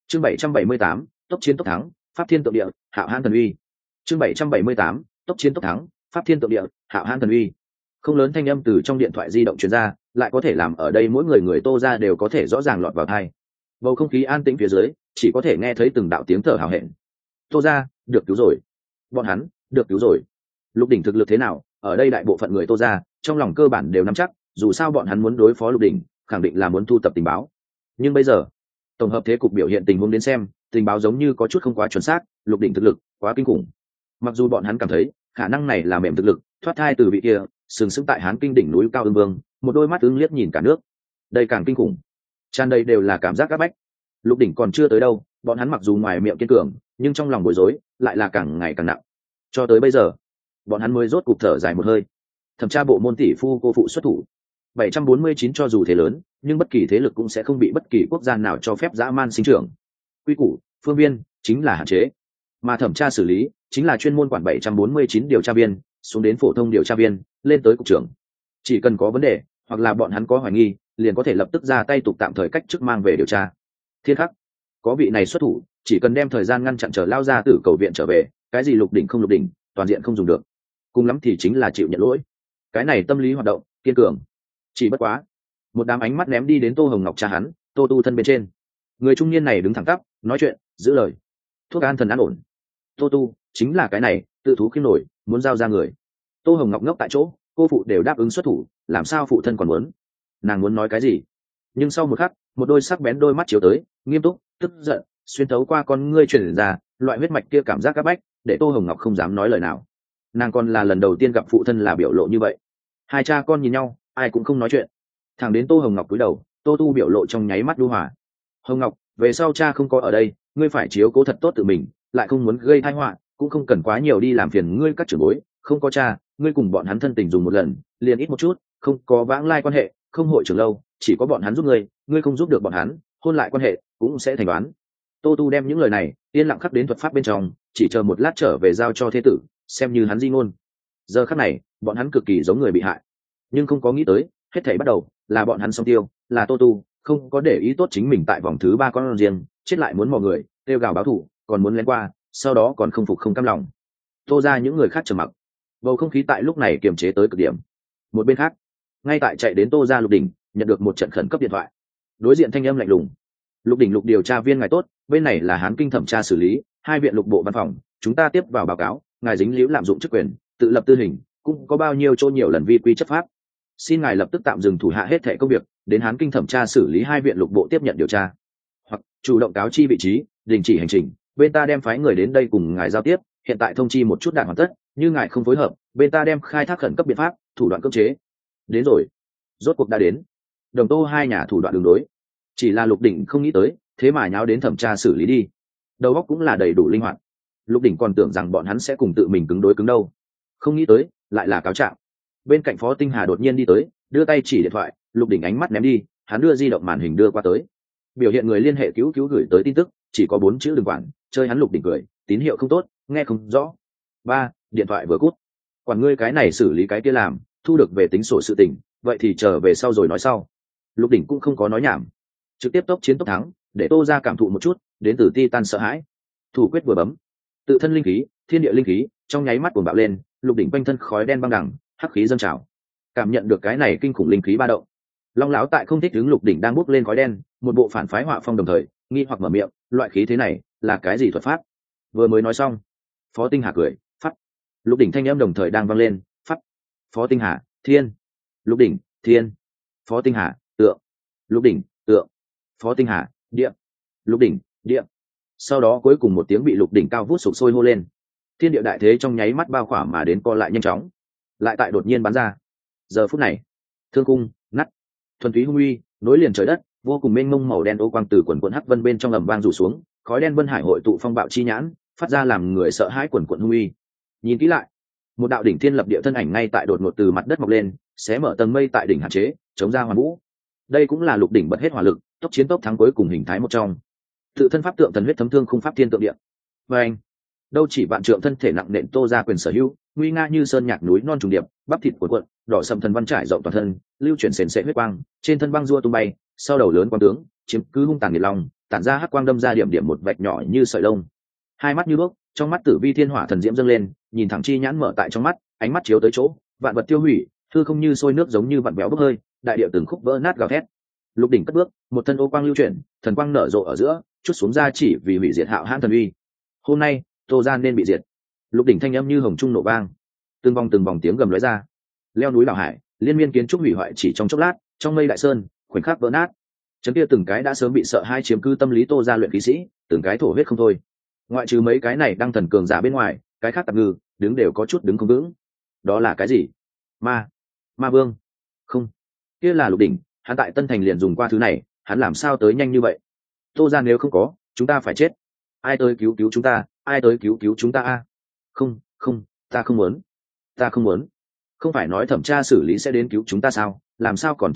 Chương 778, tốc chiến tốc thắng, pháp thiên tượng địa, hạo hãn thần uy. Chương 778, tốc chiến tốc thắng, pháp thiên tượng địa, hạo hãn thần uy. Không lớn thanh âm từ trong điện thoại di động truyền ra, lại có thể làm ở đây mỗi người Tô ra đều có thể rõ ràng lọt vào tai. Bầu không khí an tĩnh phía dưới, chỉ có thể nghe thấy từng đạo tiếng thở hào hẹn. Tô ra, được cứu rồi. Bọn hắn, được cứu rồi. Lục Đỉnh thực lực thế nào, ở đây đại bộ phận người Tô ra, trong lòng cơ bản đều nắm chắc, dù sao bọn hắn muốn đối phó Lục Đỉnh, khẳng định là muốn thu tập tình báo. Nhưng bây giờ, tổng hợp thế cục biểu hiện tình huống đến xem, tình báo giống như có chút không quá chuẩn xác, Lục Đỉnh thực lực quá kinh khủng. Mặc dù bọn hắn cảm thấy khả năng này là mềm thực lực, thoát thai từ vị kia, sừng sững tại Hán Kinh đỉnh núi cao ương vương, một đôi mắt ứng liếc nhìn cả nước. Đây càng kinh khủng. Tràn đầy đều là cảm giác áp bách. Lục Đỉnh còn chưa tới đâu, bọn hắn mặc dù ngoài miệng kiên cường, nhưng trong lòng bối rối lại là càng ngày càng nặng. Cho tới bây giờ, bọn hắn mới rốt cục thở dài một hơi. Thẩm tra bộ môn tỷ phu cô phụ xuất thủ. 749 cho dù thế lớn, nhưng bất kỳ thế lực cũng sẽ không bị bất kỳ quốc gia nào cho phép dã man sinh trưởng. Quy củ, phương viên chính là hạn chế, mà thẩm tra xử lý chính là chuyên môn quản 749 điều tra viên, xuống đến phổ thông điều tra viên, lên tới cục trưởng. Chỉ cần có vấn đề, hoặc là bọn hắn có hoài nghi, liền có thể lập tức ra tay tục tạm thời cách chức mang về điều tra. Thiên khắc, có vị này xuất thủ, chỉ cần đem thời gian ngăn chặn chờ lao ra từ cầu viện trở về, cái gì Lục Đỉnh không Lục Đỉnh, toàn diện không dùng được. Cùng lắm thì chính là chịu nhận lỗi. Cái này tâm lý hoạt động, kiên cường. Chỉ bất quá, một đám ánh mắt ném đi đến Tô Hồng Ngọc cha hắn, Tô Tu thân bên trên. Người trung niên này đứng thẳng tắp, nói chuyện, giữ lời. Thuốc an thần an ổn. Tô Tu, chính là cái này, tự thú khiêm nổi, muốn giao ra người. Tô Hồng Ngọc ngốc tại chỗ, cô phụ đều đáp ứng xuất thủ, làm sao phụ thân còn muốn? Nàng muốn nói cái gì? Nhưng sau một khắc, một đôi sắc bén đôi mắt chiếu tới, nghiêm túc, tức giận, xuyên thấu qua con ngươi truyền ra, loại huyết mạch kia cảm giác áp bách, để Tô Hồng Ngọc không dám nói lời nào. Nàng còn là lần đầu tiên gặp phụ thân là biểu lộ như vậy. Hai cha con nhìn nhau, ai cũng không nói chuyện. Thẳng đến Tô Hồng Ngọc cúi đầu, Tô Tu biểu lộ trong nháy mắt lưu hòa. Hồng Ngọc, về sau cha không có ở đây, ngươi phải chiếu cố thật tốt tự mình, lại không muốn gây tai họa, cũng không cần quá nhiều đi làm phiền ngươi các trưởng bối. Không có cha, ngươi cùng bọn hắn thân tình dùng một lần, liền ít một chút, không có vãng lai quan hệ, không hội trưởng lâu, chỉ có bọn hắn giúp ngươi, ngươi không giúp được bọn hắn, hôn lại quan hệ cũng sẽ thành đoán. Tô Tu đem những lời này yên lặng khắc đến thuật pháp bên trong, chỉ chờ một lát trở về giao cho thế tử, xem như hắn di ngôn. Giờ khắc này, bọn hắn cực kỳ giống người bị hại, nhưng không có nghĩ tới, hết thảy bắt đầu là bọn hắn song tiêu, là Tô Tu không có để ý tốt chính mình tại vòng thứ 3 con riêng, chết lại muốn mò người, kêu gào báo thù, còn muốn lén qua, sau đó còn không phục không cam lòng. Tô ra những người khác trầm mặc, bầu không khí tại lúc này kiềm chế tới cực điểm. Một bên khác, ngay tại chạy đến Tô ra Lục Đỉnh nhận được một trận khẩn cấp điện thoại. Đối diện thanh âm lạnh lùng. Lục Đỉnh, Lục điều tra viên ngài tốt, bên này là Hán Kinh thẩm tra xử lý, hai viện lục bộ văn phòng, chúng ta tiếp vào báo cáo, ngài dính líu lạm dụng chức quyền, tự lập tư hình, cũng có bao nhiêu chỗ nhiều lần vi quy chấp pháp. Xin ngài lập tức tạm dừng thủ hạ hết thảy công việc, đến Hán Kinh thẩm tra xử lý hai viện lục bộ tiếp nhận điều tra, hoặc chủ động cáo chi vị trí, đình chỉ hành trình, bên ta đem phái người đến đây cùng ngài giao tiếp. Hiện tại thông chi một chút đạt hoàn tất, như ngài không phối hợp, bên ta đem khai thác khẩn cấp biện pháp, thủ đoạn cưỡng chế. Đến rồi, rốt cuộc đã đến. Đồng Tô hai nhà thủ đoạn đường đối, chỉ là Lục Đỉnh không nghĩ tới, thế mà nháo đến thẩm tra xử lý đi. Đầu óc cũng là đầy đủ linh hoạt. Lục Đỉnh còn tưởng rằng bọn hắn sẽ cùng tự mình cứng đối cứng đâu, không nghĩ tới lại là cáo trạng. Bên cạnh Phó Tinh Hà đột nhiên đi tới, đưa tay chỉ điện thoại. Lục Đỉnh ánh mắt ném đi, hắn đưa di động màn hình đưa qua tới, biểu hiện người liên hệ cứu gửi tới tin tức, chỉ có 4 chữ đừng quản. Chơi hắn. Lục Đỉnh cười, tín hiệu không tốt, nghe không rõ. Điện thoại vừa cút. Quản ngươi cái này xử lý cái kia làm, thu được về tính sổ sự tình, vậy thì trở về sau rồi nói sau. Lục Đỉnh cũng không có nói nhảm, trực tiếp tốc chiến tốc thắng, để Tô ra cảm thụ một chút đến từ Titan sợ hãi. Thủ quyết vừa bấm, tự thân linh khí, thiên địa linh khí trong nháy mắt cuồng bạo lên. Lục Đỉnh quanh thân khói đen băng đằng, hắc khí dâng trào. Cảm nhận được cái này kinh khủng linh khí ba động, Long lão tại không thích đứng. Lục Đỉnh đang bốc lên khói đen, một bộ phản phái họa phong, đồng thời nghi hoặc mở miệng, loại khí thế này là cái gì thuật pháp? Vừa mới nói xong, Phó Tinh Hà cười, phát. Lục Đỉnh thanh âm đồng thời đang vang lên, phát. Phó Tinh Hà, thiên. Lục Đỉnh, thiên. Phó Tinh Hà, tượng. Lục Đỉnh, tượng. Phó Tinh Hà, địa. Lục Đỉnh, địa. Sau đó cuối cùng một tiếng bị Lục Đỉnh cao vút sục sôi hô lên. Thiên địa đại thế trong nháy mắt bao khỏa mà đến, co lại nhanh chóng, lại tại đột nhiên bắn ra. Giờ phút này, thương cung nắt, thuần túy hung uy nối liền trời đất, vô cùng mênh mông màu đen ô quang từ quần quần hắc vân bên trong ầm vang rủ xuống, khói đen vân hải hội tụ phong bạo chi nhãn, phát ra làm người sợ hãi quần quần hung uy. Nhìn kỹ lại, một đạo đỉnh thiên lập địa thân ảnh ngay tại đột ngột từ mặt đất mọc lên, xé mở tầng mây tại đỉnh hạn chế, chống ra hoàn vũ. Đây cũng là Lục Đỉnh bật hết hỏa lực, tốc chiến tốc thắng cuối cùng hình thái một trong. Tự thân pháp tượng thần huyết thấm thương khung pháp thiên tượng địa. Và anh, đâu chỉ vạn trượng thân thể nặng nện Tô ra quyền sở hữu, nguy nga như sơn nhạc núi non trùng điệp, bắp thịt cuộn cuộn, đỏ sầm thần văn trải rộng toàn thân, lưu chuyển sền sệt huyết quang, trên thân băng rua tung bay, sau đầu lớn quang tướng chiếm cứ hung tàn nghiệt long, tản ra hắc quang đâm ra điểm điểm một vạch nhỏ như sợi lông. Hai mắt như đuốc, trong mắt tử vi thiên hỏa thần diễm dâng lên, nhìn thẳng chi nhãn mở tại trong mắt, ánh mắt chiếu tới chỗ, vạn vật tiêu hủy, hư không như sôi nước giống như vặn béo bốc hơi, đại địa từng khúc vỡ nát gào thét. Lục Đỉnh cất bước, một thân ô quang lưu chuyển, thần quang nở rộ ở giữa, chút xuống ra chỉ vì hủy diệt Hạo Hãn thần uy. Hôm nay, Tô gia nên bị diệt. Lục Đỉnh thanh âm như hồng trung nổ vang, từng vòng tiếng gầm lóe ra. Leo núi đảo hải, liên miên kiến trúc hủy hoại chỉ trong chốc lát, trong mây đại sơn, khoảnh khắc vỡ nát. Chấn kia từng cái đã sớm bị sợ hai chiếm cư tâm lý Tô gia luyện khí sĩ, từng cái thổ huyết không thôi. Ngoại trừ mấy cái này đang thần cường giả bên ngoài, cái khác tạm ngư, đứng đều có chút đứng không vững. Đó là cái gì? Ma vương? Không, kia là Lục Đỉnh, hắn tại Tân Thành liền dùng qua thứ này, hắn làm sao tới nhanh như vậy? Tô gia nếu không có, chúng ta phải chết. Ai tới cứu cứu chúng ta, ai tới cứu cứu chúng ta a? Không, ta không muốn. Không phải nói thẩm tra xử lý sẽ đến cứu chúng ta sao? Làm sao còn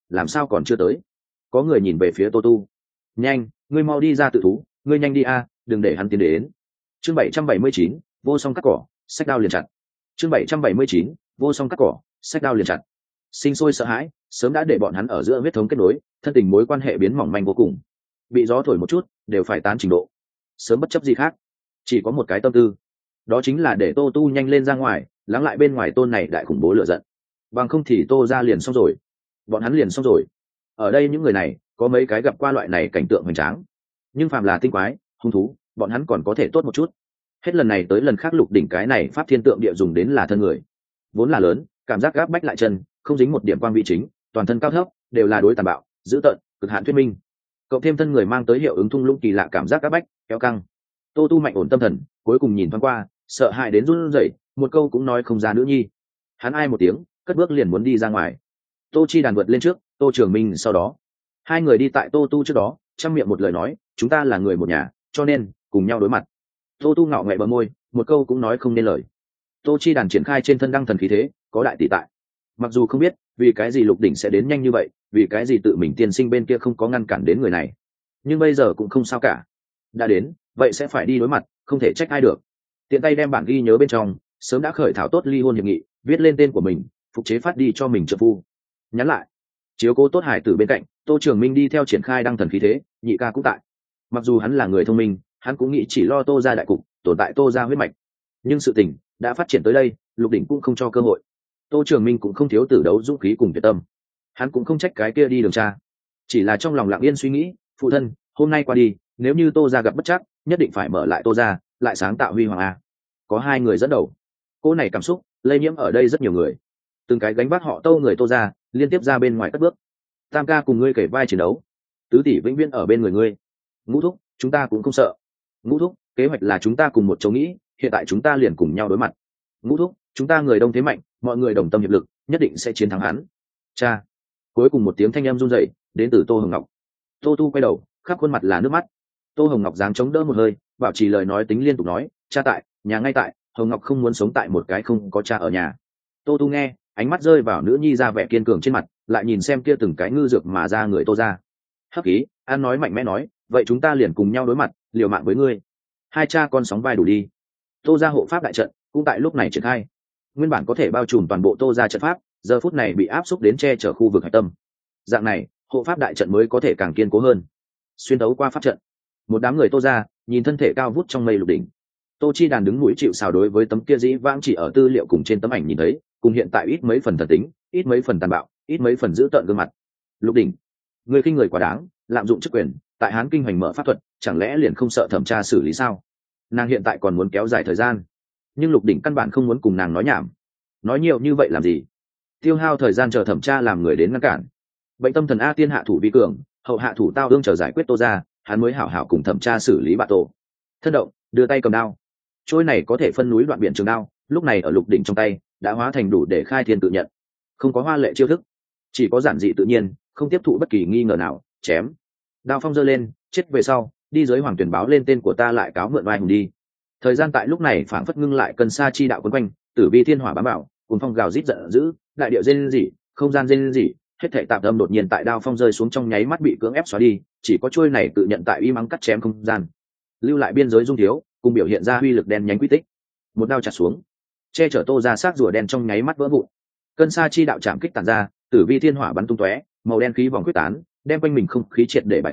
chưa tới? Có người nhìn về phía Tô Tu. Nhanh, ngươi mau đi ra tự thú, ngươi nhanh đi a, đừng để hắn tiến đến. Chương 779, vô song cắt cỏ, sách đao liền chặt. Chương 779, vô song cắt cỏ, sách đao liền chặt. Sinh sôi sợ hãi, sớm đã để bọn hắn ở giữa huyết thống kết nối, thân tình mối quan hệ biến mỏng manh vô cùng. Bị gió thổi một chút, đều phải tán trình độ. Sớm bất chấp gì khác, chỉ có một cái tâm tư, đó chính là để Tô Tu nhanh lên ra ngoài, lắng lại bên ngoài tôn này đại khủng bố lửa giận. Bằng không thì Tô ra liền xong rồi, bọn hắn liền xong rồi. Ở đây những người này, có mấy cái gặp qua loại này cảnh tượng hoành tráng, nhưng phàm là tinh quái, hung thú, bọn hắn còn có thể tốt một chút. Hết lần này tới lần khác Lục Đỉnh cái này pháp thiên tượng địa dùng đến là thân người, vốn là lớn, cảm giác gáp bách lại chân, không dính một điểm quang vị chính, toàn thân cao thấp đều là đối tàn bạo, dữ tợn, cực hạn thuyết minh. Cộng thêm thân người mang tới hiệu ứng thung lũng kỳ lạ cảm giác gáp bách, kéo căng. Tô Tu mạnh ổn tâm thần, cuối cùng nhìn thoáng qua, sợ hãi đến run rẩy, một câu cũng nói không ra nữ nhi. Hắn ai một tiếng, cất bước liền muốn đi ra ngoài. Tô Chi Đàn vượt lên trước, Tô Trường Minh sau đó. Hai người đi tại Tô Tu trước đó, trong miệng một lời nói, chúng ta là người một nhà, cho nên cùng nhau đối mặt. Tô Tu ngạo nghễ bờ môi, một câu cũng nói không nên lời. Tô Chi Đàn triển khai trên thân đăng thần khí thế, có đại tỷ tại. Mặc dù không biết vì cái gì Lục Đỉnh sẽ đến nhanh như vậy, vì cái gì tự mình tiên sinh bên kia không có ngăn cản đến người này, nhưng bây giờ cũng không sao cả. Đã đến, vậy sẽ phải đi đối mặt, không thể trách ai được. Tiện tay đem bản ghi nhớ bên trong, sớm đã khởi thảo tốt ly hôn hiệp nghị, viết lên tên của mình, phục chế phát đi cho mình trợ phu. Nhắn lại, chiếu cố tốt hải tử bên cạnh, Tô Trường Minh đi theo triển khai đăng thần khí thế, nhị ca cũng tại. Mặc dù hắn là người thông minh, hắn cũng nghĩ chỉ lo Tô ra đại cục, tồn tại Tô ra huyết mạch, nhưng sự tình đã phát triển tới đây, Lục Đỉnh cũng không cho cơ hội. Tô Trường Minh cũng không thiếu tử đấu dũng khí cùng tuyệt tâm, hắn cũng không trách cái kia đi đường cha, chỉ là trong lòng lặng yên suy nghĩ, phụ thân, hôm nay qua đi, nếu như Tô ra gặp bất trắc, nhất định phải mở lại Tô ra, lại sáng tạo huy hoàng a. Có hai người dẫn đầu, cô này cảm xúc lây nhiễm ở đây rất nhiều người, từng cái gánh vác họ Tô người Tô ra, liên tiếp ra bên ngoài cất bước. Tam ca cùng ngươi kể vai chiến đấu, tứ tỷ vĩnh viễn ở bên người ngươi. Ngũ thúc, chúng ta cũng không sợ. Ngũ thúc, kế hoạch là chúng ta cùng một chỗ nghĩ, hiện tại chúng ta liền cùng nhau đối mặt. Ngũ thúc, chúng ta người đông thế mạnh, mọi người đồng tâm hiệp lực, nhất định sẽ chiến thắng hắn. Cha. Cuối cùng một tiếng thanh âm run rẩy đến từ Tô Hồng Ngọc. Tô Tu quay đầu, khắp khuôn mặt là nước mắt. Tô Hồng Ngọc dáng chống đỡ một hơi, bảo trì lời nói tính liên tục nói, cha tại, nhà ngay tại, Hồng Ngọc không muốn sống tại một cái không có cha ở nhà. Tô Tu nghe, ánh mắt rơi vào nữ nhi ra vẻ kiên cường trên mặt, lại nhìn xem kia từng cái ngư dược mà ra người Tô ra. Hấp khí, an nói mạnh mẽ nói, vậy chúng ta liền cùng nhau đối mặt, liều mạng với ngươi. Hai cha con sóng vai đủ đi. Tô ra hộ pháp đại trận cũng tại lúc này triển khai. Nguyên bản có thể bao trùm toàn bộ Tô ra trận pháp, giờ phút này bị áp xúc đến che chở khu vực hải tâm. Dạng này, hộ pháp đại trận mới có thể càng kiên cố hơn. Xuyên đấu qua pháp trận, một đám người Tô ra nhìn thân thể cao vút trong mây Lục Đỉnh. Tô Chi Đàn đứng mũi chịu sào đối với tấm kia dĩ vãng chỉ ở tư liệu cùng trên tấm ảnh nhìn thấy, cùng hiện tại ít mấy phần thần tính, ít mấy phần tàn bạo, ít mấy phần giữ tợn gương mặt. Lục Đỉnh, người khinh người quá đáng, lạm dụng chức quyền, tại Hán kinh hành mở pháp thuật, chẳng lẽ liền không sợ thẩm tra xử lý sao? Nàng hiện tại còn muốn kéo dài thời gian, nhưng Lục Đỉnh căn bản không muốn cùng nàng nói nhảm. Nói nhiều như vậy làm gì? Tiêu hao thời gian chờ thẩm tra làm người đến ngăn cản. Bệnh tâm thần A Tiên hạ thủ vi cường, hậu hạ thủ tao ương chờ giải quyết Tô ra, hắn mới hảo hảo cùng thẩm tra xử lý bà Tô. Thân động, đưa tay cầm đao. Trôi này có thể phân núi đoạn biển trường đao, lúc này ở Lục Đỉnh trong tay đã hóa thành đủ để khai thiên tự nhận. Không có hoa lệ chiêu thức, chỉ có giản dị tự nhiên, không tiếp thụ bất kỳ nghi ngờ nào. Chém, đao phong giơ lên, chết về sau, đi dưới hoàng tuyển báo lên tên của ta lại cáo mượn vai hùng đi. Thời gian tại lúc này phảng phất ngưng lại, cân sa chi đạo quấn quanh, tử vi thiên hỏa bám bảo, cùng phong gào rít giận dữ, đại điệu rên rỉ, không gian rên rỉ, hết thảy tạm âm đột nhiên tại đao phong rơi xuống trong nháy mắt bị cưỡng ép xóa đi, chỉ có chuôi này tự nhận tại uy mắng cắt chém không gian, lưu lại biên giới dung thiếu, cùng biểu hiện ra uy lực đen nhánh quy tích. Một đao chặt xuống, che chở Tô ra xác rùa đen trong nháy mắt vỡ vụn. Cân sa chi đạo chạm kích tản ra, tử vi thiên hỏa bắn tung tóe, màu đen khí vòng quyết tán, đem quanh mình không khí triệt để bại không,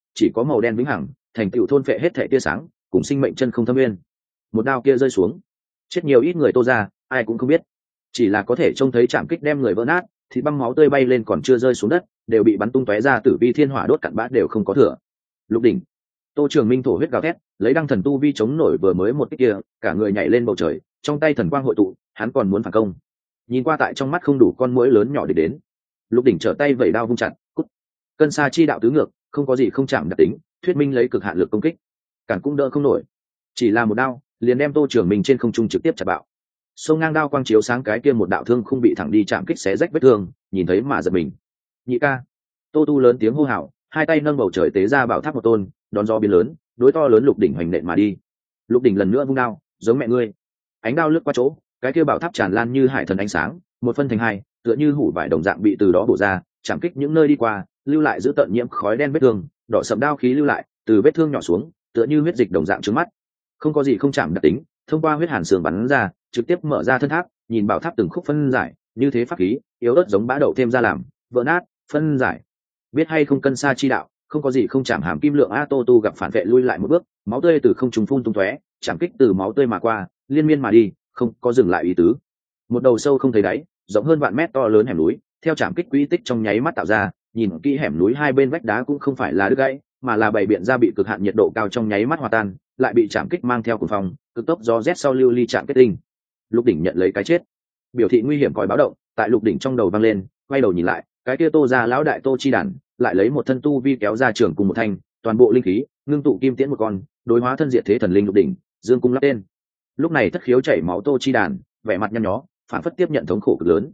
chỉ có màu đen vĩnh hằng, thành tựu thôn phệ hết thể tia sáng, cùng sinh mệnh chân không thâm nguyên. Một đao kia rơi xuống, chết nhiều ít người Tô ra, ai cũng không biết, chỉ là có thể trông thấy chạm kích đem người vỡ nát, thì băng máu tươi bay lên còn chưa rơi xuống đất, đều bị bắn tung tóe ra, tử vi thiên hỏa đốt cặn bã đều không có thừa. Lục đỉnh, Tô Trường Minh thổ huyết gào thét, lấy đăng thần tu vi chống nổi vừa mới một kích kia, cả người nhảy lên bầu trời, trong tay thần quang hội tụ, hắn còn muốn phản công. Nhìn qua tại trong mắt không đủ con muỗi lớn nhỏ để đến, Lục đỉnh trở tay vẩy đao vung chặt, cút. Cân sa chi đạo tứ ngược, không có gì không chạm đặc tính, thuyết minh lấy cực hạn lực công kích, cản cũng đỡ không nổi. Chỉ là một đao, liền đem Tô Trường Minh trên không trung trực tiếp chặt bạo. Sông ngang đao quang chiếu sáng cái kia một đạo thương không bị thẳng đi chạm kích xé rách vết thương, nhìn thấy mà giật mình. Nhị ca. Tô Tu lớn tiếng hô hào, hai tay nâng bầu trời tế ra bảo tháp một tôn, đón gió biến lớn, đối to lớn Lục đỉnh hoành nện mà đi. Lục đỉnh lần nữa vung đao, giống mẹ ngươi. Ánh đao lướt qua chỗ, cái kia bảo tháp tràn lan như hải thần ánh sáng, một phân thành hai, tựa như hủ vải đồng dạng bị từ đó bổ ra, chạm kích những nơi đi qua, lưu lại giữ tận nhiễm khói đen vết thương, đỏ sẫm đao khí lưu lại, từ vết thương nhỏ xuống, tựa như huyết dịch đồng dạng trước mắt. Không có gì không chạm đặc tính, thông qua huyết hàn sườn bắn ra, trực tiếp mở ra thân tháp, nhìn bảo tháp từng khúc phân giải, như thế pháp khí, yếu ớt giống bã đậu thêm ra làm, vỡ nát, phân giải. Biết hay không cân sa chi đạo, không có gì không chạm hàm kim lượng. A Tô Tu gặp phản vệ lui lại một bước, máu tươi từ không trung phun tung tóe, chạm kích từ máu tươi mà qua, liên miên mà đi, không có dừng lại ý tứ. Một đầu sâu không thấy đáy, rộng hơn vạn mét to lớn hẻm núi, theo chạm kích quỹ tích trong nháy mắt tạo ra, nhìn kỹ hẻm núi hai bên vách đá cũng không phải là đứt gãy, mà là bày biện ra bị cực hạn nhiệt độ cao trong nháy mắt hòa tan, lại bị chạm kích mang theo cuồng phong, cực tốc gió rét sau lưu ly chạm kết tinh. Lục đỉnh nhận lấy cái chết, biểu thị nguy hiểm còi báo động tại Lục đỉnh trong đầu vang lên, quay đầu nhìn lại, cái kia Tô gia lão đại Tô Chi Đản lại lấy một thân tu vi kéo ra trường cùng một thanh, toàn bộ linh khí ngưng tụ kim tiễn một con, đối hóa thân diệt thế thần linh Lục đỉnh, dương cung lắp tên. Lúc này thất khiếu chảy máu Tô Chi Đản, vẻ mặt nhăn nhó, phản phất tiếp nhận thống khổ cực lớn.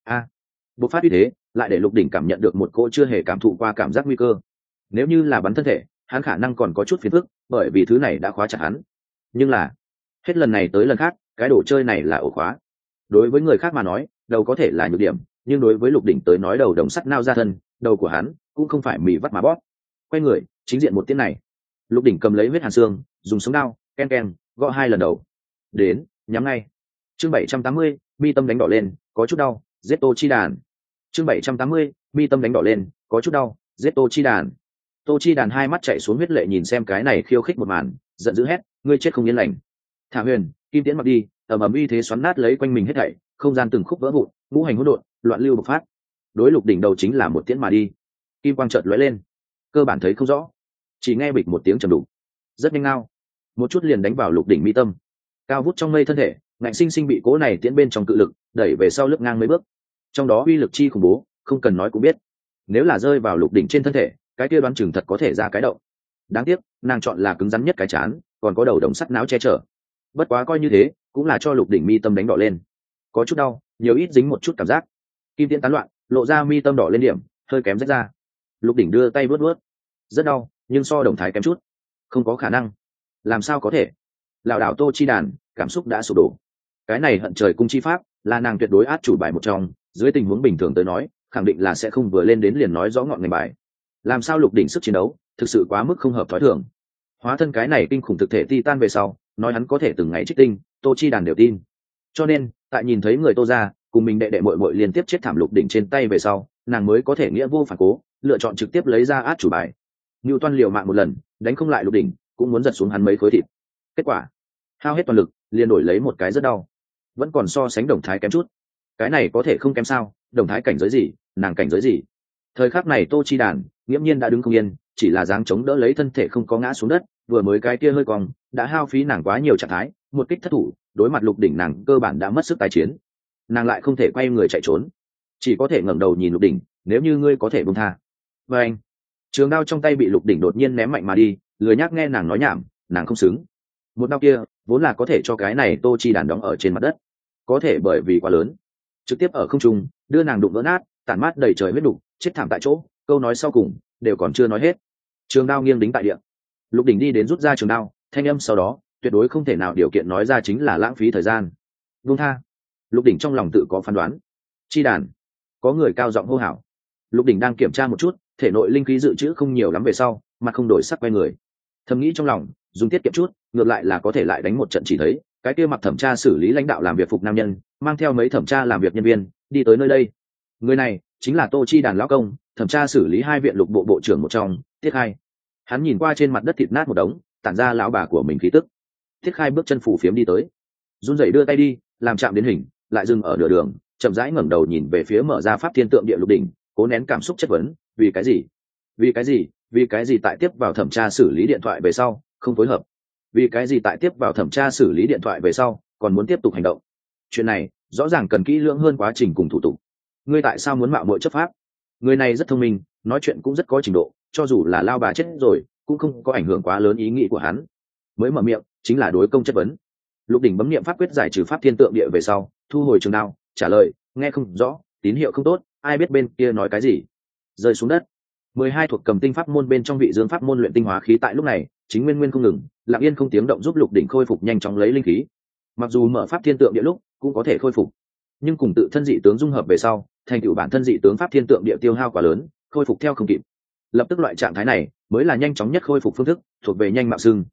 Bộc phát uy thế, lại để Lục đỉnh cảm nhận được một cô chưa hề cảm thụ qua cảm giác nguy cơ. Nếu như là bắn thân thể, hắn khả năng còn có chút phiền phức, bởi vì thứ này đã khóa chặt hắn. Nhưng là hết lần này tới lần khác, cái đồ chơi này là ổ khóa. Đối với người khác mà nói, đầu có thể là nhược điểm, nhưng đối với Lục đỉnh tới nói đầu đồng sắt nao ra thân, đầu của hắn cũng không phải mì vắt mà bóp. Quay người, chính diện một tiếng này, Lục đỉnh cầm lấy huyết hàn xương, dùng sống đao, ken ken, gõ hai lần đầu. Đến, nhắm ngay. Chương 780, mi tâm đánh đỏ lên, có chút đau, giết Tô Chi Đàn. Chương 780, mi tâm đánh đỏ lên, có chút đau, giết Tô Chi Đàn. Tô Chi Đàn hai mắt chảy xuống huyết lệ nhìn xem cái này khiêu khích một màn, giận dữ hét, ngươi chết không yên lành. Thả Huyền, kim tiễn mặc đi, ầm ầm uy thế xoắn nát lấy quanh mình hết thảy, không gian từng khúc vỡ vụn, ngũ hành hỗn độn, loạn lưu bộc phát. Đối Lục đỉnh đầu chính là một tiễn mà đi. Kim quang chợt lóe lên, cơ bản thấy không rõ, chỉ nghe bịch một tiếng trầm đục. Rất nhanh ngao, một chút liền đánh vào Lục đỉnh mi tâm. Cao vút trong mây thân thể, ngạnh sinh sinh bị cố này tiễn bên trong cự lực đẩy về sau lướt ngang mấy bước. Trong đó uy lực chi khủng bố, không cần nói cũng biết. Nếu là rơi vào Lục đỉnh trên thân thể, cái kia đoán chừng thật có thể ra cái động. Đáng tiếc, nàng chọn là cứng rắn nhất cái chán, còn có đầu đồng sắt não che chở. Bất quá coi như thế, cũng là cho Lục đỉnh mi tâm đánh đỏ lên. Có chút đau, nhiều ít dính một chút cảm giác. Kim tiễn tán loạn, lộ ra mi tâm đỏ lên điểm, hơi kém rách ra. Lục đỉnh đưa tay vuốt vuốt, rất đau, nhưng so đồng thái kém chút. Không có khả năng. Làm sao có thể? Lão đảo Tô Chi Đàn, cảm xúc đã sụp đổ. Cái này hận trời cung chi pháp, là nàng tuyệt đối át chủ bài một trong, dưới tình huống bình thường tới nói, khẳng định là sẽ không vừa lên đến liền nói rõ ngọn ngành bài. Làm sao Lục đỉnh sức chiến đấu thực sự quá mức không hợp thói thường. Hóa thân cái này kinh khủng thực thể titan về sau, nói hắn có thể từng ngày trích tinh, Tô Chi Đàn đều tin. Cho nên, tại nhìn thấy người Tô gia cùng mình đệ đệ muội muội liên tiếp chết thảm Lục đỉnh trên tay về sau, nàng mới có thể nghĩa vô phản cố, lựa chọn trực tiếp lấy ra át chủ bài. Nưu Toan liều mạng một lần, đánh không lại Lục đỉnh, cũng muốn giật xuống hắn mấy khối thịt. Kết quả, hao hết toàn lực, liền đổi lấy một cái rất đau. Vẫn còn so sánh đồng thái kém chút. Cái này có thể không kém sao? Đồng thái cảnh giới gì, nàng cảnh giới gì? Thời khắc này Tô Chi Đàn nghiễm nhiên đã đứng không yên, chỉ là dáng chống đỡ lấy thân thể không có ngã xuống đất, vừa mới cái kia hơi cong, đã hao phí nàng quá nhiều trạng thái, một kích thất thủ, đối mặt Lục đỉnh nàng cơ bản đã mất sức tái chiến. Nàng lại không thể quay người chạy trốn, chỉ có thể ngẩng đầu nhìn Lục đỉnh, nếu như ngươi có thể buông tha. Và anh, trường đao trong tay bị Lục đỉnh đột nhiên ném mạnh mà đi, lười nhác nghe nàng nói nhảm, nàng không xứng. Một đao kia vốn là có thể cho cái này Tô Chi Đàn đóng ở trên mặt đất, có thể bởi vì quá lớn, trực tiếp ở không trung đưa nàng đụng vỡ nát, tản mát đầy trời huyết đục, chết thảm tại chỗ. Câu nói sau cùng đều còn chưa nói hết, trường đao nghiêng đính tại địa. Lục đỉnh đi đến rút ra trường đao, thanh âm sau đó tuyệt đối không thể nào điều kiện nói ra chính là lãng phí thời gian. Buông tha. Lục đỉnh trong lòng tự có phán đoán. Chi Đàn, có người cao giọng hô hào. Lục đỉnh đang kiểm tra một chút thể nội linh khí dự trữ không nhiều lắm về sau, mặt không đổi sắc quay người, thầm nghĩ trong lòng, dùng tiết kiệm chút, ngược lại là có thể lại đánh một trận. Chỉ thấy cái kia mặc thẩm tra xử lý lãnh đạo làm việc phục nam nhân, mang theo mấy thẩm tra làm việc nhân viên đi tới nơi đây. Người này chính là Tô Chi Đàn lão công, thẩm tra xử lý hai viện lục bộ bộ trưởng một trong, Tiết Hai. Hắn nhìn qua trên mặt đất thịt nát một đống, tản ra lão bà của mình khí tức. Tiết Khai bước chân phủ phiếm đi tới, run rẩy đưa tay đi làm chạm đến hình, lại dừng ở nửa đường, chậm rãi ngẩng đầu nhìn về phía mở ra pháp thiên tượng địa Lục Đỉnh, cố nén cảm xúc chất vấn, vì cái gì? Vì cái gì? Vì cái gì tại tiếp vào thẩm tra xử lý điện thoại về sau không phối hợp? Vì cái gì tại tiếp vào thẩm tra xử lý điện thoại về sau còn muốn tiếp tục hành động? Chuyện này rõ ràng cần kỹ lưỡng hơn quá trình cùng thủ tục. Ngươi tại sao muốn mạo muội chấp pháp? Người này rất thông minh, nói chuyện cũng rất có trình độ, cho dù là lao bà chết rồi cũng không có ảnh hưởng quá lớn ý nghĩ của hắn. Mới mở miệng chính là đối công chất vấn. Lục Đỉnh bấm niệm pháp quyết giải trừ pháp thiên tượng địa về sau thu hồi trường đao, trả lời, nghe không rõ, tín hiệu không tốt, ai biết bên kia nói cái gì. Rơi xuống đất. 12 thuộc cầm tinh pháp môn bên trong vị dương pháp môn luyện tinh hóa khí tại lúc này chính nguyên không ngừng, lặng yên không tiếng động giúp Lục Đỉnh khôi phục nhanh chóng lấy linh khí. Mặc dù mở pháp thiên tượng địa lúc cũng có thể khôi phục, nhưng cùng tự thân dị tướng dung hợp về sau, thành tựu bản thân dị tướng pháp thiên tượng địa tiêu hao quá lớn, khôi phục theo không kịp. Lập tức loại trạng thái này mới là nhanh chóng nhất khôi phục phương thức, thuộc về nhanh mạo xưng.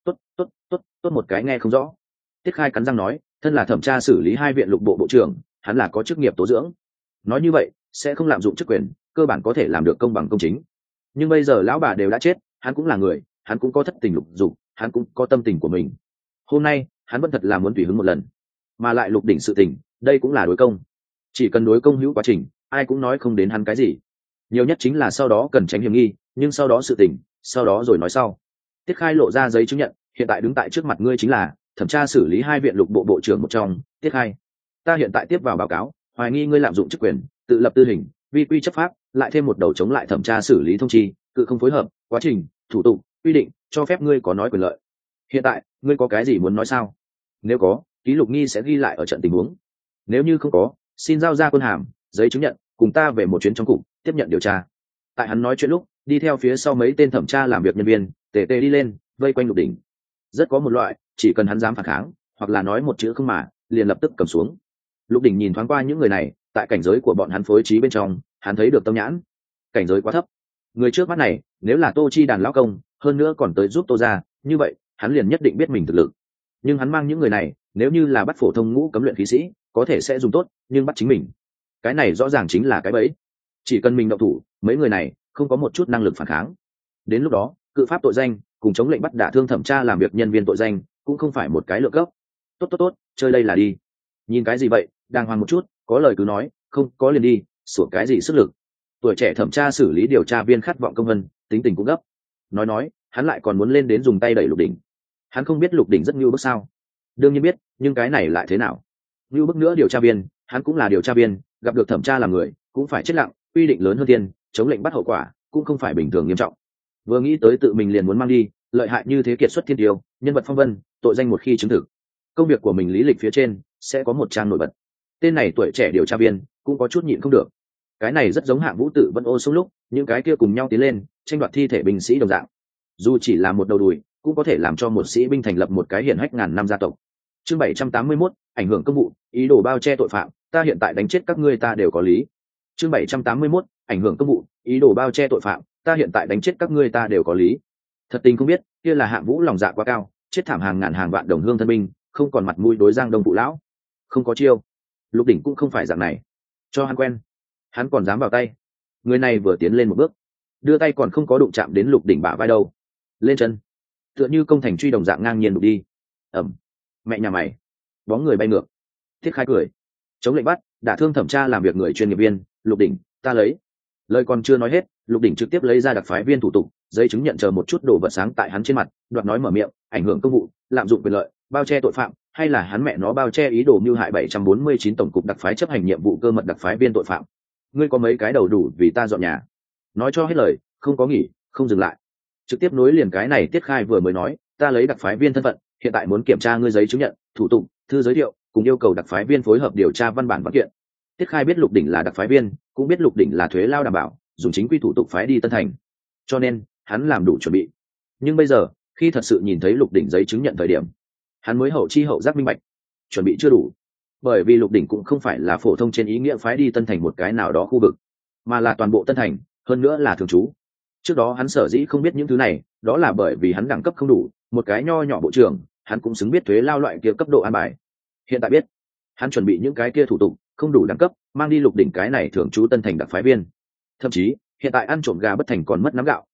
Tốt một cái nghe không rõ. Tiết Khai cắn răng nói, thân là thẩm tra xử lý 2 viện lục bộ bộ trưởng, hắn là có chức nghiệp tố dưỡng, nói như vậy sẽ không lạm dụng chức quyền, cơ bản có thể làm được công bằng công chính. Nhưng bây giờ lão bà đều đã chết, hắn cũng là người, hắn cũng có thất tình lục dục, hắn cũng có tâm tình của mình. Hôm nay hắn vẫn thật là muốn tùy hứng một lần, mà lại Lục Đỉnh sự tình, đây cũng là đối công. Chỉ cần đối công hữu quá trình, ai cũng nói không đến hắn cái gì. Nhiều nhất chính là sau đó cần tránh hiểm nghi, nhưng sau đó sự tình, sau đó rồi nói sau. Tiết Khai lộ ra giấy chứng nhận, hiện tại đứng tại trước mặt ngươi chính là thẩm tra xử lý 2 viện lục bộ bộ trưởng một trong, Tiết Khai. Ta hiện tại tiếp vào báo cáo, hoài nghi ngươi lạm dụng chức quyền, tự lập tư hình, vi quy chấp pháp, lại thêm một đầu chống lại thẩm tra xử lý thông chi, cự không phối hợp, quá trình, thủ tục, quy định, cho phép ngươi có nói quyền lợi. Hiện tại, ngươi có cái gì muốn nói sao? Nếu có, ký lục nghi sẽ ghi lại ở trận tình huống. Nếu như không có, xin giao ra quân hàm, giấy chứng nhận, cùng ta về một chuyến trong cục, tiếp nhận điều tra. Tại hắn nói chuyện lúc, đi theo phía sau mấy tên thẩm tra làm việc nhân viên, tề tề đi lên, vây quanh Lục Đỉnh. Rất có một loại, chỉ cần hắn dám phản kháng, hoặc là nói một chữ không mà, liền lập tức cầm xuống. Lục Đỉnh nhìn thoáng qua những người này, tại cảnh giới của bọn hắn phối trí bên trong, hắn thấy được tâm nhãn. Cảnh giới quá thấp. Người trước mắt này, nếu là Tô Chi đàn lão công, hơn nữa còn tới giúp Tô ra, như vậy, hắn liền nhất định biết mình thực lực. Nhưng hắn mang những người này, nếu như là bắt phổ thông ngũ cấm luyện khí sĩ, có thể sẽ dùng tốt, nhưng bắt chính mình, cái này rõ ràng chính là cái bẫy. Chỉ cần mình động thủ, mấy người này không có một chút năng lực phản kháng. Đến lúc đó, cự pháp tội danh cùng chống lệnh bắt đả thương thẩm tra làm việc nhân viên tội danh, cũng không phải một cái lượng gốc. Tốt, chơi đây là đi. Nhìn cái gì vậy, đàng hoàng một chút, có lời cứ nói, không có liền đi, sủa cái gì sức lực. Tuổi trẻ thẩm tra xử lý điều tra viên khát vọng công vân, tính tình cũng gấp. Nói, hắn lại còn muốn lên đến dùng tay đẩy Lục Đỉnh. Hắn không biết Lục Đỉnh rất nhu bức sao? Đương nhiên biết, nhưng cái này lại thế nào? Nhu bức nữa điều tra viên, hắn cũng là điều tra viên, gặp được thẩm tra làm người, cũng phải chết lặng, quy định lớn hơn tiền, chống lệnh bắt hậu quả, cũng không phải bình thường nghiêm trọng. Vừa nghĩ tới tự mình liền muốn mang đi, lợi hại như thế kiệt xuất thiên tiêu, nhân vật phong vân, tội danh một khi chứng thực, công việc của mình lý lịch phía trên sẽ có một trang nổi bật. Tên này tuổi trẻ điều tra viên cũng có chút nhịn không được. Cái này rất giống Hạng Vũ Tự Vân Ô xuống lúc những cái kia cùng nhau tiến lên tranh đoạt thi thể binh sĩ đồng dạng, dù chỉ là một đầu đùi cũng có thể làm cho một sĩ binh thành lập một cái hiển hách ngàn năm gia tộc. Chương 781, ảnh hưởng công vụ, ý đồ bao che tội phạm, ta hiện tại đánh chết các ngươi ta đều có lý. Chương 781, ảnh hưởng công vụ, ý đồ bao che tội phạm, ta hiện tại đánh chết các ngươi ta đều có lý. Thật tình không biết, kia là Hạng Vũ lòng dạ quá cao, chết thảm hàng ngàn hàng vạn đồng hương thân binh, không còn mặt mũi đối Giang Đông phụ lão. Không có chiêu. Lục Đỉnh cũng không phải dạng này. Cho hắn quen, hắn còn dám vào tay. Người này vừa tiến lên một bước, đưa tay còn không có đụng chạm đến Lục Đỉnh bả vai đâu, lên chân tựa như công thành truy đồng dạng ngang nhiên đục đi. Ẩm. Mẹ nhà mày. Bóng người bay ngược. Thiết Khai cười, chống lệnh bắt đả thương thẩm tra làm việc người chuyên nghiệp viên. Lục Đỉnh, ta lấy. Lời còn chưa nói hết, Lục Đỉnh trực tiếp lấy ra đặc phái viên thủ tục, giấy chứng nhận chờ một chút đồ vật sáng tại hắn trên mặt, đoạt nói mở miệng, ảnh hưởng công vụ, lạm dụng quyền lợi, bao che tội phạm, hay là hắn mẹ nó bao che ý đồ mưu hại 749 tổng cục đặc phái chấp hành nhiệm vụ cơ mật đặc phái viên tội phạm. Ngươi có mấy cái đầu đủ vì ta dọn nhà. Nói cho hết lời, không có nghỉ, không dừng lại. Trực tiếp nối liền cái này. Tiết Khai vừa mới nói, ta lấy đặc phái viên thân phận, hiện tại muốn kiểm tra ngươi giấy chứng nhận, thủ tục, thư giới thiệu, cùng yêu cầu đặc phái viên phối hợp điều tra văn bản văn kiện. Tiết Khai biết Lục Đỉnh là đặc phái viên, cũng biết Lục Đỉnh là thuế lao đảm bảo, dùng chính quy thủ tục phái đi Tân Thành, cho nên hắn làm đủ chuẩn bị. Nhưng bây giờ, khi thật sự nhìn thấy Lục Đỉnh giấy chứng nhận thời điểm, hắn mới hậu chi hậu giác minh bạch, chuẩn bị chưa đủ. Bởi vì Lục Đỉnh cũng không phải là phổ thông trên ý nghĩa phái đi Tân Thành một cái nào đó khu vực, mà là toàn bộ Tân Thành, hơn nữa là thường trú. Trước đó hắn sở dĩ không biết những thứ này, đó là bởi vì hắn đẳng cấp không đủ, một cái nho nhỏ bộ trưởng, hắn cũng xứng biết thuế lao loại kia cấp độ an bài. Hiện tại biết, hắn chuẩn bị những cái kia thủ tục không đủ đẳng cấp, mang đi Lục Đỉnh cái này thường trú Tân Thành đặc phái viên. Thậm chí, hiện tại ăn trộm gà bất thành còn mất nắm gạo,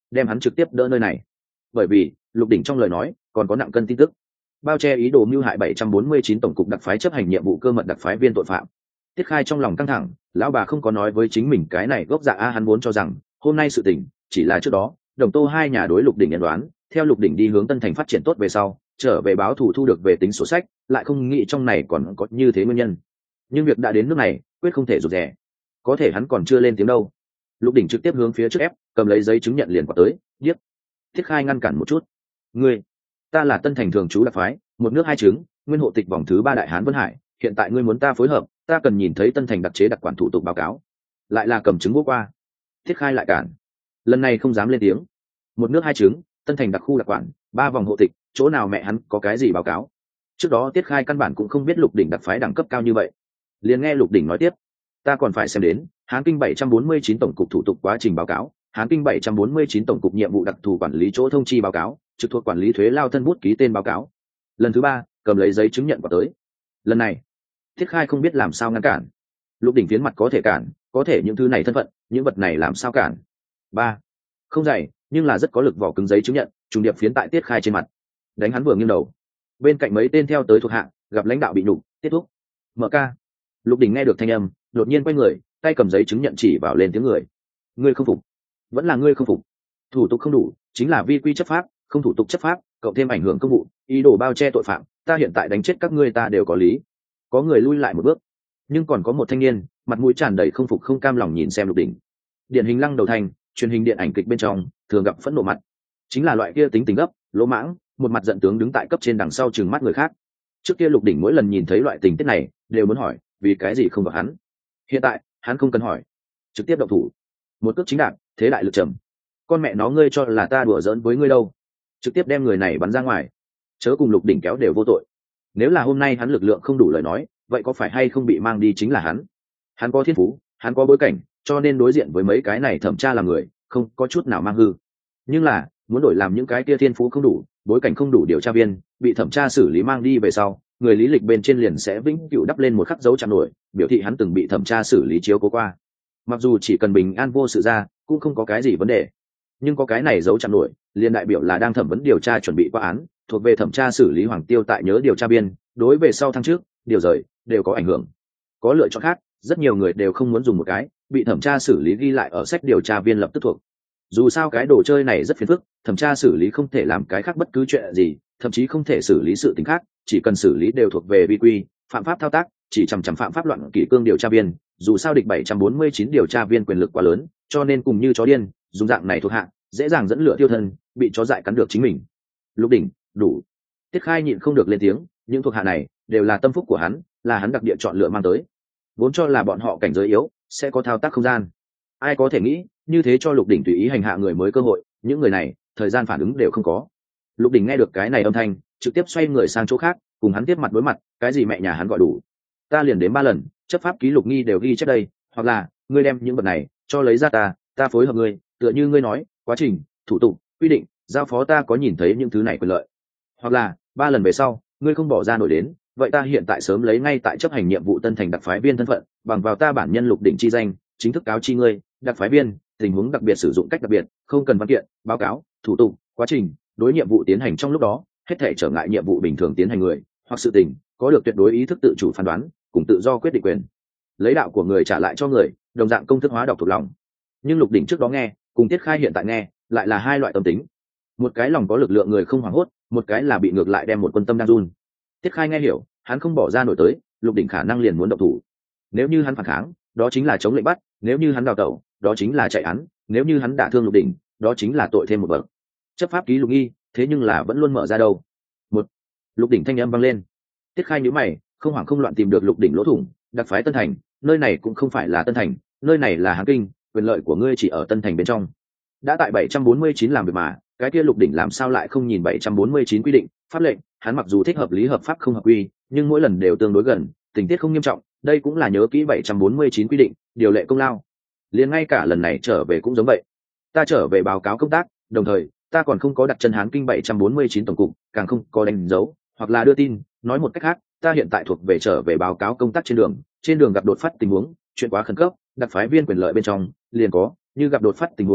đem hắn trực tiếp đỡ nơi này. Bởi vì Lục Đỉnh trong lời nói còn có nặng cân tin tức, bao che ý đồ mưu hại 749 tổng cục đặc phái chấp hành nhiệm vụ cơ mật đặc phái viên tội phạm. Tiết Khai trong lòng căng thẳng, lão bà không có nói với chính mình cái này gốc dạ a, hắn vốn cho rằng hôm nay sự tình chỉ là trước đó Đồng Tô hai nhà đối Lục Đỉnh nhận đoán, theo Lục Đỉnh đi hướng Tân Thành phát triển tốt về sau, trở về báo thù thu được về tính sổ sách, lại không nghĩ trong này còn có như thế nguyên nhân. Nhưng việc đã đến nước này, quyết không thể rụt rè. Có thể hắn còn chưa lên tiếng đâu, Lục Đỉnh trực tiếp hướng phía trước ép, cầm lấy giấy chứng nhận liền qua tới, điếc. Tiết Khai ngăn cản một chút. Ngươi, ta là Tân Thành thường trú đặc phái, một nước hai chứng, nguyên hộ tịch vòng thứ 3 đại hán Vân Hải, hiện tại ngươi muốn ta phối hợp, ta cần nhìn thấy Tân Thành đặc chế đặc quản thủ tục báo cáo, lại là cầm chứng bố qua. Tiết Khai lại cản, lần này không dám lên tiếng. Một nước hai chứng, Tân Thành đặc khu đặc quản, 3 vòng hộ tịch, chỗ nào mẹ hắn có cái gì báo cáo. Trước đó Tiết Khai căn bản cũng không biết Lục Đỉnh đặc phái đẳng cấp cao như vậy. Liền nghe Lục Đỉnh nói tiếp, ta còn phải xem đến Hán Kinh 749 tổng cục thủ tục quá trình báo cáo, Hán Kinh 749 tổng cục nhiệm vụ đặc thù quản lý chỗ thông chi báo cáo, trực thuộc quản lý thuế lao thân bút ký tên báo cáo. Lần thứ 3, cầm lấy giấy chứng nhận qua tới. Lần này Tiết Khai không biết làm sao ngăn cản. Lục Đỉnh phiến mặt có thể cản, có thể những thứ này thân phận, những vật này làm sao cản. 3. Không dày, nhưng là rất có lực vỏ cứng giấy chứng nhận, trùng điệp phiến tại Tiết Khai trên mặt. Đánh hắn vừa nghiêng đầu. Bên cạnh mấy tên theo tới thuộc hạ, gặp lãnh đạo bị nhục, kết thúc. Mở ca. Lục Đỉnh nghe được thanh âm, đột nhiên quay người, tay cầm giấy chứng nhận chỉ vào lên tiếng người. Ngươi không phục? Vẫn là ngươi không phục? Thủ tục không đủ, chính là vi quy chấp pháp, không thủ tục chấp pháp, cộng thêm ảnh hưởng công vụ, ý đồ bao che tội phạm, ta hiện tại đánh chết các ngươi ta đều có lý. Có người lui lại một bước, nhưng còn có một thanh niên, mặt mũi tràn đầy không phục không cam lòng nhìn xem Lục Đỉnh. Điển hình Lăng Đầu Thành, truyền hình điện ảnh kịch bên trong thường gặp phẫn nộ mặt, chính là loại kia tính tình gấp, lỗ mãng, một mặt giận tướng đứng tại cấp trên đằng sau trừng mắt người khác. Trước kia Lục Đỉnh mỗi lần nhìn thấy loại tình tiết này đều muốn hỏi vì cái gì không gặp hắn. Hiện tại hắn không cần hỏi, trực tiếp động thủ, một cước chính đạp, thế đại lực trầm. Con mẹ nó, ngươi cho là ta đùa giỡn với ngươi đâu, trực tiếp đem người này bắn ra ngoài. Chớ cùng Lục Đỉnh kéo đều vô tội. Nếu là hôm nay hắn lực lượng không đủ lời nói, vậy có phải hay không bị mang đi chính là hắn. Hắn có thiên phú, hắn có bối cảnh, cho nên đối diện với mấy cái này thẩm tra làm người không có chút nào mang hư. Nhưng là muốn đổi làm những cái kia thiên phú không đủ, bối cảnh không đủ điều tra viên bị thẩm tra xử lý mang đi về sau, người lý lịch bên trên liền sẽ vĩnh cửu đắp lên một khắc dấu chạm nổi, biểu thị hắn từng bị thẩm tra xử lý chiếu cố qua. Mặc dù chỉ cần bình an vô sự ra cũng không có cái gì vấn đề, nhưng có cái này dấu chạm nổi liền đại biểu là đang thẩm vấn điều tra chuẩn bị qua án, thuộc về thẩm tra xử lý Hoàng Tiêu tại nhớ điều tra viên, đối về sau thăng trước điều rời đều có ảnh hưởng. Có lựa chọn khác, rất nhiều người đều không muốn dùng một cái bị thẩm tra xử lý ghi lại ở sách điều tra viên lập tức thuộc. Dù sao cái đồ chơi này rất phiền phức, thẩm tra xử lý không thể làm cái khác bất cứ chuyện gì, thậm chí không thể xử lý sự tình khác, chỉ cần xử lý đều thuộc về vi quy phạm pháp thao tác, chỉ chằm phạm pháp loạn kỷ cương điều tra viên. Dù sao địch 749 điều tra viên quyền lực quá lớn, cho nên cùng như chó điên dùng dạng này thuộc hạ dễ dàng dẫn lửa tiêu thân, bị chó dại cắn được chính mình. Lục Đỉnh, đủ. Tiết Khai nhịn không được lên tiếng, những thuộc hạ này đều là tâm phúc của hắn, là hắn đặc địa chọn lựa mang tới, vốn cho là bọn họ cảnh giới yếu sẽ có thao tác không gian. Ai có thể nghĩ như thế cho Lục Đỉnh tùy ý hành hạ người mới cơ hội, những người này thời gian phản ứng đều không có. Lục Đỉnh nghe được cái này âm thanh, trực tiếp xoay người sang chỗ khác, cùng hắn tiếp mặt đối mặt. Cái gì mẹ nhà hắn gọi đủ, ta liền đến 3 lần, chấp pháp ký lục nghi đều ghi chép đây, hoặc là ngươi đem những vật này cho lấy ra, ta phối hợp ngươi, tựa như ngươi nói quá trình thủ tục quy định giao phó ta có nhìn thấy những thứ này quyền lợi, hoặc là 3 lần về sau ngươi không bỏ ra nổi đến, vậy ta hiện tại sớm lấy ngay tại chấp hành nhiệm vụ Tân Thành đặc phái viên thân phận, bằng vào ta bản nhân Lục Đỉnh chi danh, chính thức cáo chi ngươi đặc phái viên tình huống đặc biệt sử dụng cách đặc biệt, không cần văn kiện báo cáo thủ tục quá trình, đối nhiệm vụ tiến hành trong lúc đó hết thể trở ngại nhiệm vụ bình thường tiến hành người hoặc sự tình có được tuyệt đối ý thức tự chủ phán đoán cùng tự do quyết định quyền, lấy đạo của người trả lại cho người, đồng dạng công thức hóa đọc thuộc lòng. Nhưng Lục Đỉnh trước đó nghe cùng Tiết Khai hiện tại nghe lại là hai loại tâm tính, một cái lòng có lực lượng người không hoảng hốt, một cái là bị ngược lại đem một quân tâm đang run. Tiết Khai nghe hiểu, hắn không bỏ ra nổi tới, Lục Đỉnh khả năng liền muốn động thủ. Nếu như hắn phản kháng, đó chính là chống lệnh bắt, nếu như hắn đào tẩu, đó chính là chạy án, nếu như hắn đả thương Lục Đỉnh, đó chính là tội thêm một bậc. Chấp pháp ký lục nghi, thế nhưng là vẫn luôn mở ra đâu. Một Lục Đỉnh thanh âm vang lên. Tiết Khai nhíu mày, không hoảng không loạn tìm được Lục Đỉnh lỗ thủng, đặc phái Tân Thành, nơi này cũng không phải là Tân Thành, nơi này là Hán Kinh, quyền lợi của ngươi chỉ ở Tân Thành bên trong. Đã tại 749 làm việc mà, cái kia Lục Đỉnh làm sao lại không nhìn 749 quy định pháp lệnh, hắn mặc dù thích hợp lý hợp pháp không hợp quy, nhưng mỗi lần đều tương đối gần, tình tiết không nghiêm trọng, đây cũng là nhớ kỹ 749 quy định, điều lệ công lao. Liền ngay cả lần này trở về cũng giống vậy. Ta trở về báo cáo công tác, đồng thời ta còn không có đặt chân Hán Kinh 749 tổng cục, càng không có đánh dấu hoặc là đưa tin, nói một cách khác, ta hiện tại thuộc về trở về báo cáo công tác trên đường gặp đột phát tình huống, chuyện quá khẩn cấp, đặc phái viên quyền lợi bên trong liền có, như gặp đột phát tình huống,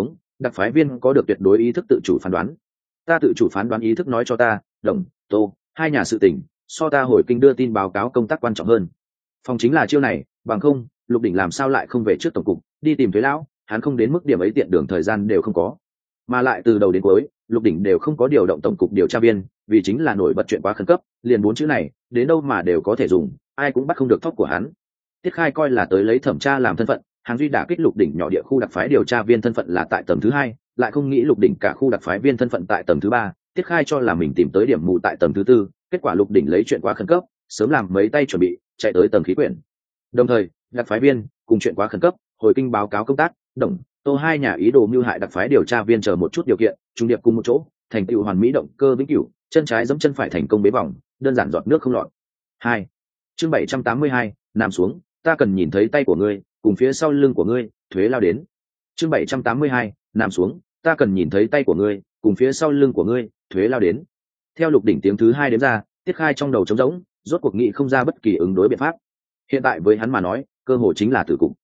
đặc phái viên có được tuyệt đối ý thức tự chủ phán đoán. Ta tự chủ phán đoán ý thức nói cho ta, Đồng, Tô, hai nhà sự tình so ta hồi kinh đưa tin báo cáo công tác quan trọng hơn. Phòng chính là chiêu này, bằng không Lục Đỉnh làm sao lại không về trước tổng cục đi tìm thuế lão, hắn không đến mức điểm ấy tiện đường thời gian đều không có. Mà lại từ đầu đến cuối Lục Đỉnh đều không có điều động tổng cục điều tra viên, vì chính là nổi bật chuyện quá khẩn cấp, liền 4 chữ này đến đâu mà đều có thể dùng, ai cũng bắt không được thóc của hắn. Tiết Khai coi là tới lấy thẩm tra làm thân phận, hàng duy đả kích Lục Đỉnh nhỏ địa khu đặc phái điều tra viên thân phận là tại tầng thứ 2, lại không nghĩ Lục Đỉnh cả khu đặc phái viên thân phận tại tầng thứ 3. Tiết Khai cho là mình tìm tới điểm mù tại tầng thứ 4, kết quả Lục Đỉnh lấy chuyện quá khẩn cấp, sớm làm mấy tay chuẩn bị, chạy tới tầng khí quyển. Đồng thời, đặc phái viên cùng chuyện quá khẩn cấp, hồi kinh báo cáo công tác, Đồng, Tô hai nhà ý đồ mưu hại đặc phái điều tra viên chờ một chút điều kiện, trung điệp cùng một chỗ, thành tựu hoàn mỹ động cơ vĩnh cửu, chân trái giẫm chân phải thành công bế vòng, đơn giản giọt nước không lọt. 2. Chương 782, nằm xuống, ta cần nhìn thấy tay của ngươi, cùng phía sau lưng của ngươi, thuế lao đến. Chương 782, nằm xuống, ta cần nhìn thấy tay của ngươi, cùng phía sau lưng của ngươi, thuế lao đến. Theo Lục Đỉnh tiếng thứ 2 đếm ra, Tiết Khai trong đầu trống rỗng, rốt cuộc nghĩ không ra bất kỳ ứng đối biện pháp. Hiện tại với hắn mà nói, cơ hội chính là tử cục.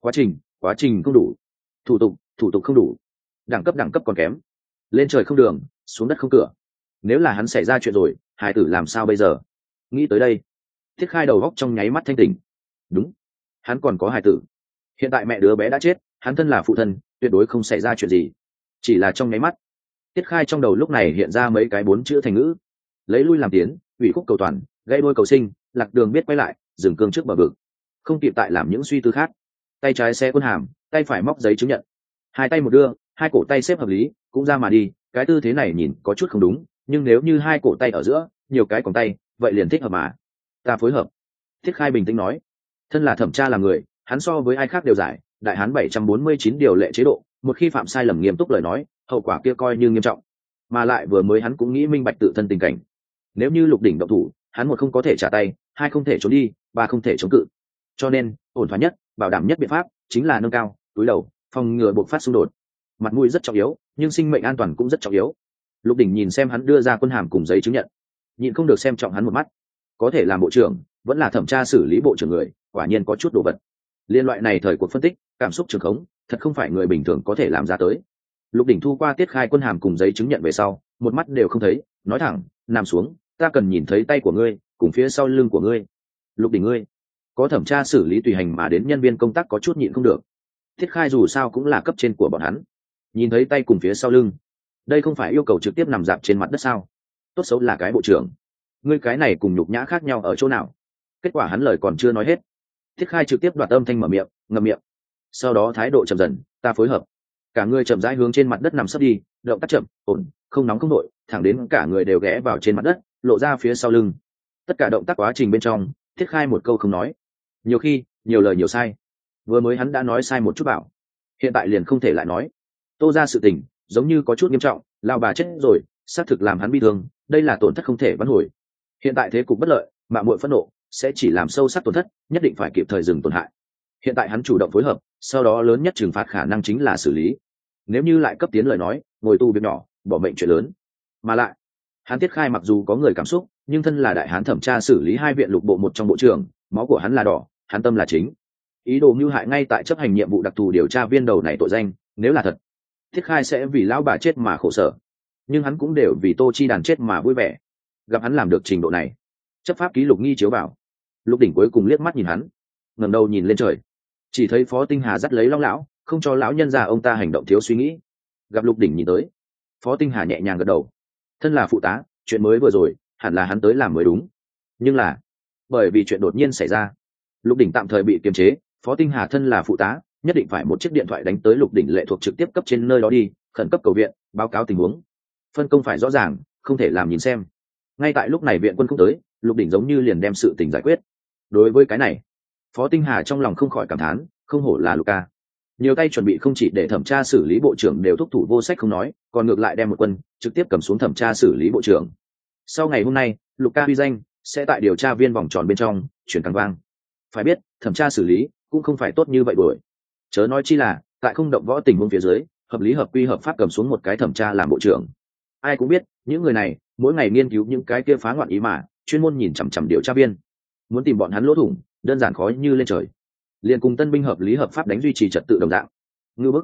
Quá trình không đủ, thủ tục không đủ, đẳng cấp còn kém, lên trời không đường, xuống đất không cửa. Nếu là hắn xảy ra chuyện rồi, hải tử làm sao bây giờ? Nghĩ tới đây, Tiết Khai đầu góc trong nháy mắt thanh tỉnh. Đúng, hắn còn có hải tử. Hiện tại mẹ đứa bé đã chết, hắn thân là phụ thân, tuyệt đối không xảy ra chuyện gì. Chỉ là trong nháy mắt, Tiết Khai trong đầu lúc này hiện ra mấy cái 4 chữ thành ngữ: lấy lui làm tiến, ủy khúc cầu toàn, gây đôi cầu sinh, lạc đường biết quay lại, dừng cương trước bờ vực. Không kịp tại làm những suy tư khác, tay trái xe quân hàm, tay phải móc giấy chứng nhận, hai tay một đưa, hai cổ tay xếp hợp lý, cũng ra mà đi. Cái tư thế này nhìn có chút không đúng, nhưng nếu như hai cổ tay ở giữa nhiều cái còng tay, vậy liền thích hợp mà. Ta phối hợp. Tiết Khai bình tĩnh nói. Thân là thẩm tra là người, hắn so với ai khác đều giải đại hán 749 điều lệ chế độ, một khi phạm sai lầm nghiêm túc lời nói, hậu quả kia coi như nghiêm trọng. Mà lại vừa mới hắn cũng nghĩ minh bạch tự thân tình cảnh. Nếu như Lục Đỉnh động thủ, hắn một không có thể trả tay, hai không thể trốn đi, ba không thể chống cự. Cho nên ổn thỏa nhất, bảo đảm nhất biện pháp chính là nâng cao túi đầu, phòng ngừa buộc phát xung đột. Mặt mũi rất trọng yếu, nhưng sinh mệnh an toàn cũng rất trọng yếu. Lục Đỉnh nhìn xem hắn đưa ra quân hàm cùng giấy chứng nhận, nhịn không được xem trọng hắn một mắt. Có thể làm bộ trưởng, vẫn là thẩm tra xử lý bộ trưởng người, quả nhiên có chút đồ vật. Liên loại này thời cuộc phân tích, cảm xúc trường khống, thật không phải người bình thường có thể làm ra tới. Lục Đỉnh thu qua Tiết Khai quân hàm cùng giấy chứng nhận về sau, một mắt đều không thấy, nói thẳng, nằm xuống, ta cần nhìn thấy tay của ngươi, cùng phía sau lưng của ngươi. Lục Đỉnh ngươi, có thẩm tra xử lý tùy hành mà đến nhân viên công tác có chút nhịn không được. Tiết Khai dù sao cũng là cấp trên của bọn hắn, nhìn thấy tay cùng phía sau lưng, đây không phải yêu cầu trực tiếp nằm dạp trên mặt đất sao? Tốt xấu là cái bộ trưởng, ngươi cái này cùng nhục nhã khác nhau ở chỗ nào? Kết quả hắn lời còn chưa nói hết, Tiết Khai trực tiếp đoạt âm thanh mở miệng, ngậm miệng. Sau đó thái độ chậm dần, ta phối hợp. Cả người chậm rãi hướng trên mặt đất nằm sấp đi, động tác chậm, ổn, không nóng không nội, thẳng đến cả người đều ghé vào trên mặt đất, lộ ra phía sau lưng. Tất cả động tác quá trình bên trong, Tiết Khai một câu không nói. Nhiều khi, nhiều lời nhiều sai. Vừa mới hắn đã nói sai một chút bảo, hiện tại liền không thể lại nói. Tô ra sự tình, giống như có chút nghiêm trọng, lão bà chết rồi, xác thực làm hắn bi thương, đây là tổn thất không thể vãn hồi. Hiện tại thế cục bất lợi, mạng muội phẫn nộ sẽ chỉ làm sâu sắc tổn thất, nhất định phải kịp thời dừng tổn hại. Hiện tại hắn chủ động phối hợp, sau đó lớn nhất trừng phạt khả năng chính là xử lý. Nếu như lại cấp tiến lời nói, ngồi tù việc nhỏ, bỏ mệnh chuyện lớn. Mà lại, hắn Tiết Khai mặc dù có người cảm xúc, nhưng thân là đại hán thẩm tra xử lý 2 viện lục bộ một trong bộ trưởng, máu của hắn là đỏ, hắn tâm là chính. Ý đồ mưu hại ngay tại chấp hành nhiệm vụ đặc thù điều tra viên đầu này tội danh, nếu là thật, Tiết Khai sẽ vì lão bà chết mà khổ sở, nhưng hắn cũng đều vì Tô Chi Đàn chết mà vui vẻ. Gặp hắn làm được trình độ này, chấp pháp ký lục nghi chiếu vào. Lục Đỉnh cuối cùng liếc mắt nhìn hắn, ngẩng đầu nhìn lên trời, chỉ thấy Phó Tinh Hà dắt lấy Long lão, không cho lão nhân già ông ta hành động thiếu suy nghĩ. Gặp Lục Đỉnh nhìn tới, Phó Tinh Hà nhẹ nhàng gật đầu. Thân là phụ tá, chuyện mới vừa rồi hẳn là hắn tới làm mới đúng, nhưng là bởi vì chuyện đột nhiên xảy ra, Lục Đỉnh tạm thời bị kiềm chế. Phó Tinh Hà thân là phụ tá, nhất định phải một chiếc điện thoại đánh tới Lục Đỉnh lệ thuộc trực tiếp cấp trên nơi đó đi, khẩn cấp cầu viện, báo cáo tình huống. Phân công phải rõ ràng, không thể làm nhìn xem. Ngay tại lúc này viện quân cũng tới, Lục Đỉnh giống như liền đem sự tình giải quyết. Đối với cái này, Phó Tinh Hà trong lòng không khỏi cảm thán, không hổ là Luca. Nhiều tay chuẩn bị không chỉ để thẩm tra xử lý bộ trưởng đều thúc thủ vô sách không nói, còn ngược lại đem một quân trực tiếp cầm xuống thẩm tra xử lý bộ trưởng. Sau ngày hôm nay, Luca uy danh sẽ tại điều tra viên vòng tròn bên trong chuyển càng vang. Phải biết, thẩm tra xử lý cũng không phải tốt như vậy đuổi. Chớ nói chi là, tại không động võ tình huống phía dưới, hợp lý hợp quy hợp pháp cầm xuống một cái thẩm tra làm bộ trưởng. Ai cũng biết, những người này mỗi ngày nghiên cứu những cái kia phá loạn ý mà, chuyên môn nhìn chằm chằm điều tra viên. Muốn tìm bọn hắn lỗ thủng, đơn giản khó như lên trời. Liền cùng tân binh hợp lý hợp pháp đánh duy trì trật tự đồng dạng. Ngư bức.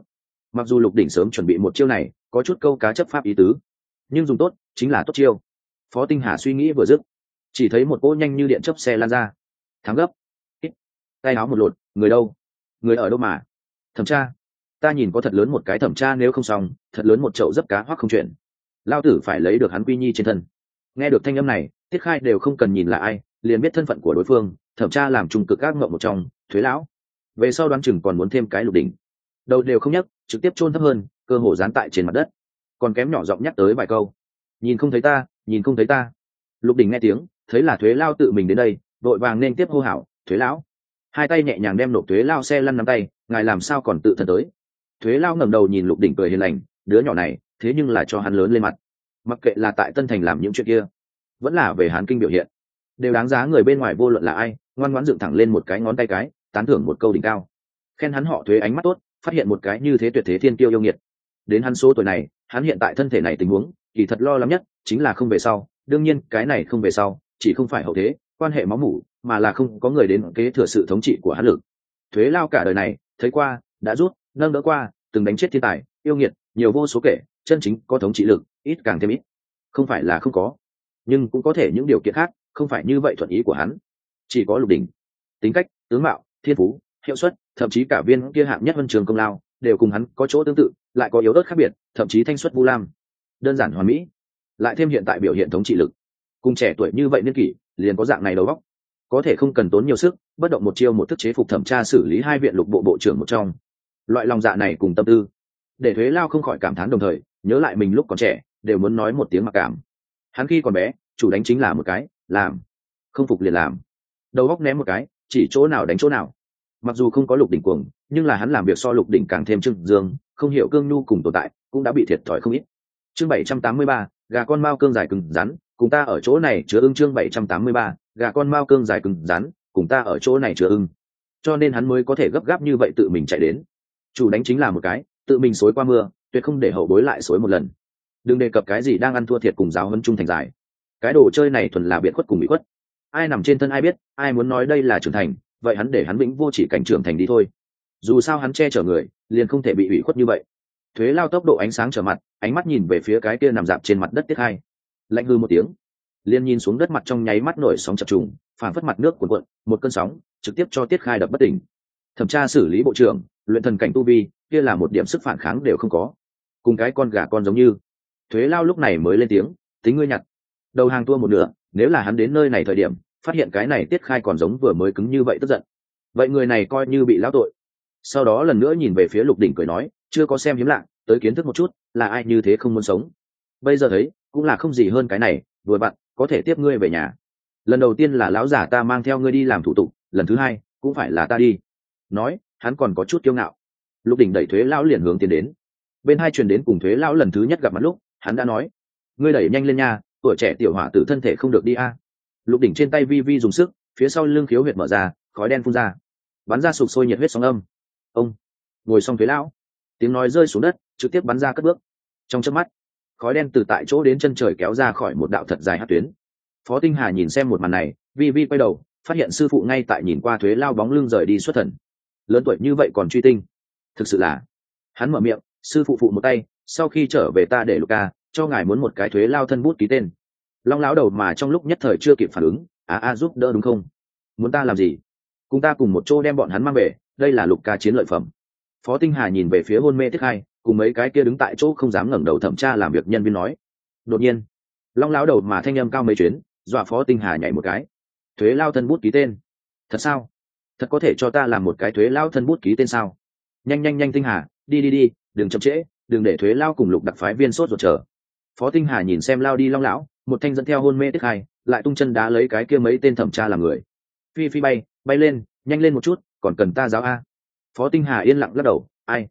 Mặc dù Lục Đỉnh sớm chuẩn bị một chiêu này có chút câu cá chấp pháp ý tứ, nhưng dùng tốt chính là tốt chiêu. Phó Tinh Hà suy nghĩ vừa dứt, chỉ thấy một cỗ nhanh như điện chớp xe lan ra. Thắng gấp. Ít. Tay áo một lột, người đâu? Người ở đâu mà? Thẩm tra. Ta nhìn có thật lớn một cái thẩm tra, nếu không xong thật lớn một chậu dấp cá hoắc không chuyện. Lao tử phải lấy được hắn quy nhi trên thân. Nghe được thanh âm này, Tiết Khai đều không cần nhìn là ai, liền biết thân phận của đối phương. Thẩm tra làm trung cực ác ngộng một trong, Thuế lão. Về sau đoán chừng còn muốn thêm cái Lục Đỉnh. Đầu đều không nhấc, trực tiếp chôn thấp hơn, cơ hồ dán tại trên mặt đất. Còn kém nhỏ giọng nhắc tới vài câu. Nhìn không thấy ta, nhìn không thấy ta. Lục Đỉnh nghe tiếng, thấy là Thuế lao tự mình đến đây, đội vàng nên tiếp hô hào, Thuế lão. Hai tay nhẹ nhàng đem nộp Thuế lao xe lăn nắm tay, ngài làm sao còn tự thân tới. Thuế lao ngẩng đầu nhìn Lục Đỉnh cười hiền lành, đứa nhỏ này thế nhưng là cho hắn lớn lên mặt. Mặc kệ là tại Tân Thành làm những chuyện kia, vẫn là về Hán Kinh biểu hiện, đều đáng giá người bên ngoài vô luận là ai ngoan ngoãn dựng thẳng lên một cái ngón tay cái, tán thưởng một câu đỉnh cao. Khen hắn họ Thuế ánh mắt tốt, phát hiện một cái như thế tuyệt thế thiên kiêu yêu nghiệt. Đến hắn số tuổi này, hắn hiện tại thân thể này tình huống, kỳ thật lo lắng nhất chính là không về sau. Đương nhiên cái này không về sau chỉ không phải hậu thế quan hệ máu mủ, mà là không có người đến kế thừa sự thống trị của hắn lực. Thuế lao cả đời này thấy qua, đã rút nâng đỡ qua, từng đánh chết thiên tài yêu nghiệt nhiều vô số kể, chân chính có thống trị lực ít càng thêm ít. Không phải là không có, nhưng cũng có thể những điều kiện khác không phải như vậy thuận ý của hắn. Chỉ có Lục Đỉnh tính cách, tướng mạo, thiên phú, hiệu suất, thậm chí cả viên kia hạng nhất huân trường công lao đều cùng hắn có chỗ tương tự, lại có yếu ớt khác biệt, thậm chí thanh xuất vu lam, đơn giản hoàn mỹ. Lại thêm hiện tại biểu hiện thống trị lực, cùng trẻ tuổi như vậy niên kỷ liền có dạng này đầu óc, có thể không cần tốn nhiều sức, bất động một chiêu một thức chế phục thẩm tra xử lý hai viện lục bộ bộ trưởng một trong. Loại lòng dạ này cùng tâm tư, để Thuế lao không khỏi cảm thán, đồng thời nhớ lại mình lúc còn trẻ đều muốn nói một tiếng mặc cảm. Hắn khi còn bé chủ đánh chính là một cái làm, không phục liền làm, đầu óc ném một cái chỉ chỗ nào đánh chỗ nào. Mặc dù không có Lục Đỉnh cuồng, nhưng là hắn làm việc so Lục Đỉnh càng thêm trưng dương, không hiểu cương nhu cùng tồn tại cũng đã bị thiệt thòi không ít. Chương 783, gà con mao cương dài cứng rắn, cùng ta ở chỗ này chứa ưng. Chương 783, gà con mao cương dài cứng rắn, cùng ta ở chỗ này chứa ưng. Cho nên hắn mới có thể gấp gáp như vậy tự mình chạy đến. Chủ đánh chính là một cái tự mình xối qua mưa, tuyệt không để hậu bối lại xối một lần. Đừng đề cập cái gì đang ăn thua thiệt cùng giáo huấn trung thành dài. Cái đồ chơi này thuần là biệt khuất cùng bị khuất. Ai nằm trên thân ai biết, ai muốn nói đây là trưởng thành, vậy hắn để hắn vĩnh vô chỉ cảnh trưởng thành đi thôi. Dù sao hắn che chở người, liền không thể bị ủy khuất như vậy. Thuế lao tốc độ ánh sáng trở mặt, ánh mắt nhìn về phía cái kia nằm dạp trên mặt đất Tiết Khai, lạnh hư một tiếng, liền nhìn xuống đất mặt trong nháy mắt nổi sóng chập trùng, phảng phất mặt nước cuộn cuộn, một cơn sóng trực tiếp cho Tiết Khai đập bất tỉnh. Thẩm tra xử lý bộ trưởng, luyện thần cảnh tu vi, kia là một điểm sức phản kháng đều không có, cùng cái con gà con giống như. Thuế lao lúc này mới lên tiếng, tính ngươi nhặt. Đầu hàng thua một nửa, nếu là hắn đến nơi này thời điểm phát hiện cái này Tiết Khai còn giống vừa mới cứng như vậy tức giận, vậy người này coi như bị lão tội. Sau đó lần nữa nhìn về phía Lục Đỉnh cười nói, chưa có xem hiếm lạ, tới kiến thức một chút là ai như thế không muốn sống. Bây giờ thấy cũng là không gì hơn cái này, vừa vặn có thể tiếp ngươi về nhà. Lần đầu tiên là lão giả ta mang theo ngươi đi làm thủ tục, lần thứ hai cũng phải là ta đi. Nói hắn còn có chút kiêu ngạo. Lục Đỉnh đẩy Thuế lão liền hướng tiến đến. Bên hai truyền đến cùng Thuế lão lần thứ nhất gặp mặt lúc hắn đã nói, ngươi đẩy nhanh lên nha, tuổi trẻ tiểu hỏa tử thân thể không được đi a. Lục Đỉnh trên tay vi vi dùng sức, phía sau lưng khiếu huyệt mở ra, khói đen phun ra, bắn ra sục sôi nhiệt huyết sóng âm. Ông ngồi xong Thuế lão, tiếng nói rơi xuống đất, trực tiếp bắn ra cất bước. Trong chớp mắt, khói đen từ tại chỗ đến chân trời kéo ra khỏi một đạo thật dài hắc tuyến. Phó Tinh Hà nhìn xem một màn này, vi vi quay đầu, phát hiện sư phụ ngay tại nhìn qua Thuế lao bóng lưng rời đi xuất thần. Lớn tuổi như vậy còn truy tinh, thực sự là. Hắn mở miệng, sư phụ phụ một tay, sau khi trở về ta để Luca cho ngài muốn một cái Thuế lao thân bút ký tên. Long lão đầu mà trong lúc nhất thời chưa kịp phản ứng, giúp đỡ đúng không? Muốn ta làm gì? Cùng ta cùng một chỗ đem bọn hắn mang về, đây là Luca chiến lợi phẩm. Phó Tinh Hà nhìn về phía hôn mê Tiết Khai, cùng mấy cái kia đứng tại chỗ không dám ngẩng đầu thẩm tra làm việc nhân viên nói. Đột nhiên, Long lão đầu mà thanh âm cao mấy chuyến, dọa Phó Tinh Hà nhảy một cái. Thuế lao thân bút ký tên? Thật sao? Thật có thể cho ta làm một cái Thuế lao thân bút ký tên sao? Nhanh nhanh nhanh Tinh Hà, đi, đừng chậm trễ, đừng để Thuế lao cùng Lục đặc phái viên sốt ruột chờ. Phó Tinh Hà nhìn xem lao đi Long lão, một thanh dẫn theo hôn mê Tiết Khai, lại tung chân đá lấy cái kia mấy tên thẩm tra làm người. Phi phi bay lên, nhanh lên một chút, còn cần ta giáo a. Phó Tinh Hà yên lặng lắc đầu,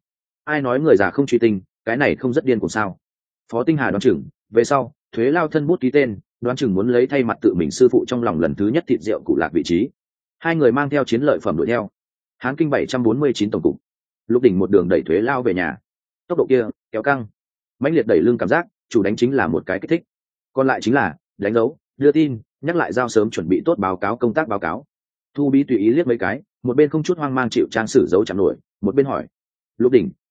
ai nói người già không truy tinh, cái này không rất điên cùng sao? Phó Tinh Hà đoán chừng về sau Thuế lao thân bút ký tên, đoán chừng muốn lấy thay mặt tự mình sư phụ trong lòng lần thứ nhất thịt rượu cụ lạc vị trí. Hai người mang theo chiến lợi phẩm đuổi theo. Hán Kinh 749 tổng cục. Lục Đỉnh một đường đẩy Thuế lao về nhà. Tốc độ kia kéo căng, mãnh liệt đẩy lưng cảm giác, chủ đánh chính là một cái kích thích. Còn lại chính là đánh dấu, đưa tin, nhắc lại giao sớm chuẩn bị tốt báo cáo công tác báo cáo. Thu Bí tùy ý liếc mấy cái, một bên không chút hoang mang chịu trang sử giấu chạm nổi, một bên hỏi, Lục Đỉnh,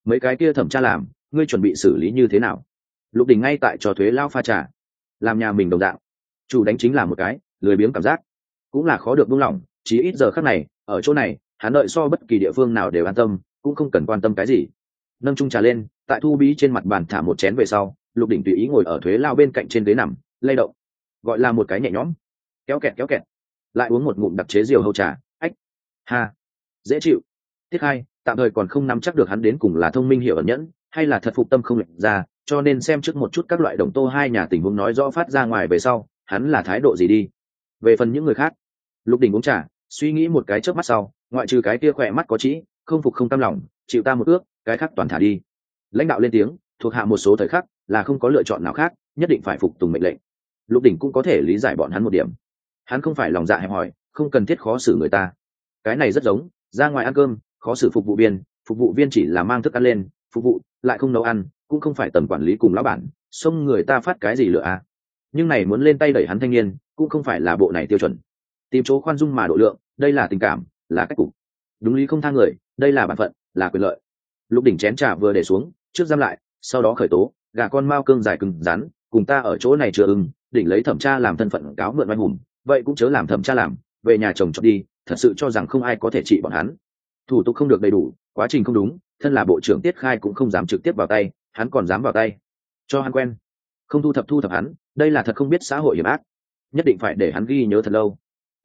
mấy cái kia thẩm tra làm ngươi chuẩn bị xử lý như thế nào? Lục Đình ngay tại cho thuế lao pha trà, làm nhà mình đồng dạng. Chủ đánh chính là một cái lười biếng cảm giác, cũng là khó được buông lỏng. Chí ít giờ khắc này ở chỗ này hắn đợi so bất kỳ địa phương nào đều an tâm, cũng không cần quan tâm cái gì. Nâng chung trà lên, tại Thu Bí trên mặt bàn thả một chén về sau, Lục Đỉnh tùy ý ngồi ở thuế lao bên cạnh trên ghế nằm, lay động, gọi là một cái nhẹ nhõm. Kéo kẹt, lại uống một ngụm đặc chế diều hâu trà, ách, ha, dễ chịu. Tiết Khai tạm thời còn không nắm chắc được hắn đến cùng là thông minh hiểu ẩn nhẫn, hay là thật phục tâm không lệnh ra, cho nên xem trước một chút các loại đồng tô hai nhà tình huống nói rõ phát ra ngoài về sau, hắn là thái độ gì đi. Về phần những người khác, Lục Đỉnh uống trà, suy nghĩ một cái chớp mắt sau, ngoại trừ cái kia khỏe mắt có trĩ, không phục không cam lòng, chịu ta một ước, cái khác toàn thả đi. Lãnh đạo lên tiếng, thuộc hạ một số thời khắc là không có lựa chọn nào khác, nhất định phải phục tùng mệnh lệnh. Lục Đỉnh cũng có thể lý giải bọn hắn một điểm, hắn không phải lòng dạ hẹp hòi, không cần thiết khó xử người ta. Cái này rất giống ra ngoài ăn cơm, khó xử phục vụ viên chỉ là mang thức ăn lên phục vụ, lại không nấu ăn, cũng không phải tầm quản lý cùng lão bản, xông người ta phát cái gì lựa à. Nhưng này muốn lên tay đẩy hắn thanh niên, cũng không phải là bộ này tiêu chuẩn. Tìm chỗ khoan dung mà độ lượng, đây là tình cảm, là cách cục. Đúng lý không tha người, đây là bản phận, là quyền lợi. Lục Đỉnh chén trà vừa để xuống, trước giam lại, sau đó khởi tố, gà con mao cương dài cứng rắn, cùng ta ở chỗ này chưa ưng, Đỉnh lấy thẩm tra làm thân phận cáo mượn oai hùng, vậy cũng chớ làm thẩm tra làm, về nhà chồng chọn đi, thật sự cho rằng không ai có thể trị bọn hắn. Thủ tục không được đầy đủ, quá trình không đúng, thân là bộ trưởng Tiết Khai cũng không dám trực tiếp vào tay, hắn còn dám vào tay, cho hắn quen, không thu thập hắn, đây là thật không biết xã hội hiểm ác, nhất định phải để hắn ghi nhớ thật lâu.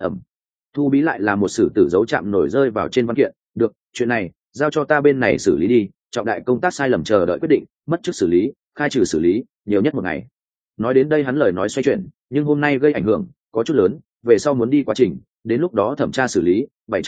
Thu Bí lại là một sử tử dấu chạm nổi rơi vào trên văn kiện. Được, chuyện này giao cho ta bên này xử lý đi, trọng đại công tác sai lầm chờ đợi quyết định, mất chức xử lý, khai trừ xử lý, nhiều nhất một ngày. Nói đến đây hắn lời nói xoay chuyển, nhưng hôm nay gây ảnh hưởng có chút lớn, về sau muốn đi quá trình, đến lúc đó thẩm tra xử lý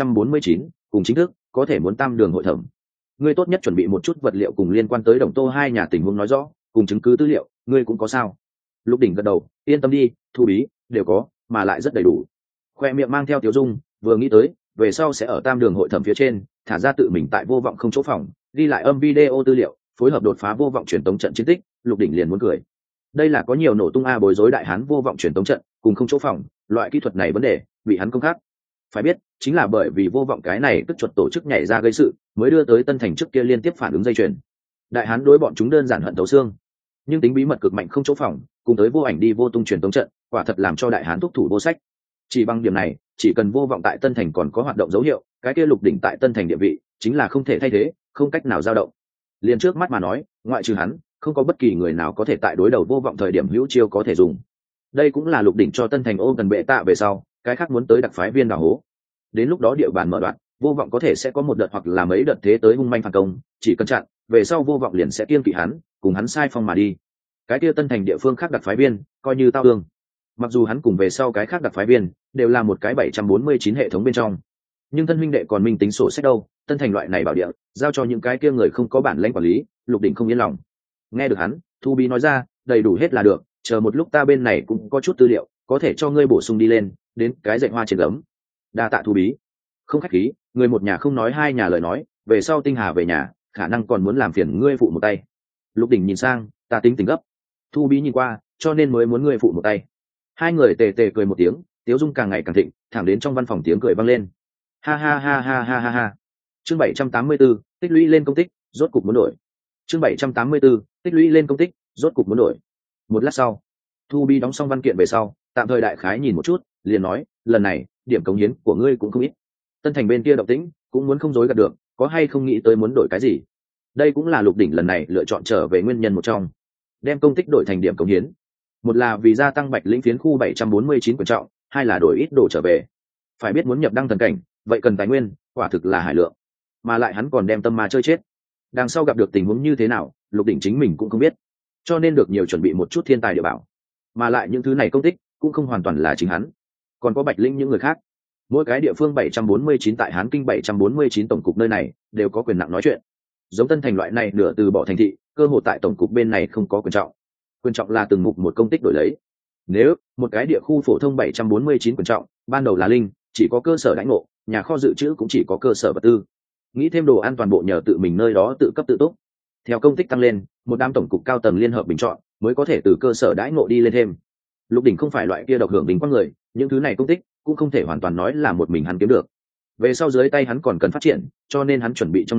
749 cùng chính thức có thể muốn tam đường hội thẩm. Ngươi tốt nhất chuẩn bị một chút vật liệu cùng liên quan tới Đồng Tô hai nhà tình huống nói rõ, cùng chứng cứ tư liệu, ngươi cũng có sao? Lục Đỉnh gật đầu, yên tâm đi, Thu Bí đều có, mà lại rất đầy đủ. Khoe miệng mang theo Tiếu Dung, vừa nghĩ tới về sau sẽ ở tam đường hội thẩm phía trên thả ra tự mình tại vô vọng không chỗ phòng ghi lại âm video tư liệu, phối hợp đột phá vô vọng truyền tống trận chiến tích. Lục Đỉnh liền muốn cười. Đây là có nhiều nổ tung bối rối đại hán vô vọng truyền tống trận cùng không chỗ phòng, loại kỹ thuật này vấn đề bị hắn công khắc. Phải biết chính là bởi vì vô vọng cái này tức chuột tổ chức nhảy ra gây sự, mới đưa tới Tân Thành trước kia liên tiếp phản ứng dây chuyền. Đại hán đối bọn chúng đơn giản hận thấu xương, nhưng tính bí mật cực mạnh không chỗ phòng, cùng tới vô ảnh đi vô tung truyền tống trận, quả thật làm cho đại hán thúc thủ vô sách. Chỉ bằng điểm này, chỉ cần vô vọng tại Tân Thành còn có hoạt động dấu hiệu, cái kia Lục Đỉnh tại Tân Thành địa vị chính là không thể thay thế, không cách nào dao động. Liền trước mắt mà nói, ngoại trừ hắn, không có bất kỳ người nào có thể tại đối đầu vô vọng thời điểm hữu chiêu có thể dùng. Đây cũng là Lục Đỉnh cho Tân Thành ôm gần bệ tạ về sau, cái khác muốn tới đặc phái viên đào hố. Đến lúc đó địa bàn mở đoạn, vô vọng có thể sẽ có một đợt hoặc là mấy đợt thế tới hung manh phản công, chỉ cần chặn, về sau vô vọng liền sẽ kiêng kỵ hắn, cùng hắn sai phong mà đi. Cái kia Tân Thành địa phương khác đặc phái viên, coi như tao ương. Mặc dù hắn cùng về sau cái khác đặc phái viên đều là một cái 749 hệ thống bên trong, nhưng thân huynh đệ còn minh tính sổ sách đâu. Tân Thành loại này bảo địa giao cho những cái kia người không có bản lĩnh quản lý, Lục Đỉnh không yên lòng. Nghe được hắn, Thu Bí nói ra, đầy đủ hết là được, chờ một lúc ta bên này cũng có chút tư liệu, có thể cho ngươi bổ sung đi lên, đến cái dạy hoa trên gấm. Đa tạ Thu Bí. Không khách khí, người một nhà không nói hai nhà lời nói, về sau Tinh Hà về nhà, khả năng còn muốn làm phiền ngươi phụ một tay. Lục Đỉnh nhìn sang, ta tính tình gấp. Thu Bí nhìn qua, cho nên mới muốn ngươi phụ một tay. Hai người tề tề cười một tiếng, Tiếu Dung càng ngày càng thịnh, thẳng đến trong văn phòng tiếng cười vang lên. Ha ha ha ha ha ha ha. Chương 784, tích lũy lên công tích, rốt cục muốn đổi. Chương 784, tích lũy lên công tích, rốt cục muốn đổi. Một lát sau, Thu Bí đóng xong văn kiện về sau, tạm thời đại khái nhìn một chút, liền nói, lần này, điểm cống hiến của ngươi cũng không ít. Tân Thành bên kia động tĩnh, cũng muốn không dối gạt được, có hay không nghĩ tới muốn đổi cái gì. Đây cũng là Lục Đỉnh lần này lựa chọn trở về nguyên nhân một trong. Đem công tích đổi thành điểm cống hiến. Một là vì gia tăng Bạch Lĩnh phiến khu 749 quan trọng, hai là đổi ít đồ trở về. Phải biết muốn nhập đăng thần cảnh, vậy cần tài nguyên, quả thực là hải lượng. Mà lại hắn còn đem tâm ma chơi chết. Đằng sau gặp được tình huống như thế nào, Lục Đỉnh chính mình cũng không biết. Cho nên được nhiều chuẩn bị một chút thiên tài địa bảo. Mà lại những thứ này công tích cũng không hoàn toàn là chính hắn, còn có Bạch Lĩnh những người khác. Mỗi cái địa phương 749 tại Hán Kinh 749 tổng cục nơi này đều có quyền nặng nói chuyện. Giống Tân Thành loại này nửa từ bỏ thành thị, cơ hội tại tổng cục bên này không có quyền trọng. Quyền trọng là từng mục một công tích đổi lấy. Nếu một cái địa khu phổ thông 749 quyền trọng, ban đầu là linh, chỉ có cơ sở đãi ngộ, nhà kho dự trữ cũng chỉ có cơ sở vật tư. Nghĩ thêm đồ ăn toàn bộ nhờ tự mình nơi đó tự cấp tự túc. Theo công tích tăng lên, một đám tổng cục cao tầng liên hợp bình chọn, mới có thể từ cơ sở đãi ngộ đi lên thêm. Lục Đỉnh không phải loại kia độc hưởng bình quang người, những thứ này công tích cũng không thể hoàn toàn nói là một mình hắn kiếm được. Về sau dưới tay hắn còn cần phát triển, cho nên hắn chuẩn bị trong này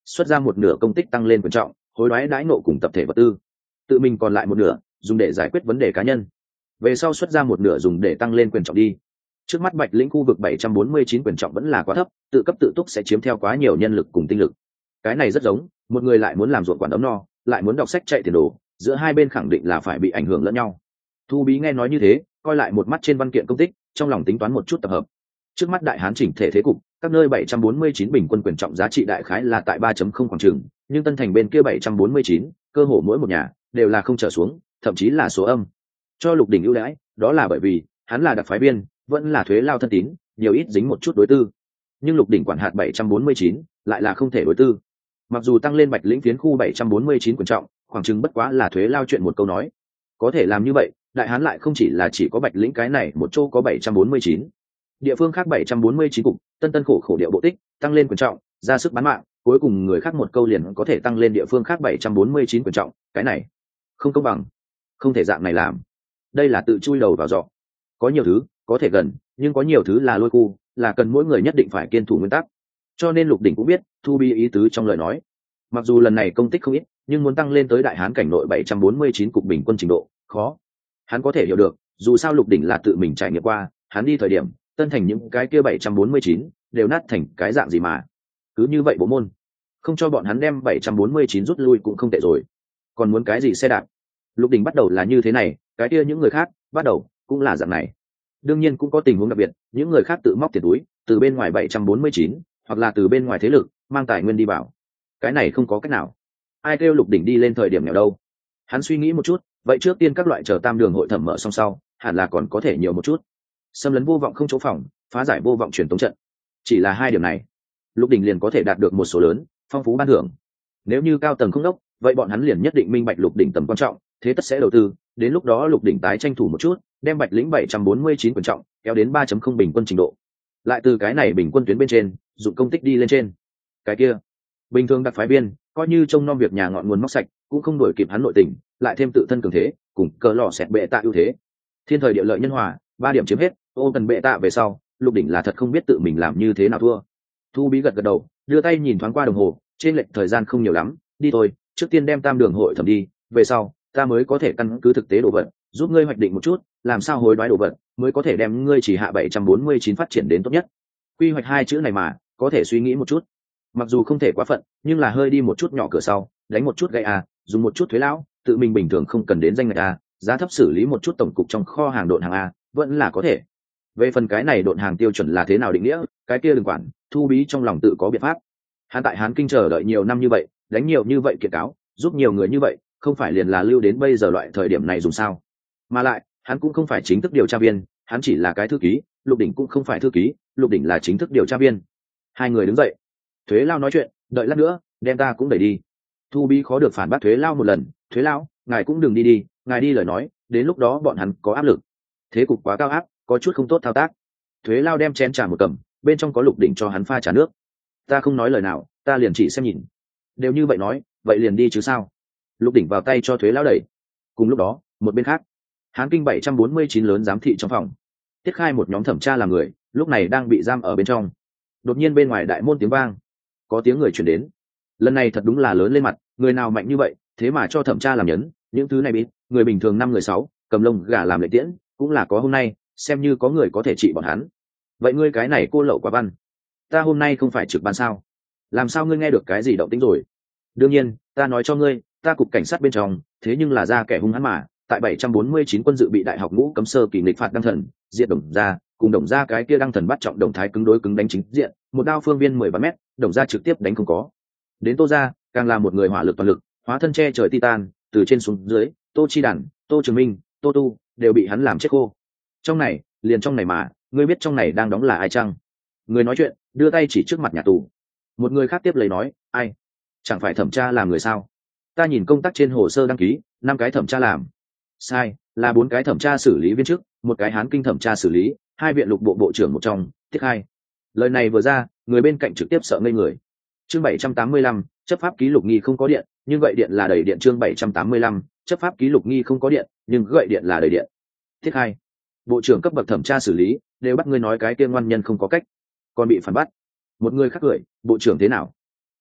xuất ra một nửa công tích tăng lên quan trọng, hối đoái đãi nộ cùng tập thể vật tư, tự mình còn lại một nửa dùng để giải quyết vấn đề cá nhân, về sau xuất ra một nửa dùng để tăng lên quyền trọng đi. Trước mắt Bạch lĩnh khu vực 749 quyền trọng vẫn là quá thấp, tự cấp tự túc sẽ chiếm theo quá nhiều nhân lực cùng tinh lực. Cái này rất giống một người lại muốn làm ruộng quản ấm no, lại muốn đọc sách chạy tiền đồ, giữa hai bên khẳng định là phải bị ảnh hưởng lẫn nhau. Thu Bí nghe nói như thế, coi lại một mắt trên văn kiện công tích, trong lòng tính toán một chút tập hợp. Trước mắt đại hán chỉnh thể thế cục, các nơi 749 bình quân quyền trọng giá trị đại khái là tại 3.0 khoảng chừng, nhưng Tân Thành bên kia 749, cơ hồ mỗi một nhà đều là không trở xuống, thậm chí là số âm. Cho Lục Đỉnh ưu đãi, đó là bởi vì hắn là đặc phái viên, vẫn là thuế lao thân tín, nhiều ít dính một chút đối tư. Nhưng Lục Đỉnh quản hạt 749, lại là không thể đối tư. Mặc dù tăng lên Bạch lĩnh phiến khu 749 quyền trọng, khoảng chừng bất quá là thuế lao chuyện một câu nói. Có thể làm như vậy, đại hán lại không chỉ là chỉ có Bạch lĩnh cái này một chỗ có 749. Địa phương khác 749 cục, tân tân khổ khổ điệu bộ tích, tăng lên quyền trọng, ra sức bán mạng, cuối cùng người khác một câu liền có thể tăng lên địa phương khác 749 quyền trọng, cái này không công bằng, không thể dạng này làm. Đây là tự chui đầu vào giỏ. Có nhiều thứ có thể gần, nhưng có nhiều thứ là lôi cu, là cần mỗi người nhất định phải kiên thủ nguyên tắc. Cho nên Lục Đỉnh cũng biết Thu Bí ý tứ trong lời nói. Mặc dù lần này công tích không ít, nhưng muốn tăng lên tới đại hán cảnh nội 749 cục bình quân trình độ, khó. Hắn có thể hiểu được, dù sao Lục Đỉnh là tự mình trải nghiệm qua, hắn đi thời điểm, Tân Thành những cái kia 749 đều nát thành cái dạng gì mà. Cứ như vậy bộ môn, không cho bọn hắn đem 749 rút lui cũng không tệ rồi. Còn muốn cái gì xe đạp? Lục Đỉnh bắt đầu là như thế này, cái kia những người khác bắt đầu cũng là dạng này. Đương nhiên cũng có tình huống đặc biệt, những người khác tự móc tiền túi, từ bên ngoài 749, hoặc là từ bên ngoài thế lực mang tài nguyên đi vào. Cái này không có cách nào. Ai kêu Lục Đỉnh đi lên thời điểm nghèo đâu? Hắn suy nghĩ một chút, vậy trước tiên các loại chờ tam đường hội thẩm mở xong sau, hẳn là còn có thể nhiều một chút. Xâm lấn vô vọng không chỗ phòng, phá giải vô vọng truyền tống trận. Chỉ là hai điểm này, Lục Đỉnh liền có thể đạt được một số lớn, phong phú ban thưởng. Nếu như cao tầng không đốc, vậy bọn hắn liền nhất định minh bạch Lục Đỉnh tầm quan trọng, thế tất sẽ đầu tư, đến lúc đó Lục Đỉnh tái tranh thủ một chút, đem Bạch lĩnh 749 quyền trọng kéo đến 3.0 bình quân trình độ. Lại từ cái này bình quân tuyến bên trên, dụng công tích đi lên trên. Cái kia, bình thường đặc phái viên, coi như trông nom việc nhà ngọn nguồn móc sạch, cũng không đổi kịp hắn nội tình, lại thêm tự thân cường thế, cùng cờ lọ xẹt bệ tạ ưu thế. Thiên thời địa lợi nhân hòa, 3 điểm chiếm hết, ô tần bệ tạ về sau, Lục Đỉnh là thật không biết tự mình làm như thế nào thua. Thu Bí gật gật đầu, đưa tay nhìn thoáng qua đồng hồ, trên lệch thời gian không nhiều lắm, đi thôi, trước tiên đem tam đường hội thẩm đi, về sau ta mới có thể căn cứ thực tế đồ vật, giúp ngươi hoạch định một chút, làm sao hối đoái đồ vật mới có thể đem ngươi chỉ hạ 749 phát triển đến tốt nhất. Quy hoạch hai chữ này mà, có thể suy nghĩ một chút. Mặc dù không thể quá phận, nhưng là hơi đi một chút nhỏ cửa sau, đánh một chút gậy dùng một chút thuế lão, tự mình bình thường không cần đến danh ngạch giá thấp xử lý một chút tổng cục trong kho hàng độn hàng vẫn là có thể. Về phần cái này độn hàng tiêu chuẩn là thế nào định nghĩa, cái kia đừng quản, Thu Bí trong lòng tự có biện pháp. Hắn tại Hán Kinh chờ đợi nhiều năm như vậy, đánh nhiều như vậy kiện cáo, giúp nhiều người như vậy, không phải liền là lưu đến bây giờ loại thời điểm này dùng sao? Mà lại, hắn cũng không phải chính thức điều tra viên, hắn chỉ là cái thư ký, Lục Đỉnh cũng không phải thư ký, Lục Đỉnh là chính thức điều tra viên. Hai người đứng dậy. Thuế Lao nói chuyện, đợi lát nữa, đem ta cũng đẩy đi. Thu Bí khó được phản bác Thuế Lao một lần, Thuế Lao, ngài cũng đừng đi, ngài đi lời nói, đến lúc đó bọn hắn có áp lực. Thế cục quá cao áp, có chút không tốt thao tác. Thuế Lao đem chén trà một cầm, bên trong có Lục Đỉnh cho hắn pha trà nước. Ta không nói lời nào, ta liền chỉ xem nhìn. Đều như vậy nói, vậy liền đi chứ sao? Lục Đỉnh vào tay cho Thuế Lao đẩy. Cùng lúc đó, một bên khác, Hán Kinh 749 lớn giám thị trong phòng. Tiết Khai một nhóm thẩm tra làm người, lúc này đang bị giam ở bên trong. Đột nhiên bên ngoài đại môn tiếng vang, có tiếng người chuyển đến. Lần này thật đúng là lớn lên mặt, người nào mạnh như vậy, thế mà cho thẩm tra làm nhấn, những thứ này biết, người bình thường 5 người 6, cầm lông gà làm lệ tiễn, cũng là có hôm nay, xem như có người có thể trị bọn hắn. Vậy ngươi cái này cô lậu quá văn, ta hôm nay không phải trực ban sao? Làm sao ngươi nghe được cái gì động tĩnh rồi? Đương nhiên, ta nói cho ngươi, ta cục cảnh sát bên trong, thế nhưng là ra kẻ hung hãn mà, tại 749 quân dự bị đại học ngũ cấm sơ kỳ nghịch phạt đăng thần, diệt Đồng gia, cùng Đồng gia cái kia đăng thần bắt trọng Đồng thái cứng đối cứng đánh chính diện, một đao phương viên 13 mét, Đồng gia trực tiếp đánh không có. Đến Tô gia, càng là một người hỏa lực toàn lực, hóa thân che trời titan, từ trên xuống dưới, Tô Chi Đản, Tô Trường Minh, Tô Tu đều bị hắn làm chết khô. Trong này, liền trong này mà, ngươi biết trong này đang đóng là ai chăng? Người nói chuyện, đưa tay chỉ trước mặt nhà tù. Một người khác tiếp lấy nói, ai? Chẳng phải thẩm tra làm người sao? Ta nhìn công tác trên hồ sơ đăng ký, 5 cái thẩm tra làm. Sai, là 4 cái thẩm tra xử lý viên chức, một cái Hán Kinh thẩm tra xử lý, 2 viện lục bộ bộ trưởng một trong, Tiết Khai. Lời này vừa ra, người bên cạnh trực tiếp sợ ngây người. Chương 785, chấp pháp ký lục nghi không có điện, nhưng gậy điện là đầy điện. Chương 785, chấp pháp ký lục nghi không có điện, nhưng gậy điện là đầy điện. Tiết Khai, bộ trưởng cấp bậc thẩm tra xử lý, đều bắt ngươi nói cái kia ngoan nhân không có cách, còn bị phản bắt. Một người khác cười, bộ trưởng thế nào?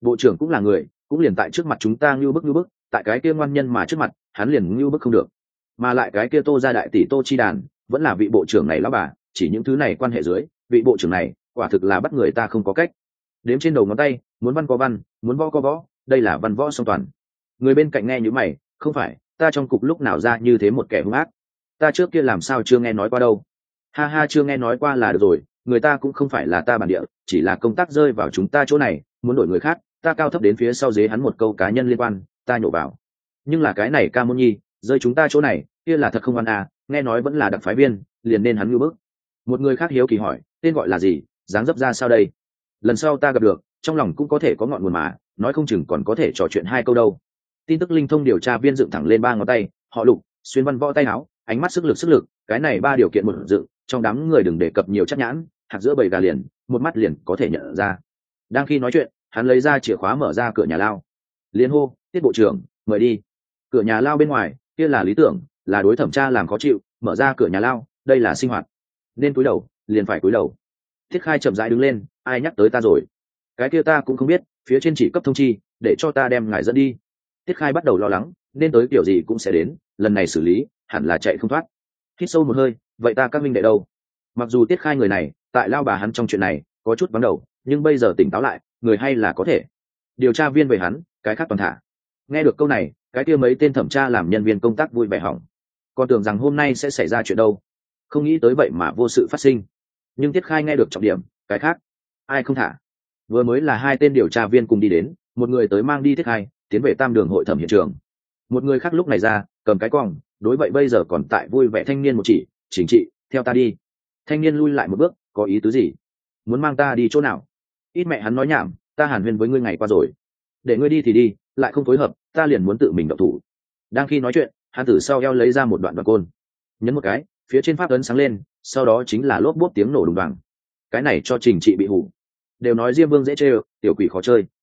bộ trưởng cũng là người, cũng liền tại trước mặt chúng ta ngưu bức, tại cái kia ngoan nhân mà trước mặt hắn liền ngưu bức không được. Mà lại cái kia Tô gia đại tỷ Tô Chi Đàn vẫn là vị bộ trưởng này lão bà, chỉ những thứ này quan hệ dưới, vị bộ trưởng này quả thực là bắt người ta không có cách. Đếm trên đầu ngón tay, muốn văn có văn, muốn võ có võ, đây là văn võ song toàn. Người bên cạnh nghe như mày, không phải, ta trong cục lúc nào ra như thế một kẻ hung ác, ta trước kia làm sao chưa nghe nói qua đâu. Ha ha, chưa nghe nói qua là được rồi, người ta cũng không phải là ta bản địa, chỉ là công tác rơi vào chúng ta chỗ này, muốn đổi người khác, ta cao thấp đến phía sau dế hắn một câu cá nhân liên quan, ta nhổ vào. Nhưng là cái này Ca Môn Nhi rơi chúng ta chỗ này, kia là thật không ăn à, nghe nói vẫn là đặc phái viên, liền nên hắn ngưu bức. Một người khác hiếu kỳ hỏi, tên gọi là gì, dáng dấp ra sao đây, lần sau ta gặp được, trong lòng cũng có thể có ngọn nguồn mà, nói không chừng còn có thể trò chuyện hai câu đâu. Tin tức linh thông điều tra viên dựng thẳng lên ba ngón tay, họ Lục, xuyên văn võ tay áo, ánh mắt sức lực, cái này ba điều kiện một dựng, trong đám người đừng đề cập nhiều chắc nhãn, hạt giữa bầy gà liền, một mắt liền có thể nhận ra. Đang khi nói chuyện, hắn lấy ra chìa khóa mở ra cửa nhà lao, liên hô, Tiết bộ trưởng, mời đi. Cửa nhà lao bên ngoài, kia là lý tưởng, là đối thẩm tra làm khó chịu, mở ra cửa nhà lao, đây là sinh hoạt, nên cúi đầu liền phải cúi đầu. Tiết Khai chậm rãi đứng lên, ai nhắc tới ta rồi, cái kia ta cũng không biết, phía trên chỉ cấp thông chi để cho ta đem ngài dẫn đi. Tiết Khai bắt đầu lo lắng, nên tới kiểu gì cũng sẽ đến, lần này xử lý hẳn là chạy không thoát. Hít sâu một hơi, vậy ta các minh đệ đâu? Mặc dù Tiết Khai người này tại lao bà hắn trong chuyện này có chút vắng đầu, nhưng bây giờ tỉnh táo lại, người hay là có thể. Điều tra viên về hắn, cái khác toàn thả. Nghe được câu này, cái kia mấy tên thẩm tra làm nhân viên công tác vui vẻ hỏng, còn tưởng rằng hôm nay sẽ xảy ra chuyện đâu, không nghĩ tới vậy mà vô sự phát sinh. Nhưng Tiết Khai nghe được trọng điểm, cái khác ai không thả. Vừa mới là hai tên điều tra viên cùng đi đến, một người tới mang đi Tiết Khai tiến về Tam Đường hội thẩm hiện trường, một người khác lúc này ra cầm cái còng, đối vậy bây giờ còn tại vui vẻ thanh niên một chỉ, chỉnh trị, theo ta đi. Thanh niên lui lại một bước, có ý tứ gì, muốn mang ta đi chỗ nào? Ít mẹ hắn nói nhảm, ta hàn huyên với ngươi ngày qua rồi, để ngươi đi thì đi, lại không phối hợp, ta liền muốn tự mình động thủ. Đang khi nói chuyện, hắn từ sau eo lấy ra một đoạn côn, nhấn một cái, phía trên pháp ấn sáng lên, sau đó chính là lốp bốp tiếng nổ đùng đoàng. Cái này cho trình trị bị hủ, đều nói Diêm Vương dễ chơi, tiểu quỷ khó chơi.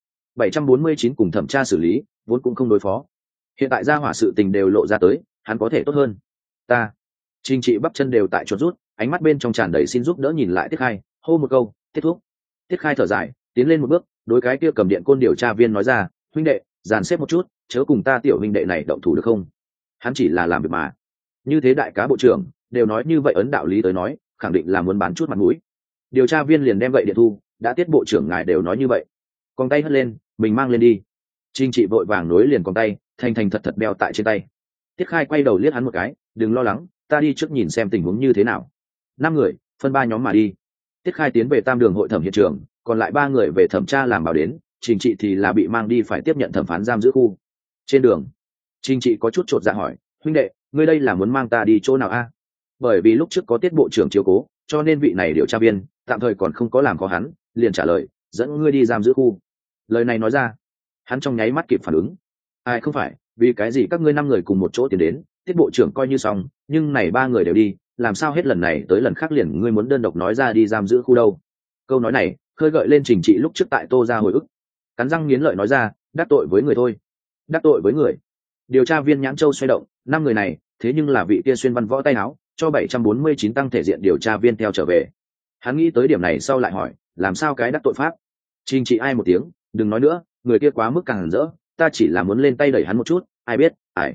749 cùng thẩm tra xử lý, vốn cũng không đối phó, hiện tại ra hỏa sự tình đều lộ ra tới, hắn có thể tốt hơn. Ta, trình trị bắp chân đều tại chuột rút, ánh mắt bên trong tràn đầy xin giúp đỡ nhìn lại Tiết Khai, hô một câu, kết thúc. Tiết Khai thở dài, tiến lên một bước, đối cái kia cầm điện côn điều tra viên nói ra, huynh đệ, dàn xếp một chút, chớ cùng ta tiểu huynh đệ này động thủ được không? Hắn chỉ là làm việc mà. Như thế đại cá bộ trưởng đều nói như vậy, ấn đạo lý tới nói, khẳng định là muốn bán chút mặt mũi. Điều tra viên liền đem gậy điện thu, đã Tiết bộ trưởng ngài đều nói như vậy, con tay hất lên, mình mang lên đi. Trình trị vội vàng nối liền con tay, thành thật đeo tại trên tay. Tiết Khai quay đầu liếc hắn một cái, đừng lo lắng, ta đi trước nhìn xem tình huống như thế nào. 5 người phân 3 nhóm mà đi. Tiết Khai tiến về Tam Đường hội thẩm hiện trường, còn lại 3 người về thẩm tra làm bảo đến, trình trị thì là bị mang đi phải tiếp nhận thẩm phán giam giữ khu. Trên đường, trình trị có chút chột dạ hỏi, huynh đệ, ngươi đây là muốn mang ta đi chỗ nào a? Bởi vì lúc trước có Tiết bộ trưởng chiếu cố, cho nên vị này điều tra viên tạm thời còn không có làm khó hắn, liền trả lời, dẫn ngươi đi giam giữ khu. Lời này nói ra, hắn trong nháy mắt kịp phản ứng. Ai không phải, vì cái gì các ngươi 5 người cùng một chỗ tiến đến, Tiết bộ trưởng coi như xong, nhưng này 3 người đều đi, làm sao hết lần này tới lần khác liền ngươi muốn đơn độc nói ra đi giam giữ khu đâu? Câu nói này khơi gợi lên trình trị lúc trước tại Tô ra hồi ức, cắn răng nghiến lợi nói ra, đắc tội với người thôi, đắc tội với người. Điều tra viên nhãn châu xoay động, 5 người này thế nhưng là vị kia xuyên văn võ tay áo cho 749 tăng thể diện điều tra viên theo trở về. Hắn nghĩ tới điểm này sau lại hỏi, làm sao cái đắc tội pháp? Trình trị ai một tiếng, đừng nói nữa, người kia quá mức càng rỡ, ta chỉ là muốn lên tay đẩy hắn một chút, ai biết,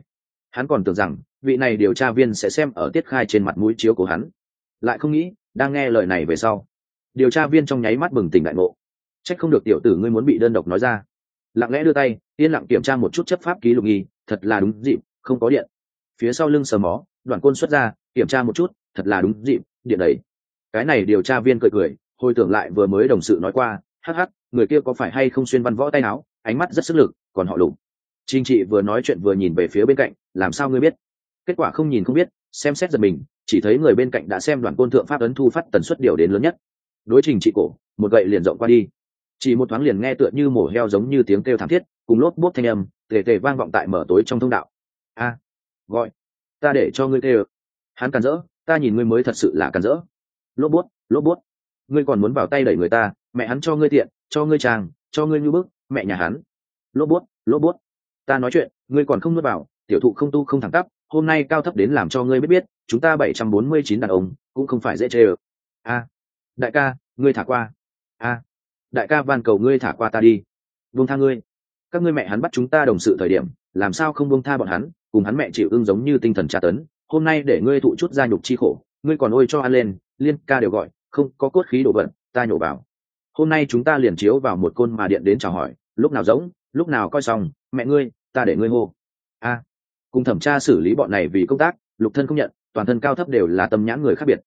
hắn còn tưởng rằng vị này điều tra viên sẽ xem ở Tiết Khai trên mặt mũi chiếu của hắn, lại không nghĩ, đang nghe lời này về sau, điều tra viên trong nháy mắt bừng tỉnh đại ngộ. Trách không được tiểu tử ngươi muốn bị đơn độc nói ra. Lặng lẽ đưa tay, yên lặng kiểm tra một chút chấp pháp ký lục nghi, thật là đúng dịp, không có điện. Phía sau lưng sờ mó, đoạn côn xuất ra, kiểm tra một chút, thật là đúng dịp, điện đấy. Cái này điều tra viên cười, hồi tưởng lại vừa mới đồng sự nói qua, hắc hắc, người kia có phải hay không xuyên văn võ tay áo, ánh mắt rất sức lực, còn họ Lục. Trình trị vừa nói chuyện vừa nhìn về phía bên cạnh, làm sao ngươi biết? Kết quả không nhìn không biết, xem xét giật mình, chỉ thấy người bên cạnh đã xem đoạn côn thượng pháp ấn thu phát tần suất điều đến lớn nhất. Đối trình trị cổ, một gậy liền rộng qua đi. Chỉ một thoáng liền nghe tựa như mổ heo giống như tiếng kêu thảm thiết, cùng lốp bốp thanh âm, tề vang vọng tại mở tối trong thông đạo. A, gọi, ta để cho ngươi kêu. Hắn càn rỡ, ta nhìn ngươi mới thật sự là càn rỡ. Lốp bốp, ngươi còn muốn vào tay đẩy người ta, mẹ hắn cho ngươi tiện, cho ngươi tràng, cho ngươi như bức, mẹ nhà hắn. Lốp bốp, ta nói chuyện, ngươi còn không nuốt vào, tiểu thụ không tu không thẳng tắp, hôm nay cao thấp đến làm cho ngươi biết, chúng ta 749 đàn ông cũng không phải dễ chơi. A, đại ca, ngươi thả qua. A, đại ca van cầu ngươi thả qua ta đi. buông tha ngươi. Các ngươi mẹ hắn bắt chúng ta đồng sự thời điểm làm sao không buông tha bọn hắn, cùng hắn mẹ chịu ưng giống như tinh thần tra tấn, hôm nay để ngươi thụ chút gia nhục chi khổ, ngươi còn ôi cho ăn lên, liên ca đều gọi không có cốt khí đổ vật, ta nhổ vào. Hôm nay chúng ta liền chiếu vào một côn mà điện đến chào hỏi, lúc nào giống lúc nào coi xong, mẹ ngươi ta để ngươi hô. Cùng thẩm tra xử lý bọn này vì công tác, Lục Thân không nhận, toàn thân cao thấp đều là tâm nhãn người khác biệt.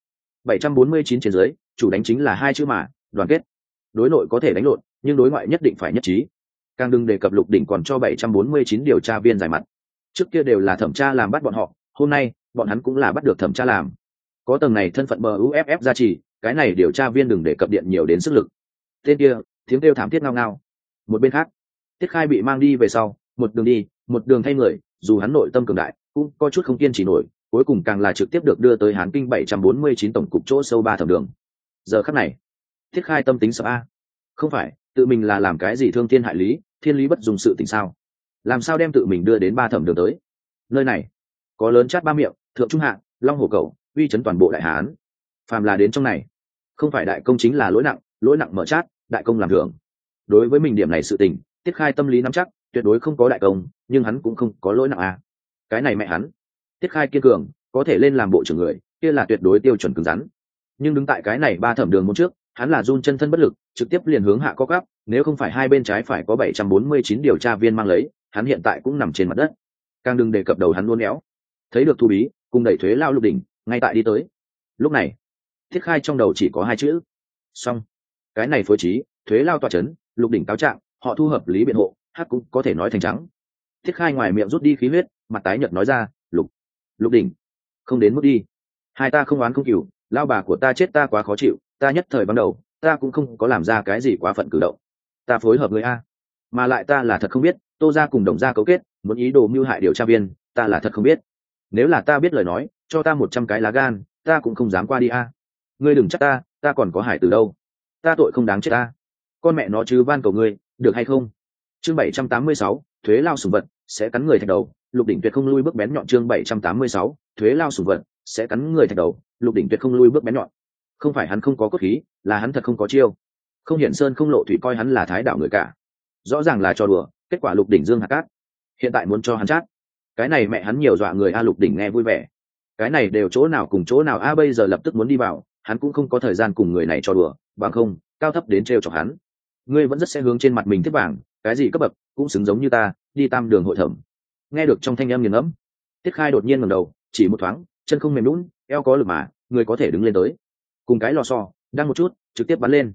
749 trên dưới, chủ đánh chính là hai chữ mà, đoàn kết. Đối nội có thể đánh lộn, nhưng đối ngoại nhất định phải nhất trí. Càng đừng đề cập Lục Đỉnh còn cho 749 điều tra viên giải mặt. Trước kia đều là thẩm tra làm bắt bọn họ, hôm nay bọn hắn cũng là bắt được thẩm tra làm. Có tầng này thân phận BUFF gia trì, cái này điều tra viên đừng đề cập điện nhiều đến sức lực. Tên kia, tiếng kêu thảm thiết ngao ngao. Một bên khác, Tiết Khai bị mang đi về sau, một đường đi, một đường thay người, dù hắn nội tâm cường đại, cũng có chút không kiên trì nổi, cuối cùng càng là trực tiếp được đưa tới Hán Kinh 749 tổng cục chỗ sâu 3 thẩm đường. Giờ khắc này, Tiết Khai tâm tính sợ không phải, tự mình là làm cái gì thương thiên hại lý, thiên lý bất dùng sự tình sao? Làm sao đem tự mình đưa đến 3 thẩm đường tới? Nơi này, có lớn chát ba miệng, thượng trung hạ, long hổ cầu, uy chấn toàn bộ đại Hán. Phàm là đến trong này, không phải đại công chính là lỗi nặng mở chát, đại công làm thưởng. Đối với mình điểm này sự tình, Tiết Khai tâm lý nắm chắc, tuyệt đối không có đại công, nhưng hắn cũng không có lỗi nặng cái này mẹ hắn. Tiết Khai kiên cường, có thể lên làm bộ trưởng người, kia là tuyệt đối tiêu chuẩn cứng rắn. Nhưng đứng tại cái này 3 thẩm đường môn trước, hắn là run chân thân bất lực, trực tiếp liền hướng hạ có gắp, nếu không phải hai bên trái phải có 749 điều tra viên mang lấy, hắn hiện tại cũng nằm trên mặt đất. Càng đừng đề cập đầu hắn luôn éo. Thấy được Thu Bí cùng đẩy thuế lao Lục Đỉnh, ngay tại đi tới. Lúc này, Tiết Khai trong đầu chỉ có 2 chữ: xong. Cái này phối trí, thuế lao tọa chấn, Lục Đỉnh cáo trạng, họ thu hợp lý biện hộ, hát cũng có thể nói thành trắng. Tiết Khai ngoài miệng rút đi khí huyết, mặt tái nhợt nói ra: Lục Đỉnh, không đến mức đi. Hai ta không oán không cừu, lao bà của ta chết ta quá khó chịu, ta nhất thời ban đầu, ta cũng không có làm ra cái gì quá phận cử động. Ta phối hợp người mà lại ta là thật không biết, Tô gia cùng Đồng gia cấu kết, muốn ý đồ mưu hại điều tra viên, ta là thật không biết. Nếu là ta biết lời nói, cho ta 100 cái lá gan, ta cũng không dám qua đi Ngươi đừng trách ta còn có hải từ đâu. Ta tội không đáng chết con mẹ nó chứ, van cầu ngươi, được hay không? Chương 786, thuế lao sủng vật sẽ cắn người thạch đầu, Lục Đỉnh tuyệt không lui bước bén nhọn. Chương 786, thuế lao sủng vật sẽ cắn người thạch đầu, Lục Đỉnh tuyệt không lui bước bén nhọn. Không phải hắn không có cốt khí, là hắn thật không có chiêu. Không hiển sơn không lộ thủy coi hắn là thái đạo người cả. Rõ ràng là trò đùa, kết quả Lục Đỉnh dương hạt cát. Hiện tại muốn cho hắn chát. Cái này mẹ hắn nhiều dọa người Lục Đỉnh nghe vui vẻ. Cái này đều chỗ nào cùng chỗ nào bây giờ lập tức muốn đi vào, hắn cũng không có thời gian cùng người này trò đùa, bằng không, cao thấp đến trêu chọc hắn. Ngươi vẫn rất sẽ hướng trên mặt mình thiết vàng, cái gì cấp bậc cũng xứng giống như ta, đi tam đường hội thẩm. Nghe được trong thanh âm nghiền ngẫm, Tiết Khai đột nhiên ngẩng đầu, chỉ một thoáng, chân không mềm nhũn, eo có lực mà, người có thể đứng lên tới. Cùng cái lò xo, đang một chút, trực tiếp bắn lên.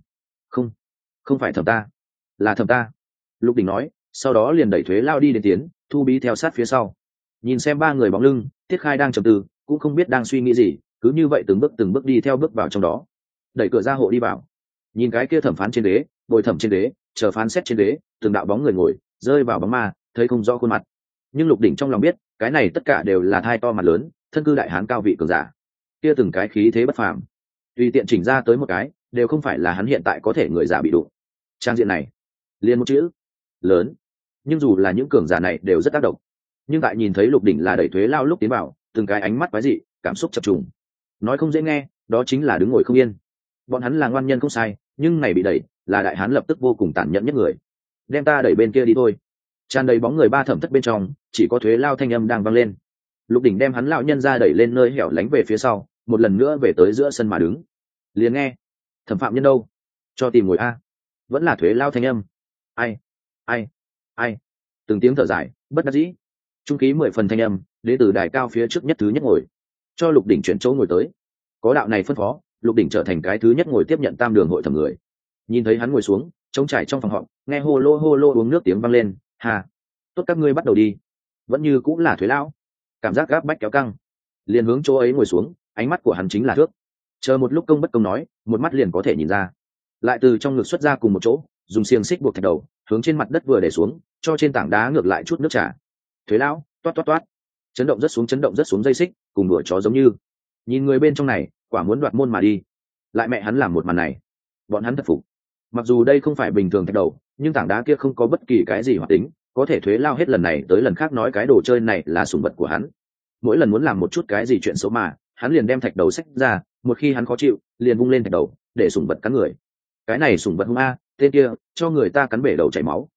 Không phải thẩm ta, là thẩm ta. Lục Đỉnh nói, sau đó liền đẩy thuế lao đi đến tiến, Thu Bí theo sát phía sau. Nhìn xem 3 người bóng lưng, Tiết Khai đang trầm tư, cũng không biết đang suy nghĩ gì, cứ như vậy từng bước đi theo bước vào trong đó. Đẩy cửa ra hộ đi vào. Nhìn cái kia thẩm phán trên đế, bồi thẩm trên đế, chờ phán xét trên đế, từng đạo bóng người ngồi, rơi vào bóng ma, thấy không rõ khuôn mặt. Nhưng Lục Đỉnh trong lòng biết, cái này tất cả đều là thai to mặt lớn, thân cư đại hán cao vị cường giả. Kia từng cái khí thế bất phàm, tùy tiện chỉnh ra tới một cái, đều không phải là hắn hiện tại có thể người giả bị đụng. Trang diện này, liền một chữ, lớn. Nhưng dù là những cường giả này đều rất tác động, nhưng tại nhìn thấy Lục Đỉnh là đẩy thuế lao lúc tiến vào, từng cái ánh mắt quái dị, cảm xúc chập trùng. Nói không dễ nghe, đó chính là đứng ngồi không yên. Bọn hắn là ngoan nhân không sai, nhưng này bị đẩy, là đại hán lập tức vô cùng tàn nhẫn nhất người. Đem ta đẩy bên kia đi thôi. Tràn đầy bóng người 3 thẩm thất bên trong, chỉ có thuế lao thanh âm đang vang lên. Lục Đỉnh đem hắn lão nhân ra đẩy lên nơi hẻo lánh về phía sau, một lần nữa về tới giữa sân mà đứng. Liền nghe, thẩm phạm nhân đâu? Cho tìm ngồi vẫn là thuế lao thanh âm. Ai? Từng tiếng thở dài, bất đắc dĩ. Trung khí 10 phần thanh âm, đến từ đài cao phía trước nhất thứ nhất ngồi. Cho Lục Đỉnh chuyển chỗ ngồi tới. Có đạo này phân phó, Lục Đỉnh trở thành cái thứ nhất ngồi tiếp nhận tam đường hội thẩm người. Nhìn thấy hắn ngồi xuống, trống trải trong phòng họp, nghe hô lô uống nước tiếng vang lên. Tốt, các ngươi bắt đầu đi. Vẫn như cũng là thuế lão. Cảm giác gáp bách kéo căng, liền hướng chỗ ấy ngồi xuống, ánh mắt của hắn chính là thước. Chờ một lúc công bất công nói, một mắt liền có thể nhìn ra. Lại từ trong ngực xuất ra cùng một chỗ, dùng xiềng xích buộc thạch đầu, hướng trên mặt đất vừa để xuống, cho trên tảng đá ngược lại chút nước trà. Thuế lão, toát. Chấn động rất xuống dây xích, cùng đuổi chó giống như. Nhìn người bên trong này, quả muốn đoạt môn mà đi. Lại mẹ hắn làm một màn này, bọn hắn thật phục. Mặc dù đây không phải bình thường thạch đầu, nhưng tảng đá kia không có bất kỳ cái gì hoạt tính, có thể thuế lao hết lần này tới lần khác nói cái đồ chơi này là sủng vật của hắn. Mỗi lần muốn làm một chút cái gì chuyện xấu mà, hắn liền đem thạch đầu xách ra, một khi hắn khó chịu, liền vung lên thạch đầu, để sủng vật cắn người. Cái này sủng vật hung tên kia, cho người ta cắn bể đầu chảy máu.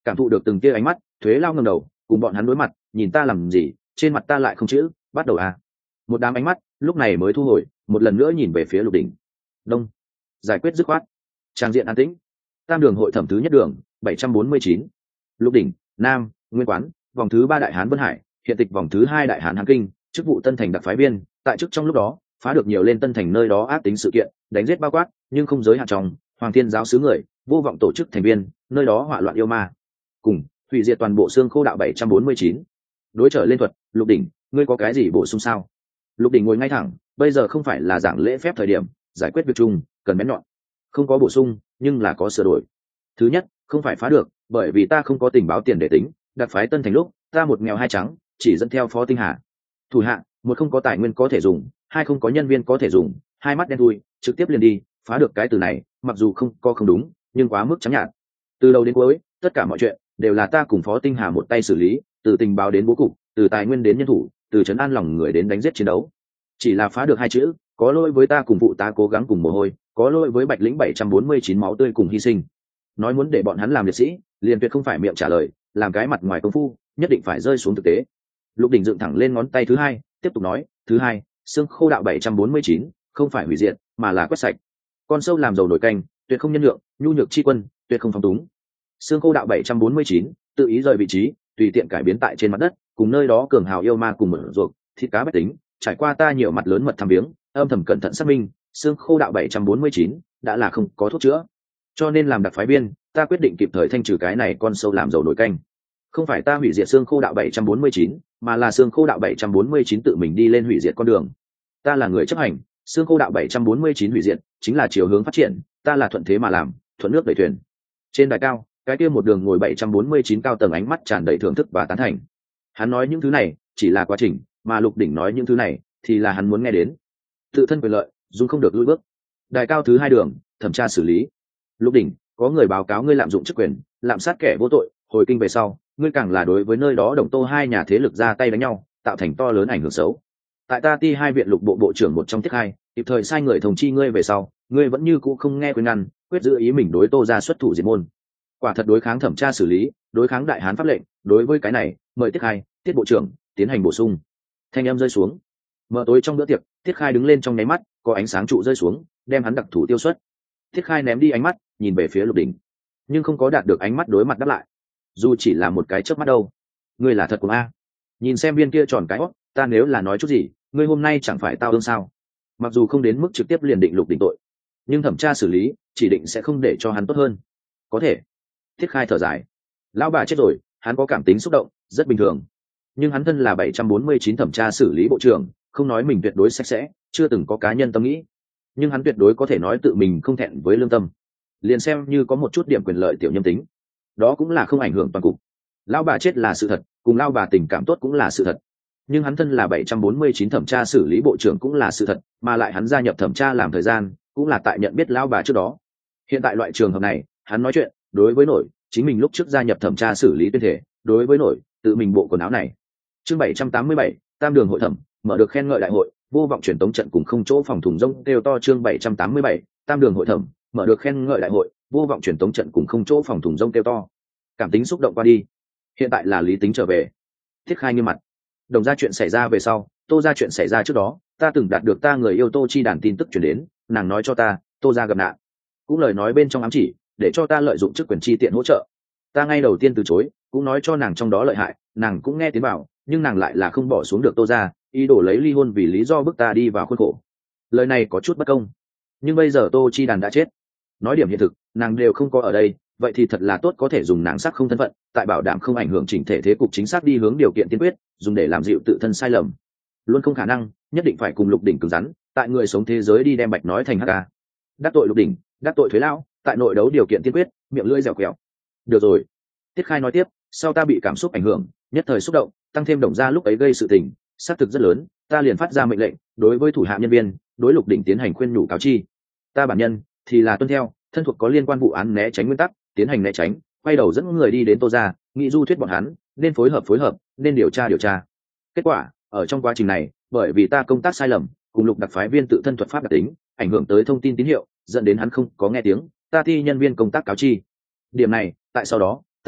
Cảm thụ được từng tia ánh mắt, Thuế Lao ngẩng đầu cùng bọn hắn đối mặt, nhìn ta làm gì, trên mặt ta lại không chữ bắt đầu à. Một đám ánh mắt lúc này mới thu hồi, một lần nữa nhìn về phía Lục Đỉnh. Đông, giải quyết dứt khoát, trang diện an tĩnh. Tam đường hội thẩm thứ nhất đường 749. Lục Đỉnh, Nam, Nguyên Quán, vòng thứ 3 Đại Hán Vân Hải, hiện tịch vòng thứ 2 Đại Hán Hán Kinh, chức vụ Tân Thành đặc phái viên, tại chức trong lúc đó phá được nhiều lên Tân Thành nơi đó ác tính sự kiện, đánh giết bao quát nhưng không giới hạn trong Hoàng Thiên giáo sứ người, vô vọng tổ chức thành viên, nơi đó hỏa loạn yêu ma, cùng hủy diệt toàn bộ xương khô đạo 749. Đối trở lên thuật, Lục Đỉnh, ngươi có cái gì bổ sung sao? Lục Đỉnh ngồi ngay thẳng, bây giờ không phải là giảng lễ phép thời điểm, giải quyết việc chung cần bén nhọn. Không có bổ sung, nhưng là có sửa đổi. Thứ nhất, không phải phá được, bởi vì ta không có tình báo tiền để tính, đặc phái Tân Thành lúc, ta một nghèo hai trắng, chỉ dẫn theo Phó Tinh Hà. Thủ hạ, một không có tài nguyên có thể dùng, hai không có nhân viên có thể dùng, hai mắt đen thui, trực tiếp liền đi, phá được cái từ này, mặc dù không có không đúng, nhưng quá mức trắng nhạt. Từ đầu đến cuối, tất cả mọi chuyện đều là ta cùng Phó Tinh Hà một tay xử lý, từ tình báo đến bố cục, từ tài nguyên đến nhân thủ, từ trấn an lòng người đến đánh giết chiến đấu. Chỉ là phá được hai chữ, có lỗi với ta cùng vụ ta cố gắng cùng mồ hôi, có lỗi với Bạch lĩnh 749 máu tươi cùng hy sinh. Nói muốn để bọn hắn làm liệt sĩ, liền tuyệt không phải miệng trả lời, làm cái mặt ngoài công phu, nhất định phải rơi xuống thực tế. Lục Đỉnh dựng thẳng lên ngón tay thứ hai, tiếp tục nói, thứ hai, xương khô đạo 749, không phải hủy diệt, mà là quét sạch. Con sâu làm dầu nổi canh, tuyệt không nhân nhượng, nhu nhược chi quân, tuyệt không phóng túng. Xương khô đạo 749, tự ý rời vị trí, tùy tiện cải biến tại trên mặt đất, cùng nơi đó cường hào yêu ma cùng mở ruột, thịt cá bách tính, trải qua ta nhiều mặt lớn mật thăm viếng, âm thầm cẩn thận xác minh, xương khô đạo 749 đã là không có thuốc chữa. Cho nên làm đặc phái viên, ta quyết định kịp thời thanh trừ cái này con sâu làm dầu nổi canh. Không phải ta hủy diệt xương khô đạo 749, mà là xương khô đạo 749 tự mình đi lên hủy diệt con đường. Ta là người chấp hành, xương khô đạo 749 hủy diệt chính là chiều hướng phát triển, ta là thuận thế mà làm, thuận nước đẩy thuyền. Trên đài cao, cái kia một đường ngồi 749 cao tầng ánh mắt tràn đầy thưởng thức và tán thành. Hắn nói những thứ này chỉ là quá trình, mà Lục Đỉnh nói những thứ này thì là hắn muốn nghe đến. Tự thân quyền lợi, dung không được lùi bước. Đài cao thứ hai đường, thẩm tra xử lý. Lục Đỉnh, có người báo cáo ngươi lạm dụng chức quyền, lạm sát kẻ vô tội, hồi kinh về sau, ngươi càng là đối với nơi đó Đồng Tô hai nhà thế lực ra tay đánh nhau, tạo thành to lớn ảnh hưởng xấu. Tại ta ti hai viện lục bộ bộ trưởng một trong tiết hai, kịp thời sai người thông chi ngươi về sau, ngươi vẫn như cũ không nghe khuyên ngăn, quyết giữ ý mình đối Tô ra xuất thủ diệt môn. Quả thật đối kháng thẩm tra xử lý, đối kháng đại hán pháp lệnh, đối với cái này, mời tiết hai, tiết bộ trưởng tiến hành bổ sung. Thanh âm rơi xuống. Mở tối trong bữa tiệc, Tiết Khai đứng lên trong nháy mắt, có ánh sáng trụ rơi xuống, đem hắn đặc thủ tiêu xuất. Tiết Khai ném đi ánh mắt, nhìn về phía Lục Đỉnh, nhưng không có đạt được ánh mắt đối mặt đáp lại. Dù chỉ là một cái chớp mắt đâu. Ngươi là thật của a? Nhìn xem viên kia tròn cái hót, ta nếu là nói chút gì, ngươi hôm nay chẳng phải tao ương sao? Mặc dù không đến mức trực tiếp liền định Lục Đỉnh tội, nhưng thẩm tra xử lý, chỉ định sẽ không để cho hắn tốt hơn. Có thể. Tiết Khai thở dài. Lão bà chết rồi, hắn có cảm tính xúc động, rất bình thường. Nhưng hắn thân là 749 thẩm tra xử lý bộ trưởng, không nói mình tuyệt đối sạch sẽ, chưa từng có cá nhân tâm nghĩ, nhưng hắn tuyệt đối có thể nói tự mình không thẹn với lương tâm, liền xem như có một chút điểm quyền lợi tiểu nhân tính, đó cũng là không ảnh hưởng toàn cục. Lão bà chết là sự thật, cùng lão bà tình cảm tốt cũng là sự thật, nhưng hắn thân là 749 thẩm tra xử lý bộ trưởng cũng là sự thật, mà lại hắn gia nhập thẩm tra làm thời gian cũng là tại nhận biết lão bà trước đó. Hiện tại loại trường hợp này, hắn nói chuyện đối với nổi chính mình lúc trước gia nhập thẩm tra xử lý tuyên thể, đối với nổi tự mình bộ quần áo này. Chương 787, tam đường hội thẩm, mở được khen ngợi đại hội, vô vọng truyền tống trận cùng không chỗ phòng thùng rông kêu to. Chương 787, tam đường hội thẩm, mở được khen ngợi đại hội, vô vọng truyền tống trận cùng không chỗ phòng thùng rông kêu to. Cảm tính xúc động qua đi, hiện tại là lý tính trở về. Thiết Khai nghiêm mặt. Đồng ra chuyện xảy ra về sau, Tô ra chuyện xảy ra trước đó, ta từng đạt được ta người yêu Tô chi đàn tin tức truyền đến, nàng nói cho ta, Tô ra gặp nạn. Cũng lời nói bên trong ám chỉ, để cho ta lợi dụng chức quyền chi tiện hỗ trợ. Ta ngay đầu tiên từ chối, cũng nói cho nàng trong đó lợi hại, nàng cũng nghe tiếng bảo, nhưng nàng lại là không bỏ xuống được Tô ra, ý đồ lấy ly hôn vì lý do bức ta đi vào khuôn khổ. Lời này có chút bất công, nhưng bây giờ Tô chi đàn đã chết, nói điểm hiện thực, nàng đều không có ở đây, vậy thì thật là tốt, có thể dùng nàng sắc không thân phận, tại bảo đảm không ảnh hưởng chỉnh thể thế cục chính xác đi hướng điều kiện tiên quyết, dùng để làm dịu tự thân sai lầm. Luôn không khả năng, nhất định phải cùng Lục Đỉnh cứng rắn, tại người sống thế giới đi đem bạch nói thành hắc ca. Đắc tội Lục Đỉnh, đắc tội Thuế Lão, tại nội đấu điều kiện tiên quyết, miệng lưỡi dẻo quẹo. Được rồi. Tiết Khai nói tiếp, sau ta bị cảm xúc ảnh hưởng, nhất thời xúc động, tăng thêm Đồng ra lúc ấy gây sự tình, xác thực rất lớn, ta liền phát ra mệnh lệnh, đối với thủ hạ nhân viên, đối Lục Đỉnh tiến hành khuyên nhủ cáo chi. Ta bản nhân thì là tuân theo thân thuộc có liên quan vụ án né tránh nguyên tắc, tiến hành né tránh, quay đầu dẫn người đi đến Tô ra, nghị du thuyết bọn hắn, nên phối hợp, nên điều tra. Kết quả, ở trong quá trình này, bởi vì ta công tác sai lầm, cùng Lục đặc phái viên tự thân thuật pháp đặc tính, ảnh hưởng tới thông tin tín hiệu, dẫn đến hắn không có nghe tiếng, ta thi nhân viên công tác cáo chi. Điểm này, tại sau đó,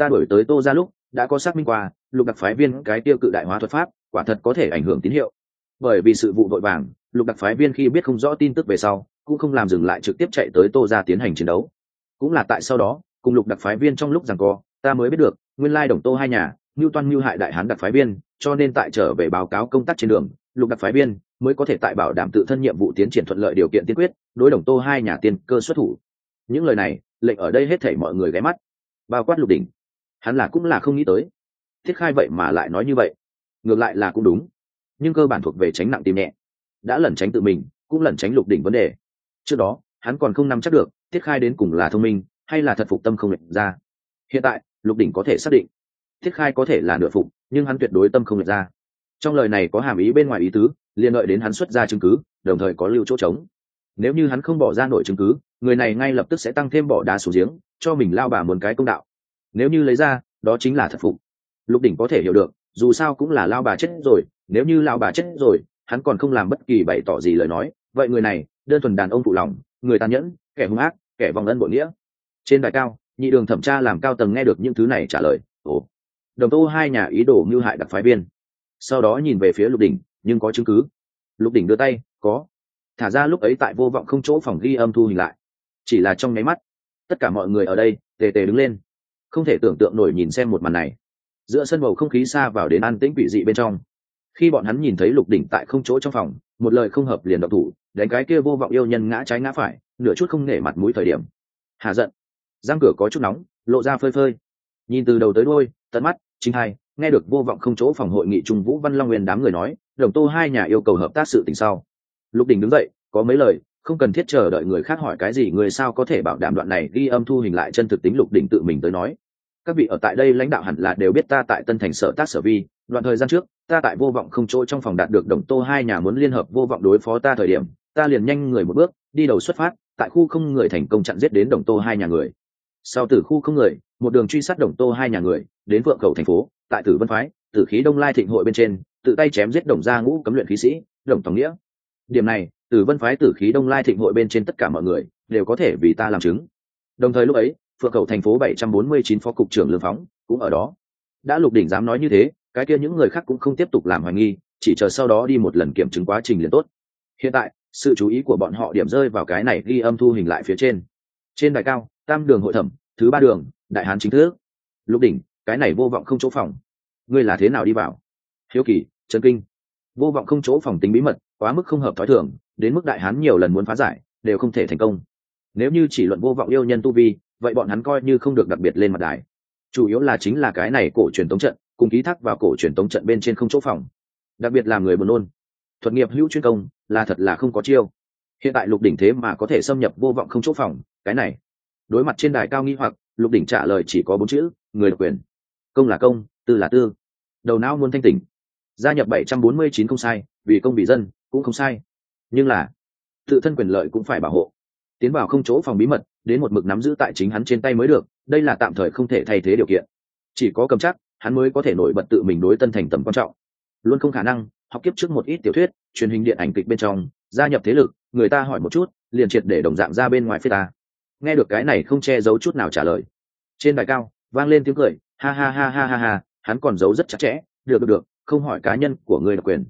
ta đổi tới Tô ra lúc đã có xác minh qua, lục đặc phái viên cái tiêu cự đại hóa thuật pháp quả thật có thể ảnh hưởng tín hiệu. Bởi vì sự vụ vội vàng, lục đặc phái viên khi biết không rõ tin tức về sau cũng không làm dừng lại, trực tiếp chạy tới Tô ra tiến hành chiến đấu. Cũng là tại sau đó cùng lục đặc phái viên trong lúc giằng co, ta mới biết được nguyên lai Đồng Tô hai nhà mưu toan mưu hại đại hán đặc phái viên, cho nên tại trở về báo cáo công tác trên đường, lục đặc phái viên mới có thể tại bảo đảm tự thân nhiệm vụ tiến triển thuận lợi điều kiện tiên quyết đối Đồng Tô hai nhà tiên cơ xuất thủ. Những lời này lệnh ở đây hết thảy mọi người ghé mắt, bao quát Lục Đỉnh. Hắn là cũng là không nghĩ tới Thiết Khai vậy mà lại nói như vậy. Ngược lại là cũng đúng, nhưng cơ bản thuộc về tránh nặng tìm nhẹ, đã lẩn tránh tự mình cũng lẩn tránh Lục Đỉnh vấn đề. Trước đó hắn còn không nắm chắc được Thiết Khai đến cùng là thông minh hay là thật phục tâm không lệch ra. Hiện tại Lục Đỉnh có thể xác định Thiết Khai có thể là nửa phục, nhưng hắn tuyệt đối tâm không lệch ra. Trong lời này có hàm ý bên ngoài ý tứ, liên đợi đến hắn xuất ra chứng cứ, đồng thời có lưu chỗ trống. Nếu như hắn không bỏ ra nổi chứng cứ, người này ngay lập tức sẽ tăng thêm bỏ đá xuống giếng, cho mình lao bà muốn cái công đạo. Nếu như lấy ra, đó chính là thật phục. Lục Đỉnh có thể hiểu được, dù sao cũng là lao bà chết rồi, nếu như lao bà chết rồi, hắn còn không làm bất kỳ bày tỏ gì lời nói, vậy người này đơn thuần đàn ông phụ lòng, người tàn nhẫn, kẻ hung ác, kẻ vong ân bội nghĩa. Trên đài cao, nhị đường thẩm tra làm cao tầng nghe được những thứ này trả lời, ồ, Đồng Tô hai nhà ý đồ mưu hại đặc phái viên. Sau đó nhìn về phía Lục Đỉnh, nhưng có chứng cứ. Lục Đỉnh đưa tay, có. Thả ra lúc ấy tại Vô Vọng không chỗ phòng ghi âm thu hình lại. Chỉ là trong nháy mắt, tất cả mọi người ở đây tề tề đứng lên, không thể tưởng tượng nổi nhìn xem một màn này. Giữa sân bầu không khí xa vào đến an tĩnh quỷ dị bên trong. Khi bọn hắn nhìn thấy Lục Đỉnh tại không chỗ trong phòng, một lời không hợp liền động thủ, đánh cái kia Vô Vọng yêu nhân ngã trái ngã phải, nửa chút không nể mặt mũi thời điểm. Hà giận, răng cửa có chút nóng, lộ ra phơi phơi. Nhìn từ đầu tới đuôi, tận mắt, chính hai, nghe được Vô Vọng không chỗ phòng hội nghị trung Vũ Văn Long Nguyên đám người nói, Đồng Tô hai nhà yêu cầu hợp tác sự tình sau. Lục Đỉnh đứng dậy, có mấy lời, không cần thiết chờ đợi người khác hỏi cái gì, người sao có thể bảo đảm đoạn này ghi âm thu hình lại chân thực tính. Lục Đỉnh tự mình tới nói. Các vị ở tại đây lãnh đạo hẳn là đều biết ta tại Tân Thành sở tác sở vi, đoạn thời gian trước, ta tại Vô Vọng không chỗ trong phòng đạt được Đồng Tô hai nhà muốn liên hợp Vô Vọng đối phó ta thời điểm, ta liền nhanh người một bước, đi đầu xuất phát, tại khu không người thành công chặn giết đến Đồng Tô hai nhà người. Sau từ khu không người, một đường truy sát Đồng Tô hai nhà người, đến Vượng Khẩu thành phố, tại Tử Vân phái, Tử khí Đông Lai thịnh hội bên trên, tự tay chém giết Đồng gia ngũ cấm luyện khí sĩ, Đồng Tòng Nghĩa. Điểm này, Tử Vân phái Tử khí Đông Lai thịnh hội bên trên tất cả mọi người đều có thể vì ta làm chứng. Đồng thời lúc ấy, Phượng Khẩu thành phố 749 phó cục trưởng Lương Phóng cũng ở đó. Đã Lục Đỉnh dám nói như thế, cái kia những người khác cũng không tiếp tục làm hoài nghi, chỉ chờ sau đó đi một lần kiểm chứng quá trình liền tốt. Hiện tại, sự chú ý của bọn họ điểm rơi vào cái này ghi âm thu hình lại phía trên. Trên đài cao, Tam đường hội thẩm, thứ ba đường, đại hán chính thức. Lục Đỉnh, cái này Vô Vọng không chỗ phòng, ngươi là thế nào đi vào? Hiếu kỳ, chấn kinh. Vô Vọng không chỗ phòng tính bí mật, quá mức không hợp thói thường, đến mức đại hán nhiều lần muốn phá giải, đều không thể thành công. Nếu như chỉ luận Vô Vọng yêu nhân tu vi, vậy bọn hắn coi như không được đặc biệt lên mặt đài. Chủ yếu là chính là cái này cổ truyền tống trận, cùng ký thác vào cổ truyền tống trận bên trên không chỗ phòng. Đặc biệt là người buồn nôn, thuật nghiệp hữu chuyên công, là thật là không có chiêu. Hiện tại Lục Đỉnh thế mà có thể xâm nhập Vô Vọng không chỗ phòng, cái này. Đối mặt trên đài cao nghi hoặc, Lục Đỉnh trả lời chỉ có 4 chữ, người độc quyền. Công là công, tư là tư. Đầu não muốn thanh tỉnh. Gia nhập 749 không sai, vì công vì dân cũng không sai. Nhưng là tự thân quyền lợi cũng phải bảo hộ. Tiến vào không chỗ phòng bí mật, đến một mực nắm giữ tại chính hắn trên tay mới được, đây là tạm thời không thể thay thế điều kiện. Chỉ có cầm chắc, hắn mới có thể nổi bật tự mình đối Tân Thành tầm quan trọng. Luôn không khả năng học kiếp trước một ít tiểu thuyết, truyền hình điện ảnh kịch bên trong, gia nhập thế lực, người ta hỏi một chút, liền triệt để đồng dạng ra bên ngoài phía ta. Nghe được cái này không che giấu chút nào trả lời. Trên đài cao, vang lên tiếng cười, ha ha ha ha ha ha, hắn còn giấu rất chặt chẽ, được, không hỏi cá nhân của ngươi độc quyền.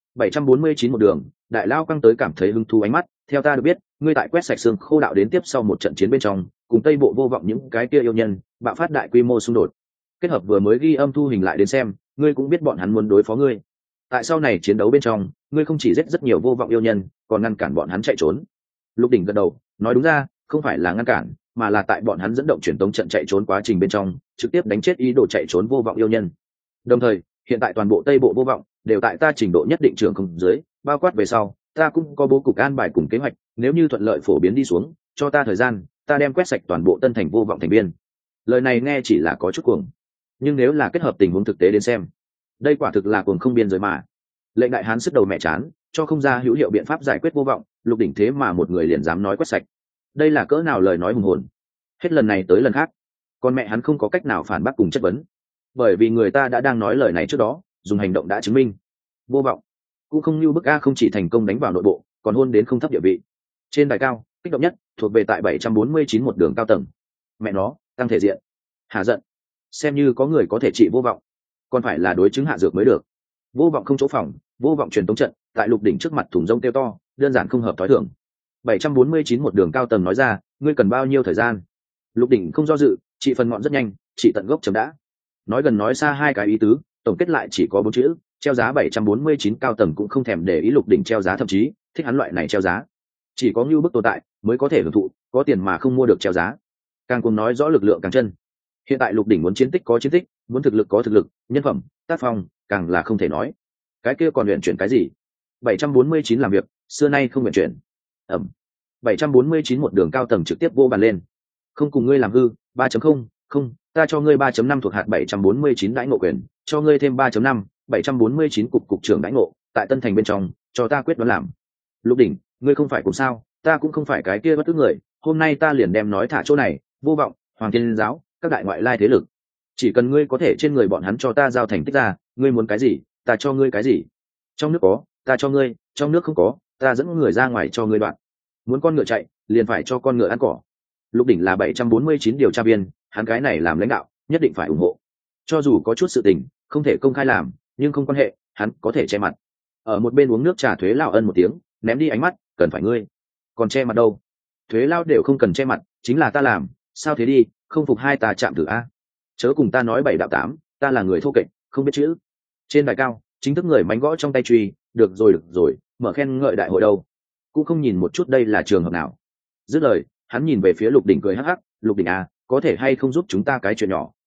749 một đường, đại lao căng tới cảm thấy hứng thú ánh mắt, theo ta được biết, ngươi tại quét sạch xương khô đạo đến tiếp sau một trận chiến bên trong, cùng Tây Bộ Vô Vọng những cái kia yêu nhân, bạo phát đại quy mô xung đột. Kết hợp vừa mới ghi âm thu hình lại đến xem, ngươi cũng biết bọn hắn muốn đối phó ngươi. Tại sau này chiến đấu bên trong, ngươi không chỉ giết rất nhiều Vô Vọng yêu nhân, còn ngăn cản bọn hắn chạy trốn. Lục Đỉnh gật đầu, nói đúng ra, không phải là ngăn cản, mà là tại bọn hắn dẫn động truyền tống trận chạy trốn quá trình bên trong, trực tiếp đánh chết ý đồ chạy trốn Vô Vọng yêu nhân. Đồng thời, hiện tại toàn bộ Tây Bộ Vô Vọng đều tại ta trình độ nhất định trưởng không dưới, bao quát về sau, ta cũng có bố cục an bài cùng kế hoạch, nếu như thuận lợi phổ biến đi xuống, cho ta thời gian, ta đem quét sạch toàn bộ Tân Thành Vô Vọng thành viên. Lời này nghe chỉ là có chút cuồng, nhưng nếu là kết hợp tình huống thực tế đến xem, đây quả thực là cuồng không biên giới mà. Lệnh đại hán sức đầu mẹ chán, cho không ra hữu hiệu biện pháp giải quyết Vô Vọng, Lục Đỉnh thế mà một người liền dám nói quét sạch. Đây là cỡ nào lời nói hùng hồn. Hết lần này tới lần khác, con mẹ hắn không có cách nào phản bác cùng chất vấn, bởi vì người ta đã đang nói lời này trước đó, dùng hành động đã chứng minh. Vô Vọng cũng không như bức a, không chỉ thành công đánh vào nội bộ, còn hôn đến không thấp địa vị. Trên đài cao, kích động nhất thuộc về tại 749 một đường cao tầng. Mẹ nó, tăng thể diện. Hà giận. xem như có người có thể trị vô vọng, còn phải là đối chứng hạ dược mới được. Vô vọng không chỗ phòng, vô vọng truyền tống trận tại Lục Đỉnh trước mặt thùng rông kêu to, đơn giản không hợp thói thường. 749 một đường cao tầng nói ra, ngươi cần bao nhiêu thời gian? Lục Đỉnh không do dự, trị phần ngọn rất nhanh, trị tận gốc chấm đã. Nói gần nói xa hai cái ý tứ, tổng kết lại chỉ có 4 chữ, treo giá. 749 cao tầng cũng không thèm để ý Lục Đỉnh treo giá, thậm chí thích hắn loại này treo giá. Chỉ có Nưu Bức tồn tại mới có thể hưởng thụ, có tiền mà không mua được treo giá. Càng cùng nói rõ lực lượng càng chân. Hiện tại Lục Đỉnh muốn chiến tích có chiến tích, muốn thực lực có thực lực, nhân phẩm, tác phong, càng là không thể nói. Cái kia còn luyện chuyển cái gì? 749 làm việc, xưa nay không luyện chuyển. 749 một đường cao tầng trực tiếp vô bàn lên. Không cùng ngươi làm hư, 3.0, không, ta cho ngươi 3.5 thuộc hạt 749 đãi ngộ quyền, cho ngươi thêm 3.5, 749 cục trưởng đãi ngộ, tại Tân Thành bên trong, cho ta quyết đoán làm. Lục Đỉnh, ngươi không phải cùng sao, ta cũng không phải cái kia bất cứ người, hôm nay ta liền đem nói thả chỗ này, vô vọng, Hoàng Thiên giáo, các đại ngoại lai thế lực. Chỉ cần ngươi có thể trên người bọn hắn cho ta giao thành tích ra, ngươi muốn cái gì, ta cho ngươi cái gì. Trong nước có, ta cho ngươi, trong nước không có, ta dẫn người ra ngoài cho ngươi đoạn. Muốn con ngựa chạy, liền phải cho con ngựa ăn cỏ. Lục Đỉnh là 749 điều tra viên, hắn cái này làm lãnh đạo, nhất định phải ủng hộ. Cho dù có chút sự tình không thể công khai làm, nhưng không quan hệ, hắn có thể che mặt. Ở một bên uống nước trà Thuế Lão ân một tiếng, ném đi ánh mắt, cần phải ngươi. Còn che mặt đâu? Thuế Lão đều không cần che mặt, chính là ta làm, sao thế đi, không phục hai ta chạm thử a. Chớ cùng ta nói bảy đạo tám, ta là người thô kệch, không biết chữ. Trên đài cao, chính thức người mánh gõ trong tay truy, được rồi, mở khen ngợi đại hội đâu. Cũng không nhìn một chút đây là trường hợp nào. Dứt lời, hắn nhìn về phía Lục Đỉnh cười hắc hắc, Lục Đỉnh à, có thể hay không giúp chúng ta cái chuyện nhỏ?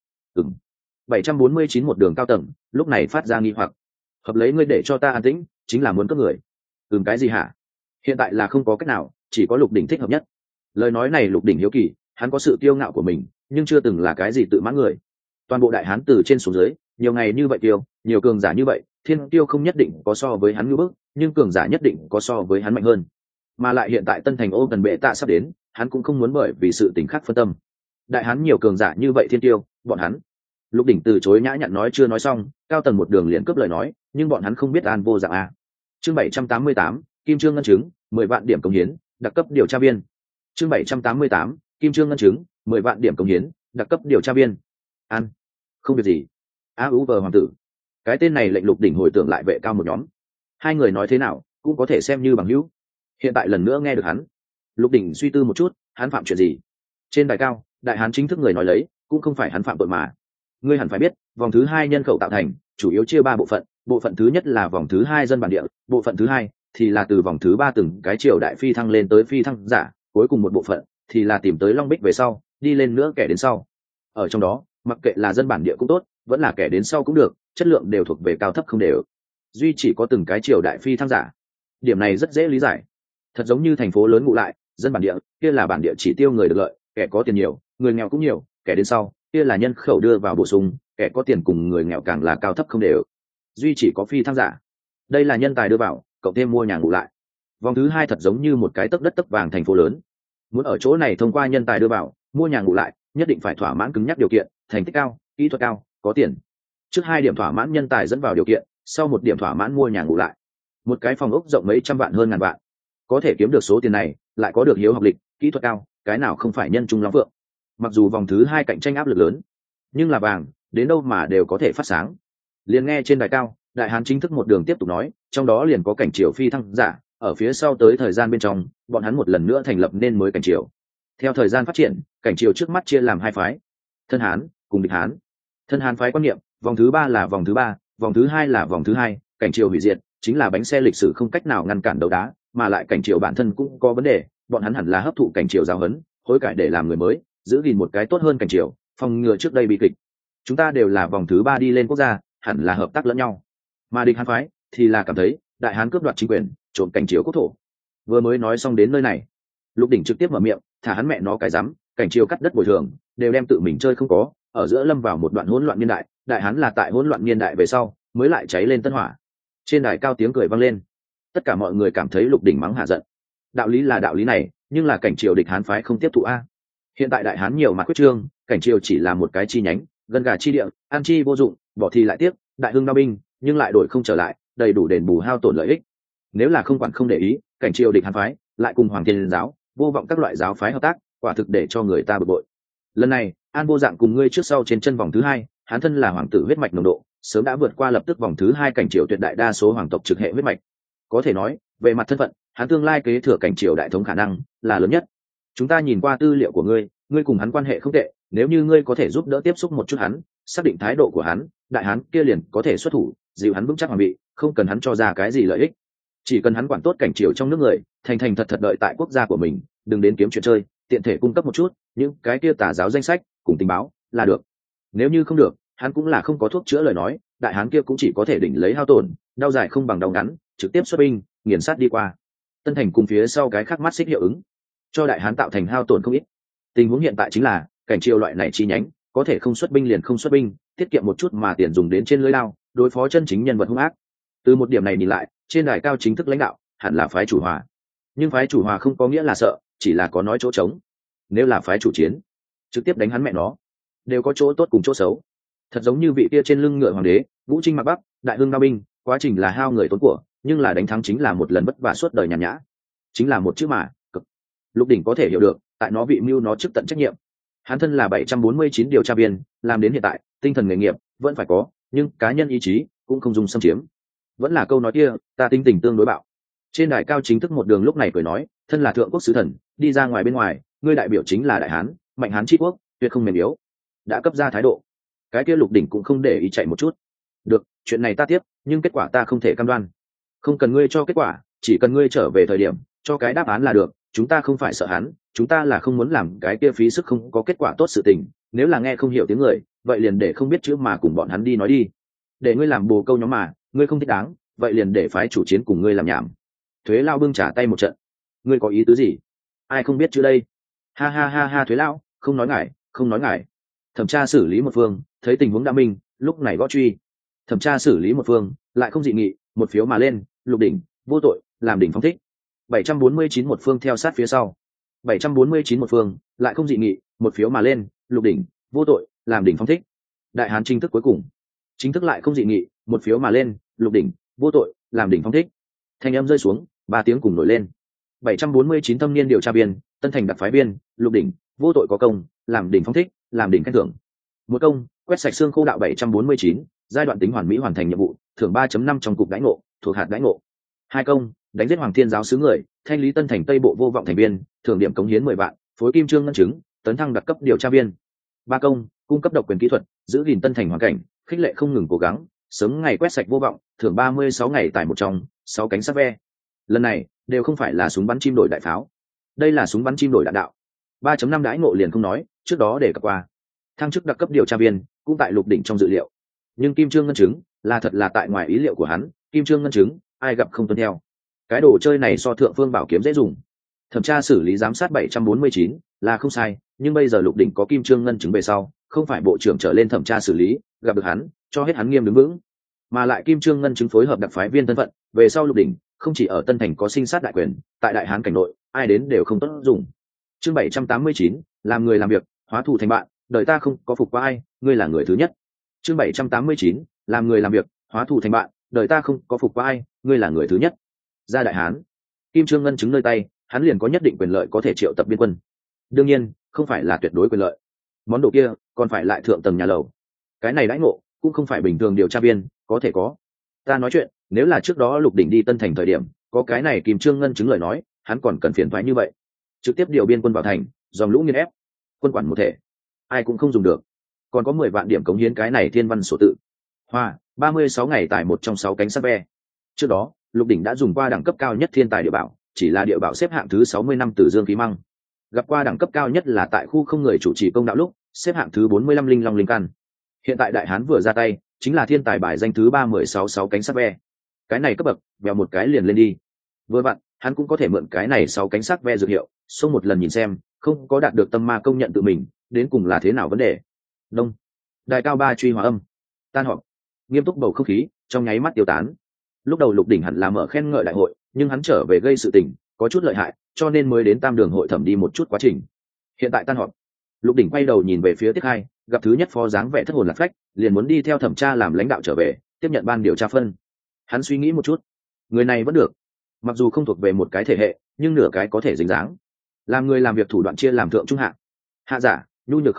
749 một đường cao tầng, lúc này phát ra nghi hoặc. Hợp lấy ngươi để cho ta an tĩnh, chính là muốn cướp người. Cái gì hả? Hiện tại là không có cách nào, chỉ có Lục Đỉnh thích hợp nhất. Lời nói này Lục Đỉnh hiếu kỳ, hắn có sự kiêu ngạo của mình, nhưng chưa từng là cái gì tự mãn người. Toàn bộ đại hán từ trên xuống dưới, nhiều ngày như vậy tiêu, nhiều cường giả như vậy, thiên tiêu không nhất định có so với hắn ngưu bức, nhưng cường giả nhất định có so với hắn mạnh hơn. Mà lại hiện tại Tân Thành ô tần bệ tạ sắp đến, hắn cũng không muốn bởi vì sự tình khác phân tâm. Đại hán nhiều cường giả như vậy thiên tiêu, bọn hắn. Lục Đỉnh từ chối nhã nhặn nói chưa nói xong, cao tầng một đường liền cướp lời nói, nhưng bọn hắn không biết an vô dạng a. Chương 788, Kim Trương ngân chứng, 10 vạn điểm cống hiến, đặc cấp điều tra viên. Chương 788, Kim Trương ngân chứng, 10 vạn điểm cống hiến, đặc cấp điều tra viên. An, không việc gì. Vờ hoàng tử. Cái tên này lệnh Lục Đỉnh hồi tưởng lại vệ cao một nhóm. Hai người nói thế nào, cũng có thể xem như bằng hữu. Hiện tại lần nữa nghe được hắn, Lục Đỉnh suy tư một chút, hắn phạm chuyện gì? Trên đài cao, đại hán chính thức người nói lấy, cũng không phải hắn phạm tội mà. Ngươi hẳn phải biết, vòng thứ 2 nhân khẩu tạo thành, chủ yếu chia 3 bộ phận, bộ phận thứ nhất là vòng thứ 2 dân bản địa, bộ phận thứ hai thì là từ vòng thứ 3 từng cái triều đại phi thăng lên tới phi thăng giả, cuối cùng một bộ phận thì là tìm tới Long Bích về sau, đi lên nữa kẻ đến sau. Ở trong đó, mặc kệ là dân bản địa cũng tốt, vẫn là kẻ đến sau cũng được, chất lượng đều thuộc về cao thấp không đều. Duy chỉ có từng cái triều đại phi thăng giả. Điểm này rất dễ lý giải. Thật giống như thành phố lớn ngụ lại, dân bản địa kia là bản địa chỉ tiêu người được lợi, kẻ có tiền nhiều, người nghèo cũng nhiều, kẻ đến sau kia là nhân khẩu đưa vào bổ sung, kẻ có tiền cùng người nghèo càng là cao thấp không đều. Duy chỉ có phi thăng giả, đây là nhân tài đưa vào, cộng thêm mua nhà ngụ lại. Vòng thứ 2 thật giống như một cái tấc đất tấc vàng thành phố lớn. Muốn ở chỗ này thông qua nhân tài đưa vào, mua nhà ngụ lại, nhất định phải thỏa mãn cứng nhắc điều kiện, thành tích cao, kỹ thuật cao, có tiền. Trước 2 điểm thỏa mãn nhân tài dẫn vào điều kiện, sau 1 điểm thỏa mãn mua nhà ngụ lại. Một cái phòng ốc rộng mấy trăm vạn hơn ngàn vạn, có thể kiếm được số tiền này, lại có được hiếu học lịch, kỹ thuật cao, cái nào không phải nhân trung lắm vượng. Mặc dù vòng thứ 2 cạnh tranh áp lực lớn, nhưng là vàng, đến đâu mà đều có thể phát sáng. Liền nghe trên đài cao, đại hán chính thức một đường tiếp tục nói, trong đó liền có cảnh triều phi thăng giả, ở phía sau tới thời gian bên trong, bọn hắn một lần nữa thành lập nên mới cảnh triều. Theo thời gian phát triển, cảnh triều trước mắt chia làm 2 phái, thân hán cùng địch hán. Thân hán phái quan niệm, vòng thứ 3 là vòng thứ 3, vòng thứ 2 là vòng thứ 2, cảnh triều hủy diệt, chính là bánh xe lịch sử không cách nào ngăn cản đấu đá, mà lại cảnh triều bản thân cũng có vấn đề, bọn hắn hẳn là hấp thụ cảnh triều giáo huấn, hối cải để làm người mới, giữ gìn một cái tốt hơn cảnh triều, phòng ngừa trước đây bị kịch. Chúng ta đều là vòng thứ 3 đi lên quốc gia, hẳn là hợp tác lẫn nhau. Mà địch hán phái thì là cảm thấy đại hán cướp đoạt chính quyền, trộm cảnh triều quốc thổ. Vừa mới nói xong đến nơi này, Lục Đỉnh trực tiếp mở miệng, thả hắn mẹ nó cái rắm, cảnh triều cắt đất bồi thường, đều đem tự mình chơi không có, ở giữa lâm vào một đoạn hỗn loạn niên đại, đại hán là tại hỗn loạn niên đại về sau mới lại cháy lên tân hỏa. Trên đài cao tiếng cười vang lên, tất cả mọi người cảm thấy Lục Đỉnh mắng hạ giận. Đạo lý là đạo lý này, nhưng là cảnh triều địch hán phái không tiếp thụ a. Hiện tại đại hán nhiều mặt quyết trương, cảnh triều chỉ là một cái chi nhánh, gần gà chi địa, an chi vô dụng, bỏ thì lại tiếc, đại hưng đao binh, nhưng lại đổi không trở lại, đầy đủ đền bù hao tổn lợi ích. Nếu là không quản không để ý, cảnh triều địch hán phái lại cùng Hoàng Thiên giáo, vô vọng các loại giáo phái hợp tác, quả thực để cho người ta bực bội. Lần này An vô dạng cùng ngươi trước sau trên chân vòng thứ hai, hắn thân là hoàng tử huyết mạch nồng độ sớm đã vượt qua lập tức vòng thứ hai cảnh triều tuyệt đại đa số hoàng tộc trực hệ huyết mạch. Có thể nói về mặt thân phận hắn tương lai kế thừa cảnh triều đại thống khả năng là lớn nhất. Chúng ta nhìn qua tư liệu của ngươi cùng hắn quan hệ không tệ, nếu như ngươi có thể giúp đỡ tiếp xúc một chút hắn, xác định thái độ của hắn, đại hán kia liền có thể xuất thủ dịu hắn vững chắc hoàng vị, không cần hắn cho ra cái gì lợi ích, chỉ cần hắn quản tốt cảnh triều trong nước người, thành thành thật thật đợi tại quốc gia của mình, đừng đến kiếm chuyện chơi, tiện thể cung cấp một chút những cái kia tà giáo danh sách cùng tình báo là được. Nếu như không được, hắn cũng là không có thuốc chữa lời nói, đại hán kia cũng chỉ có thể đỉnh lấy hao tổn, đau dài không bằng đau ngắn, trực tiếp xuất binh nghiền sát đi qua. Tân thành cùng phía sau cái khác mắt xích hiệu ứng, cho đại hán tạo thành hao tổn không ít. Tình huống hiện tại chính là cảnh triều loại này chi nhánh có thể không xuất binh liền không xuất binh, tiết kiệm một chút mà tiền dùng đến trên lưới lao, đối phó chân chính nhân vật hung ác. Từ một điểm này nhìn lại, trên đài cao chính thức lãnh đạo hẳn là phái chủ hòa, nhưng phái chủ hòa không có nghĩa là sợ, chỉ là có nói chỗ trống. Nếu là phái chủ chiến, trực tiếp đánh hắn mẹ nó, đều có chỗ tốt cùng chỗ xấu. Thật giống như vị kia trên lưng ngựa hoàng đế Vũ Trinh mặc Bắc, đại hưng đao binh, quá trình là hao người tốn của, nhưng là đánh thắng chính là một lần vất vả suốt đời nhàn nhã, chính là một chữ mà cực. Lục Đỉnh có thể hiểu được, tại nó vị mưu nó chức tận trách nhiệm. Hắn thân là 749 điều tra viên, làm đến hiện tại, tinh thần nghề nghiệp vẫn phải có, nhưng cá nhân ý chí cũng không dùng xâm chiếm. Vẫn là câu nói kia, ta tính tình tương đối bạo. Trên đài cao chính thức một đường lúc này cười nói, thân là thượng quốc sứ thần, đi ra ngoài bên ngoài, ngươi đại biểu chính là đại hán, mạnh hán chi quốc, tuyệt không mềm yếu. Đã cấp ra thái độ, cái kia Lục Đỉnh cũng không để ý chạy một chút. Được, chuyện này ta tiếp, nhưng kết quả ta không thể cam đoan. Không cần ngươi cho kết quả, chỉ cần ngươi trở về thời điểm cho cái đáp án là được. Chúng ta không phải sợ hắn, chúng ta là không muốn làm cái kia phí sức không có kết quả tốt sự tình. Nếu là nghe không hiểu tiếng người, vậy liền để không biết chữ mà cùng bọn hắn đi nói đi. Để ngươi làm bồ câu nhóm mà, ngươi không thích đáng, vậy liền để phái chủ chiến cùng ngươi làm nhảm. Thuế lao bưng trả tay một trận. Ngươi có ý tứ gì? Ai không biết chữ đây? Ha ha ha ha, Thuế lao, không nói ngại, không nói ngại. Thẩm tra xử lý một phương, thấy tình huống đã minh, lúc này gõ truy. Thẩm tra xử lý một phương, lại không dị nghị, một phiếu mà lên, Lục Đỉnh vô tội, làm đỉnh phong thích. 749 một phương theo sát phía sau. 749 một phương, lại không dị nghị, một phiếu mà lên, Lục Đỉnh vô tội, làm đỉnh phong thích. Đại hán chính thức cuối cùng, chính thức lại không dị nghị, một phiếu mà lên, Lục Đỉnh vô tội, làm đỉnh phong thích. Thanh âm rơi xuống, 3 tiếng cùng nổi lên. 749 thâm niên điều tra viên, Tân Thành đặc phái viên, Lục Đỉnh vô tội có công, làm đỉnh phong thích, làm đỉnh khen thưởng. Một công, quét sạch xương khô đạo 749, giai đoạn tính hoàn mỹ hoàn thành nhiệm vụ, thưởng 3.5 trong cục đãi ngộ, thuộc hạt đãi ngộ. 2 công, đánh giết Hoàng Thiên giáo sứ người, thanh lý Tân Thành Tây bộ vô vọng thành viên, thưởng điểm cống hiến 10 vạn, phối kim chương ngân chứng, tấn thăng đặc cấp điều tra viên. 3 công, cung cấp độc quyền kỹ thuật, giữ gìn Tân Thành hoàn cảnh, khích lệ không ngừng cố gắng, sớm ngày quét sạch vô vọng, thưởng 36 ngày tải một trong, 6 cánh sắt ve. Lần này đều không phải là súng bắn chim đổi đại pháo, đây là súng bắn chim đổi đạn đạo. 3.5 đãi ngộ liền không nói, trước đó để cập qua. Thăng chức đặc cấp điều tra viên cũng tại Lục Đỉnh trong dự liệu, nhưng kim chương ngân chứng là thật là tại ngoài ý liệu của hắn. Kim chương ngân chứng ai gặp không tuân theo, cái đồ chơi này so thượng phương bảo kiếm dễ dùng. Thẩm tra xử lý giám sát 749 là không sai, nhưng bây giờ Lục Đỉnh có kim chương ngân chứng về sau, không phải bộ trưởng trở lên thẩm tra xử lý, gặp được hắn cho hết hắn nghiêm đứng vững, mà lại kim chương ngân chứng phối hợp đặc phái viên thân phận, về sau Lục Đỉnh không chỉ ở Tân Thành có sinh sát đại quyền, tại đại hán cảnh nội ai đến đều không tốt dùng. Chương 789, làm người làm việc, hóa thù thành bạn, đời ta không có phục qua ai, ngươi là người thứ nhất. Chương 789, làm người làm việc, hóa thù thành bạn, đời ta không có phục qua ai, ngươi là người thứ nhất. Ra đại hán, kim chương ngân chứng nơi tay, hắn liền có nhất định quyền lợi có thể triệu tập biên quân. Đương nhiên không phải là tuyệt đối quyền lợi, món đồ kia còn phải lại thượng tầng nhà lầu. Cái này đãi ngộ cũng không phải bình thường điều tra viên có thể có. Ta nói chuyện, nếu là trước đó Lục Đỉnh đi Tân Thành thời điểm có cái này kim chương ngân chứng lời nói, hắn còn cần phiền thoái như vậy. Trực tiếp điều biên quân vào thành, dòng lũ nghiền ép, quân quản một thể, ai cũng không dùng được. Còn có 10 vạn điểm cống hiến cái này thiên văn sổ tự. Hoa, 36 ngày tải một trong 6 cánh sắt ve. Trước đó Lục Đỉnh đã dùng qua đẳng cấp cao nhất thiên tài địa bảo, chỉ là địa bảo xếp hạng thứ 60 năm Tử Dương Khí Măng. Gặp qua đẳng cấp cao nhất là tại khu không người chủ trì công đạo lúc, xếp hạng thứ 45 Linh Long Linh Căn. Hiện tại đại hán vừa ra tay, chính là thiên tài bài danh thứ 316 6 cánh sắt ve. Cái này cấp bậc, vèo một cái liền lên đi. Vừa vặn, hắn cũng có thể mượn cái này 6 cánh sắt ve dược hiệu, xông một lần nhìn xem, không có đạt được tâm ma công nhận tự mình, đến cùng là thế nào vấn đề. Đông. Đài cao ba truy hòa âm. Tan họp. Nghiêm túc bầu không khí trong nháy mắt tiêu tán. Lúc đầu Lục Đỉnh hẳn là mở khen ngợi đại hội, nhưng hắn trở về gây sự tình, có chút lợi hại, cho nên mới đến Tam Đường hội thẩm đi một chút quá trình. Hiện tại tan họp, Lục Đỉnh quay đầu nhìn về phía Tiết Khai, gặp thứ nhất phó dáng vẻ thất hồn lạc phách, liền muốn đi theo thẩm tra làm lãnh đạo trở về, tiếp nhận ban điều tra phân. Hắn suy nghĩ một chút, người này vẫn được, mặc dù không thuộc về một cái thể hệ, nhưng nửa cái có thể dính dáng. Làm người làm việc thủ đoạn chia làm thượng trung hạ. Hạ giả nhu nhược không chừng,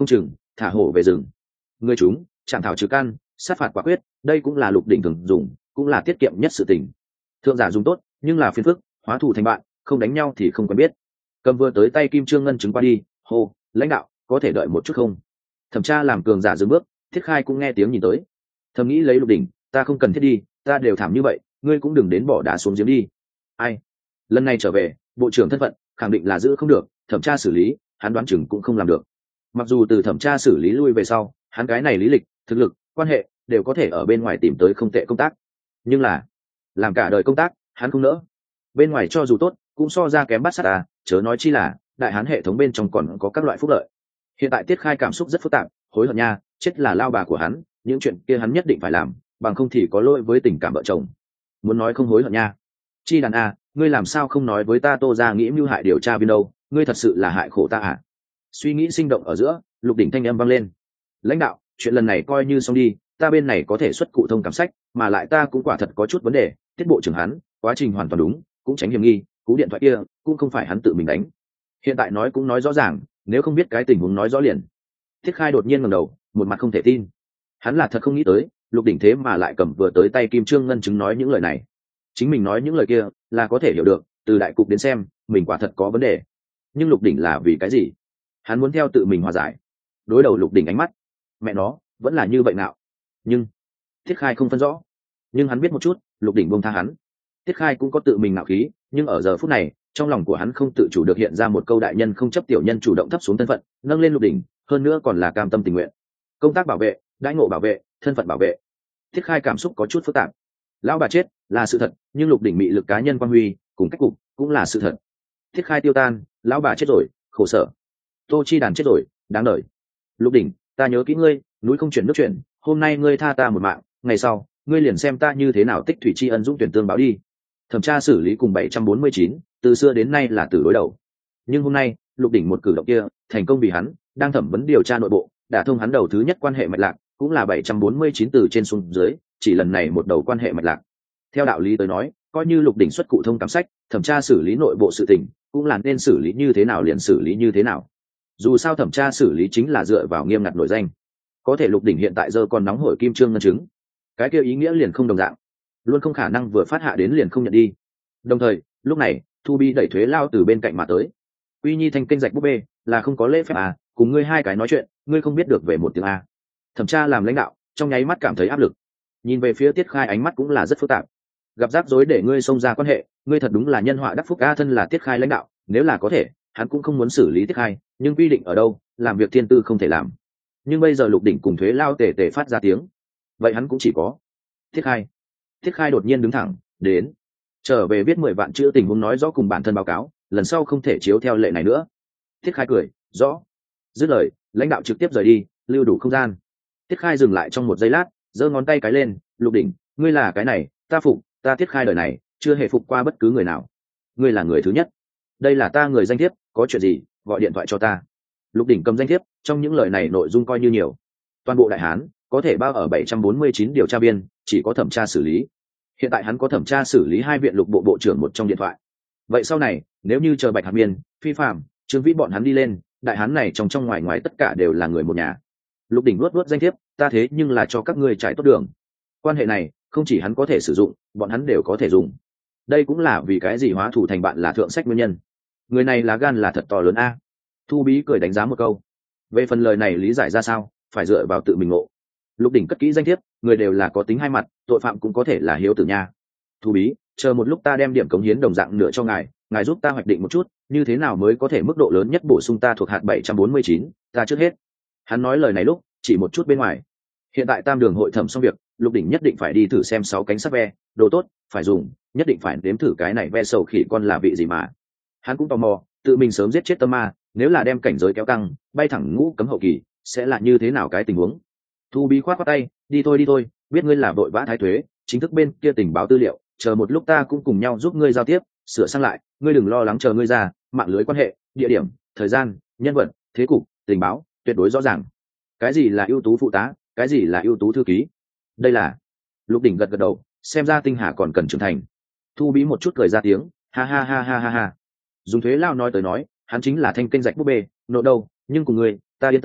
thả hổ về rừng. Người chúng chạm thảo trừ căn, sát phạt quả quyết, đây cũng là Lục Đỉnh thường dùng, cũng là tiết kiệm nhất sự tình. Thượng giả dùng tốt nhưng là phiền phức, hóa thù thành bạn, không đánh nhau thì không quen biết. Cầm vừa tới tay kim trương ngân chứng qua đi, hô, lãnh đạo có thể đợi một chút không? Thẩm tra làm cường giả dừng bước, Thiết Khai cũng nghe tiếng nhìn tới, thầm nghĩ lấy Lục Đỉnh, ta không cần thiết đi, ta đều thảm như vậy, ngươi cũng đừng đến bỏ đá xuống giếng đi. Ai lần này trở về, bộ trưởng thân phận khẳng định là giữ không được, thẩm tra xử lý hắn đoán chừng cũng không làm được. Mặc dù từ thẩm tra xử lý lui về sau, hắn cái này lý lịch, thực lực, quan hệ đều có thể ở bên ngoài tìm tới không tệ công tác, nhưng là làm cả đời công tác hắn không nỡ. Bên ngoài cho dù tốt cũng so ra kém bát sát à, chớ nói chi là đại hán hệ thống bên trong còn có các loại phúc lợi. Hiện tại Tiết Khai cảm xúc rất phức tạp, hối hận nha, chết là lao bà của hắn, những chuyện kia hắn nhất định phải làm, bằng không thì có lỗi với tình cảm vợ chồng. Muốn nói không hối hận nha, chi đàn a, ngươi làm sao không nói với ta Tô ra nghĩ mưu hại điều tra viên đâu, ngươi thật sự là hại khổ ta à? Suy nghĩ sinh động ở giữa, Lục Đỉnh thanh âm vang lên, lãnh đạo, chuyện lần này coi như xong đi, ta bên này có thể xuất cụ thông cảm sách, mà lại ta cũng quả thật có chút vấn đề, Tiết bộ trưởng hắn quá trình hoàn toàn đúng, cũng tránh hiểm nghi, cú điện thoại kia cũng không phải hắn tự mình đánh. Hiện tại nói cũng nói rõ ràng, nếu không biết cái tình huống nói rõ liền. Thiết Khai đột nhiên ngẩng đầu, một mặt không thể tin, hắn là thật không nghĩ tới Lục Đỉnh thế mà lại cầm vừa tới tay kim trương ngân chứng nói những lời này. Chính mình nói những lời kia là có thể hiểu được, từ đại cục đến xem mình quả thật có vấn đề, nhưng Lục Đỉnh là vì cái gì? Hắn muốn theo tự mình hòa giải. Đối đầu Lục Đỉnh ánh mắt, mẹ nó vẫn là như vậy nào. Nhưng Thiết Khai không phân rõ, nhưng hắn biết một chút, Lục Đỉnh buông tha hắn. Thiết Khai cũng có tự mình nạo khí, nhưng ở giờ phút này trong lòng của hắn không tự chủ được hiện ra một câu đại nhân không chấp tiểu nhân chủ động thấp xuống thân phận, nâng lên Lục Đỉnh, hơn nữa còn là cam tâm tình nguyện. Công tác bảo vệ, đãi ngộ bảo vệ, thân phận bảo vệ. Thiết Khai cảm xúc có chút phức tạp. Lão bà chết là sự thật, nhưng Lục Đỉnh mị lực cá nhân quan huy cùng cách cục cũng là sự thật. Thiết Khai tiêu tan, lão bà chết rồi, khổ sở. Tô Chi Đàn chết rồi, đáng đời. Lục Đỉnh, ta nhớ kỹ ngươi, núi không chuyển nước chuyển, hôm nay ngươi tha ta một mạng, ngày sau ngươi liền xem ta như thế nào tích thủy tri ân dũng tuyển tương báo đi. Thẩm tra xử lý cùng 749, từ xưa đến nay là từ đối đầu, nhưng hôm nay Lục Đỉnh một cử động kia thành công vì hắn đang thẩm vấn điều tra nội bộ, đã thông hắn đầu thứ nhất quan hệ mạch lạc, cũng là 749 từ trên xuống dưới, chỉ lần này một đầu quan hệ mạch lạc. Theo đạo lý tới nói, coi như Lục Đỉnh xuất cụ thông cảm sách, thẩm tra xử lý nội bộ sự tình, cũng là nên xử lý như thế nào liền xử lý như thế nào. Dù sao thẩm tra xử lý chính là dựa vào nghiêm ngặt nội danh. Có thể Lục Đỉnh hiện tại giờ còn nóng hổi kim trương ngân chứng, cái kia ý nghĩa liền không đồng dạng, luôn không khả năng vừa phát hạ đến liền không nhận đi. Đồng thời lúc này Thu Bi đẩy Thuế Lao từ bên cạnh mà tới. Quy Nhi thanh kênh rạch búp bê là không có lễ phép à, cùng ngươi hai cái nói chuyện, ngươi không biết được về một tiếng a. Thẩm tra làm lãnh đạo trong nháy mắt cảm thấy áp lực, nhìn về phía Tiết Khai ánh mắt cũng là rất phức tạp. Gặp rắc rối để ngươi xông ra quan hệ, ngươi thật đúng là nhân họa đắc phúc a. Thân là Tiết Khai lãnh đạo, nếu là có thể hắn cũng không muốn xử lý Tiết Khai, nhưng quy định ở đâu, làm việc thiên tư không thể làm. Nhưng bây giờ Lục Đỉnh cùng Thuế Lao tề tề phát ra tiếng, vậy hắn cũng chỉ có Tiết Khai. Tiết Khai đột nhiên đứng thẳng đến, trở về viết 10 vạn chữ tình huống nói rõ cùng bản thân báo cáo, lần sau không thể chiếu theo lệ này nữa. Tiết Khai cười rõ, dứt lời lãnh đạo trực tiếp rời đi, lưu đủ không gian. Tiết Khai dừng lại trong một giây lát, giơ ngón tay cái lên, Lục Đỉnh, ngươi là cái này ta phục, ta Tiết Khai đời này chưa hề phục qua bất cứ người nào, ngươi là người thứ nhất. Đây là ta người danh thiếp, có chuyện gì gọi điện thoại cho ta. Lục Đỉnh cầm danh thiếp, trong những lời này nội dung coi như nhiều. Toàn bộ đại hán có thể bao ở 749 điều tra viên, chỉ có thẩm tra xử lý. Hiện tại hắn có thẩm tra xử lý 2 viện lục bộ bộ trưởng một trong điện thoại. Vậy sau này nếu như chờ Bạch Hạc Miên, Phi Phạm, Trương Vĩ bọn hắn đi lên, đại hán này trong ngoài ngoài tất cả đều là người một nhà. Lục Đỉnh luốt danh thiếp, ta thế nhưng là cho các ngươi trải tốt đường. Quan hệ này không chỉ hắn có thể sử dụng, bọn hắn đều có thể dùng. Đây cũng là vì cái gì hóa thủ thành bạn là thượng sách nguyên nhân. Người này là gan là thật to lớn a. Thu Bí cười đánh giá một câu. Về phần lời này lý giải ra sao, phải dựa vào tự mình ngộ. Lục Đỉnh cất kỹ danh thiếp, người đều là có tính hai mặt, tội phạm cũng có thể là hiếu tử nha. Thu Bí, chờ một lúc ta đem điểm cống hiến đồng dạng nửa cho ngài giúp ta hoạch định một chút, như thế nào mới có thể mức độ lớn nhất bổ sung ta thuộc hạt 749, ta trước hết. Hắn nói lời này lúc chỉ một chút bên ngoài. Hiện tại Tam Đường hội thẩm xong việc, Lục Đỉnh nhất định phải đi thử xem 6 cánh sắt ve, đồ tốt, phải dùng, nhất định phải nếm thử cái này ve sầu khỉ con là vị gì mà. Hắn cũng tò mò, tự mình sớm giết chết tâm ma, nếu là đem cảnh giới kéo căng, bay thẳng ngũ cấm hậu kỳ, sẽ là như thế nào cái tình huống. Thu Bí khoát tay, đi thôi, biết ngươi là vội vã thái thuế, chính thức bên kia tình báo tư liệu, chờ một lúc ta cũng cùng nhau giúp ngươi giao tiếp, sửa sang lại, ngươi đừng lo lắng, chờ ngươi ra, mạng lưới quan hệ, địa điểm, thời gian, nhân vật, thế cục, tình báo, tuyệt đối rõ ràng. Cái gì là ưu tú phụ tá, cái gì là ưu tú thư ký? Đây là. Lục Đỉnh gật đầu, xem ra Tinh Hà còn cần trưởng thành. Thu Bí một chút cười ra tiếng, ha ha ha ha ha ha. Dùng Thuế Lao nói tới nói, hắn chính là thanh kênh rạch búp bê, nộ đâu, nhưng cùng ngươi, ta yên tâm,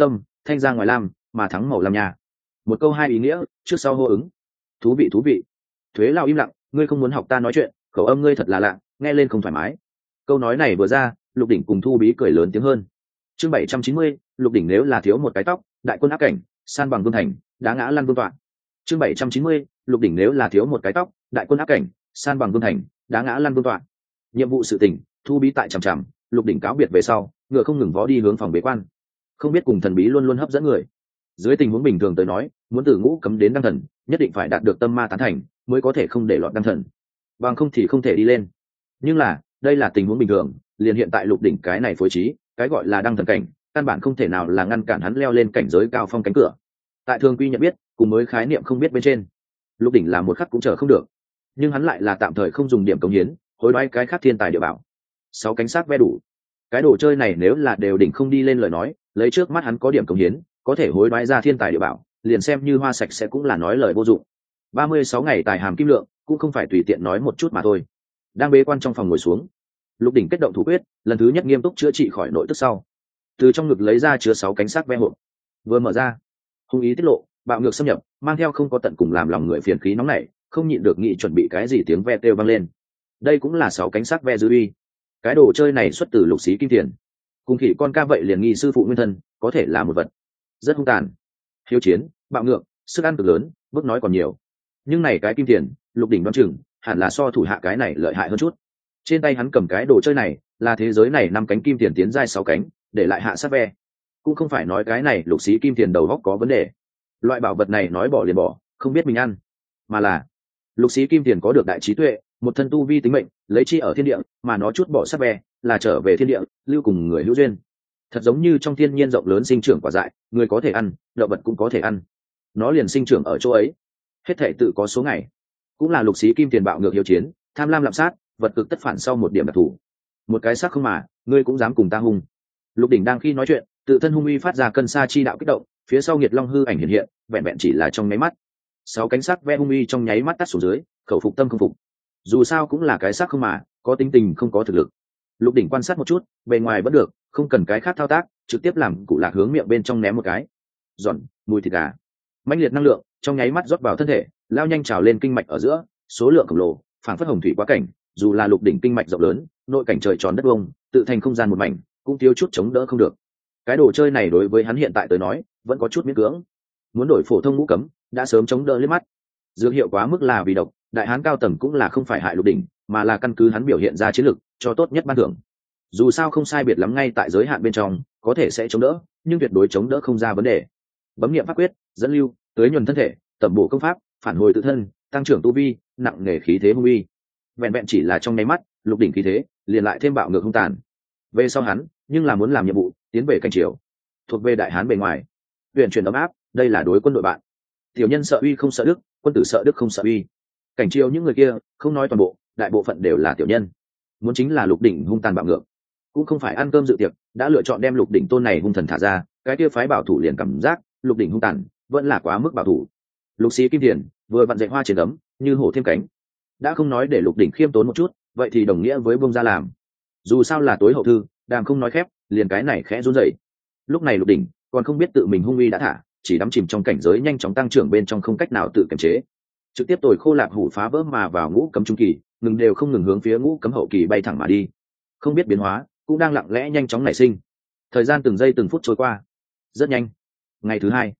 thanh ra ngoài lam mà thắng màu lam nhà. Một câu hai ý nghĩa, trước sau hô ứng. Thú vị thú vị. Thuế lao im lặng, ngươi không muốn học ta nói chuyện, khẩu âm ngươi thật là lạ, nghe lên không thoải mái. Câu nói này vừa ra, Lục Đỉnh cùng Thu Bí cười lớn tiếng hơn. Chương 790, Lục Đỉnh nếu là thiếu một cái tóc, đại quân áp cảnh, san bằng vương thành, đá ngã lăn vương tọa. Chương 790, Lục Đỉnh nếu là thiếu một cái tóc, đại quân áp cảnh, san bằng vương thành, đá ngã lăn vương tọa. Nhiệm vụ sự tình, Thu Bí tại chằm chằm, Lục Đỉnh cáo biệt về sau, ngựa không ngừng vó đi hướng phòng bế quan. Không biết cùng thần bí luôn luôn hấp dẫn người. Dưới tình huống bình thường tới nói, muốn từ ngũ cấm đến đăng thần, nhất định phải đạt được tâm ma tán thành, mới có thể không để lọt đăng thần. Bằng không thì không thể đi lên. Nhưng là, đây là tình huống bình thường, liền hiện tại Lục Đỉnh cái này phối trí, cái gọi là đăng thần cảnh, căn bản không thể nào là ngăn cản hắn leo lên cảnh giới cao phong cánh cửa. Tại thường quy nhận biết, cùng mới khái niệm không biết bên trên, Lục Đỉnh là một khắc cũng chờ không được. Nhưng hắn lại là tạm thời không dùng điểm cống hiến, hối đoái cái khác thiên tài địa bảo. 6 cánh sát ve đủ. Cái đồ chơi này nếu là đều đỉnh không đi lên lời nói, lấy trước mắt hắn có điểm cống hiến, có thể hối đoái ra thiên tài địa bảo, liền xem như hoa sạch sẽ cũng là nói lời vô dụng. 36 ngày tài hàm kim lượng, cũng không phải tùy tiện nói một chút mà thôi. Đang bế quan trong phòng ngồi xuống, Lục Đỉnh kết động thủ quyết, lần thứ nhất nghiêm túc chữa trị khỏi nội tức sau, từ trong ngực lấy ra chứa 6 cánh sắc ve hộp, vừa mở ra, hung ý tiết lộ, bạo ngược xâm nhập, mang theo không có tận cùng làm lòng người phiền khí nóng nảy, không nhịn được nghĩ chuẩn bị cái gì tiếng ve kêu vang lên. Đây cũng là 6 cánh sắc ve dư uy. Cái đồ chơi này xuất từ Lục Xí Kim Tiền, cùng khỉ con ca vậy liền nghi sư phụ nguyên thân, có thể là một vật rất hung tàn, hiếu chiến, bạo ngược, sức ăn cực lớn, bước nói còn nhiều. Nhưng này cái Kim Tiền, Lục Đỉnh đoán chừng hẳn là so thủ hạ cái này lợi hại hơn chút. Trên tay hắn cầm cái đồ chơi này, là thế giới này 5 cánh kim tiền tiến giai 6 cánh, để lại hạ sát ve. Cũng không phải nói cái này Lục Xí Kim Tiền đầu góc có vấn đề. Loại bảo vật này nói bỏ liền bỏ, không biết mình ăn, mà là Lục Xí Kim Tiền có được đại trí tuệ, một thân tu vi tính mệnh, lấy chi ở thiên địa, mà nó chút bỏ sát ve, là trở về thiên địa, lưu cùng người hữu duyên. Thật giống như trong thiên nhiên rộng lớn sinh trưởng quả dại, người có thể ăn, động vật cũng có thể ăn. Nó liền sinh trưởng ở chỗ ấy, hết thảy tự có số ngày. Cũng là Lục Xí Kim Tiền bạo ngược hiếu chiến, tham lam lạm sát, vật cực tất phản sau một điểm đặc thù. Một cái xác không mà, ngươi cũng dám cùng ta hung. Lục Đỉnh đang khi nói chuyện, tự thân hung uy phát ra cân sa chi đạo kích động, phía sau Nghiệt Long hư ảnh hiện hiện, vẹn vẹn chỉ là trong nháy mắt. 6 cánh sắc ve hung uy trong nháy mắt tắt xuống dưới, khẩu phục tâm không phục. Dù sao cũng là cái xác không mà, có tính tình không có thực lực. Lục Đỉnh quan sát một chút, bề ngoài vẫn được, không cần cái khác thao tác, trực tiếp làm cụ lạc hướng miệng bên trong ném một cái. Giòn, mùi thịt gà. Mãnh liệt năng lượng trong nháy mắt rót vào thân thể, lao nhanh trào lên kinh mạch ở giữa, số lượng khổng lồ, phảng phất hồng thủy quá cảnh, dù là Lục Đỉnh kinh mạch rộng lớn, nội cảnh trời tròn đất vuông, tự thành không gian một mảnh, cũng thiếu chút chống đỡ không được. Cái đồ chơi này đối với hắn hiện tại tới nói, vẫn có chút miễn cưỡng. Muốn đổi phổ thông ngũ cấm, đã sớm chống đỡ liếc mắt. Dược hiệu quá mức là vì độc, đại hán cao tầng cũng là không phải hại Lục Đỉnh, mà là căn cứ hắn biểu hiện ra chiến lực, cho tốt nhất ban thưởng. Dù sao không sai biệt lắm ngay tại giới hạn bên trong, có thể sẽ chống đỡ, nhưng tuyệt đối chống đỡ không ra vấn đề. Bấm niệm pháp quyết, dẫn lưu, tưới nhuần thân thể, tẩm bổ công pháp, phản hồi tự thân, tăng trưởng tu vi, nặng nghề khí thế hung uy. Vẹn vẹn chỉ là trong nháy mắt, Lục Đỉnh khí thế liền lại thêm bạo ngược hung tàn. Về sau hắn, nhưng là muốn làm nhiệm vụ, tiến về cảnh triều, thuộc về đại hán bề ngoài, huyền chuyển ấm áp, đây là đối quân đội bạn. Tiểu nhân sợ uy không sợ đức, quân tử sợ đức không sợ uy. Cảnh triều những người kia, không nói toàn bộ, đại bộ phận đều là tiểu nhân. Muốn chính là Lục Đỉnh hung tàn bạo ngược, cũng không phải ăn cơm dự tiệc, đã lựa chọn đem Lục Đỉnh tôn này hung thần thả ra, cái kia phái bảo thủ liền cảm giác Lục Đỉnh hung tàn vẫn là quá mức bảo thủ. Lục Xí Kim Tiền vừa vặn dạy hoa trên ấm, như hổ thêm cánh, đã không nói để Lục Đỉnh khiêm tốn một chút, vậy thì đồng nghĩa với bông ra làm. Dù sao là tối hậu thư, đàm không nói khép, liền cái này khẽ run rẩy. Lúc này Lục Đỉnh còn không biết tự mình hung uy đã thả, chỉ đắm chìm trong cảnh giới nhanh chóng tăng trưởng bên trong không cách nào tự kiềm chế, trực tiếp tồi khô lạc hủ phá vỡ mà vào ngũ cấm trung kỳ, ngừng đều không ngừng hướng phía ngũ cấm hậu kỳ bay thẳng mà đi. Không biết biến hóa, cũng đang lặng lẽ nhanh chóng nảy sinh. Thời gian từng giây từng phút trôi qua rất nhanh. Ngày thứ 2,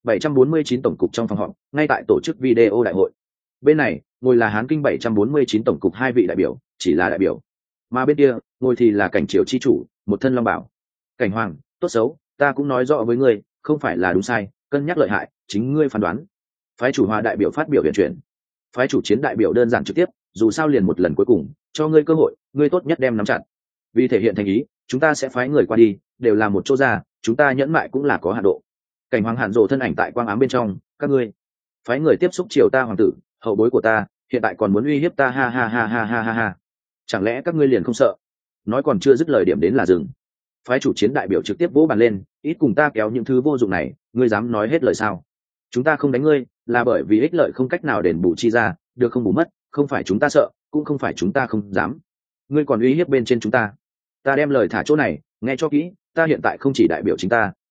749 tổng cục trong phòng họp, ngay tại tổ chức video đại hội. Bên này ngồi là Hán Kinh 749 tổng cục 2 vị đại biểu, chỉ là đại biểu, mà bên kia ngồi thì là cảnh triều chi chủ, một thân long bảo. Cảnh hoàng, tốt xấu ta cũng nói rõ với ngươi, không phải là đúng sai, cân nhắc lợi hại, chính ngươi phán đoán. Phái chủ hòa đại biểu phát biểu huyền chuyển, phái chủ chiến đại biểu đơn giản trực tiếp, dù sao liền một lần cuối cùng, cho ngươi cơ hội, ngươi tốt nhất đem nắm chặt. Vì thể hiện thành ý, chúng ta sẽ phái người qua đi, đều là một chỗ ra, chúng ta nhẫn mại cũng là có hạn độ. Cảnh hoàng hạn rồ thân ảnh tại quang ám bên trong, các ngươi phái người tiếp xúc triều ta hoàng tử, hậu bối của ta, hiện tại còn muốn uy hiếp ta, ha ha ha ha ha ha ha. Chẳng lẽ các ngươi liền không sợ? Nói còn chưa dứt lời điểm đến là dừng. Phái chủ chiến đại biểu trực tiếp vỗ bàn lên, ít cùng ta kéo những thứ vô dụng này, ngươi dám nói hết lời sao? Chúng ta không đánh ngươi, là bởi vì ích lợi không cách nào đền bù chi ra, được không bù mất, không phải chúng ta sợ, cũng không phải chúng ta không dám. Ngươi còn uy hiếp bên trên chúng ta. Ta đem lời thả chỗ này, nghe cho kỹ, ta hiện tại không chỉ đại biểu chính ta,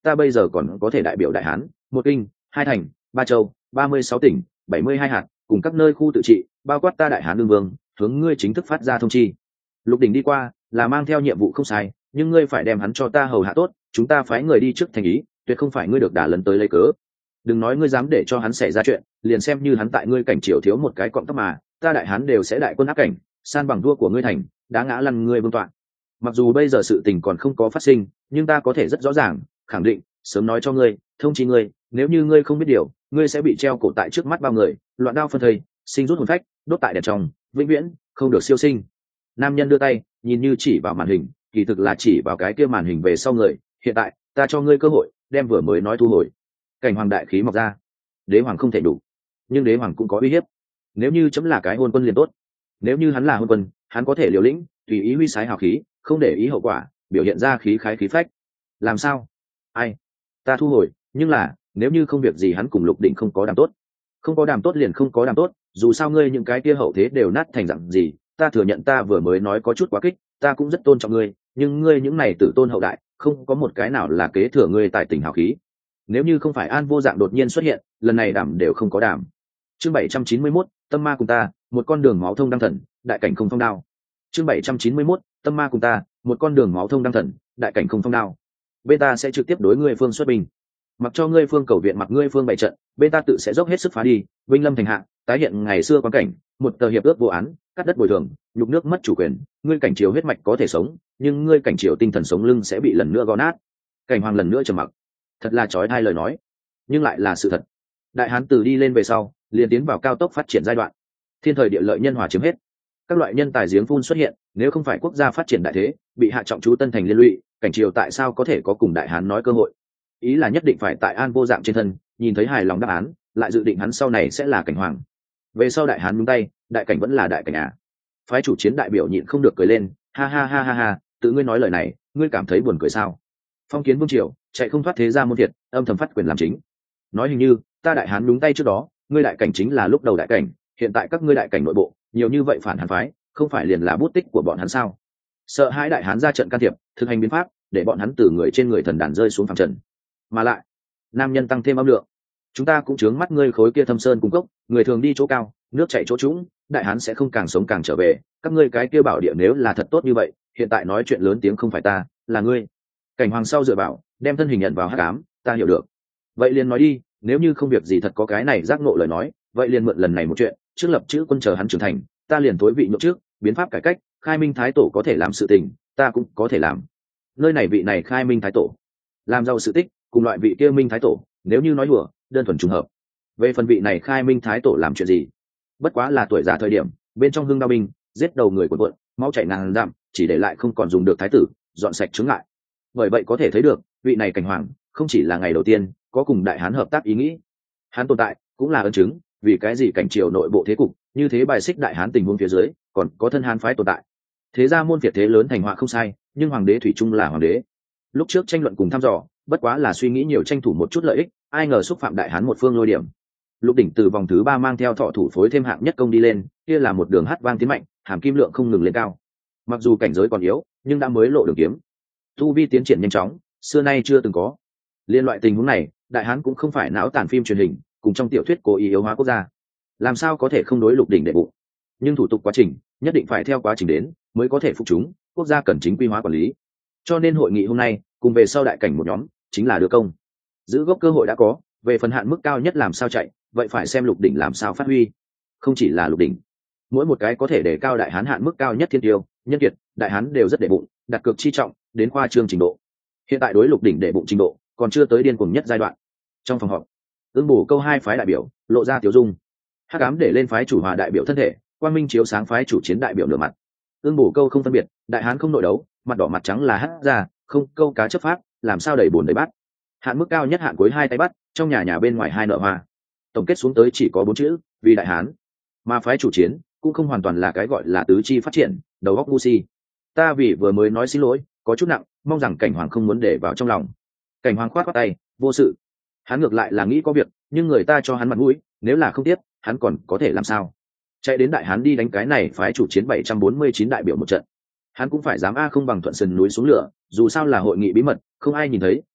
ta bây giờ còn có thể đại biểu đại hán một kinh hai thành ba châu 36 tỉnh 72 hạt cùng các nơi khu tự trị bao quát ta đại hán đương vương hướng ngươi chính thức phát ra thông chi. Lục Đỉnh đi qua là mang theo nhiệm vụ không sai, nhưng ngươi phải đem hắn cho ta hầu hạ tốt, chúng ta phái người đi trước thành ý, tuyệt không phải ngươi được đả lần tới lấy cớ. Đừng nói ngươi dám để cho hắn xảy ra chuyện, liền xem như hắn tại ngươi cảnh triều thiếu một cái cọng tóc mà ta đại hán đều sẽ đại quân áp cảnh, san bằng vua của ngươi thành, đá ngã lăn ngươi vương tọa. Mặc dù bây giờ sự tình còn không có phát sinh, nhưng ta có thể rất rõ ràng khẳng định sớm nói cho ngươi, thông chi ngươi, nếu như ngươi không biết điều, ngươi sẽ bị treo cổ tại trước mắt bao người, loạn đao phân thây, sinh rút hồn phách, đốt tại đèn trong, vĩnh viễn không được siêu sinh. Nam nhân đưa tay nhìn như chỉ vào màn hình, kỳ thực là chỉ vào cái kia màn hình về sau người. Hiện tại ta cho ngươi cơ hội đem vừa mới nói thu hồi. Cảnh hoàng đại khí mọc ra. Đế hoàng không thể đủ, nhưng đế hoàng cũng có uy hiếp. Nếu như chấm là cái hôn quân liền tốt, nếu như hắn là hôn quân, hắn có thể liều lĩnh tùy ý huy sái hào khí, không để ý hậu quả, biểu hiện ra khí khái khí phách. Làm sao? Ai? Ta thu hồi, nhưng là nếu như không việc gì hắn cùng Lục Đỉnh không có đàm tốt, không có đàm tốt liền không có đàm tốt, dù sao ngươi những cái kia hậu thế đều nát thành dạng gì, ta thừa nhận ta vừa mới nói có chút quá kích, ta cũng rất tôn trọng ngươi, nhưng ngươi những này tử tôn hậu đại không có một cái nào là kế thừa ngươi tài tình hào khí. Nếu như không phải An Vô Dạng đột nhiên xuất hiện, lần này đảm đều không có đảm. Chương 791, tâm ma cùng ta, một con đường máu thông đăng thần, đại cảnh không phong đao. Chương 791, tâm ma cùng ta, một con đường máu thông đăng thần, đại cảnh không phong đao. Bên ta sẽ trực tiếp đối ngươi phương xuất binh, mặc cho ngươi phương cầu viện, mặc ngươi phương bày trận, bên ta tự sẽ dốc hết sức phá đi, vinh lâm thành hạ, tái hiện ngày xưa quan cảnh, một tờ hiệp ước vô án, cắt đất bồi thường, nhục nước mất chủ quyền, ngươi cảnh triều huyết mạch có thể sống, nhưng ngươi cảnh triều tinh thần sống lưng sẽ bị lần nữa gõ nát. Cảnh hoàng lần nữa trầm mặc, thật là chói tai lời nói, nhưng lại là sự thật. Đại hán từ đi lên về sau, liền tiến vào cao tốc phát triển giai đoạn, thiên thời địa lợi nhân hòa chiếm hết, các loại nhân tài giếng phun xuất hiện, nếu không phải quốc gia phát triển đại thế, bị hạ trọng chú tân thành liên lụy, cảnh triều tại sao có thể có cùng đại hán nói cơ hội? Ý là nhất định phải tại An Vô Dạng trên thân nhìn thấy hài lòng đáp án, lại dự định hắn sau này sẽ là cảnh hoàng. Về sau đại hán nhúng tay, đại cảnh vẫn là đại cảnh à? Phái chủ chiến đại biểu nhịn không được cười lên, ha ha ha ha ha, tự ngươi nói lời này, ngươi cảm thấy buồn cười sao? Phong kiến vương triều chạy không thoát thế gia môn thiệt, âm thầm phát quyền làm chính. Nói hình như ta đại hán nhúng tay trước đó, ngươi đại cảnh chính là lúc đầu đại cảnh, hiện tại các ngươi đại cảnh nội bộ nhiều như vậy phản hàn phái, không phải liền là bút tích của bọn hắn sao? Sợ hãi đại hán ra trận can thiệp, thực hành biến pháp, để bọn hắn từ người trên người thần đàn rơi xuống phàm trần. Mà lại nam nhân tăng thêm âm lượng, chúng ta cũng chướng mắt ngươi khối kia thâm sơn cung cốc, người thường đi chỗ cao, nước chảy chỗ trũng, đại hán sẽ không càng sống càng trở về, các ngươi cái kia bảo địa nếu là thật tốt như vậy, hiện tại nói chuyện lớn tiếng không phải ta, là ngươi. Cảnh hoàng sau dựa bảo, đem thân hình nhận vào hắc ám, ta hiểu được. Vậy liền nói đi, nếu như không việc gì thật có cái này giác ngộ lời nói, vậy liền mượn lần này một chuyện, trước lập chữ quân chờ hắn trưởng thành, ta liền tối vị nhượng trước, biến pháp cải cách, khai minh thái tổ có thể làm sự tình, ta cũng có thể làm. Nơi này vị này khai minh thái tổ làm giàu sự tích, cùng loại vị kia minh thái tổ nếu như nói đùa đơn thuần trùng hợp. Về phần vị này khai minh thái tổ làm chuyện gì, bất quá là tuổi già thời điểm bên trong hưng đao binh giết đầu người của quận, máu chảy ngàn dặm, chỉ để lại không còn dùng được thái tử, dọn sạch chướng ngại. Bởi vậy có thể thấy được vị này cảnh hoàng không chỉ là ngày đầu tiên có cùng đại hán hợp tác ý nghĩ, hắn tồn tại cũng là ấn chứng vì cái gì cảnh triều nội bộ thế cục như thế bài xích đại hán tình huống phía dưới còn có thân hán phái tồn tại. Thế ra môn phiệt thế lớn thành họa không sai, nhưng hoàng đế thủy chung là hoàng đế. Lúc trước tranh luận cùng thăm dò bất quá là suy nghĩ nhiều tranh thủ một chút lợi ích, ai ngờ xúc phạm đại hán một phương lôi điểm. Lục Đỉnh từ vòng thứ 3 mang theo thọ thủ phối thêm hạng nhất công đi lên, kia là một đường hát vang tiến mạnh, hàm kim lượng không ngừng lên cao. Mặc dù cảnh giới còn yếu, nhưng đã mới lộ đường kiếm, tu vi tiến triển nhanh chóng, xưa nay chưa từng có. Liên loại tình huống này, đại hán cũng không phải não tàn phim truyền hình, cùng trong tiểu thuyết cố ý yếu hóa quốc gia, làm sao có thể không đối Lục Đỉnh đệ bụng. Nhưng thủ tục quá trình nhất định phải theo quá trình đến, mới có thể phục chúng, quốc gia cần chính quy hóa quản lý. Cho nên hội nghị hôm nay cùng về sau đại cảnh một nhóm chính là đưa công. Giữ gốc cơ hội đã có, về phần hạn mức cao nhất làm sao chạy, vậy phải xem Lục Đỉnh làm sao phát huy. Không chỉ là Lục Đỉnh, mỗi một cái có thể để cao đại hán hạn mức cao nhất thiên tiêu, nhân kiệt, đại hán đều rất để bụng, đặt cược chi trọng, đến khoa trương trình độ. Hiện tại đối Lục Đỉnh để bụng trình độ còn chưa tới điên cuồng nhất giai đoạn. Trong phòng họp, Ưng Bổ Câu hai phái đại biểu lộ ra tiểu dung, hắc ám để lên phái chủ hòa đại biểu thân thể, quang minh chiếu sáng phái chủ chiến đại biểu nửa mặt. Ưng Bổ Câu không phân biệt, đại hán không nội đấu, mặt đỏ mặt trắng là hất ra, không câu cá chấp pháp, làm sao đẩy bồn đẩy bát. Hạn mức cao nhất hạn cuối hai tay bắt, trong nhà bên ngoài hai nợ hoa. Tổng kết xuống tới chỉ có 4 chữ, vì đại hán. Mà phái chủ chiến cũng không hoàn toàn là cái gọi là tứ chi phát triển, đầu óc ngu si. Ta vì vừa mới nói xin lỗi, có chút nặng, mong rằng cảnh hoàng không muốn để vào trong lòng. Cảnh hoàng khoát tay, vô sự. Hắn ngược lại là nghĩ có việc, nhưng người ta cho hắn mặt mũi, nếu là không tiếp, hắn còn có thể làm sao? Chạy đến đại hán đi đánh cái này phái chủ chiến 749 đại biểu một trận. Hắn cũng phải dám a không bằng thuận sườn núi xuống lửa, dù sao là hội nghị bí mật, không ai nhìn thấy,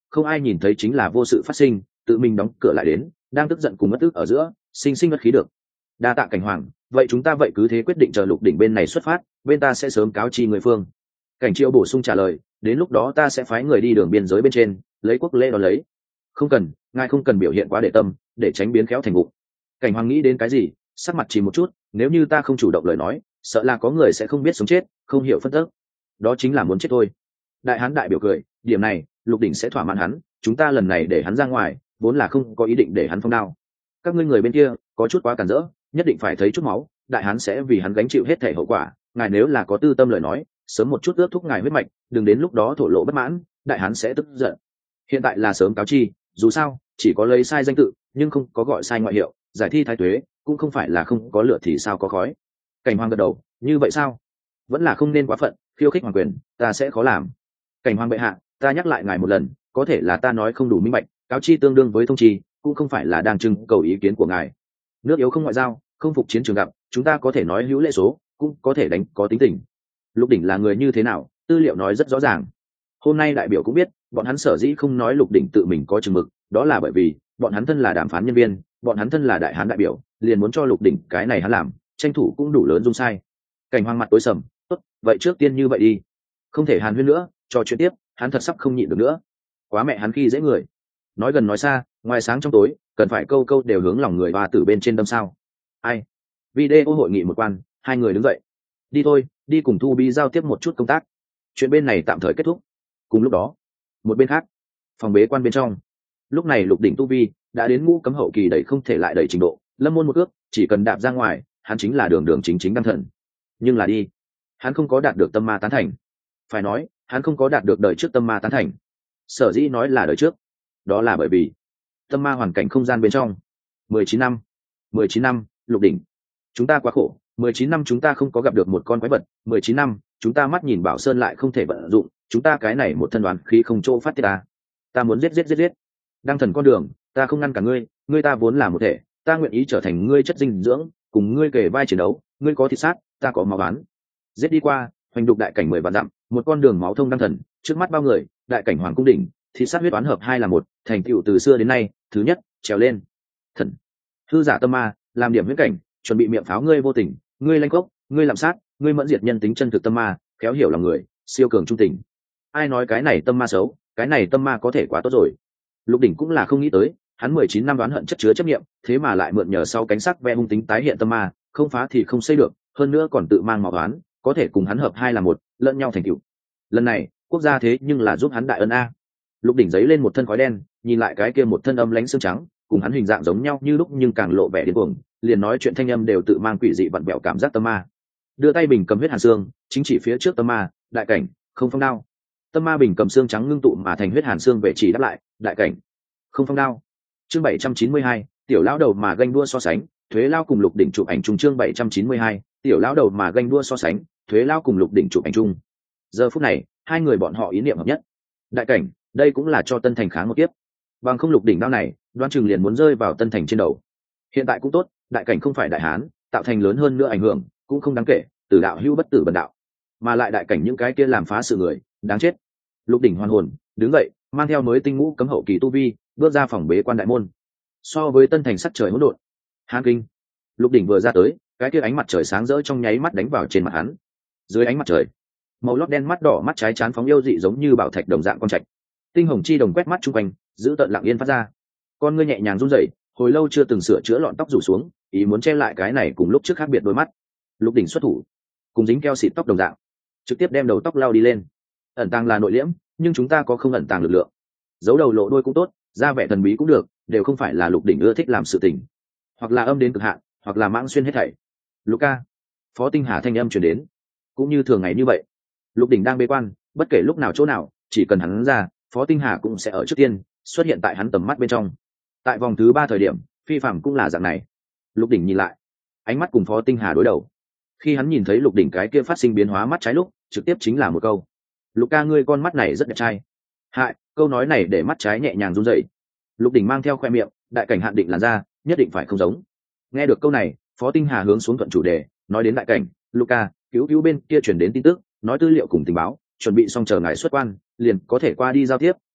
không ai nhìn thấy chính là vô sự phát sinh, tự mình đóng cửa lại đến, đang tức giận cùng mất tức ở giữa sinh sinh bất khí được. Đa tạ Cảnh Hoàng, vậy chúng ta vậy cứ thế quyết định chờ Lục đỉnh bên này xuất phát, bên ta sẽ sớm cáo chi người phương. Cảnh Chiêu bổ sung trả lời, đến lúc đó ta sẽ phái người đi đường biên giới bên trên lấy quốc lễ đón lấy. Không cần, ngài không cần biểu hiện quá để tâm, để tránh biến khéo thành vụ. Cảnh Hoàng nghĩ đến cái gì, sắc mặt chỉ một chút, nếu như ta không chủ động lời nói, sợ là có người sẽ không biết sống chết, không hiểu phân tức. Đó chính là muốn chết thôi. Đại hán đại biểu cười, điểm này Lục đỉnh sẽ thỏa mãn hắn, chúng ta lần này để hắn ra ngoài vốn là không có ý định để hắn phong đao. Các ngươi người bên kia có chút quá cản rỡ, nhất định phải thấy chút máu, đại hán sẽ vì hắn gánh chịu hết thể hậu quả. Ngài nếu là có tư tâm lời nói, sớm một chút ước thúc ngài huyết mạch, đừng đến lúc đó thổ lộ bất mãn, đại hán sẽ tức giận. Hiện tại là sớm cáo chi, dù sao chỉ có lấy sai danh tự nhưng không có gọi sai ngoại hiệu, giải thi thái tuế cũng không phải là không có lửa thì sao có khói. Cảnh Hoàng gật đầu, như vậy sao? Vẫn là không nên quá phận, khiêu khích hoàng quyền ta sẽ khó làm. Cảnh Hoàng bệ hạ, ta nhắc lại ngài một lần, có thể là ta nói không đủ minh bạch, cáo chi tương đương với thông chi, cũng không phải là đang trưng cầu ý kiến của ngài. Nước yếu không ngoại giao, không phục chiến trường gặp, chúng ta có thể nói hữu lễ số, cũng có thể đánh có tính tình. Lục đỉnh là người như thế nào, tư liệu nói rất rõ ràng. Hôm nay đại biểu cũng biết, bọn hắn sở dĩ không nói Lục đỉnh tự mình có chừng mực, đó là bởi vì bọn hắn thân là đàm phán nhân viên, bọn hắn thân là đại hán đại biểu, liền muốn cho Lục đỉnh cái này hắn làm, tranh thủ cũng đủ lớn dung sai. Cảnh Hoàng mặt tối sầm, tốt, vậy trước tiên như vậy đi, không thể hàn huyên nữa, trò chuyện tiếp, hắn thật sắp không nhịn được nữa. Quá mẹ hắn khi dễ người, nói gần nói xa, ngoài sáng trong tối, cần phải câu câu đều hướng lòng người và từ bên trên đâm sao. Ai? Video hội nghị một quan, hai người đứng dậy. Đi thôi, đi cùng Thu Bi giao tiếp một chút công tác. Chuyện bên này tạm thời kết thúc. Cùng lúc đó, một bên khác, phòng bế quan bên trong. Lúc này Lục đỉnh tu vi đã đến ngũ cấm hậu kỳ đẩy không thể lại đẩy trình độ, lâm môn một ước, chỉ cần đạp ra ngoài, hắn chính là đường đường chính chính đăng thần. Nhưng là đi, hắn không có đạt được tâm ma tán thành. Phải nói, hắn không có đạt được đời trước tâm ma tán thành. Sở dĩ nói là đời trước, đó là bởi vì tâm ma hoàn cảnh không gian bên trong 19 năm 19 năm Lục đỉnh, chúng ta quá khổ, 19 năm chúng ta không có gặp được một con quái vật, 19 năm chúng ta mắt nhìn Bảo Sơn lại không thể vận dụng, chúng ta cái này một thân đoàn khí không chỗ phát tiết ta muốn giết đăng thần con đường, ta không ngăn cả ngươi, ngươi ta vốn là một thể, ta nguyện ý trở thành ngươi chất dinh dưỡng, cùng ngươi kề vai chiến đấu, ngươi có thịt sát, ta có máu bán. Giết đi qua, hoành đục đại cảnh 10 vạn dặm, một con đường máu thông đăng thần, trước mắt bao người, đại cảnh hoàng cung đỉnh, thịt sát huyết toán hợp hai là một, thành tựu từ xưa đến nay, thứ nhất, trèo lên. Thần, hư giả tâm ma, làm điểm huyết cảnh, chuẩn bị miệng pháo ngươi vô tình, ngươi lanh cốc, ngươi làm sát, ngươi mẫn diệt nhân tính chân thực tâm ma, khéo hiểu lòng người, siêu cường trung tình. Ai nói cái này tâm ma xấu, cái này tâm ma có thể quá tốt rồi. Lục đỉnh cũng là không nghĩ tới, hắn 19 năm đoán hận chất chứa chấp niệm, thế mà lại mượn nhờ sau cánh sắc ve hung tính tái hiện tâm ma, không phá thì không xây được, hơn nữa còn tự mang mạo đoán, có thể cùng hắn hợp hai là một, lẫn nhau thành tựu. Lần này, quốc gia thế nhưng là giúp hắn đại ân a. Lục đỉnh giấy lên một thân khói đen, nhìn lại cái kia một thân âm lãnh xương trắng, cùng hắn hình dạng giống nhau như lúc nhưng càng lộ vẻ điên cuồng, liền nói chuyện thanh âm đều tự mang quỷ dị vặn bẹo cảm giác tâm ma. Đưa tay bình cầm huyết hàn xương, chính chỉ phía trước tâm ma, đại cảnh, không phong đao. Tâm ma bình cầm xương trắng ngưng tụ mà thành huyết hàn xương về chỉ đáp lại, đại cảnh, không phong đao. Chương 792, tiểu lão đầu mà ganh đua so sánh, thuế lao cùng Lục đỉnh chụp ảnh chung. Chương 792, tiểu lão đầu mà ganh đua so sánh, thuế lao cùng Lục đỉnh chụp ảnh chung. Giờ phút này, hai người bọn họ ý niệm hợp nhất. Đại cảnh, đây cũng là cho Tân Thành kháng một kiếp. Bằng không Lục đỉnh đao này, đoán chừng liền muốn rơi vào Tân Thành trên đầu. Hiện tại cũng tốt, đại cảnh không phải đại hán, tạo thành lớn hơn nữa ảnh hưởng cũng không đáng kể, tử đạo hữu bất tử bần đạo, mà lại đại cảnh những cái kia làm phá sự người, đáng chết. Lục đỉnh hoàn hồn, đứng dậy, mang theo mới tinh ngũ cấm hậu kỳ tu vi, bước ra phòng bế quan đại môn. So với Tân Thành sắc trời hỗn độn, hàn kinh. Lục đỉnh vừa ra tới, cái kia ánh mặt trời sáng rỡ trong nháy mắt đánh vào trên mặt hắn. Dưới ánh mặt trời, màu lót đen mắt đỏ mắt trái chán phóng yêu dị giống như bảo thạch đồng dạng con trạch. Tinh hồng chi đồng quét mắt chung quanh, giữ tận lặng yên phát ra. Con ngươi nhẹ nhàng run rẩy, hồi lâu chưa từng sửa chữa lọn tóc rủ xuống, ý muốn che lại cái này cùng lúc trước khác biệt đôi mắt. Lục đỉnh xuất thủ, cùng dính keo xịt tóc đồng dạng, trực tiếp đem đầu tóc lao đi lên. Ẩn tàng là nội liễm, nhưng chúng ta có không ẩn tàng lực lượng. Giấu đầu lộ đuôi cũng tốt, ra vẻ thần bí cũng được, đều không phải là Lục đỉnh ưa thích làm sự tình. Hoặc là âm đến cực hạn, hoặc là mãng xuyên hết thảy. Luca, Phó Tinh Hà thanh âm truyền đến. Cũng như thường ngày như vậy, Lục đỉnh đang bế quan, bất kể lúc nào chỗ nào, chỉ cần hắn ra, Phó Tinh Hà cũng sẽ ở trước tiên xuất hiện tại hắn tầm mắt bên trong. Tại vòng thứ 3 thời điểm, phi phạm cũng là dạng này. Lục đỉnh nhìn lại, ánh mắt cùng Phó Tinh Hà đối đầu. Khi hắn nhìn thấy Lục đỉnh cái kia phát sinh biến hóa mắt trái lúc, trực tiếp chính là một câu: Luca, ngươi con mắt này rất đẹp trai. Hại, câu nói này để mắt trái nhẹ nhàng run rẩy. Lục đỉnh mang theo khoe miệng, đại cảnh hạn định làn da, nhất định phải không giống. Nghe được câu này, Phó Tinh Hà hướng xuống thuận chủ đề, nói đến đại cảnh, Luca, cứu bên kia chuyển đến tin tức, nói tư liệu cùng tình báo, chuẩn bị xong chờ ngài xuất quan, liền có thể qua đi giao tiếp,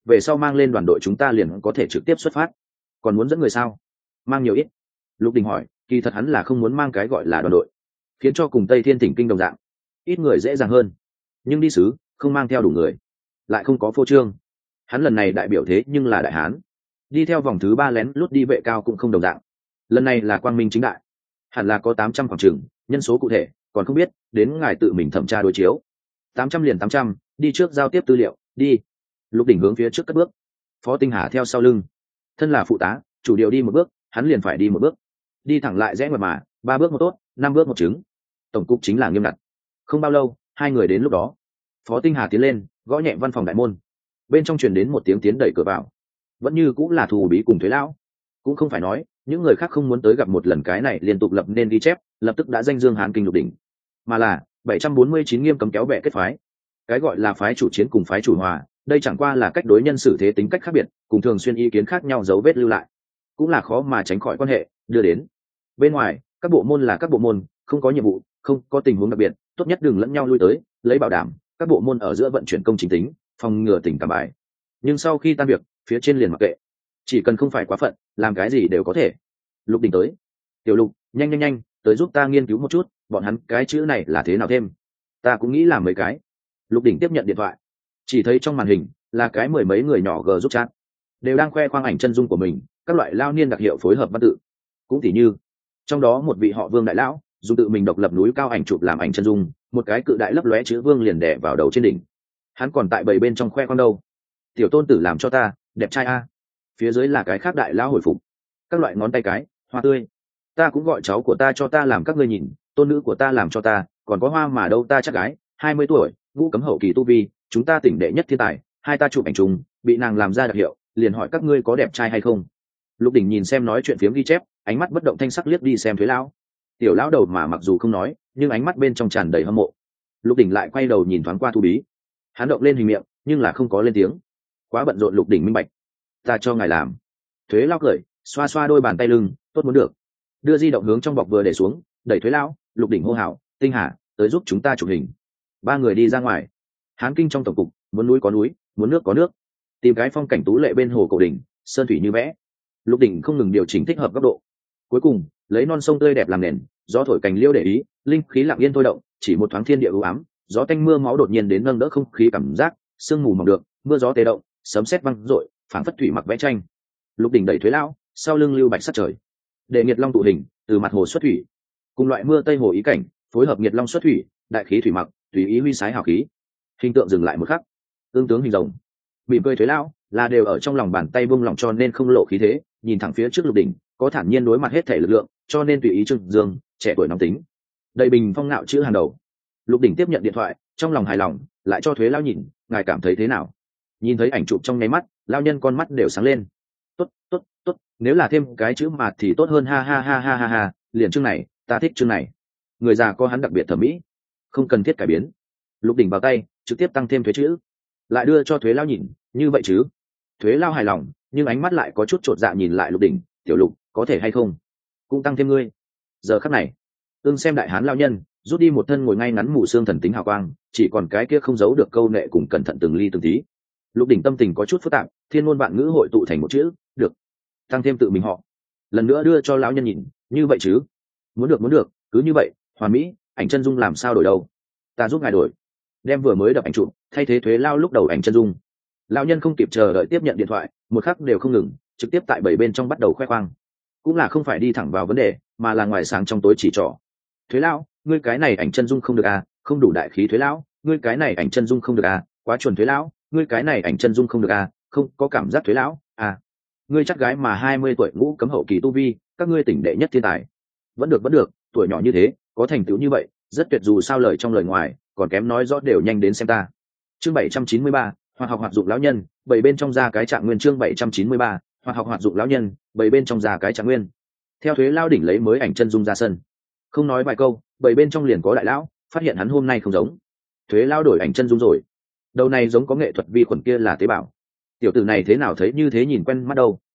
về sau mang lên đoàn đội chúng ta liền có thể trực tiếp xuất phát. Còn muốn dẫn người sao? Mang nhiều ít? Lục Đình hỏi. Kỳ thật hắn là không muốn mang cái gọi là đoàn đội, khiến cho cùng Tây Thiên Thỉnh Kinh đồng dạng, ít người dễ dàng hơn. Nhưng đi sứ không mang theo đủ người, lại không có phô trương. Hắn lần này đại biểu thế nhưng là đại hán, đi theo vòng thứ 3 lén lút đi vệ cao cũng không đồng dạng. Lần này là quang minh chính đại, hẳn là có 800 khoảng chừng, nhân số cụ thể còn không biết, đến ngài tự mình thẩm tra đối chiếu. 800 liền 800, đi trước giao tiếp tư liệu, đi. Lục Đỉnh hướng phía trước cất bước, Phó Tinh Hà theo sau lưng. Thân là phụ tá, chủ điều đi một bước, hắn liền phải đi một bước. Đi thẳng lại rẽ ngoặt mà, 3 bước một tốt, 5 bước một trứng. Tổng cục chính là nghiêm ngặt. Không bao lâu, hai người đến lúc đó. Phó Tinh Hà tiến lên, gõ nhẹ văn phòng đại môn. Bên trong truyền đến một tiếng tiến đẩy cửa vào. Vẫn như cũng là Thù Bí cùng Thuế lão. Cũng không phải nói những người khác không muốn tới gặp một lần, cái này liên tục lập nên ghi chép, lập tức đã danh dương Hán Kinh Lục Đỉnh, mà là 749 nghiêm cấm kéo bè kết phái. Cái gọi là phái chủ chiến cùng phái chủ hòa, đây chẳng qua là cách đối nhân xử thế tính cách khác biệt, cùng thường xuyên ý kiến khác nhau dấu vết lưu lại, cũng là khó mà tránh khỏi quan hệ đưa đến. Bên ngoài, các bộ môn là các bộ môn, không có nhiệm vụ, không có tình huống đặc biệt, tốt nhất đừng lẫn nhau lui tới, lấy bảo đảm các bộ môn ở giữa vận chuyển công chính tính, phòng ngừa tình cảm bài. Nhưng sau khi tan việc, phía trên liền mặc kệ, chỉ cần không phải quá phận, làm cái gì đều có thể. Lục Đình tới. Tiểu Lục, nhanh nhanh nhanh, tới giúp ta nghiên cứu một chút, bọn hắn cái chữ này là thế nào thêm. Ta cũng nghĩ làm mấy cái. Lục Đình tiếp nhận điện thoại, chỉ thấy trong màn hình là cái mười mấy người nhỏ gờ giúp chat, đều đang khoe khoang ảnh chân dung của mình, các loại lao niên đặc hiệu phối hợp văn tự. Cũng tỉ như trong đó một vị họ Vương đại lão dùng tự mình độc lập núi cao ảnh chụp làm ảnh chân dung, một cái cự đại lấp lóe chữ Vương liền đè vào đầu trên đỉnh. Hắn còn tại bầy bên trong khoe con đâu. Tiểu tôn tử làm cho ta đẹp trai a. Phía dưới là cái khác đại lão hồi phục, các loại ngón tay cái, hoa tươi. Ta cũng gọi cháu của ta cho ta làm các ngươi nhìn, tôn nữ của ta làm cho ta, còn có hoa mà đâu ta chắc gái 20 tuổi, ngũ cấm hậu kỳ tu vi, chúng ta tỉnh đệ nhất thiên tài, hai ta chụp ảnh chung, bị nàng làm ra đặc hiệu, liền hỏi các ngươi có đẹp trai hay không. Lục Đỉnh nhìn xem nói chuyện phiếm ghi chép, ánh mắt bất động thanh sắc liếc đi xem Thuế lão. Tiểu lão đầu mà mặc dù không nói, nhưng ánh mắt bên trong tràn đầy hâm mộ. Lục Đỉnh lại quay đầu nhìn thoáng qua Thu Bí, hắn động lên hình miệng, nhưng là không có lên tiếng. Quá bận rộn. Lục Đỉnh minh bạch, ta cho ngài làm. Thuế lão cười, xoa xoa đôi bàn tay lưng, tốt muốn được. Đưa di động hướng trong bọc vừa để xuống, đẩy Thuế lão. Lục Đỉnh hô hào, Tinh Hà, tới giúp chúng ta chụp hình. Ba người đi ra ngoài. Hán Kinh trong tổng cục, muốn núi có núi, muốn nước có nước, tìm cái phong cảnh tú lệ bên hồ Cầu Đỉnh, sơn thủy như vẽ. Lục Đỉnh không ngừng điều chỉnh thích hợp góc độ, cuối cùng lấy non sông tươi đẹp làm nền, gió thổi cành liêu để ý, linh khí lặng yên thôi động, chỉ một thoáng thiên địa u ám, gió tanh mưa máu đột nhiên đến nâng đỡ không khí cảm giác, sương mù mỏng được, mưa gió tê động, sấm sét vang rội, phảng phất thủy mặc vẽ tranh. Lục Đỉnh đẩy Thuế lão, sau lưng lưu bạch sát trời, để nghiệt long tụ hình, từ mặt hồ xuất thủy, cùng loại mưa tây hồ ý cảnh, phối hợp nghiệt long xuất thủy, đại khí thủy mặc, tùy ý huy sái hào khí. Hình tượng dừng lại một khắc, tương tướng hình rồng, mỉm cười Thuế lão là đều ở trong lòng bàn tay buông lỏng cho nên không lộ khí thế, nhìn thẳng phía trước Lục Đỉnh, có thản nhiên đối mặt hết thể lực lượng, cho nên tùy ý trưng dương, trẻ tuổi nóng tính, đầy bình phong ngạo chữ hàng đầu. Lục Đỉnh tiếp nhận điện thoại, trong lòng hài lòng, lại cho Thuế lão nhìn, ngài cảm thấy thế nào? Nhìn thấy ảnh chụp trong nháy mắt, lão nhân con mắt đều sáng lên. Tốt, tốt, tốt, nếu là thêm cái chữ mạt thì tốt hơn, ha ha ha ha ha ha, liền chương này, ta thích chương này. Người già có hắn đặc biệt thẩm mỹ, không cần thiết cải biến. Lục Đỉnh vào tay, trực tiếp tăng thêm thuế chữ, lại đưa cho Thuế lão nhìn, như vậy chứ? Thuế lão hài lòng, nhưng ánh mắt lại có chút chột dạ nhìn lại Lục Đỉnh, tiểu Lục, có thể hay không cũng tăng thêm ngươi. Giờ khắc này, ương xem đại hán lão nhân rút đi một thân ngồi ngay ngắn mù xương thần tính hào quang, chỉ còn cái kia không giấu được câu nệ cùng cẩn thận từng ly từng tí. Lục Đỉnh tâm tình có chút phức tạp, thiên ngôn vạn ngữ hội tụ thành một chữ được, tăng thêm tự mình họ, lần nữa đưa cho lão nhân nhìn, như vậy chứ? Muốn được, muốn được, cứ như vậy, hoàn mỹ. Ảnh chân dung làm sao đổi đâu? Ta giúp ngài đổi. Đem vừa mới đập ảnh chụp thay thế Thuế lão lúc đầu ảnh chân dung. Lão nhân không kịp chờ đợi tiếp nhận điện thoại, một khắc đều không ngừng, trực tiếp tại bảy bên trong bắt đầu khoe khoang, cũng là không phải đi thẳng vào vấn đề, mà là ngoài sáng trong tối chỉ trỏ. Thuế lão, ngươi cái này ảnh chân dung không được à, không đủ đại khí. Thuế lão, ngươi cái này ảnh chân dung không được à, quá chuẩn. Thuế lão, ngươi cái này ảnh chân dung không được à, không có cảm giác. Thuế lão, à, ngươi chắc gái mà 20 tuổi, ngũ cấm hậu kỳ tu vi, các ngươi tỉnh đệ nhất thiên tài. Vẫn được, vẫn được, tuổi nhỏ như thế, có thành tựu như vậy, rất tuyệt. Dù sao lời trong lời ngoài, còn kém nói rõ đều nhanh đến xem ta. Chương 793, hoặc học hoạt dụng lão nhân, bảy bên trong ra cái trạng nguyên. Chương 793, hoặc học hoạt dụng lão nhân, bảy bên trong ra cái trạng nguyên. Theo Thuế lão đỉnh lấy mới ảnh chân dung ra sân, không nói vài câu, bảy bên trong liền có đại lão phát hiện hắn hôm nay không giống. Thuế lão đổi ảnh chân dung rồi, đầu này giống có nghệ thuật vi khuẩn, kia là tế bào. Tiểu tử này thế nào thấy như thế, nhìn quen mắt đâu.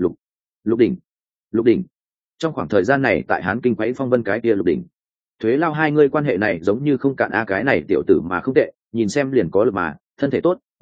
Lục Đỉnh, trong khoảng thời gian này tại Hán Kinh quấy phong vân cái kia Lục Đỉnh, Thuế lão hai người quan hệ này giống như không cạn a. Cái này tiểu tử mà không tệ, nhìn xem liền có lực mà, thân thể tốt,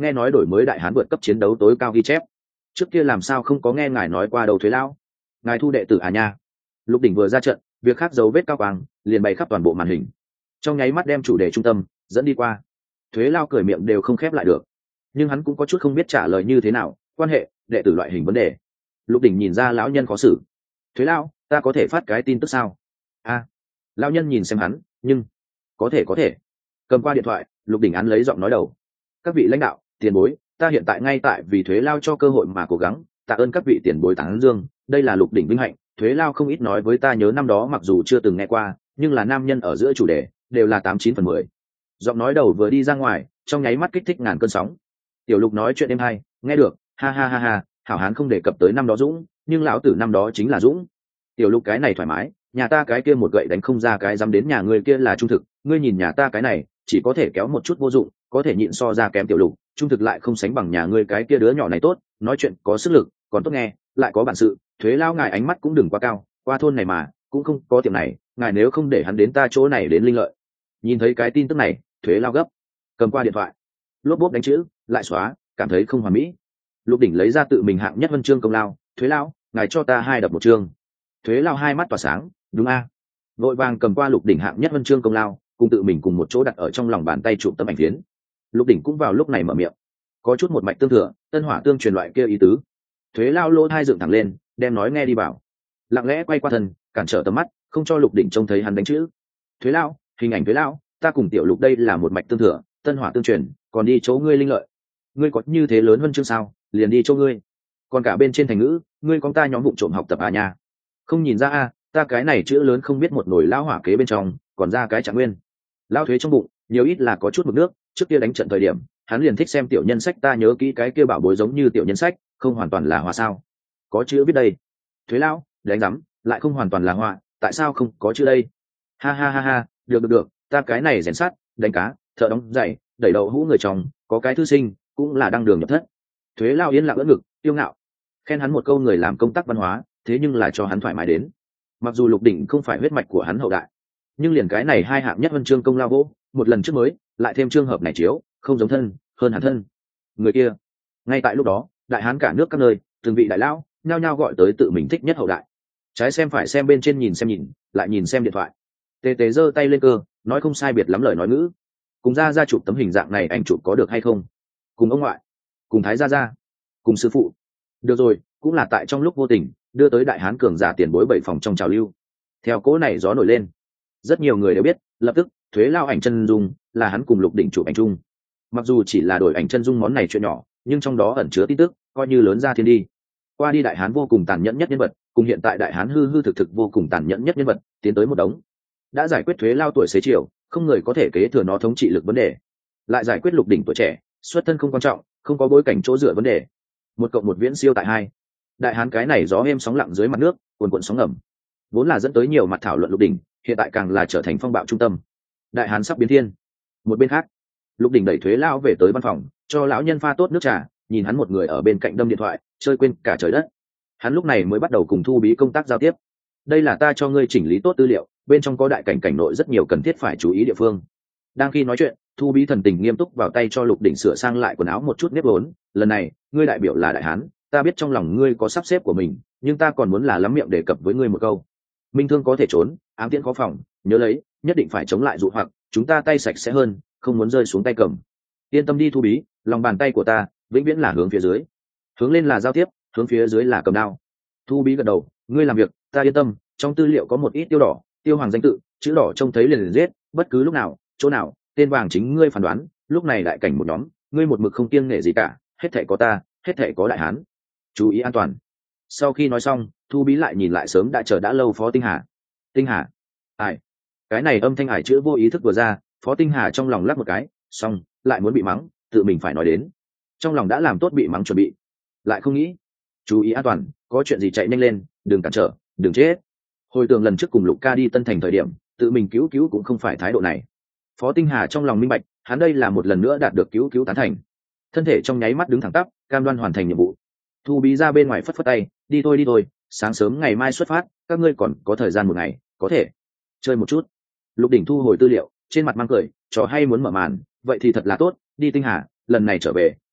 nghe nói đổi mới đại hán vượt cấp chiến đấu tối cao ghi chép. Trước kia làm sao không có nghe ngài nói qua đầu Thuế lão? Ngài thu đệ tử à nha? Lục Đỉnh vừa ra trận, việc khác dấu vết cao quang liền bày khắp toàn bộ màn hình, trong nháy mắt đem chủ đề trung tâm dẫn đi qua. Thuế lao cười miệng đều không khép lại được, nhưng hắn cũng có chút không biết trả lời như thế nào. Quan hệ đệ tử loại hình vấn đề. Lục Đỉnh nhìn ra lão nhân khó xử. Thuế lao, ta có thể phát cái tin tức sao? A. Lão nhân nhìn xem hắn, nhưng có thể. Cầm qua điện thoại, Lục Đỉnh án lấy giọng nói đầu. Các vị lãnh đạo, tiền bối, ta hiện tại ngay tại vì Thuế lao cho cơ hội mà cố gắng, tạ ơn các vị tiền bối tán dương, đây là Lục Đỉnh vinh hạnh. Thuế lao không ít nói với ta nhớ năm đó mặc dù chưa từng nghe qua, nhưng là nam nhân ở giữa chủ đề đều là 89/10. Giọng nói đầu vừa đi ra ngoài, trong nháy mắt kích thích ngàn cơn sóng. Tiểu Lục nói chuyện êm hay, nghe được, ha ha ha ha, hảo hán không đề cập tới năm đó Dũng, nhưng lão tử năm đó chính là Dũng. Tiểu Lục cái này thoải mái, nhà ta cái kia một gậy đánh không ra cái dám đến nhà người kia là trung thực, ngươi nhìn nhà ta cái này chỉ có thể kéo một chút vô dụng, có thể nhịn so ra kém Tiểu Lục, trung thực lại không sánh bằng nhà ngươi cái kia đứa nhỏ này tốt, nói chuyện có sức lực, còn tốt nghe, lại có bản sự. Thuế lao ngài ánh mắt cũng đừng quá cao, qua thôn này mà cũng không có tiệm này, ngài nếu không để hắn đến ta chỗ này đến linh lợi. Nhìn thấy cái tin tức này, Thuế lao gấp, cầm qua điện thoại, lốp bốp đánh chữ lại xóa, cảm thấy không hoàn mỹ. Lục Đỉnh lấy ra tự mình hạng nhất huân chương công lao. Thuế lao, ngài cho ta 2 đập một chương. Thuế lao hai mắt tỏa sáng, đúng a. Vội vàng cầm qua Lục Đỉnh hạng nhất huân chương công lao, cùng tự mình cùng một chỗ đặt ở trong lòng bàn tay chụp tấm ảnh phiến. Lục Đỉnh cũng vào lúc này mở miệng, có chút một mạch tương thừa, tân hỏa tương truyền loại kia ý tứ. Thuế lao lỗ hai dựng thẳng lên, đem nói nghe đi vào, lặng lẽ quay qua thân, cản trở tầm mắt, không cho Lục Đỉnh trông thấy hắn đánh chữ. Thuế lao, hình ảnh Thuế lao, ta cùng Tiểu Lục đây là một mạch tương thừa, tân hỏa tương truyền, còn đi chỗ ngươi linh lợi. Ngươi có như thế lớn hơn chương sao, liền đi chỗ ngươi. Còn cả bên trên thành ngữ, ngươi con ta nhóm vụng trộm học tập à nha. Không nhìn ra a, ta cái này chữ lớn không biết một nồi lao hỏa kế bên trong, còn ra cái trạng nguyên. Lao Thuế trong bụng, nhiều ít là có chút mực nước, trước kia đánh trận thời điểm, hắn liền thích xem tiểu nhân sách, ta nhớ kỹ cái kia bảo bối giống như tiểu nhân sách, không hoàn toàn là hòa sao? Có chữ biết đây. Thuế lão, đánh rắm, lại không hoàn toàn là hòa, tại sao không có chữ đây? Ha ha ha ha, được, ta cái này rèn sắt, đánh cá, thợ đóng giày, đẩy đậu hũ người chồng, có cái thư sinh, cũng là đăng đường nhập thất. Thuế lao yên lặng ưỡn ngực, tiêu ngạo, khen hắn một câu người làm công tác văn hóa, thế nhưng là cho hắn thoải mái đến. Mặc dù Lục Đỉnh không phải huyết mạch của hắn hậu đại, nhưng liền cái này 2 hạng nhất huân chương công lao vô, một lần trước mới, lại thêm trường hợp này chiếu, không giống thân, hơn hẳn thân. Người kia, ngay tại lúc đó, đại hán cả nước các nơi, từng vị đại lão, nhao nhao gọi tới tự mình thích nhất hậu đại. Trái xem phải xem, bên trên nhìn xem nhìn, lại nhìn xem điện thoại. Tề Tề giơ tay lên cơ, nói không sai biệt lắm lời nói ngữ. Cùng ra chụp tấm hình dạng này anh chụp có được hay không? Cùng ông ngoại, cùng thái gia, cùng sư phụ. Được rồi, cũng là tại trong lúc vô tình đưa tới đại hán cường giả tiền bối 7 phòng trong trào lưu. Theo cỗ này gió nổi lên, rất nhiều người đều biết, lập tức Thuế lao ảnh chân dung là hắn cùng Lục Đỉnh chụp ảnh chung. Mặc dù chỉ là đổi ảnh chân dung món này chuyện nhỏ, nhưng trong đó ẩn chứa tin tức coi như lớn ra thiên đi. Qua đi đại hán vô cùng tàn nhẫn nhất nhân vật, cùng hiện tại đại hán hư hư thực thực vô cùng tàn nhẫn nhất nhân vật, tiến tới một đống. Đã giải quyết Thuế lao tuổi xế chiều, không người có thể kế thừa nó thống trị lực vấn đề, lại giải quyết Lục Đỉnh tuổi trẻ, xuất thân không quan trọng, không có bối cảnh chỗ dựa vấn đề. 1+1 viễn siêu tại 2. Đại hán cái này gió êm sóng lặng dưới mặt nước, cuồn sóng ngầm, vốn là dẫn tới nhiều mặt thảo luận Lục Đỉnh, hiện tại càng là trở thành phong bạo trung tâm. Đại hán sắp biến thiên. Một bên khác, Lục Đỉnh đẩy Thuế lao về tới văn phòng, cho lão nhân pha tốt nước trà, nhìn hắn một người ở bên cạnh đâm điện thoại, chơi quên cả trời đất. Hắn lúc này mới bắt đầu cùng Thu Bí công tác giao tiếp. Đây là ta cho ngươi chỉnh lý tốt tư liệu, bên trong có đại cảnh nội rất nhiều cần thiết phải chú ý địa phương. Đang khi nói chuyện, Thu Bí thần tình nghiêm túc vào tay cho Lục Đỉnh sửa sang lại quần áo một chút nếp vốn. Lần này, ngươi đại biểu là đại hán, ta biết trong lòng ngươi có sắp xếp của mình, nhưng ta còn muốn là lắm miệng đề cập với ngươi một câu. Minh thương có thể trốn, ám tiễn khó phòng, nhớ lấy, nhất định phải chống lại dụ hoặc, chúng ta tay sạch sẽ hơn, không muốn rơi xuống tay cầm. Yên tâm đi Thu Bí, lòng bàn tay của ta vĩnh viễn là hướng phía dưới, hướng lên là giao tiếp, hướng phía dưới là cầm đao. Thu Bí gật đầu, ngươi làm việc ta yên tâm, trong tư liệu có một ít tiêu đỏ, tiêu hoàng danh tự, chữ đỏ trông thấy liền giết, bất cứ lúc nào, chỗ nào, tên vàng chính ngươi phán đoán. Lúc này đại cảnh một nhóm, ngươi một mực không kiêng nể gì cả, hết thảy có ta, hết thảy có đại hán, chú ý an toàn. Sau khi nói xong, Thu Bí lại nhìn lại sớm đã chờ đã lâu Phó Tinh Hà. Tinh Hà, ai? Cái này âm thanh ải chữ vô ý thức vừa ra, Phó Tinh Hà trong lòng lắc một cái, xong lại muốn bị mắng, tự mình phải nói đến. Trong lòng đã làm tốt bị mắng chuẩn bị, lại không nghĩ, chú ý an toàn, có chuyện gì chạy nhanh lên, đừng cản trở, đừng chết. Hồi tưởng lần trước cùng Lục Ca đi Tân Thành thời điểm, tự mình cứu cũng không phải thái độ này. Phó Tinh Hà trong lòng minh bạch, hắn đây là một lần nữa đạt được cứu tán thành, thân thể trong nháy mắt đứng thẳng tắp, cam đoan hoàn thành nhiệm vụ. Thu Bí ra bên ngoài phất phất tay, đi thôi, sáng sớm ngày mai xuất phát, các ngươi còn có thời gian một ngày, có thể chơi một chút. Lục Đỉnh thu hồi tư liệu, trên mặt mang cười, trò hay muốn mở màn, vậy thì thật là tốt. Đi Tinh Hà, lần này trở về,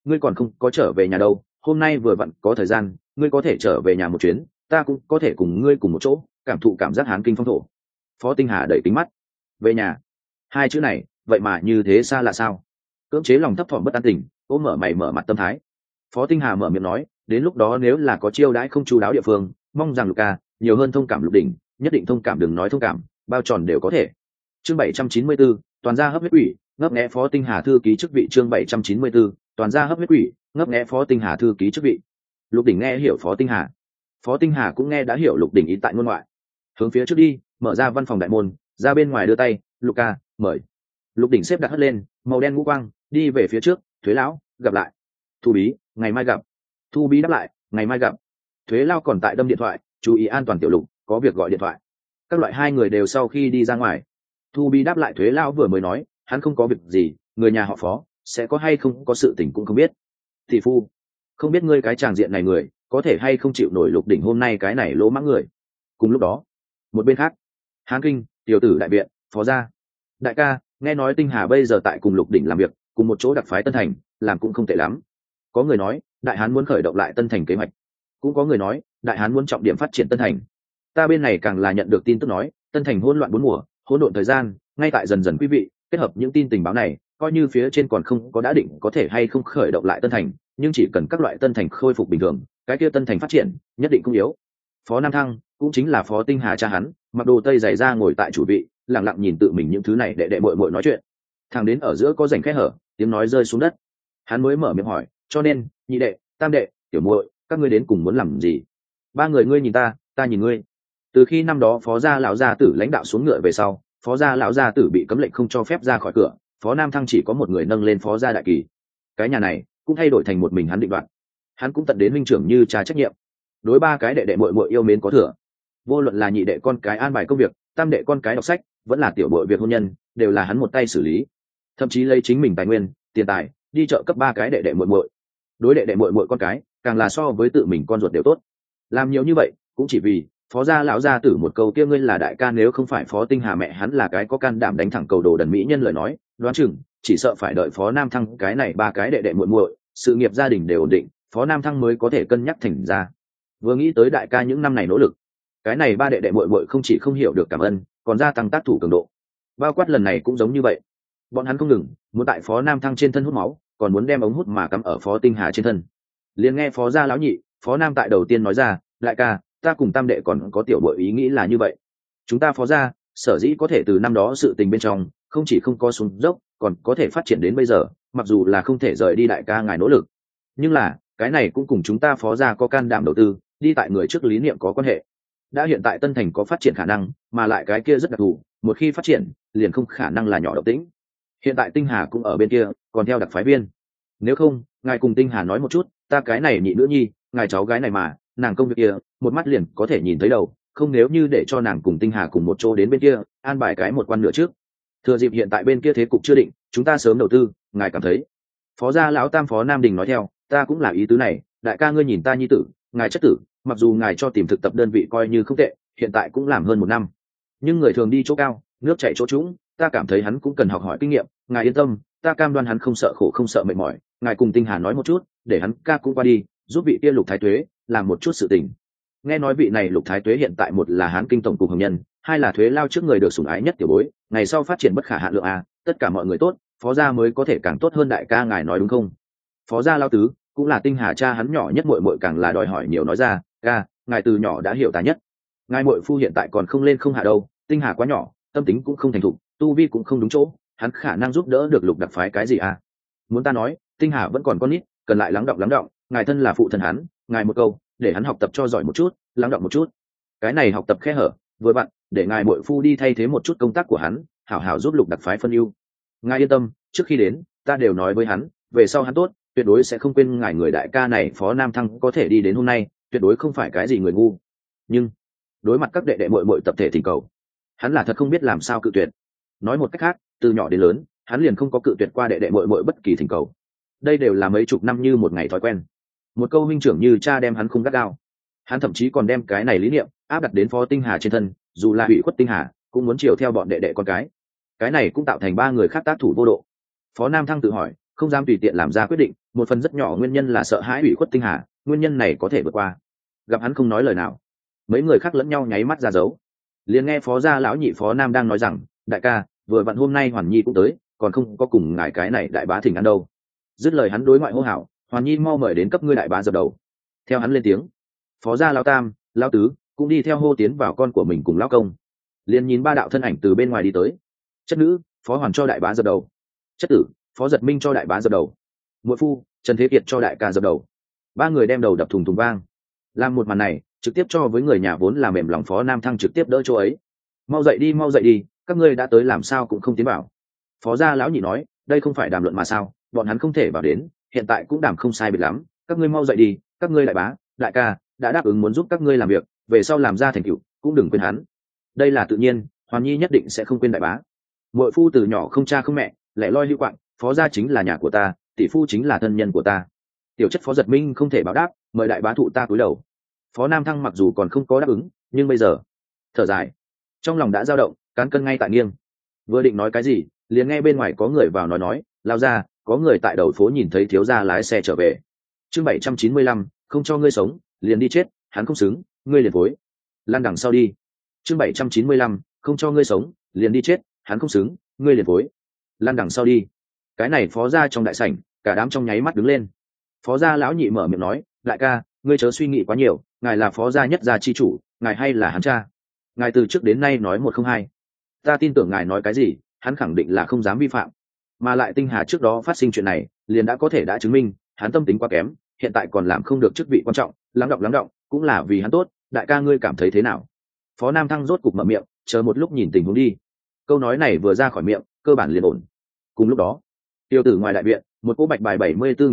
ngươi còn không có trở về nhà đâu, hôm nay vừa vặn có thời gian, ngươi có thể trở về nhà một chuyến, ta cũng có thể cùng ngươi cùng một chỗ cảm thụ cảm giác hán kinh phong thổ. Phó Tinh Hà đẩy kính mắt. Về nhà, hai chữ này vậy mà như thế xa là sao? Cưỡng chế lòng thấp thỏm bất an tình, ôm mở mày mở mặt tâm thái. Phó Tinh Hà mở miệng nói, đến lúc đó nếu là có chiêu đãi không chu đáo địa phương, mong rằng Luca nhiều hơn thông cảm Lục Đỉnh, nhất định thông cảm, đừng nói thông cảm, bao tròn đều có thể. Chương 794, toàn gia hấp huyết quỷ, ngấp nghé Phó Tinh Hà thư ký chức vị. Chương 794, toàn gia hấp huyết quỷ, ngấp nghé Phó Tinh Hà thư ký chức vị. Lục Đỉnh nghe hiểu Phó Tinh Hà, Phó Tinh Hà cũng nghe đã hiểu Lục Đỉnh ý tại ngôn ngoại. Hướng phía trước đi, mở ra văn phòng đại môn, ra bên ngoài đưa tay, Luca mời. Lục Đỉnh xếp đặt hất lên, màu đen ngũ quang, đi về phía trước. Thuế lão, gặp lại. Thu bí, ngày mai gặp. Thu bí đáp lại, ngày mai gặp. Thuế lao còn tại đâm điện thoại, chú ý an toàn tiểu Lục, có việc gọi điện thoại. Các loại hai người đều sau khi đi ra ngoài. Thu bí đáp lại Thuế lao vừa mới nói, hắn không có việc gì, người nhà họ Phó sẽ có hay không có sự tình cũng không biết. Thị phu, không biết ngươi cái tràng diện này người có thể hay không chịu nổi Lục Đỉnh hôm nay cái này lỗ mãng người. Cùng lúc đó, một bên khác, Hán Kinh, tiểu tử đại viện, Phó gia. Đại ca, nghe nói Tinh Hà bây giờ tại cùng Lục Đỉnh làm việc, cùng một chỗ đặc phái Tân Thành, làm cũng không tệ lắm. Có người nói đại hán muốn khởi động lại Tân Thành kế hoạch, cũng có người nói đại hán muốn trọng điểm phát triển Tân Thành. Ta bên này càng là nhận được tin tức nói Tân Thành hỗn loạn bốn mùa, hỗn độn thời gian ngay tại dần dần. Quý vị kết hợp những tin tình báo này, coi như phía trên còn không có đã định có thể hay không khởi động lại Tân Thành, nhưng chỉ cần các loại Tân Thành khôi phục bình thường, cái kia Tân Thành phát triển nhất định không yếu. Phó Nam Thăng cũng chính là Phó Tinh Hà cha hắn, mặc đồ tây dày ra ngồi tại chủ vị, lặng lặng nhìn tự mình những thứ này đệ đệ muội muội nói chuyện. Thằng đến ở giữa có rảnh kẽ hở, tiếng nói rơi xuống đất, hắn mới mở miệng hỏi, cho nên nhị đệ, tam đệ, tiểu muội, các ngươi đến cùng muốn làm gì? Ba người ngươi nhìn ta, ta nhìn ngươi. Từ khi năm đó Phó gia lão gia tử lãnh đạo xuống ngựa về sau, Phó gia lão gia tử bị cấm lệnh không cho phép ra khỏi cửa, Phó Nam Thăng chỉ có một người nâng lên Phó gia đại kỳ. Cái nhà này cũng thay đổi thành một mình hắn định đoạt. Hắn cũng tận đến huynh trưởng như cha trách nhiệm. Đối ba cái đệ đệ muội muội yêu mến có thừa. Vô luận là nhị đệ con cái an bài công việc, tam đệ con cái đọc sách, vẫn là tiểu muội việc hôn nhân, đều là hắn một tay xử lý. Thậm chí lấy chính mình tài nguyên, tiền tài đi chợ cấp ba cái đệ đệ muội muội. Đối đệ đệ muội muội con cái, càng là so với tự mình con ruột đều tốt. Làm nhiều như vậy, cũng chỉ vì Phó gia lão gia tử một câu kia, ngươi là đại ca, nếu không phải Phó Tinh Hà mẹ hắn là cái có can đảm đánh thẳng cầu đồ đần mỹ nhân lời nói, đoán chừng chỉ sợ phải đợi Phó Nam Thăng cái này ba cái đệ đệ muội muội, sự nghiệp gia đình đều ổn định, Phó Nam Thăng mới có thể cân nhắc thành ra. Vừa nghĩ tới đại ca những năm này nỗ lực, cái này ba đệ đệ muội muội không chỉ không hiểu được cảm ơn, còn gia tăng tác thủ cường độ. Bao quát lần này cũng giống như vậy, bọn hắn không ngừng muốn tại Phó Nam Thăng trên thân hút máu, còn muốn đem ống hút mà cắm ở Phó Tinh Hà trên thân. Liền nghe Phó gia lão nhị, Phó Nam tại đầu tiên nói ra, đại ca, ta cùng tam đệ còn có tiểu muội ý nghĩ là như vậy. Chúng ta Phó gia sở dĩ có thể từ năm đó sự tình bên trong không chỉ không có xuống dốc, còn có thể phát triển đến bây giờ, mặc dù là không thể rời đi đại ca ngài nỗ lực, nhưng là cái này cũng cùng chúng ta Phó gia có can đảm đầu tư, đi tại người trước lý niệm có quan hệ. Đã hiện tại Tân Thành có phát triển khả năng, mà lại cái kia rất đặc thù, một khi phát triển liền không khả năng là nhỏ động tĩnh. Hiện tại Tinh Hà cũng ở bên kia, còn theo đặc phái viên. Nếu không ngài cùng Tinh Hà nói một chút, ta cái này nhị nữ nhi, ngài cháu gái này mà, nàng công việc kia một mắt liền có thể nhìn thấy đầu, không nếu như để cho nàng cùng Tinh Hà cùng một chỗ đến bên kia an bài cái một quan nửa trước. Thừa dịp hiện tại bên kia thế cục chưa định, chúng ta sớm đầu tư, ngài cảm thấy? Phó gia lão tam Phó Nam Đình nói theo, ta cũng là ý tứ này, đại ca ngươi nhìn ta nhi tử, ngài chất tử, mặc dù ngài cho tìm thực tập đơn vị coi như không tệ, hiện tại cũng làm hơn một năm, nhưng người thường đi chỗ cao, nước chảy chỗ trũng, ta cảm thấy hắn cũng cần học hỏi kinh nghiệm, ngài yên tâm, ta cam đoan hắn không sợ khổ không sợ mệt mỏi. Ngài cùng Tinh Hà nói một chút, để hắn ca cũng qua đi, giúp vị kia Lục Thái Tuế làm một chút sự tình. Nghe nói vị này Lục Thái Tuế hiện tại một là Hán Kinh tổng cục hồng nhân, hai là Thuế lao trước người được sủng ái nhất tiểu bối, ngày sau phát triển bất khả hạn lượng à, tất cả mọi người tốt, Phó gia mới có thể càng tốt hơn, đại ca ngài nói đúng không? Phó gia lao tứ cũng là Tinh Hà cha hắn nhỏ nhất muội muội càng là đòi hỏi nhiều nói ra, ca, ngài từ nhỏ đã hiểu ta nhất. Ngài muội phu hiện tại còn không lên không hạ đâu, Tinh Hà quá nhỏ, tâm tính cũng không thành thục, tu vi cũng không đúng chỗ, hắn khả năng giúp đỡ được Lục đặc phái cái gì à? Muốn ta nói, Tinh Hà vẫn còn con nít, cần lại lắng động, ngài thân là phụ thân hắn, ngài một câu, để hắn học tập cho giỏi một chút, lắng động một chút. Cái này học tập khe hở, vừa vặn, để ngài muội phu đi thay thế một chút công tác của hắn, hảo hảo giúp Lục đặc phái phân ưu. Ngài yên tâm, trước khi đến, ta đều nói với hắn, về sau hắn tốt, tuyệt đối sẽ không quên ngài người đại ca này. Phó Nam Thăng có thể đi đến hôm nay, tuyệt đối không phải cái gì người ngu. Nhưng đối mặt các đệ đệ muội muội tập thể thỉnh cầu, hắn là thật không biết làm sao cự tuyệt. Nói một cách khác, từ nhỏ đến lớn, hắn liền không có cự tuyệt qua đệ đệ muội muội bất kỳ thỉnh cầu. Đây đều là mấy chục năm như một ngày thói quen. Một câu huynh trưởng như cha đem hắn không gắt gao. Hắn thậm chí còn đem cái này lý niệm áp đặt đến Phó Tinh Hà trên thân, dù là ủy khuất Tinh Hà, cũng muốn chiều theo bọn đệ đệ con cái. Cái này cũng tạo thành ba người khác tác thủ vô độ. Phó Nam Thăng tự hỏi, không dám tùy tiện làm ra quyết định, một phần rất nhỏ nguyên nhân là sợ hãi ủy khuất Tinh Hà, nguyên nhân này có thể vượt qua. Gặp hắn không nói lời nào, mấy người khác lẫn nhau nháy mắt ra dấu. Liền nghe phó gia lão nhị Phó Nam đang nói rằng, đại ca, vừa vặn hôm nay Hoàn Nhi cũng tới, còn không có cùng ngài cái này đại bá thỉnh ăn đâu. Dứt lời hắn đối ngoại hô hào, Hoàn Nhi mau mời đến cấp ngươi đại bá dập đầu. Theo hắn lên tiếng, phó gia lão tam, lão tứ cũng đi theo hô tiến vào con của mình cùng lão công. Liền nhìn ba đạo thân ảnh từ bên ngoài đi tới. Chất nữ, Phó Hoàn cho đại bá dập đầu. Chất tử, Phó Giật Minh cho đại bá dập đầu. Muội phu, Trần Thế Kiệt cho đại ca dập đầu. Ba người đem đầu đập thùng thùng vang. Làm một màn này trực tiếp cho với người nhà vốn là mềm lòng Phó Nam Thăng trực tiếp đỡ chỗ ấy. Mau dậy đi, các ngươi đã tới làm sao cũng không tiến vào. Phó gia lão nhị nói, đây không phải đàm luận mà sao, bọn hắn không thể vào đến, hiện tại cũng đàm không sai biệt lắm, các ngươi mau dậy đi, các ngươi đại bá, đại ca đã đáp ứng muốn giúp các ngươi làm việc, về sau làm ra thành tựu cũng đừng quên hắn. Đây là tự nhiên, Hoàn Nhi nhất định sẽ không quên đại bá. Muội phu từ nhỏ không cha không mẹ, lẻ loi lưu quạng, phó gia chính là nhà của ta, tỷ phu chính là thân nhân của ta. Tiểu chất Phó Giật Minh không thể báo đáp, mời đại bá thụ ta cúi đầu. Phó Nam Thăng mặc dù còn không có đáp ứng, nhưng bây giờ thở dài, trong lòng đã dao động, cán cân ngay tại nghiêng. Vừa định nói cái gì, liền nghe bên ngoài có người vào nói, lao ra, có người tại đầu phố nhìn thấy thiếu gia lái xe trở về. Chương 795, không cho ngươi sống, liền đi chết, hắn không xứng, ngươi liền phối. Lan đằng sau đi. Chương 795, không cho ngươi sống, liền đi chết, hắn không xứng, ngươi liền phối. Lan đằng sau đi. Cái này phó gia trong đại sảnh, cả đám trong nháy mắt đứng lên. Phó gia lão nhị mở miệng nói, đại ca, ngươi chớ suy nghĩ quá nhiều, ngài là phó gia nhất gia chi chủ, ngài hay là hắn cha. Ngài từ trước đến nay nói một không hai, ta tin tưởng ngài nói cái gì hắn khẳng định là không dám vi phạm. Mà lại Tinh Hà trước đó phát sinh chuyện này liền đã có thể đã chứng minh hắn tâm tính quá kém, hiện tại còn làm không được chức vị quan trọng, lắng động cũng là vì hắn tốt. Đại ca ngươi cảm thấy thế nào? Phó Nam Thăng rốt cục mở miệng, chờ một lúc nhìn tình huống đi. Câu nói này vừa ra khỏi miệng, cơ bản liền ổn. Cùng lúc đó, tiêu tử ngoài đại viện, một cỗ bạch bài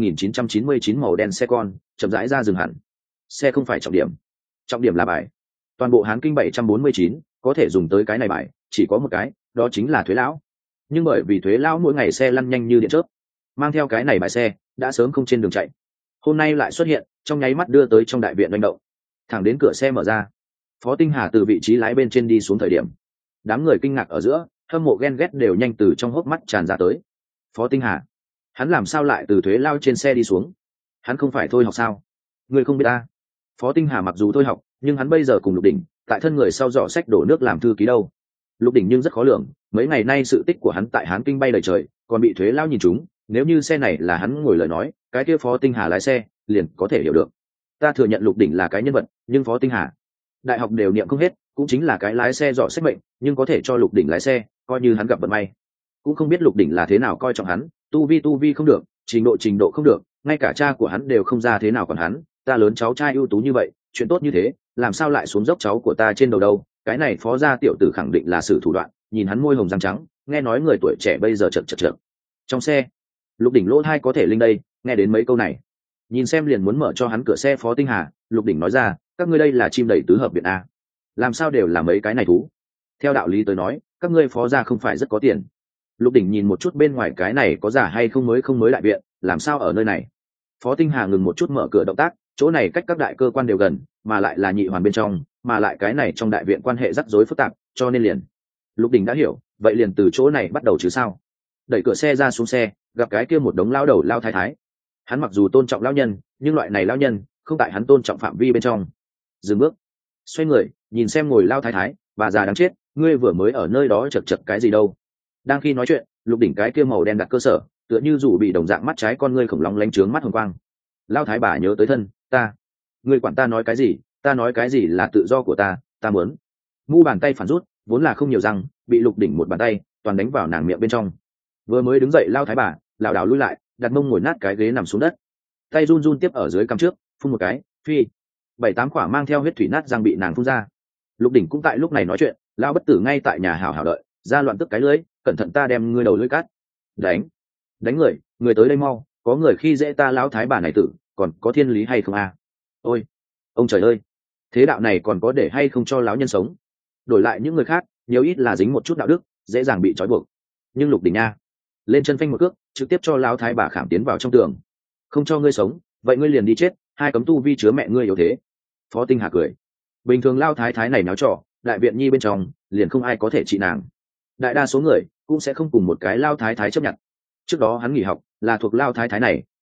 74.999 màu đen xe con chậm rãi ra dừng hẳn. Xe không phải trọng điểm là bài. Toàn bộ Hán Kinh 749 có thể dùng tới cái này bài chỉ có một cái, đó chính là Thuế lão. Nhưng bởi vì Thuế lão mỗi ngày xe lăn nhanh như điện chớp, mang theo cái này bài xe đã sớm không trên đường chạy, hôm nay lại xuất hiện, trong nháy mắt đưa tới trong đại viện manh động. Thẳng đến cửa xe mở ra, Phó Tinh Hà từ vị trí lái bên trên đi xuống thời điểm, đám người kinh ngạc ở giữa, hâm mộ ghen ghét đều nhanh từ trong hốc mắt tràn ra tới. Phó Tinh Hà, hắn làm sao lại từ Thuế lao trên xe đi xuống? Hắn không phải thôi học sao? Người không biết ta. Phó Tinh Hà mặc dù thôi học, nhưng hắn bây giờ cùng Lục Đỉnh tại thân người sau giỏ sách đổ nước làm thư ký đâu. Lục Đỉnh nhưng rất khó lường, mấy ngày nay sự tích của hắn tại Hán Kinh bay đầy trời, còn bị Thuế lao nhìn trúng, nếu như xe này là hắn ngồi lời nói, cái kia Phó Tinh Hà lái xe liền có thể hiểu được. Ta thừa nhận Lục Đỉnh là cái nhân vật, nhưng Phó Tinh Hà đại học đều niệm không hết, cũng chính là cái lái xe giỏ sách mệnh, nhưng có thể cho Lục Đỉnh lái xe, coi như hắn gặp vận may. Cũng không biết Lục Đỉnh là thế nào coi trọng hắn, tu vi không được, trình độ không được, ngay cả cha của hắn đều không ra thế nào còn hắn. Ta lớn cháu trai ưu tú như vậy, chuyện tốt như thế, làm sao lại xuống dốc cháu của ta trên đầu đâu? Cái này Phó gia tiểu tử khẳng định là sử thủ đoạn. Nhìn hắn môi hồng răng trắng, nghe nói người tuổi trẻ bây giờ chật. Trong xe, Lục Đỉnh lỗ thai có thể linh đây, nghe đến mấy câu này, nhìn xem liền muốn mở cho hắn cửa xe. Phó Tinh Hà, Lục Đỉnh nói ra, các ngươi đây là chim đầy tứ hợp viện a, làm sao đều là mấy cái này thú? Theo đạo lý tới nói, các ngươi Phó gia không phải rất có tiền? Lục Đỉnh nhìn một chút bên ngoài cái này có giả hay không mới đại viện, làm sao ở nơi này? Phó Tinh Hà ngừng một chút mở cửa động tác, chỗ này cách các đại cơ quan đều gần, mà lại là nhị hoàn bên trong, mà lại cái này trong đại viện quan hệ rắc rối phức tạp, cho nên liền. Lục Đỉnh đã hiểu, vậy liền từ chỗ này bắt đầu chứ sao? Đẩy cửa xe ra xuống xe, gặp cái kia một đống lao đầu lao thái thái. Hắn mặc dù tôn trọng lão nhân, nhưng loại này lão nhân không tại hắn tôn trọng phạm vi bên trong. Dừng bước, xoay người, nhìn xem ngồi lao thái thái, bà già đáng chết, ngươi vừa mới ở nơi đó chật cái gì đâu? Đang khi nói chuyện, Lục Đỉnh cái kia màu đen đặt cơ sở, tựa như dù bị đồng dạng mắt trái con ngươi khổng lồ lánh trướng mắt hồng quang. Lao thái bà nhớ tới thân ta, ngươi quản ta nói cái gì? Ta nói cái gì là tự do của ta muốn. Mu bàn tay phản rút, vốn là không nhiều răng, bị Lục Đỉnh một bàn tay toàn đánh vào nàng miệng bên trong. Vừa mới đứng dậy lao thái bà lảo đảo lùi lại, đặt mông ngồi nát cái ghế nằm xuống đất, tay run run tiếp ở dưới cằm trước, phun một cái, phi, 7-8 quả mang theo huyết thủy nát răng bị nàng phun ra. Lục Đỉnh cũng tại lúc này nói chuyện, lao bất tử ngay tại nhà hảo hảo đợi, ra loạn tức cái lưỡi, cẩn thận ta đem ngươi đầu lưỡi cắt. Đánh người tới đây mau, có người khi dễ ta lão thái bà này tử, còn có thiên lý hay không a? Ôi, ông trời ơi, thế đạo này còn có để hay không cho lão nhân sống? Đổi lại những người khác, nhiều ít là dính một chút đạo đức, dễ dàng bị trói buộc. Nhưng Lục Đỉnh nha, lên chân phanh một cước, trực tiếp cho lão thái bà khảm tiến vào trong tường. Không cho ngươi sống, vậy ngươi liền đi chết, hai cấm tu vi chứa mẹ ngươi yếu thế. Phó Tinh Hà cười. Bình thường lao thái thái này náo trò, đại viện nhi bên trong liền không ai có thể trị nàng. Đại đa số người cũng sẽ không cùng một cái lao thái thái chấp nhận. Trước đó hắn nghỉ học là thuộc lao thái thái này,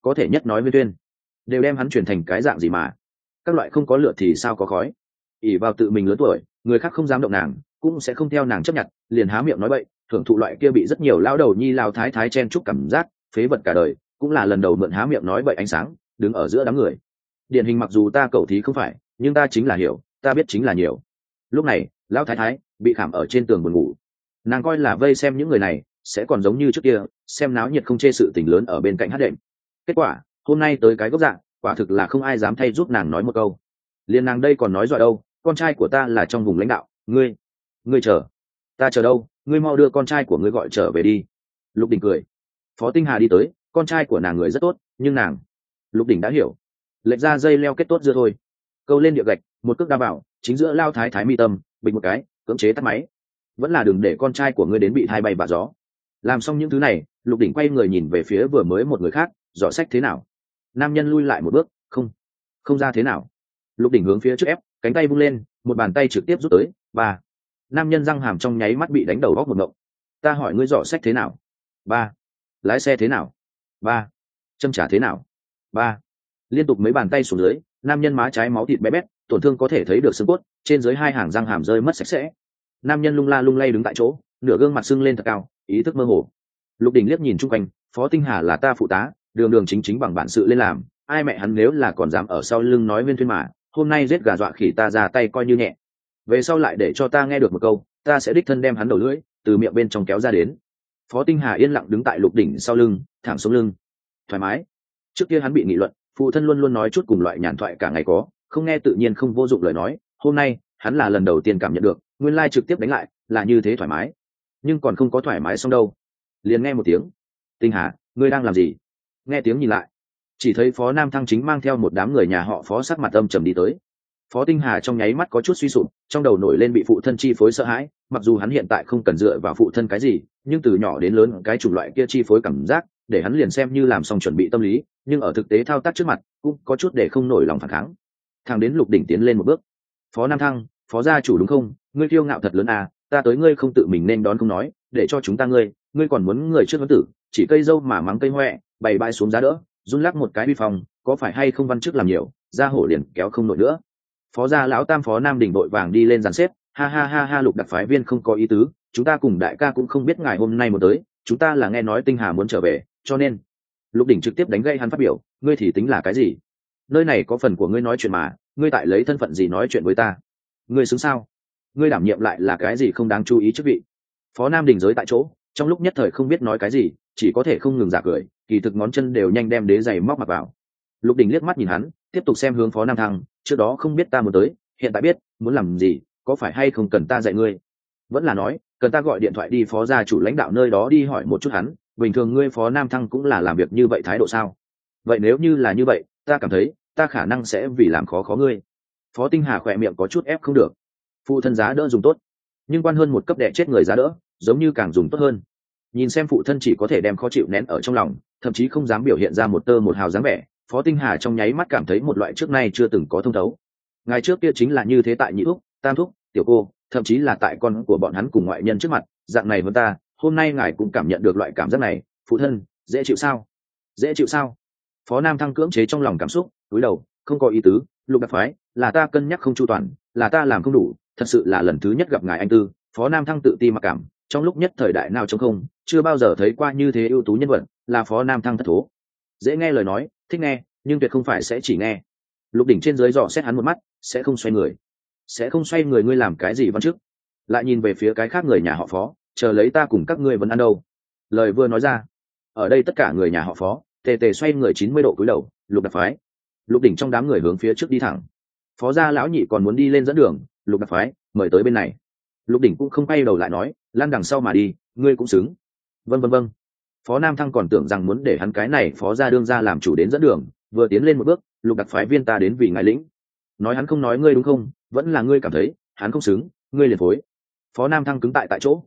có thể nhất nói viên tuyên đều đem hắn chuyển thành cái dạng gì mà các loại không có lửa thì sao có khói. ỉ vào tự mình lớn tuổi, người khác không dám động nàng cũng sẽ không theo nàng chấp nhận, liền há miệng nói bậy, thưởng thụ loại kia bị rất nhiều lão đầu nhi lao thái thái chen chúc cảm giác phế vật cả đời, cũng là lần đầu mượn há miệng nói bậy ánh sáng đứng ở giữa đám người. Điển hình mặc dù ta cầu thí không phải, nhưng ta chính là hiểu, ta biết chính là nhiều. Lúc này lão thái thái bị khảm ở trên tường buồn ngủ, nàng coi là vây xem những người này sẽ còn giống như trước kia xem náo nhiệt không chê sự tình lớn ở bên cạnh hát đệm. Kết quả hôm nay tới cái gốc dạng, quả thực là không ai dám thay giúp nàng nói một câu. Liên nàng đây còn nói dọa đâu, con trai của ta là trong vùng lãnh đạo, ngươi chờ. Ta chờ đâu, ngươi mau đưa con trai của ngươi gọi trở về đi. Lục Đình cười. Phó Tinh Hà đi tới, con trai của nàng người rất tốt, nhưng nàng, Lục Đình đã hiểu, lệch ra dây leo kết tốt dưa thôi. Câu lên địa gạch, một cước đa vào chính giữa lao thái thái mi tâm, bịch một cái cưỡng chế tắt máy. Vẫn là đừng để con trai của ngươi đến bị thai bay bạ gió. Làm xong những thứ này, Lục Đình quay người nhìn về phía vừa mới một người khác, dò sách thế nào. Nam nhân lui lại một bước, không ra thế nào. Lục Đình hướng phía trước ép, cánh tay vung lên, một bàn tay trực tiếp rút tới. Ba. Nam nhân răng hàm trong nháy mắt bị đánh đầu góc một ngộng. Ta hỏi ngươi dò sách thế nào? Ba. Lái xe thế nào? Ba. Châm trả thế nào? Ba. Liên tục mấy bàn tay xuống dưới, nam nhân má trái máu thịt bé bét, tổn thương có thể thấy được xương cốt, trên dưới hai hàng răng hàm rơi mất sạch sẽ. Nam nhân lung la lung lay đứng tại chỗ, nửa gương mặt sưng lên thật cao, ý thức mơ hồ. Lục Đình liếc nhìn chung quanh, Phó Tinh Hà là ta phụ tá, đường đường chính chính bằng bản sự lên làm, ai mẹ hắn nếu là còn dám ở sau lưng nói Viên Thuyên mà, hôm nay giết gà dọa khỉ ta ra tay coi như nhẹ. Về sau lại để cho ta nghe được một câu, ta sẽ đích thân đem hắn đầu lưỡi từ miệng bên trong kéo ra đến. Phó Tinh Hà yên lặng đứng tại Lục Đình sau lưng, thẳng xuống lưng, thoải mái. Trước kia hắn bị nghị luận, phụ thân luôn luôn nói chút cùng loại nhàn thoại cả ngày có, không nghe tự nhiên không vô dụng lời nói, hôm nay hắn là lần đầu tiên cảm nhận được nguyên lai trực tiếp đánh lại là như thế thoải mái. Nhưng còn không có thoải mái xong đâu, liền nghe một tiếng. Tinh Hà, ngươi đang làm gì? Nghe tiếng nhìn lại, chỉ thấy Phó Nam Thăng chính mang theo một đám người nhà họ Phó sắc mặt âm trầm đi tới. Phó Tinh Hà trong nháy mắt có chút suy sụp, trong đầu nổi lên bị phụ thân chi phối sợ hãi, mặc dù hắn hiện tại không cần dựa vào phụ thân cái gì, nhưng từ nhỏ đến lớn cái chủng loại kia chi phối cảm giác để hắn liền xem như làm xong chuẩn bị tâm lý, nhưng ở thực tế thao tác trước mặt cũng có chút để không nổi lòng phản kháng. Thằng đến Lục Đỉnh tiến lên một bước. Phó Nam Thăng, Phó gia chủ đúng không? Ngươi kiêu ngạo thật lớn à, ta tới ngươi không tự mình nên đón không nói, để cho chúng ta ngươi còn muốn người trước vấn tử, chỉ cây dâu mà mắng cây hoẹ, bày bãi xuống giá đỡ, run lắc một cái uy phong, có phải hay không văn chức làm nhiều, ra hổ liền kéo không nổi nữa. Phó gia lão tam Phó Nam Đình đội vàng đi lên dàn xếp, ha ha ha ha, Lục đặc phái viên không có ý tứ, chúng ta cùng đại ca cũng không biết ngài hôm nay một tới, chúng ta là nghe nói Tinh Hà muốn trở về, cho nên Lục Đỉnh trực tiếp đánh gây hắn phát biểu, ngươi thì tính là cái gì? Nơi này có phần của ngươi nói chuyện mà, ngươi tại lấy thân phận gì nói chuyện với ta? Ngươi xứng sao? Ngươi đảm nhiệm lại là cái gì không đáng chú ý chức vị? Phó Nam Đình giới tại chỗ, trong lúc nhất thời không biết nói cái gì, chỉ có thể không ngừng giả cười, kỳ thực ngón chân đều nhanh đem đế giày móc mặc vào. Lục Đỉnh liếc mắt nhìn hắn, tiếp tục xem hướng Phó Nam Thăng, trước đó không biết ta muốn tới, hiện tại biết, muốn làm gì, có phải hay không cần ta dạy ngươi? Vẫn là nói, cần ta gọi điện thoại đi Phó gia chủ lãnh đạo nơi đó đi hỏi một chút hắn, bình thường ngươi Phó Nam Thăng cũng là làm việc như vậy thái độ sao? Vậy nếu như là như vậy, ta cảm thấy, ta khả năng sẽ vì làm khó ngươi. Phó Tinh Hà khỏe miệng có chút ép không được. Phụ thân giá đỡ dùng tốt, nhưng quan hơn một cấp đẻ chết người giá đỡ, giống như càng dùng tốt hơn. Nhìn xem phụ thân chỉ có thể đem khó chịu nén ở trong lòng, thậm chí không dám biểu hiện ra một tơ một hào dáng vẻ, Phó Tinh Hà trong nháy mắt cảm thấy một loại trước nay chưa từng có thông thấu. Ngày trước kia chính là như thế tại Nhị Thúc, Tam Thúc, Tiểu Cô, thậm chí là tại con của bọn hắn cùng ngoại nhân trước mặt, dạng này hơn ta, hôm nay ngài cũng cảm nhận được loại cảm giác này, phụ thân, dễ chịu sao? Dễ chịu sao? Phó Nam Thăng cưỡng chế trong lòng cảm xúc, cúi đầu, không có ý tứ, Lục đặc phái, là ta cân nhắc không chu toàn, là ta làm không đủ, thật sự là lần thứ nhất gặp ngài anh tư. Phó Nam Thăng tự ti mặc cảm, trong lúc nhất thời đại nào trống không, chưa bao giờ thấy qua như thế ưu tú nhân vật, là Phó Nam Thăng thất thố. Dễ nghe lời nói, thích nghe, nhưng tuyệt không phải sẽ chỉ nghe. Lục Đỉnh trên dưới dò xét hắn một mắt, sẽ không xoay người. Sẽ không xoay người, ngươi làm cái gì văn trước? Lại nhìn về phía cái khác người nhà họ Phó, chờ lấy ta cùng các ngươi vẫn ăn đâu. Lời vừa nói ra, ở đây tất cả người nhà họ Phó tề tề xoay người 90 độ cúi đầu. Lục đặc phái. Lục Đỉnh trong đám người hướng phía trước đi thẳng. Phó gia lão nhị còn muốn đi lên dẫn đường, Lục đặc phái, mời tới bên này. Lục Đỉnh cũng không quay đầu lại nói, lan đằng sau mà đi, ngươi cũng xứng. Vâng vâng vâng. Phó Nam Thăng còn tưởng rằng muốn để hắn cái này Phó gia đương gia làm chủ đến dẫn đường, vừa tiến lên một bước, Lục đặc phái viên ta đến vì ngài lĩnh. Nói hắn không nói ngươi đúng không? Vẫn là ngươi cảm thấy hắn không xứng, ngươi liền phối. Phó Nam Thăng cứng tại chỗ,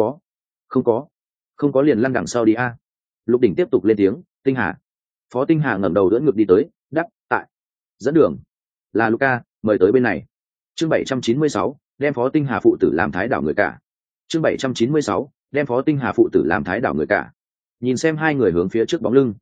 không có liền lăn đằng sau đi a. Lục Đỉnh tiếp tục lên tiếng, Tinh Hà. Phó Tinh Hà ngẩng đầu đỡ ngực đi tới, đắc tại dẫn đường là Luca, mời tới bên này. Chương 796, đem Phó Tinh Hà phụ tử làm thái đảo người cả. Chương 796, đem Phó Tinh Hà phụ tử làm thái đảo người cả. Nhìn xem hai người hướng phía trước bóng lưng,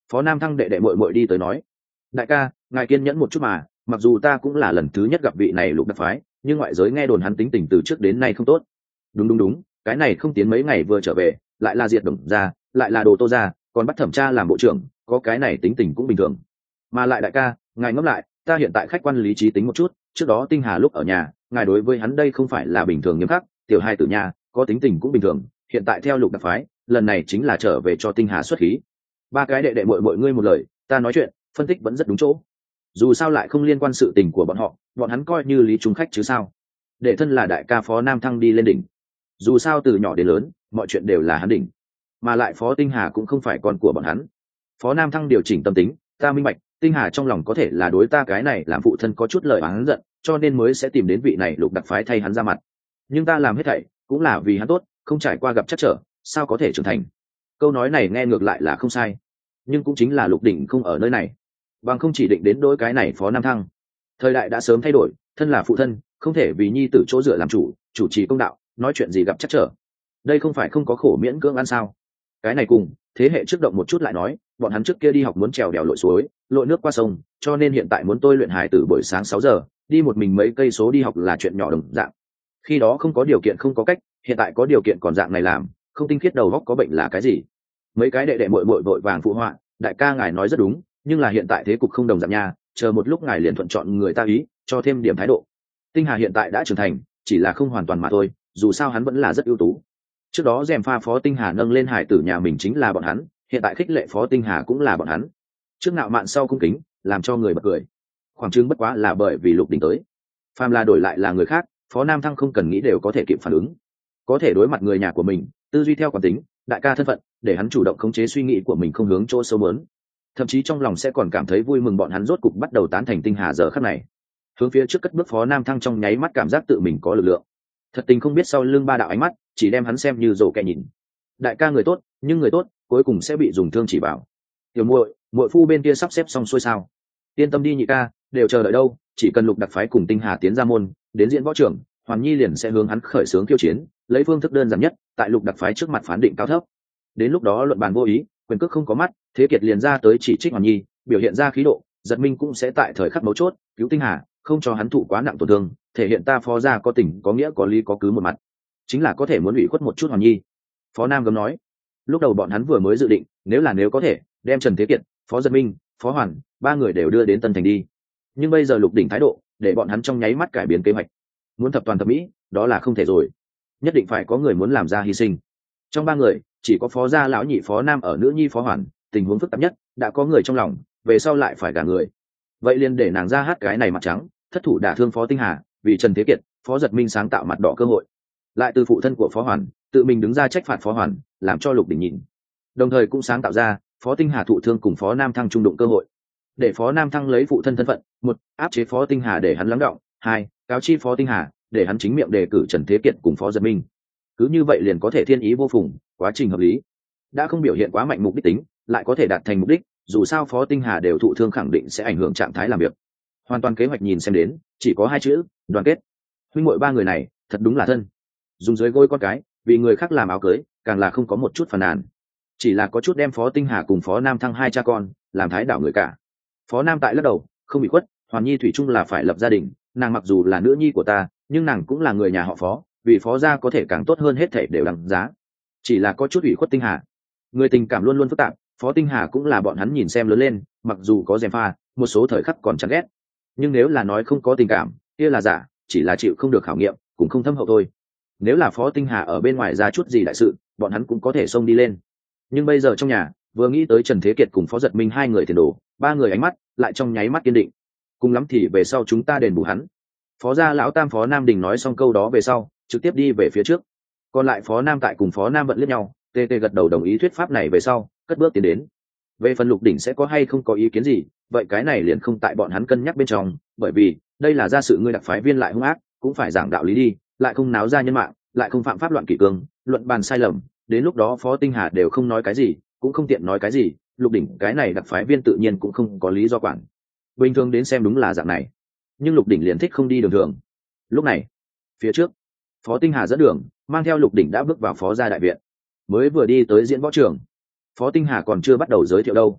Phó Nam Thăng đệ đệ muội muội đi tới nói, đại ca ngài kiên nhẫn một chút mà, mặc dù ta cũng là lần thứ nhất gặp vị này lục đặc phái, nhưng ngoại giới nghe đồn hắn tính tình từ trước đến nay không tốt. Đúng, cái này không tiến mấy ngày vừa trở về, lại là diệt Đồng gia, lại là đồ Tô gia, còn bắt thẩm tra làm bộ trưởng, có cái này tính tình cũng bình thường. Mà lại đại ca, ngài ngẫm lại, ta hiện tại khách quan lý trí tính một chút, trước đó Tinh Hà lúc ở nhà, ngài đối với hắn đây không phải là bình thường nghiêm khắc, tiểu hai tử nhà, có tính tình cũng bình thường, hiện tại theo lục đặc phái, lần này chính là trở về cho Tinh Hà xuất khí. Ba cái đệ đệ muội ngươi một lời, ta nói chuyện, phân tích vẫn rất đúng chỗ. Dù sao lại không liên quan sự tình của bọn họ, bọn hắn coi như lý chúng khách chứ sao. Để thân là đại ca Phó Nam Thăng đi lên đỉnh. Dù sao từ nhỏ đến lớn, mọi chuyện đều là hắn đỉnh. Mà lại Phó Tinh Hà cũng không phải con của bọn hắn. Phó Nam Thăng điều chỉnh tâm tính, ta minh bạch, Tinh Hà trong lòng có thể là đối ta cái này làm phụ thân có chút lời oán giận, cho nên mới sẽ tìm đến vị này lục đặc phái thay hắn ra mặt. Nhưng ta làm hết thảy cũng là vì hắn tốt, không trải qua gặp trắc trở, sao có thể trưởng thành. Câu nói này nghe ngược lại là không sai, nhưng cũng chính là lục đỉnh không ở nơi này, bằng không chỉ định đến đối cái này Phó Nam Thăng. Thời đại đã sớm thay đổi, thân là phụ thân không thể vì nhi tử chỗ dựa làm chủ trì công đạo, nói chuyện gì gặp trắc trở, đây không phải không có khổ miễn cưỡng ăn sao. Cái này cùng thế hệ trước động một chút lại nói, bọn hắn trước kia đi học muốn trèo đèo lội suối, lội nước qua sông, cho nên hiện tại muốn tôi luyện hài từ buổi sáng 6 giờ đi một mình mấy cây số đi học là chuyện nhỏ đồng dạng. Khi đó không có điều kiện không có cách, hiện tại có điều kiện còn dạng này làm, không tinh khiết đầu góc có bệnh là cái gì. Mấy cái đệ đệ muội muội vội vàng phụ họa, đại ca ngài nói rất đúng, nhưng là hiện tại thế cục không đồng dạng nha, chờ một lúc ngài liền thuận chọn người ta ý, cho thêm điểm thái độ. Tinh Hà hiện tại đã trưởng thành, chỉ là không hoàn toàn mà thôi, dù sao hắn vẫn là rất ưu tú. Trước đó rèm pha Phó Tinh Hà nâng lên hải tử nhà mình chính là bọn hắn, hiện tại khích lệ Phó Tinh Hà cũng là bọn hắn. Trước nạo mạn sau cung kính, làm cho người bật cười. Khoảng trưng bất quá là bởi vì lục đỉnh tới. Phàm là đổi lại là người khác, Phó Nam Thăng không cần nghĩ đều có thể kịp phản ứng. Có thể đối mặt người nhà của mình, tư duy theo quán tính, đại ca thân phận, để hắn chủ động khống chế suy nghĩ của mình không hướng chỗ sâu mớn. Thậm chí trong lòng sẽ còn cảm thấy vui mừng bọn hắn rốt cục bắt đầu tán thành Tinh Hà giờ khắc này. Hướng phía trước cất bước Phó Nam Thăng trong nháy mắt cảm giác tự mình có lực lượng. Thật tình không biết sau lưng ba đạo ánh mắt, chỉ đem hắn xem như rổ kẹ nhìn. Đại ca người tốt, nhưng người tốt cuối cùng sẽ bị dùng thương chỉ bảo. Tiểu muội phu bên kia sắp xếp xong xuôi sao? Yên tâm đi nhị ca, đều chờ đợi đâu, chỉ cần lục đặc phái cùng Tinh Hà tiến ra môn, đến diễn võ trưởng, Hoàn Nhi liền sẽ hướng hắn khởi xướng khiêu chiến, lấy phương thức đơn giản nhất, tại lục đặc phái trước mặt phán định cao thấp. Đến lúc đó luận bàn vô ý, quyền cước không có mắt, Thế Kiệt liền ra tới chỉ trích Hoàn Nhi, biểu hiện ra khí độ, Giật Minh cũng sẽ tại thời khắc mấu chốt cứu Tinh Hà, không cho hắn thụ quá nặng tổn thương, thể hiện ta Phó gia có tình có nghĩa có lý có cứ một mặt, chính là có thể muốn ủy khuất một chút Hoàn Nhi. Phó Nam gấm nói, lúc đầu bọn hắn vừa mới dự định, nếu có thể đem Trần Thế Kiệt, Phó Giật Minh, Phó Hoàn ba người đều đưa đến Tân Thành đi, nhưng bây giờ lục đỉnh thái độ để bọn hắn trong nháy mắt cải biến kế hoạch. Muốn thập toàn thập mỹ, đó là không thể rồi, nhất định phải có người muốn làm ra hy sinh. Trong ba người chỉ có Phó gia lão nhị Phó Nam ở nữ nhi Phó Hoàn, tình huống phức tạp nhất, đã có người trong lòng, về sau lại phải gả người. Vậy liền để nàng ra hát cái này mặt trắng, thất thủ đả thương Phó Tinh Hà, vì Trần Thế Kiệt, Phó Giật Minh sáng tạo mặt đỏ cơ hội. Lại từ phụ thân của Phó Hoàn tự mình đứng ra trách phạt Phó Hoàn, làm cho lục đỉnh nhìn, đồng thời cũng sáng tạo ra Phó Tinh Hà thụ thương cùng Phó Nam Thăng trung đụng cơ hội, để Phó Nam Thăng lấy phụ thân thân phận, một, áp chế Phó Tinh Hà để hắn lắng đọng, hai, cáo chi Phó Tinh Hà để hắn chính miệng đề cử Trần Thế Kiệt cùng Phó Giật Minh. Cứ như vậy liền có thể thiên ý vô phùng, quá trình hợp lý, đã không biểu hiện quá mạnh mục đích tính, lại có thể đạt thành mục đích, dù sao Phó Tinh Hà đều thụ thương khẳng định sẽ ảnh hưởng trạng thái làm việc. Hoàn toàn kế hoạch nhìn xem đến, chỉ có hai chữ, đoàn kết. Huynh muội ba người này thật đúng là thân, dùng dưới gối con cái vì người khác làm áo cưới, càng là không có một chút phàn nàn, chỉ là có chút đem Phó Tinh Hà cùng Phó Nam Thăng hai cha con làm thái đảo người cả. Phó Nam tại lắc đầu, không bị khuất, Hoàn Nhi thủy chung là phải lập gia đình, nàng mặc dù là nữ nhi của ta, nhưng nàng cũng là người nhà họ Phó, vì Phó gia có thể càng tốt hơn hết thảy đều đằng giá. Chỉ là có chút ủy khuất Tinh Hà, người tình cảm luôn luôn phức tạp, Phó Tinh Hà cũng là bọn hắn nhìn xem lớn lên, mặc dù có gièm pha, một số thời khắc còn chán ghét, nhưng nếu là nói không có tình cảm, kia là giả, chỉ là chịu không được khảo nghiệm, cũng không thâm hậu thôi. Nếu là Phó Tinh Hà ở bên ngoài ra chút gì đại sự, bọn hắn cũng có thể xông đi lên. Nhưng bây giờ trong nhà, vừa nghĩ tới Trần Thế Kiệt cùng Phó Giật Minh hai người tiền đồ, ba người ánh mắt lại trong nháy mắt kiên định. Cùng lắm thì về sau chúng ta đền bù hắn. Phó gia lão tam Phó Nam Đình nói xong câu đó về sau, trực tiếp đi về phía trước. Còn lại Phó Nam tại cùng Phó Nam Vận liếc nhau, tê tê gật đầu đồng ý thuyết pháp này về sau, cất bước tiến đến. Về phần lục đỉnh sẽ có hay không có ý kiến gì, vậy cái này liền không tại bọn hắn cân nhắc bên trong, bởi vì đây là gia sự ngươi đặc phái viên lại hung ác, cũng phải giảng đạo lý đi, lại không náo ra nhân mạng, lại không phạm pháp loạn kỷ cương, luận bàn sai lầm, đến lúc đó Phó Tinh Hà đều không nói cái gì, cũng không tiện nói cái gì, lục đỉnh cái này đặc phái viên tự nhiên cũng không có lý do quản. Bình thường đến xem đúng là dạng này, nhưng lục đỉnh liền thích không đi đường thường. Lúc này phía trước Phó Tinh Hà dẫn đường, mang theo lục đỉnh đã bước vào Phó gia đại viện. Mới vừa đi tới diễn võ trường, Phó Tinh Hà còn chưa bắt đầu giới thiệu đâu,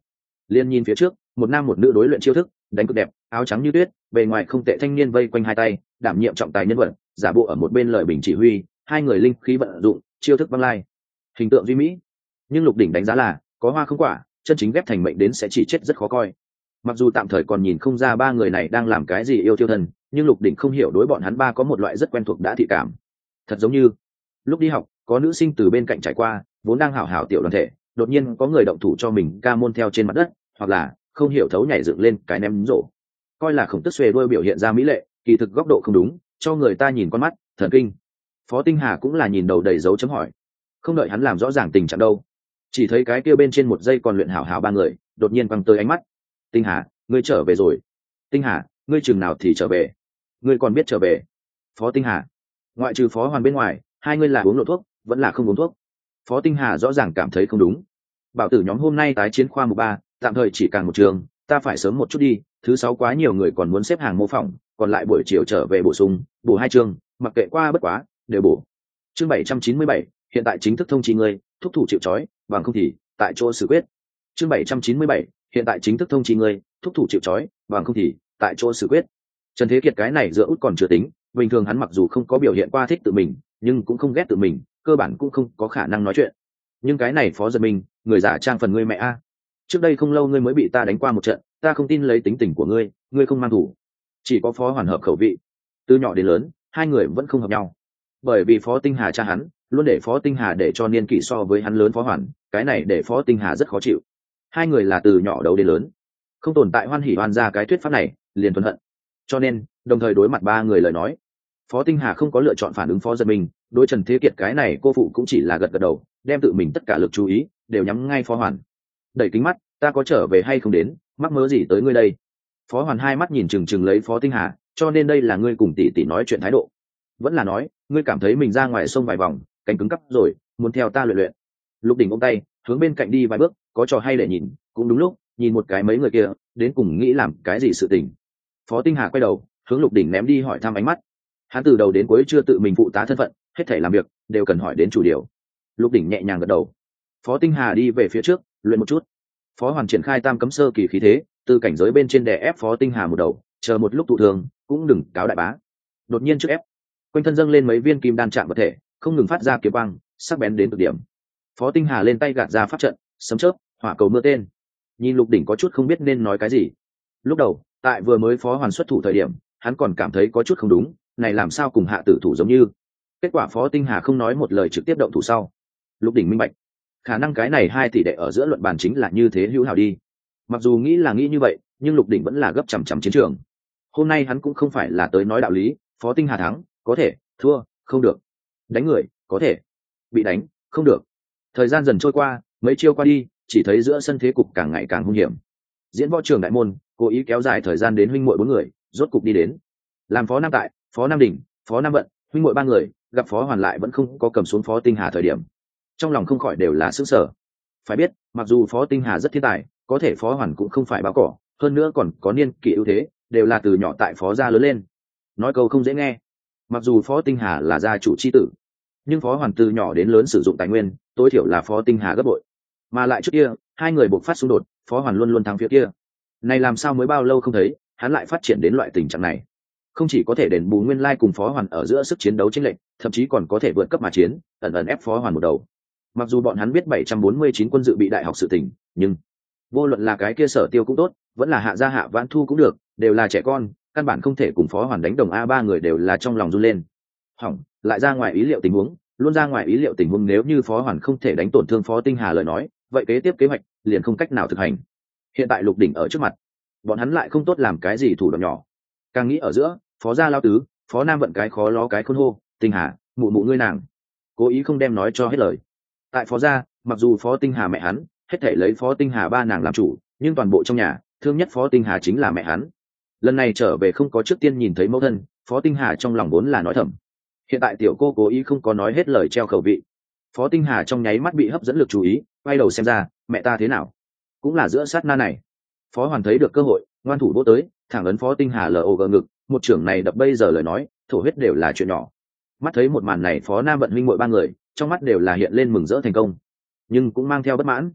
Liên nhìn phía trước, một nam một nữ đối luyện chiêu thức, đánh cực đẹp, áo trắng như tuyết, bề ngoài không tệ thanh niên vây quanh hai tay, đảm nhiệm trọng tài nhân vật, giả bộ ở một bên lời bình chỉ huy, hai người linh khí vận dụng, chiêu thức băng lai, hình tượng duy mỹ. Nhưng Lục Đỉnh đánh giá là có hoa không quả, chân chính ghép thành mệnh đến sẽ chỉ chết rất khó coi. Mặc dù tạm thời còn nhìn không ra ba người này đang làm cái gì yêu tiêu thần, nhưng Lục Đỉnh không hiểu đối bọn hắn ba có một loại rất quen thuộc đã thị cảm. Thật giống như lúc đi học, có nữ sinh từ bên cạnh trải qua, vốn đang hảo hảo tiểu đoàn thể, đột nhiên có người động thủ cho mình ca môn theo trên mặt đất, hoặc là không hiểu thấu nhảy dựng lên cái ném rổ. Coi là Khổng Tức xuề đuôi biểu hiện ra mỹ lệ, kỳ thực góc độ không đúng, cho người ta nhìn con mắt thần kinh. Phó Tinh Hà cũng là nhìn đầu đầy dấu chấm hỏi, không đợi hắn làm rõ ràng tình trạng đâu, chỉ thấy cái kia bên trên một giây còn luyện hảo hảo ba người đột nhiên quăng tới ánh mắt. Tinh Hà, ngươi trở về rồi. Tinh Hà, ngươi chừng nào thì trở về, ngươi còn biết trở về. Phó Tinh Hà, ngoại trừ Phó Hoàn bên ngoài, hai ngươi là uống lộ thuốc vẫn là không uống thuốc? Phó Tinh Hà rõ ràng cảm thấy không đúng. Bảo tử nhóm hôm nay tái chiến khoa mục 3, tạm thời chỉ càng một trường, ta phải sớm một chút đi, thứ 6 quá nhiều người còn muốn xếp hàng mô phỏng, còn lại buổi chiều trở về bổ sung, bổ 2 chương, mặc kệ qua bất quá, đều bổ. Chương 797, hiện tại chính thức thông chi ngươi, thúc thủ chịu trói, bằng không thì tại chỗ xử quyết. Chương 797, hiện tại chính thức thông chi ngươi, thúc thủ chịu trói, bằng không thì tại chỗ xử quyết. Trần Thế Kiệt cái này giữa út còn chưa tính, bình thường hắn mặc dù không có biểu hiện qua thích tự mình, nhưng cũng không ghét tự mình, cơ bản cũng không có khả năng nói chuyện. Nhưng cái này Phó Giật Minh, người giả trang phần ngươi mẹ a. Trước đây không lâu ngươi mới bị ta đánh qua một trận, ta không tin lấy tính tình của ngươi, ngươi không mang thủ. Chỉ có Phó Hoàn hợp khẩu vị. Từ nhỏ đến lớn, hai người vẫn không hợp nhau. Bởi vì Phó Tinh Hà cha hắn, luôn để Phó Tinh Hà để cho niên kỷ so với hắn lớn Phó Hoàn, cái này để Phó Tinh Hà rất khó chịu. Hai người là từ nhỏ đấu đến lớn, không tồn tại hoan hỉ hoan ra cái thuyết pháp này, liền thuần hận. Cho nên, đồng thời đối mặt ba người lời nói, Phó Tinh Hà không có lựa chọn phản ứng Phó Giật Minh, đối Trần Thế Kiệt cái này cô phụ cũng chỉ là gật gật đầu, đem tự mình tất cả lực chú ý đều nhắm ngay Phó Hoàn. Đẩy kính mắt, ta có trở về hay không đến, mắc mớ gì tới ngươi đây? Phó Hoàn hai mắt nhìn chừng chừng lấy Phó Tinh Hà, cho nên đây là ngươi cùng tỷ tỷ nói chuyện thái độ, vẫn là nói ngươi cảm thấy mình ra ngoài sông vài vòng, cánh cứng cắp rồi, muốn theo ta luyện luyện? Lục Đỉnh ôm tay, hướng bên cạnh đi vài bước, có trò hay để nhìn, cũng đúng lúc nhìn một cái mấy người kia đến cùng nghĩ làm cái gì sự tình. Phó Tinh Hà quay đầu, hướng Lục Đỉnh ném đi hỏi thăm ánh mắt. Hắn từ đầu đến cuối chưa tự mình phụ tá thân phận, hết thảy làm việc đều cần hỏi đến chủ điều. Lục Đỉnh nhẹ nhàng gật đầu. Phó Tinh Hà đi về phía trước, luyện một chút. Phó Hoàn triển khai tam cấm sơ kỳ khí thế, từ cảnh giới bên trên đè ép Phó Tinh Hà một đầu, chờ một lúc tụ thường, cũng đừng cáo đại bá. Đột nhiên trước ép, quanh thân dâng lên mấy viên kim đan chạm vật thể, không ngừng phát ra kiếm quang, sắc bén đến cực điểm. Phó Tinh Hà lên tay gạt ra pháp trận, sấm chớp, hỏa cầu mưa tên. Nhìn Lục Đỉnh có chút không biết nên nói cái gì. Lúc đầu, tại vừa mới Phó Hoàn xuất thủ thời điểm, hắn còn cảm thấy có chút không đúng, này làm sao cùng hạ tử thủ giống như. Kết quả Phó Tinh Hà không nói một lời trực tiếp động thủ sau. Lục Đỉnh minh bạch, khả năng cái này hai tỷ đệ ở giữa luận bàn chính là như thế hữu hảo đi. Mặc dù nghĩ là nghĩ như vậy, nhưng Lục Đỉnh vẫn là gấp chằm chằm chiến trường. Hôm nay hắn cũng không phải là tới nói đạo lý, Phó Tinh Hà thắng, có thể, thua, không được. Đánh người, có thể, bị đánh, không được. Thời gian dần trôi qua, mấy chiêu qua đi, chỉ thấy giữa sân thế cục càng ngày càng hung hiểm. Diễn võ trường đại môn cố ý kéo dài thời gian đến huynh muội bốn người, rốt cục đi đến. Làm Phó Nam Tại, Phó Nam Đỉnh, Phó Nam Vận, huynh muội ba người, gặp Phó Hoàn lại vẫn không có cầm xuống Phó Tinh Hà thời điểm, trong lòng không khỏi đều là sửng sở. Phải biết, mặc dù Phó Tinh Hà rất thiên tài, có thể Phó Hoàn cũng không phải báo cỏ, hơn nữa còn có niên kỷ ưu thế, đều là từ nhỏ tại Phó gia lớn lên. Nói câu không dễ nghe, mặc dù Phó Tinh Hà là gia chủ chi tử, nhưng Phó Hoàn từ nhỏ đến lớn sử dụng tài nguyên, tối thiểu là Phó Tinh Hà gấp bội. Mà lại trước kia, hai người buộc phát xung đột, Phó Hoàn luôn luôn thắng phía kia. Này làm sao mới bao lâu không thấy, hắn lại phát triển đến loại tình trạng này. Không chỉ có thể đền bù nguyên lai cùng Phó Hoàn ở giữa sức chiến đấu chênh lệch, thậm chí còn có thể vượt cấp mà chiến, ẩn ẩn ép Phó Hoàn một đầu. Mặc dù bọn hắn biết 749 quân dự bị đại học sự tình, nhưng vô luận là cái kia Sở Tiêu cũng tốt, vẫn là Hạ Gia Hạ Vãn Thu cũng được, đều là trẻ con, căn bản không thể cùng Phó Hoàn đánh đồng. A ba người đều là trong lòng run lên. Hỏng, lại ra ngoài ý liệu tình huống, luôn ra ngoài ý liệu tình huống, nếu như Phó Hoàn không thể đánh tổn thương Phó Tinh Hà lời nói, vậy kế tiếp kế hoạch liền không cách nào thực hành. Hiện tại Lục Đỉnh ở trước mặt, bọn hắn lại không tốt làm cái gì thủ đoạn nhỏ. Càng nghĩ ở giữa, Phó gia lao tứ, Phó Nam Vận cái khó ló cái khôn hô, Tinh Hà, mụ mụ ngươi nàng, cố ý không đem nói cho hết lời. Tại Phó gia, mặc dù Phó Tinh Hà mẹ hắn hết thể lấy Phó Tinh Hà ba nàng làm chủ, nhưng toàn bộ trong nhà thương nhất Phó Tinh Hà chính là mẹ hắn. Lần này trở về không có trước tiên nhìn thấy mẫu thân, Phó Tinh Hà trong lòng vốn là nói thầm. Hiện tại tiểu cô cố ý không có nói hết lời treo khẩu vị, Phó Tinh Hà trong nháy mắt bị hấp dẫn lực chú ý, quay đầu xem ra mẹ ta thế nào. Cũng là giữa sát na này, Phó Hoàn thấy được cơ hội, ngoan thủ vỗ tới, thẳng ấn Phó Tinh Hà log ngực, một trưởng này đập bây giờ lời nói thổ huyết đều là chuyện nhỏ. Mắt thấy một màn này, Phó Nam Vận huynh muội ba người trong mắt đều là hiện lên mừng rỡ thành công, nhưng cũng mang theo bất mãn.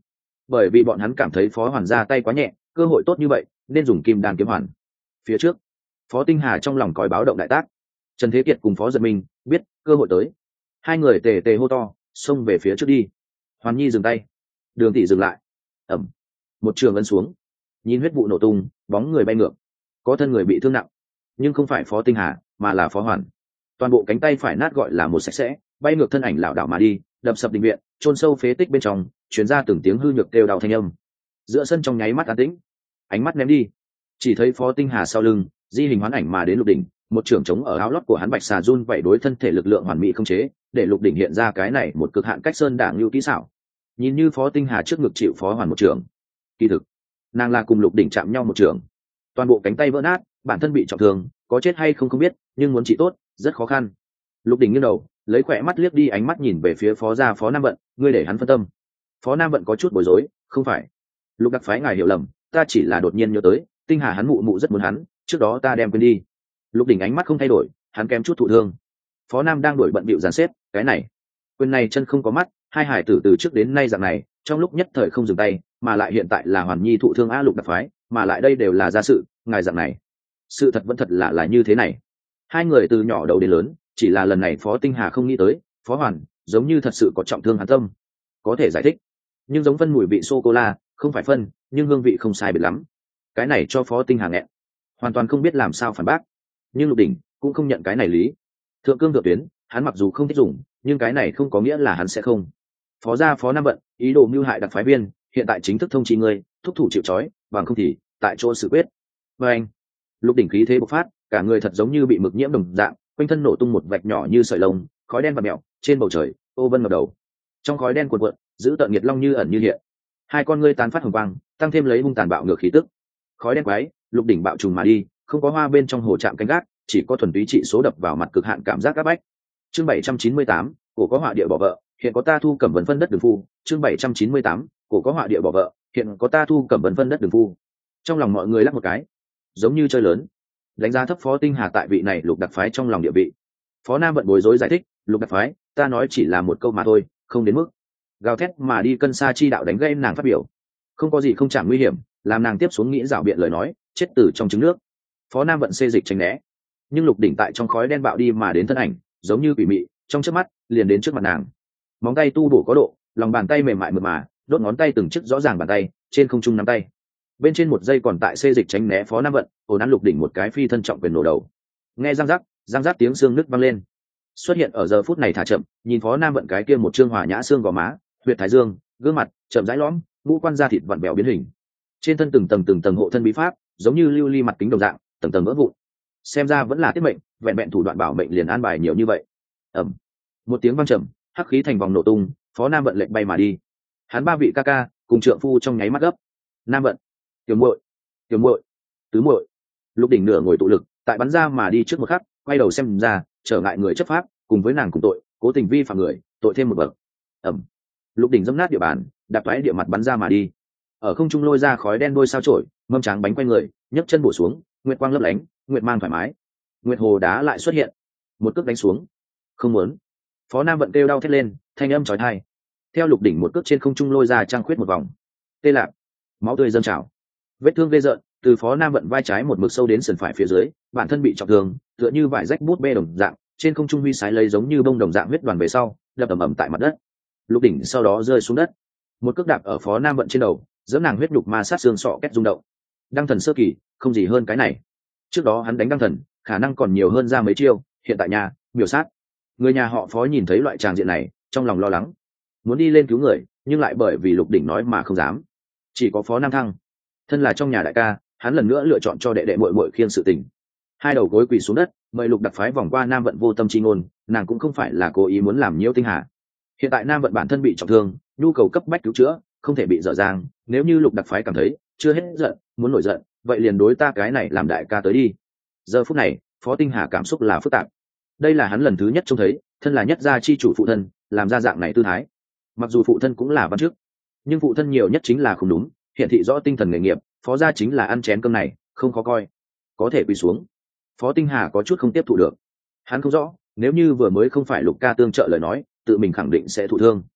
bởi vì bọn hắn cảm thấy phó hoàn ra tay quá nhẹ, cơ hội tốt như vậy nên dùng kim đan kiếm hoàn. Phía trước phó tinh hà trong lòng còi báo động đại tác. Trần Thế Kiệt cùng phó giật minh biết cơ hội tới, hai người tề tề hô to xông về phía trước đi. Hoàn Nhi dừng tay, Đường tỷ dừng lại. Ẩm, một trường ấn xuống, nhìn huyết vụ nổ tung, bóng người bay ngược, có thân người bị thương nặng, nhưng không phải phó tinh hà mà là phó hoàn. Toàn bộ cánh tay phải nát gọi là một sạch sẽ, bay ngược thân ảnh lảo đảo mà đi, đập sập đình viện, chôn sâu phế tích bên trong, truyền ra từng tiếng hư nhược kêu đau thanh âm. Giữa sân trong nháy mắt an tĩnh, ánh mắt ném đi, chỉ thấy phó tinh hà sau lưng di hình hoán ảnh mà đến Lục Đỉnh, một trưởng trống ở áo lót của hắn bạch xà run vậy đối thân thể lực lượng hoàn mỹ không chế, để Lục Đỉnh hiện ra cái này một cực hạn cách sơn đảng lưu kỹ xảo. Nhìn như phó tinh hà trước ngực chịu phó hoàn một trưởng, kỳ thực nàng là cùng Lục Đỉnh chạm nhau một trưởng, toàn bộ cánh tay vỡ nát, bản thân bị trọng thương, có chết hay không không biết, nhưng muốn trị tốt rất khó khăn. Lục Đỉnh nghiêng đầu, lấy khỏe mắt liếc đi ánh mắt nhìn về phía phó gia phó Nam Vận, ngươi để hắn phân tâm. Phó Nam Vận có chút bối rối, không phải, Lục đặc phái ngài hiểu lầm, ta chỉ là đột nhiên nhớ tới tinh hà hắn mụ mụ rất muốn hắn, trước đó ta đem quên đi. Lục Đỉnh ánh mắt không thay đổi, hắn kém chút thụ thương. Phó Nam đang đổi bận bịu dàn xếp, cái này quên này chân không có mắt, hai hải tử từ trước đến nay dạng này, trong lúc nhất thời không dừng tay, mà lại hiện tại là Hoàn Nhi thụ thương a Lục đặc phái, mà lại đây đều là gia sự, ngài dạng này, sự thật vẫn thật là như thế này. Hai người từ nhỏ đầu đến lớn, chỉ là lần này phó tinh hà không nghĩ tới phó hoàn giống như thật sự có trọng thương hắn tâm. Có thể giải thích, nhưng giống phân mùi vị sô cô la, không phải phân, nhưng hương vị không sai biệt lắm. Cái này cho phó tinh hà nghẹn, hoàn toàn không biết làm sao phản bác. Nhưng Lục Đỉnh cũng không nhận cái này lý. Thượng cương thượng tuyến, hắn mặc dù không thích dùng, nhưng cái này không có nghĩa là hắn sẽ không. Phó gia phó Nam Vận ý đồ mưu hại đặc phái viên, hiện tại chính thức thông chi ngươi, thúc thủ chịu trói, bằng không thì tại chỗ xử quyết. Và anh, Lục Đỉnh khí thế bộc phát, cả người thật giống như bị mực nhiễm đồng dạng, quanh thân nổ tung một vạch nhỏ như sợi lông, khói đen và mèo trên bầu trời, ô vân ngập đầu. Trong khói đen cuồn cuộn, giữ tợn nghiệt long như ẩn như hiện. Hai con ngươi tán phát hồng quang, tăng thêm lấy hung tàn bạo ngược khí tức. Khói đen quái, Lục Đỉnh bạo trùng mà đi, không có hoa bên trong hồ chạm canh gác, chỉ có thuần túy trị số đập vào mặt cực hạn cảm giác áp bách. Chương 798, cổ có họa địa bỏ vợ, hiện có ta thu cẩm vấn phân đất đường phu. Chương 798, cổ có họa địa bỏ vợ, hiện có ta thu cẩm vấn phân đất đường phu. Trong lòng mọi người lắc một cái, giống như chơi lớn, đánh giá thấp phó tinh hà tại vị này Lục đặc phái trong lòng địa vị. Phó Nam Vận bối rối giải thích, Lục đặc phái, ta nói chỉ là một câu mà thôi, không đến mức gào thét mà đi cân xa chi đạo đánh gây nàng phát biểu, không có gì không chạm nguy hiểm, làm nàng tiếp xuống nghĩ rảo biện lời nói, chết từ trong trứng nước. Phó Nam Vận xê dịch tránh né, nhưng Lục Đỉnh tại trong khói đen bạo đi mà đến thân ảnh, giống như quỷ mị, trong chớp mắt liền đến trước mặt nàng. Móng tay tu bổ có độ, lòng bàn tay mềm mại mượt mà, đốt ngón tay từng chiếc rõ ràng bàn tay, trên không trung nắm tay. Bên trên một giây còn tại xê dịch tránh né Phó Nam Vận, ồn ào Lục Đỉnh một cái phi thân trọng quyền nổ đầu. Nghe răng rắc tiếng xương nứt vang lên. Xuất hiện ở giờ phút này thả chậm, nhìn Phó Nam Vận cái kia một trương hòa nhã xương gò má, huyệt thái dương, gương mặt chậm rãi lõm, ngũ quan da thịt vặn vẹo biến hình. Trên thân từng tầng hộ thân bí pháp, giống như lưu ly mặt kính đồng dạng, tầng tầng vỡ vụn. Xem ra vẫn là tiết mệnh, vẹn vẹn thủ đoạn bảo mệnh liền an bài nhiều như vậy. Ầm, một tiếng vang trầm, hắc khí thành vòng nổ tung, Phó Nam Vận lệnh bay mà đi. Hắn ba vị ca ca cùng trượng phu trong nháy mắt gấp. Nam Vận, tiểu muội, tứ muội. Lục Đỉnh nửa ngồi tụ lực, tại bắn ra mà đi trước một khắc, quay đầu xem ra, trở ngại người chấp pháp, cùng với nàng cùng tội, cố tình vi phạm người, tội thêm một bậc. Ầm, Lục Đỉnh dẫm nát địa bàn, đạp toái địa mặt bắn ra mà đi. Ở không trung lôi ra khói đen đôi sao chổi, mâm trắng bánh quay người, nhấc chân bổ xuống, nguyệt quang lấp lánh, nguyệt mang thoải mái. Nguyệt hồ đá lại xuất hiện, một cước đánh xuống. Không muốn. Phó Nam Vận kêu đau thét lên, thanh âm chói tai. Theo Lục Đỉnh một cước trên không trung lôi ra trang khuyết một vòng. Tê lạc, máu tươi dâng trào. Vết thương ghê rợn, từ Phó Nam Vận vai trái một mực sâu đến sườn phải phía dưới, bản thân bị trọng thương, tựa như vải rách bút bê đồng dạng, trên không trung huy sái lấy giống như bông đồng dạng huyết đoàn về sau, đập ầm ầm tại mặt đất. Lục Đỉnh sau đó rơi xuống đất, một cước đạp ở Phó Nam Vận trên đầu, giẫm nàng huyết nhục ma sát xương sọ két rung động. Đăng thần sơ kỳ, không gì hơn cái này. Trước đó hắn đánh đăng thần, khả năng còn nhiều hơn ra mấy chiêu, hiện tại nhà, miểu sát. Người nhà họ Phó nhìn thấy loại tràng diện này, trong lòng lo lắng, muốn đi lên cứu người, nhưng lại bởi vì Lục Đỉnh nói mà không dám. Chỉ có Phó Nam Thăng, thân là trong nhà đại ca, hắn lần nữa lựa chọn cho đệ đệ muội muội khiêng sự tình. Hai đầu gối quỳ xuống đất, mời Lục đặc phái vòng qua Nam Vận vô tâm chi ngôn, nàng cũng không phải là cố ý muốn làm nhiễu tinh hà. Hiện tại Nam Vận bản thân bị trọng thương, nhu cầu cấp bách cứu chữa, không thể bị dở dang, nếu như Lục đặc phái cảm thấy chưa hết giận, muốn nổi giận, vậy liền đối ta cái này làm đại ca tới đi. Giờ phút này, Phó Tinh Hà cảm xúc là phức tạp. Đây là hắn lần thứ nhất trông thấy, thân là nhất gia chi chủ phụ thân, làm ra dạng này tư thái. Mặc dù phụ thân cũng là văn chức, nhưng phụ thân nhiều nhất chính là không đúng, hiện thị rõ tinh thần nghề nghiệp, Phó gia chính là ăn chén cơm này, không khó coi. Có thể quỳ xuống. Phó Tinh Hà có chút không tiếp thụ được. Hắn không rõ, nếu như vừa mới không phải Lục ca tương trợ lời nói, tự mình khẳng định sẽ thụ thương.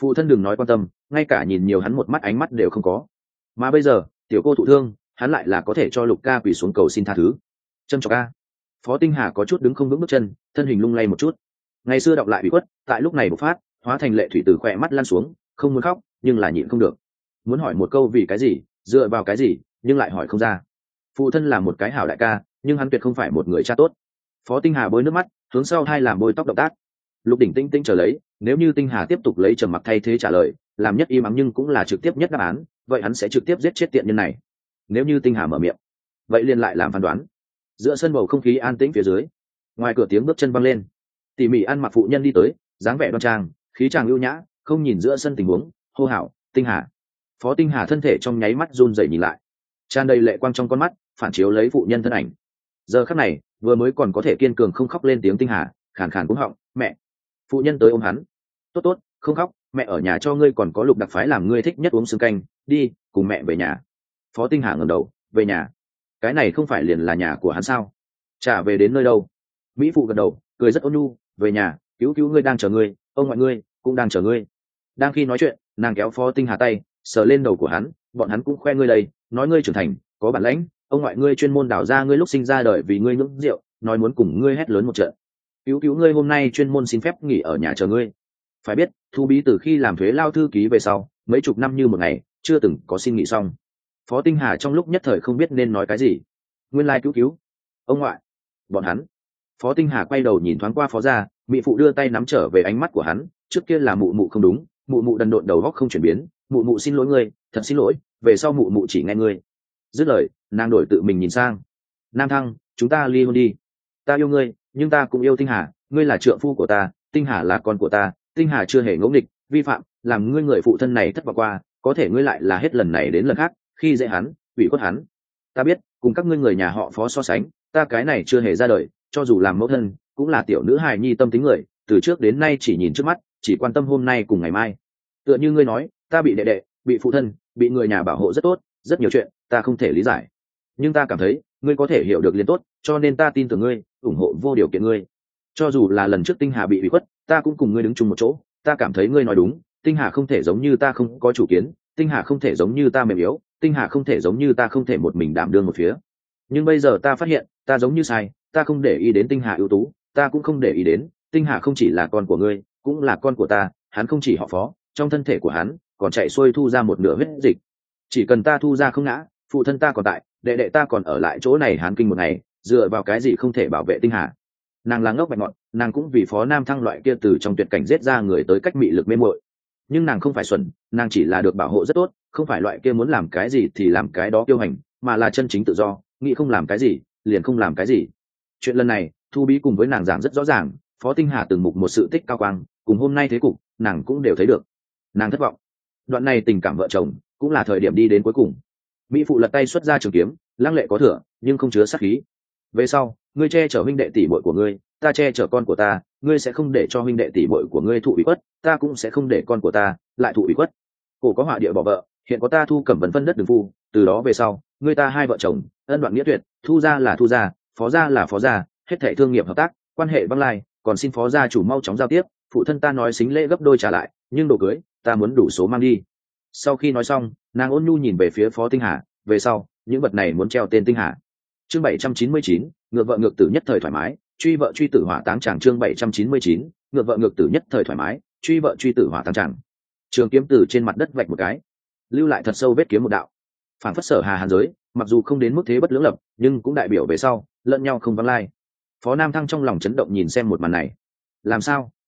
Phụ thân đừng nói quan tâm, ngay cả nhìn nhiều hắn một mắt ánh mắt đều không có. Mà bây giờ tiểu cô thụ thương, hắn lại là có thể cho Lục ca quỳ xuống cầu xin tha thứ. Châm chọc ca. Phó Tinh Hà có chút đứng không vững bước chân, thân hình lung lay một chút. Ngày xưa đọc lại bị khuất, tại lúc này bộc phát, hóa thành lệ thủy từ khỏe mắt lăn xuống, không muốn khóc nhưng là nhịn không được. Muốn hỏi một câu vì cái gì, dựa vào cái gì, nhưng lại hỏi không ra. Phụ thân là một cái hảo đại ca, nhưng hắn tuyệt không phải một người cha tốt. Phó Tinh Hà bôi nước mắt, hướng sau hai làm bôi tóc động tác. Lục Đỉnh tinh tinh chờ lấy, nếu như Tinh Hà tiếp tục lấy trầm mặc thay thế trả lời, làm nhất im ắng nhưng cũng là trực tiếp nhất đáp án, vậy hắn sẽ trực tiếp giết chết tiện nhân này. Nếu như Tinh Hà mở miệng, vậy liền lại làm phán đoán. Giữa sân bầu không khí an tĩnh phía dưới, ngoài cửa tiếng bước chân văng lên, tỉ mỉ ăn mặc phụ nhân đi tới, dáng vẻ đoan trang, khí chàng ưu nhã, không nhìn giữa sân tình huống, hô hào Tinh Hà. Phó Tinh Hà thân thể trong nháy mắt run rẩy nhìn lại, tràn đầy lệ quang trong con mắt phản chiếu lấy phụ nhân thân ảnh. Giờ khắc này vừa mới còn có thể kiên cường không khóc lên tiếng Tinh Hà khàn khàn cũng họng mẹ. Phụ nhân tới ôm hắn, tốt tốt không khóc, mẹ ở nhà cho ngươi còn có Lục đặc phái làm ngươi thích nhất uống sương canh, đi cùng mẹ về nhà. Phó Tinh Hà ngẩng đầu, về nhà? Cái này không phải liền là nhà của hắn sao? Trả về đến nơi đâu? Mỹ phụ gật đầu, cười rất ôn nhu, về nhà, cứu cứu ngươi đang chờ ngươi, ông ngoại ngươi cũng đang chờ ngươi. Đang khi nói chuyện, nàng kéo Phó Tinh Hà tay, sờ lên đầu của hắn, bọn hắn cũng khoe ngươi đây, nói ngươi trưởng thành, có bản lãnh, ông ngoại ngươi chuyên môn đào ra ngươi lúc sinh ra đời vì ngươi ngưỡng rượu, nói muốn cùng ngươi hét lớn một trận. Cứu cứu ngươi hôm nay chuyên môn xin phép nghỉ ở nhà chờ ngươi. Phải biết, Thu Bí từ khi làm thuế lao thư ký về sau, mấy chục năm như một ngày, chưa từng có xin nghỉ xong. Phó Tinh Hà trong lúc nhất thời không biết nên nói cái gì. Nguyên lai cứu cứu, ông ngoại, bọn hắn. Phó Tinh Hà quay đầu nhìn thoáng qua Phó gia, mỹ phụ đưa tay nắm trở về ánh mắt của hắn, trước kia là mụ mụ không đúng, mụ mụ đần độn đầu góc không chuyển biến, mụ mụ xin lỗi ngươi, thật xin lỗi, về sau mụ mụ chỉ nghe ngươi. Dứt lời, nàng đổi tự mình nhìn sang. Nam Thăng, chúng ta ly hôn đi. Ta yêu ngươi, nhưng ta cũng yêu Tinh Hà, ngươi là trượng phu của ta, Tinh Hà là con của ta, Tinh Hà chưa hề ngỗ nghịch, vi phạm, làm ngươi người phụ thân này thất vọng qua, có thể ngươi lại là hết lần này đến lần khác, khi dễ hắn, ủy khuất hắn. Ta biết, cùng các ngươi người nhà họ Phó so sánh, ta cái này chưa hề ra đời, cho dù làm mẫu thân, cũng là tiểu nữ hài nhi tâm tính người, từ trước đến nay chỉ nhìn trước mắt, chỉ quan tâm hôm nay cùng ngày mai. Tựa như ngươi nói, ta bị đệ đệ, bị phụ thân, bị người nhà bảo hộ rất tốt, rất nhiều chuyện ta không thể lý giải, nhưng ta cảm thấy ngươi có thể hiểu được liền tốt, cho nên ta tin tưởng ngươi, ủng hộ vô điều kiện ngươi. Cho dù là lần trước Tinh Hà bị ủy khuất, ta cũng cùng ngươi đứng chung một chỗ, ta cảm thấy ngươi nói đúng, Tinh Hà không thể giống như ta không có chủ kiến, Tinh Hà không thể giống như ta mềm yếu, Tinh Hà không thể giống như ta không thể một mình đảm đương một phía. Nhưng bây giờ ta phát hiện, ta giống như sai, ta không để ý đến Tinh Hà ưu tú, ta cũng không để ý đến, Tinh Hà không chỉ là con của ngươi, cũng là con của ta, hắn không chỉ họ Phó, trong thân thể của hắn còn chạy xuôi thu ra một nửa huyết dịch. Chỉ cần ta thu ra không ngã, phụ thân ta còn tại, đệ đệ ta còn ở lại chỗ này Hán Kinh một ngày, dựa vào cái gì không thể bảo vệ Tinh Hà? Nàng là ngốc bạch ngọn, nàng cũng vì Phó Nam Thăng loại kia từ trong tuyệt cảnh giết ra người tới cách mị lực mê muội. Nhưng nàng không phải xuẩn, nàng chỉ là được bảo hộ rất tốt, không phải loại kia muốn làm cái gì thì làm cái đó kiêu hành, mà là chân chính tự do, nghĩ không làm cái gì liền không làm cái gì. Chuyện lần này Thu Bí cùng với nàng giảng rất rõ ràng, Phó Tinh Hà từng mục một sự tích cao quang, cùng hôm nay thế cục nàng cũng đều thấy được. Nàng thất vọng, đoạn này tình cảm vợ chồng cũng là thời điểm đi đến cuối cùng. Mỹ phụ lật tay xuất ra trường kiếm, lăng lệ có thừa nhưng không chứa sát khí. Về sau ngươi che chở huynh đệ tỷ muội của ngươi, ta che chở con của ta, ngươi sẽ không để cho huynh đệ tỷ muội của ngươi thụ ủy khuất, ta cũng sẽ không để con của ta lại thụ ủy khuất. Cổ có họa địa bỏ vợ, hiện có ta Thu Cẩm Vấn phân đất đường phu, từ đó về sau ngươi ta hai vợ chồng ân đoạn nghĩa tuyệt, Thu gia là Thu gia, Phó gia là Phó gia, hết thảy thương nghiệp hợp tác, quan hệ văng lai, còn xin Phó gia chủ mau chóng giao tiếp, phụ thân ta nói xính lễ gấp đôi trả lại, nhưng đồ cưới ta muốn đủ số mang đi. Sau khi nói xong, nàng ôn nhu nhìn về phía Phó Tinh Hà, về sau những vật này muốn treo tên Tinh Hà. Chương 799, ngược vợ ngược tử nhất thời thoải mái, truy vợ truy tử hỏa táng tràng. Chương 799, ngược vợ ngược tử nhất thời thoải mái, truy vợ truy tử hỏa táng tràng. Trường kiếm từ trên mặt đất vạch một cái, lưu lại thật sâu vết kiếm một đạo. Phản phất sở hà hàn giới, mặc dù không đến mức thế bất lưỡng lập, nhưng cũng đại biểu về sau lẫn nhau không vắng lai. Phó Nam Thăng trong lòng chấn động nhìn xem một màn này. Làm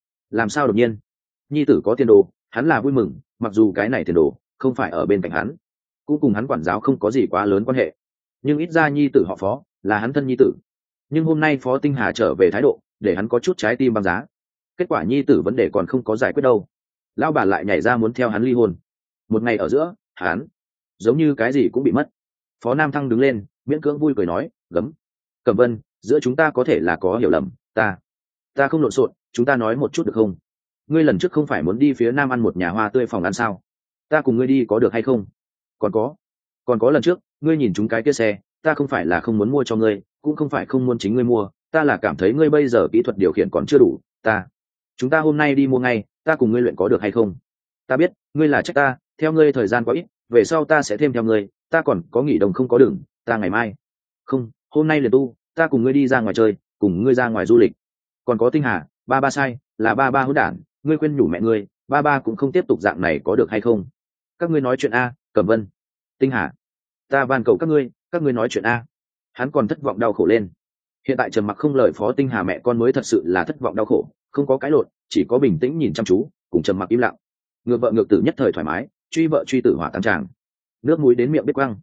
sao đột nhiên nhi tử có tiền đồ, hắn là vui mừng, mặc dù cái này tiền đồ không phải ở bên cạnh hắn, cũng cùng hắn quản giáo không có gì quá lớn quan hệ, nhưng ít ra nhi tử họ Phó là hắn thân nhi tử. Nhưng hôm nay Phó Tinh Hà trở về thái độ để hắn có chút trái tim băng giá. Kết quả nhi tử vấn đề còn không có giải quyết đâu, lão bà lại nhảy ra muốn theo hắn ly hôn. Một ngày ở giữa hắn giống như cái gì cũng bị mất. Phó Nam Thăng đứng lên miễn cưỡng vui cười nói, gấm Cẩm Vân, giữa chúng ta có thể là có hiểu lầm, ta không lộn xộn, chúng ta nói một chút được không? Ngươi lần trước không phải muốn đi phía nam ăn một nhà hoa tươi phòng ăn sao? Ta cùng ngươi đi có được hay không? Còn có lần trước ngươi nhìn chúng cái kia xe, ta không phải là không muốn mua cho ngươi, cũng không phải không muốn chính ngươi mua, ta là cảm thấy ngươi bây giờ kỹ thuật điều khiển còn chưa đủ. Chúng ta hôm nay đi mua ngay, ta cùng ngươi luyện có được hay không? Ta biết ngươi là trách ta, theo ngươi thời gian quá ít, về sau ta sẽ thêm theo ngươi, ta còn có nghỉ đồng không có đường, ta ngày mai không, hôm nay liền tu, ta cùng ngươi đi ra ngoài chơi, cùng ngươi ra ngoài du lịch. Còn có Tinh Hà, ba ba sai, là ba ba hỗn đản, ngươi khuyên nhủ mẹ ngươi, ba ba cũng không tiếp tục dạng này có được hay không? Các ngươi nói chuyện a, Cẩm Vân, Tinh Hà, ta van cầu các ngươi nói chuyện a. Hắn còn thất vọng đau khổ lên. Hiện tại trầm mặc không lời Phó Tinh Hà mẹ con mới thật sự là thất vọng đau khổ, không có cãi lộn, chỉ có bình tĩnh nhìn chăm chú, cùng trầm mặc im lặng. Ngược vợ ngược tử nhất thời thoải mái, truy vợ truy tử hỏa tăng tràng, nước mũi đến miệng biết quăng.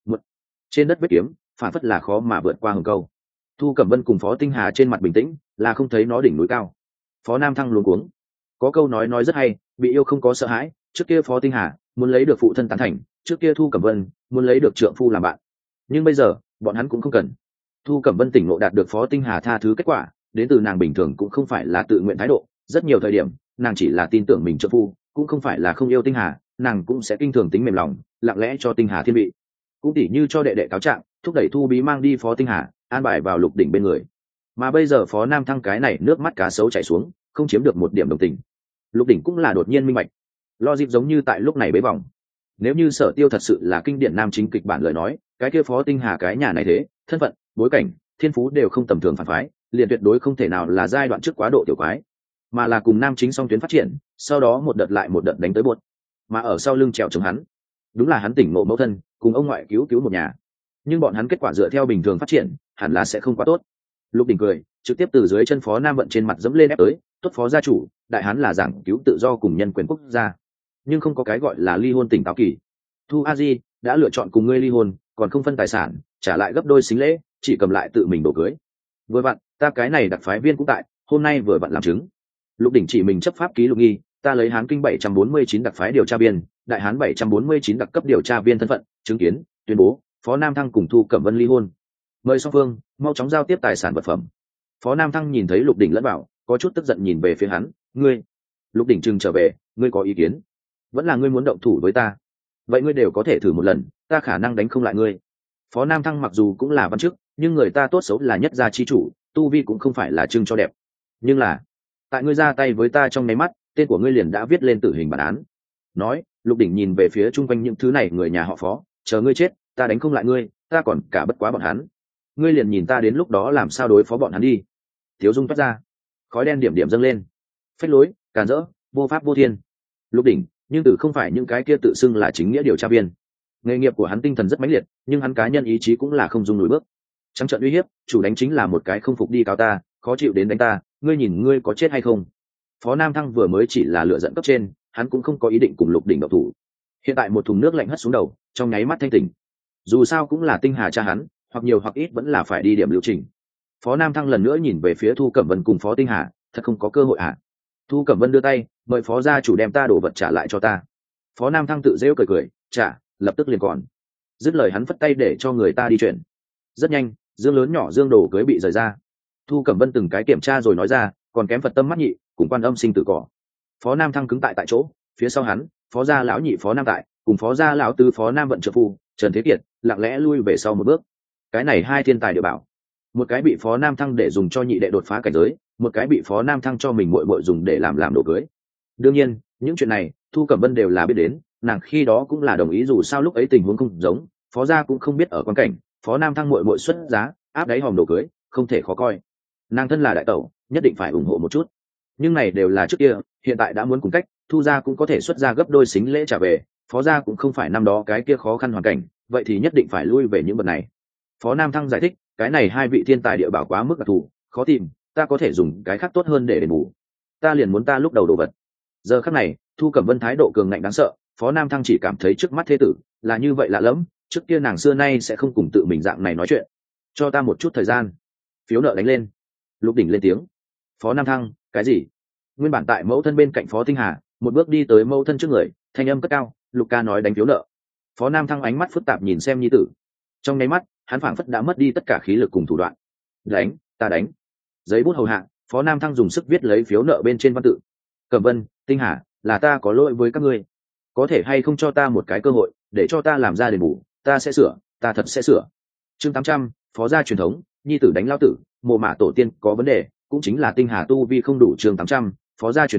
Trên đất vết kiếm, phản phất là khó mà vượt qua hừng câu. Thu Cẩm Vân cùng Phó Tinh Hà trên mặt bình tĩnh, là không thấy nó đỉnh núi cao. Phó Nam Thăng luống cuống. Có câu nói rất hay, bị yêu không có sợ hãi, trước kia Phó Tinh Hà muốn lấy được phụ thân tán thành, trước kia Thu Cẩm Vân muốn lấy được trượng phu làm bạn. Nhưng bây giờ, bọn hắn cũng không cần. Thu Cẩm Vân tỉnh ngộ đạt được Phó Tinh Hà tha thứ kết quả, đến từ nàng bình thường cũng không phải là tự nguyện thái độ, rất nhiều thời điểm, nàng chỉ là tin tưởng mình trượng phu, cũng không phải là không yêu Tinh Hà, nàng cũng sẽ kinh thường tính mềm lòng, lặng lẽ cho Tinh Hà thiên vị. Cũng tỉ như cho đệ đệ cáo trạng, thúc đẩy Thu Bí mang đi Phó Tinh Hà, an bài vào Lục Đỉnh bên người. Mà bây giờ Phó Nam Thăng cái này nước mắt cá sấu chảy xuống, không chiếm được một điểm đồng tình. Lục Đỉnh cũng là đột nhiên minh bạch, lo dịp giống như tại lúc này bế vòng. Nếu như Sở Tiêu thật sự là kinh điển nam chính kịch bản lời nói, cái kia Phó Tinh Hà cái nhà này thế, thân phận, bối cảnh, thiên phú đều không tầm thường phản phái, liền tuyệt đối không thể nào là giai đoạn trước quá độ tiểu quái, mà là cùng nam chính song tuyến phát triển, sau đó một đợt lại một đợt đánh tới buốt, mà ở sau lưng trèo chống hắn, đúng là hắn tỉnh ngộ mẫu thân, cùng ông ngoại cứu một nhà. Nhưng bọn hắn kết quả dựa theo bình thường phát triển, hẳn là sẽ không quá tốt. Lục Đỉnh cười, trực tiếp từ dưới chân Phó Nam Vận trên mặt dẫm lên ép tới, tốt Phó gia chủ, đại hán là giảng cứu tự do cùng nhân quyền quốc gia, nhưng không có cái gọi là ly hôn tỉnh táo kỳ. Thu A Di đã lựa chọn cùng ngươi ly hôn, còn không phân tài sản, trả lại gấp đôi xính lễ, chỉ cầm lại tự mình đổ cưới. Vừa vặn, ta cái này đặc phái viên cũng tại, hôm nay vừa vặn làm chứng. Lục Đỉnh chỉ mình chấp pháp ký lục nghi, ta lấy Hán kinh 749 đặc phái điều tra viên, đại hán 749 đặc cấp điều tra viên thân phận, chứng kiến, tuyên bố, Phó Nam Thăng cùng Thu Cẩm Vân ly hôn. Mời song phương mau chóng giao tiếp tài sản vật phẩm. Phó Nam Thăng nhìn thấy Lục Đỉnh lẫn vào, có chút tức giận nhìn về phía hắn, ngươi. Lục Đỉnh trừng trở về, ngươi có ý kiến? Vẫn là ngươi muốn động thủ với ta? Vậy ngươi đều có thể thử một lần, ta khả năng đánh không lại ngươi. Phó Nam Thăng mặc dù cũng là văn chức, nhưng người ta tốt xấu là nhất gia chi chủ, tu vi cũng không phải là trưng cho đẹp. Nhưng là, tại ngươi ra tay với ta trong nháy mắt, tên của ngươi liền đã viết lên tử hình bản án. Nói, Lục Đỉnh nhìn về phía chung quanh những thứ này người nhà họ Phó, chờ ngươi chết, ta đánh không lại ngươi, ta còn cả bất quá bọn hắn. Ngươi liền nhìn ta đến lúc đó làm sao đối phó bọn hắn đi. Thiếu Dung toát ra, khói đen điểm điểm dâng lên. Phách lối, càn rỡ, vô pháp vô thiên. Lục Đỉnh, nhưng tử không phải những cái kia tự xưng là chính nghĩa điều tra viên. Nghề nghiệp của hắn tinh thần rất mãnh liệt, nhưng hắn cá nhân ý chí cũng là không dung lùi bước. Trắng trợn uy hiếp, chủ đánh chính là một cái không phục đi cáo ta, khó chịu đến đánh ta, ngươi nhìn ngươi có chết hay không. Phó Nam Thăng vừa mới chỉ là lựa dẫn cấp trên, hắn cũng không có ý định cùng Lục Đỉnh động thủ. Hiện tại một thùng nước lạnh hất xuống đầu, trong nháy mắt thanh tỉnh. Dù sao cũng là Tinh Hà cha hắn, hoặc nhiều hoặc ít vẫn là phải đi điểm lưu trình. Phó Nam Thăng lần nữa nhìn về phía Thu Cẩm Vân cùng Phó Tinh Hà, thật không có cơ hội à? Thu Cẩm Vân đưa tay, mời Phó gia chủ đem ta đồ vật trả lại cho ta. Phó Nam Thăng tự rêu cười cười, trả, lập tức liền còn. Dứt lời hắn phất tay để cho người ta đi chuyển. Rất nhanh, dương lớn nhỏ dương đồ cưới bị rời ra. Thu Cẩm Vân từng cái kiểm tra rồi nói ra, còn kém Phật tâm mắt nhị, cùng quan âm sinh tử cỏ. Phó Nam Thăng cứng tại chỗ, phía sau hắn, Phó gia lão nhị Phó Nam tại, cùng Phó gia lão tứ Phó Nam vận trợ phu Trần Thế Kiệt, lặng lẽ lui về sau một bước. Cái này hai thiên tài địa bảo, một cái bị Phó Nam Thăng để dùng cho nhị đệ đột phá cảnh giới, một cái bị Phó Nam Thăng cho mình muội muội dùng để làm đồ cưới. Đương nhiên, những chuyện này Thu Cẩm Vân đều là biết đến, nàng khi đó cũng là đồng ý, dù sao lúc ấy tình huống không giống, Phó gia cũng không biết ở quan cảnh, Phó Nam Thăng muội muội xuất giá, áp đáy hòm đồ cưới, không thể khó coi. Nàng thân là đại tẩu, nhất định phải ủng hộ một chút. Nhưng này đều là trước kia, hiện tại đã muốn cùng cách, Thu gia cũng có thể xuất ra gấp đôi xính lễ trả về, Phó gia cũng không phải năm đó cái kia khó khăn hoàn cảnh, vậy thì nhất định phải lui về những vật này. Phó Nam Thăng giải thích, cái này hai vị thiên tài địa bảo quá mức đặc thù, khó tìm, ta có thể dùng cái khác tốt hơn để đền bù. Ta liền muốn ta lúc đầu đồ vật. Giờ khắc này, Thu Cẩm Vân thái độ cường ngạnh đáng sợ, Phó Nam Thăng chỉ cảm thấy trước mắt thế tử là như vậy lạ lẫm, trước kia nàng xưa nay sẽ không cùng tự mình dạng này nói chuyện. Cho ta một chút thời gian. Phiếu nợ đánh lên. Lục Đỉnh lên tiếng. Phó Nam Thăng, cái gì? Nguyên bản tại mẫu thân bên cạnh Phó Tinh Hà, một bước đi tới mẫu thân trước người, thanh âm cất cao, Lục ca nói đánh phiếu nợ. Phó Nam Thăng ánh mắt phức tạp nhìn xem nhi tử. Trong nháy mắt, hắn phảng phất đã mất đi tất cả khí lực cùng thủ đoạn. Đánh, ta đánh. Giấy bút hầu hạ, Phó Nam Thăng dùng sức viết lấy phiếu nợ bên trên văn tự. Cẩm Vân, Tinh Hà, là ta có lỗi với các ngươi, có thể hay không cho ta một cái cơ hội để cho ta làm ra đền bù, ta sẽ sửa, ta thật sẽ sửa. Chương 800, Phó gia truyền thống, nhi tử đánh lao tử, mồ mả tổ tiên có vấn đề, cũng chính là Tinh Hà tu vi không đủ. Chương 800, Phó gia truyền thống,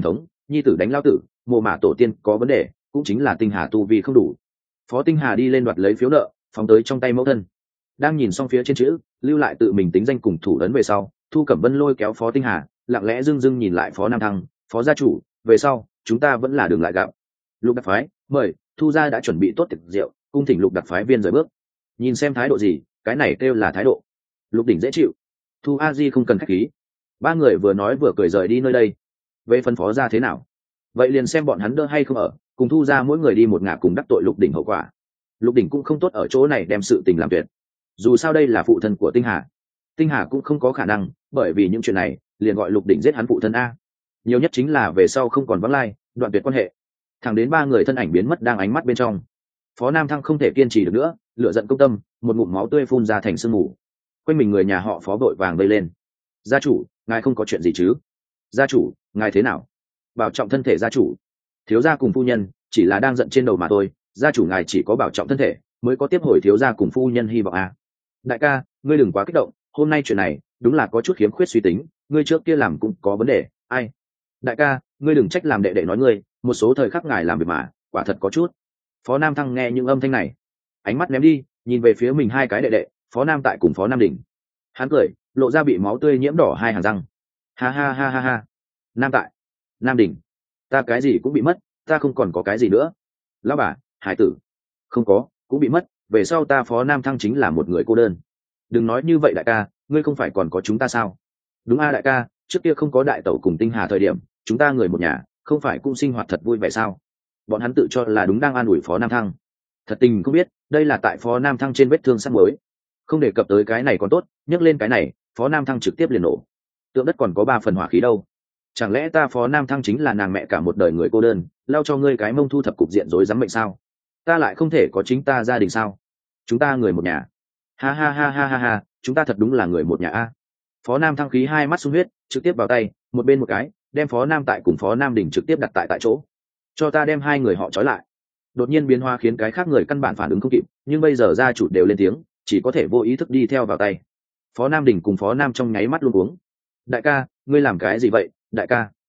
nhi tử đánh lao tử, mồ mả tổ tiên có vấn đề, cũng chính là tinh hà tu vi không đủ. Phó Tinh Hà đi lên đoạt lấy phiếu nợ, phóng tới trong tay mẫu thân. Đang nhìn xong phía trên chữ lưu lại tự mình tính danh cùng thủ ấn về sau, Thu Cẩm Vân lôi kéo Phó Tinh Hà, lặng lẽ dưng dưng nhìn lại Phó Nam Thăng, Phó gia chủ, về sau chúng ta vẫn là đường lại gặp. Lục đặc phái mời. Thu gia đã chuẩn bị tốt tiệc rượu, cung thỉnh Lục đặc phái viên rời bước. Nhìn xem thái độ gì, cái này kêu là thái độ. Lục đỉnh dễ chịu, Thu A Di không cần khách khí. Ba người vừa nói vừa cười rời đi nơi đây. Về phân phó ra thế nào, vậy liền xem bọn hắn đỡ hay không ở, cùng Thu gia mỗi người đi một ngả cùng đắc tội Lục đỉnh hậu quả. Lục đỉnh cũng không tốt ở chỗ này đem sự tình làm tuyệt, dù sao đây là phụ thân của Tinh Hà. Tinh Hà cũng không có khả năng bởi vì những chuyện này liền gọi Lục đỉnh giết hắn phụ thân a. Nhiều nhất chính là về sau không còn vắng lai, đoạn tuyệt quan hệ. Thẳng đến ba người thân ảnh biến mất đang ánh mắt bên trong, Phó Nam Thăng không thể kiên trì được nữa, lửa giận công tâm, một ngụm máu tươi phun ra thành sương mù. Quanh mình người nhà họ Phó vội vàng vây lên. Gia chủ, ngài không có chuyện gì chứ? Gia chủ, ngài thế nào? Bảo trọng thân thể gia chủ. Thiếu gia cùng phu nhân chỉ là đang giận trên đầu mà thôi, gia chủ ngài chỉ có bảo trọng thân thể mới có tiếp hồi thiếu gia cùng phu nhân hy vọng a. Đại ca, ngươi đừng quá kích động, hôm nay chuyện này đúng là có chút khiếm khuyết suy tính, ngươi trước kia làm cũng có vấn đề. Ai? Đại ca, ngươi đừng trách làm đệ đệ nói ngươi, một số thời khắc ngài làm việc mà quả thật có chút. Phó Nam Thăng nghe những âm thanh này, ánh mắt ném đi, nhìn về phía mình hai cái đệ đệ, Phó Nam Tại cùng Phó Nam Đình. Hắn cười, lộ ra bị máu tươi nhiễm đỏ hai hàng răng. Ha ha ha ha ha. Nam Tại, Nam Đình, ta cái gì cũng bị mất, ta không còn có cái gì nữa. Lão bà, hải tử, không có, cũng bị mất, về sau ta Phó Nam Thăng chính là một người cô đơn. Đừng nói như vậy đại ca, ngươi không phải còn có chúng ta sao? Đúng a đại ca, trước kia không có đại tẩu cùng Tinh Hà thời điểm, chúng ta người một nhà, không phải cũng sinh hoạt thật vui vẻ sao? Bọn hắn tự cho là đúng đang an ủi Phó Nam Thăng. Thật tình không biết, đây là tại Phó Nam Thăng trên vết thương sắt mới. Không đề cập tới cái này còn tốt, nhắc lên cái này, Phó Nam Thăng trực tiếp liền nổ. Tượng đất còn có 3 phần hỏa khí đâu. Chẳng lẽ ta Phó Nam Thăng chính là nàng mẹ cả một đời người cô đơn, lao cho ngươi cái mông thu thập cục diện rối rắm mệnh sao? Ta lại không thể có chính ta gia đình sao? Chúng ta người một nhà. Ha ha ha ha ha ha, chúng ta thật đúng là người một nhà a. Phó Nam Thăng khí hai mắt sung huyết, trực tiếp vào tay, một bên một cái, đem Phó Nam Tại cùng Phó Nam Đình trực tiếp đặt tại chỗ. Cho ta đem hai người họ trói lại. Đột nhiên biến hóa khiến cái khác người căn bản phản ứng không kịp, nhưng bây giờ gia chủ đều lên tiếng, chỉ có thể vô ý thức đi theo vào tay. Phó Nam Đình cùng Phó Nam trong nháy mắt luôn uống. Đại ca, ngươi làm cái gì vậy? Đại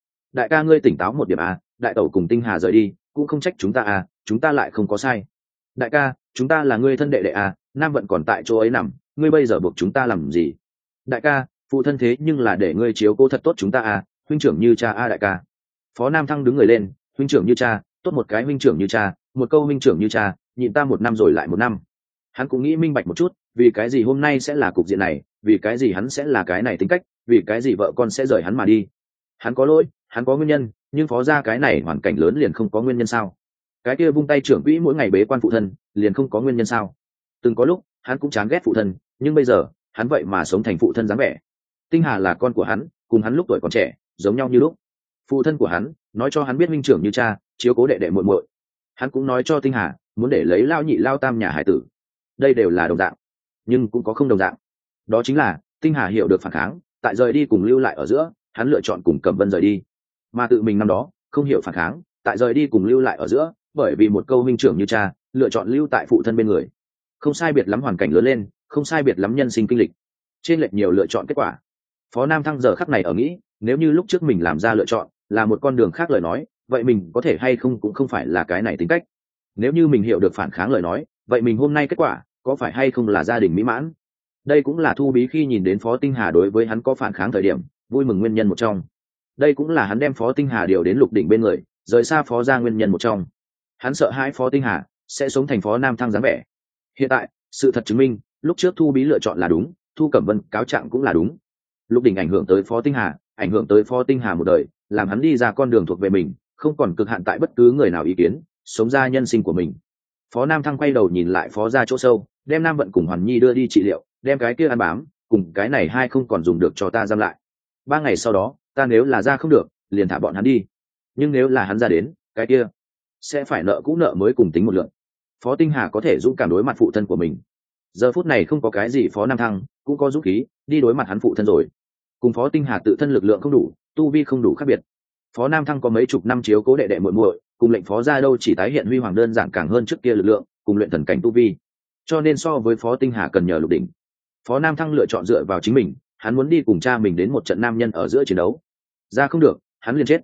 ca ngươi tỉnh táo một điểm à, đại tẩu cùng Tinh Hà rời đi cũng không trách chúng ta à, chúng ta lại không có sai. Đại ca, chúng ta là ngươi thân đệ đệ à, Nam Vận còn tại chỗ ấy nằm, ngươi bây giờ buộc chúng ta làm gì? Đại ca, phụ thân thế nhưng là để ngươi chiếu cố thật tốt chúng ta à, huynh trưởng như cha a đại ca. Phó Nam Thăng đứng người lên, huynh trưởng như cha, tốt một cái huynh trưởng như cha, một câu huynh trưởng như cha, nhịn ta 1 năm rồi lại 1 năm. Hắn cũng nghĩ minh bạch một chút, vì cái gì hôm nay sẽ là cục diện này, vì cái gì hắn sẽ là cái này tính cách, vì cái gì vợ con sẽ rời hắn mà đi. Hắn có lỗi, hắn có nguyên nhân, nhưng Phó gia cái này hoàn cảnh lớn liền không có nguyên nhân sao? Cái kia vung tay trưởng quỹ mỗi ngày bế quan phụ thân, liền không có nguyên nhân sao? Từng có lúc, hắn cũng chán ghét phụ thân, nhưng bây giờ, hắn vậy mà sống thành phụ thân dáng vẻ. Tinh Hà là con của hắn, cùng hắn lúc tuổi còn trẻ, giống nhau như lúc. Phụ thân của hắn nói cho hắn biết huynh trưởng như cha, chiếu cố đệ đệ muội muội. Hắn cũng nói cho Tinh Hà, muốn để lấy lao nhị lao tam nhà hải tử. Đây đều là đồng dạng, nhưng cũng có không đồng dạng. Đó chính là Tinh Hà hiểu được phản kháng, tại rời đi cùng lưu lại ở giữa, hắn lựa chọn cùng Cẩm Vân rời đi. Mà tự mình năm đó không hiểu phản kháng, tại rời đi cùng lưu lại ở giữa, bởi vì một câu huynh trưởng như cha, lựa chọn lưu tại phụ thân bên người. Không sai biệt lắm hoàn cảnh lớn lên, không sai biệt lắm nhân sinh kinh lịch, trên lệch nhiều lựa chọn kết quả. Phó Nam Thăng giờ khắc này ở nghĩ, nếu như lúc trước mình làm ra lựa chọn là một con đường khác lời nói, vậy mình có thể hay không cũng không phải là cái này tính cách. Nếu như mình hiểu được phản kháng lời nói, vậy mình hôm nay kết quả có phải hay không là gia đình mỹ mãn. Đây cũng là Thu Bí khi nhìn đến Phó Tinh Hà đối với hắn có phản kháng thời điểm vui mừng nguyên nhân một trong. Đây cũng là hắn đem Phó Tinh Hà điều đến Lục đỉnh bên người, rời xa Phó gia nguyên nhân một trong. Hắn sợ hãi Phó Tinh Hà sẽ sống thành Phó Nam Thăng dáng vẻ. Hiện tại sự thật chứng minh, lúc trước Thu Bí lựa chọn là đúng, Thu Cẩm Vân cáo trạng cũng là đúng. Lục đỉnh ảnh hưởng tới Phó Tinh Hà, ảnh hưởng tới Phó Tinh Hà một đời, làm hắn đi ra con đường thuộc về mình, không còn cực hạn tại bất cứ người nào ý kiến, sống ra nhân sinh của mình. Phó Nam Thăng quay đầu nhìn lại Phó gia chỗ sâu, đem Nam Vận cùng Hoàn Nhi đưa đi trị liệu, đem cái kia ăn bám, cùng cái này hai không còn dùng được cho ta giam lại. 3 ngày sau đó, ta nếu là ra không được, liền thả bọn hắn đi. Nhưng nếu là hắn ra đến, cái kia sẽ phải nợ cũ nợ mới cùng tính một lượng. Phó Tinh Hà có thể dũng cảm đối mặt phụ thân của mình. Giờ phút này không có cái gì Phó Nam Thăng cũng có dũng khí đi đối mặt hắn phụ thân rồi. Cùng Phó Tinh Hà tự thân lực lượng không đủ, tu vi không đủ khác biệt. Phó Nam Thăng có mấy chục năm chiếu cố đệ đệ muội muội, cùng lệnh Phó gia đâu chỉ tái hiện huy hoàng đơn giản càng hơn trước kia lực lượng, cùng luyện thần cảnh tu vi. Cho nên so với Phó Tinh Hà cần nhờ Lục đỉnh. Phó Nam Thăng lựa chọn dựa vào chính mình, hắn muốn đi cùng cha mình đến một trận nam nhân ở giữa chiến đấu. Ra không được, hắn liền chết.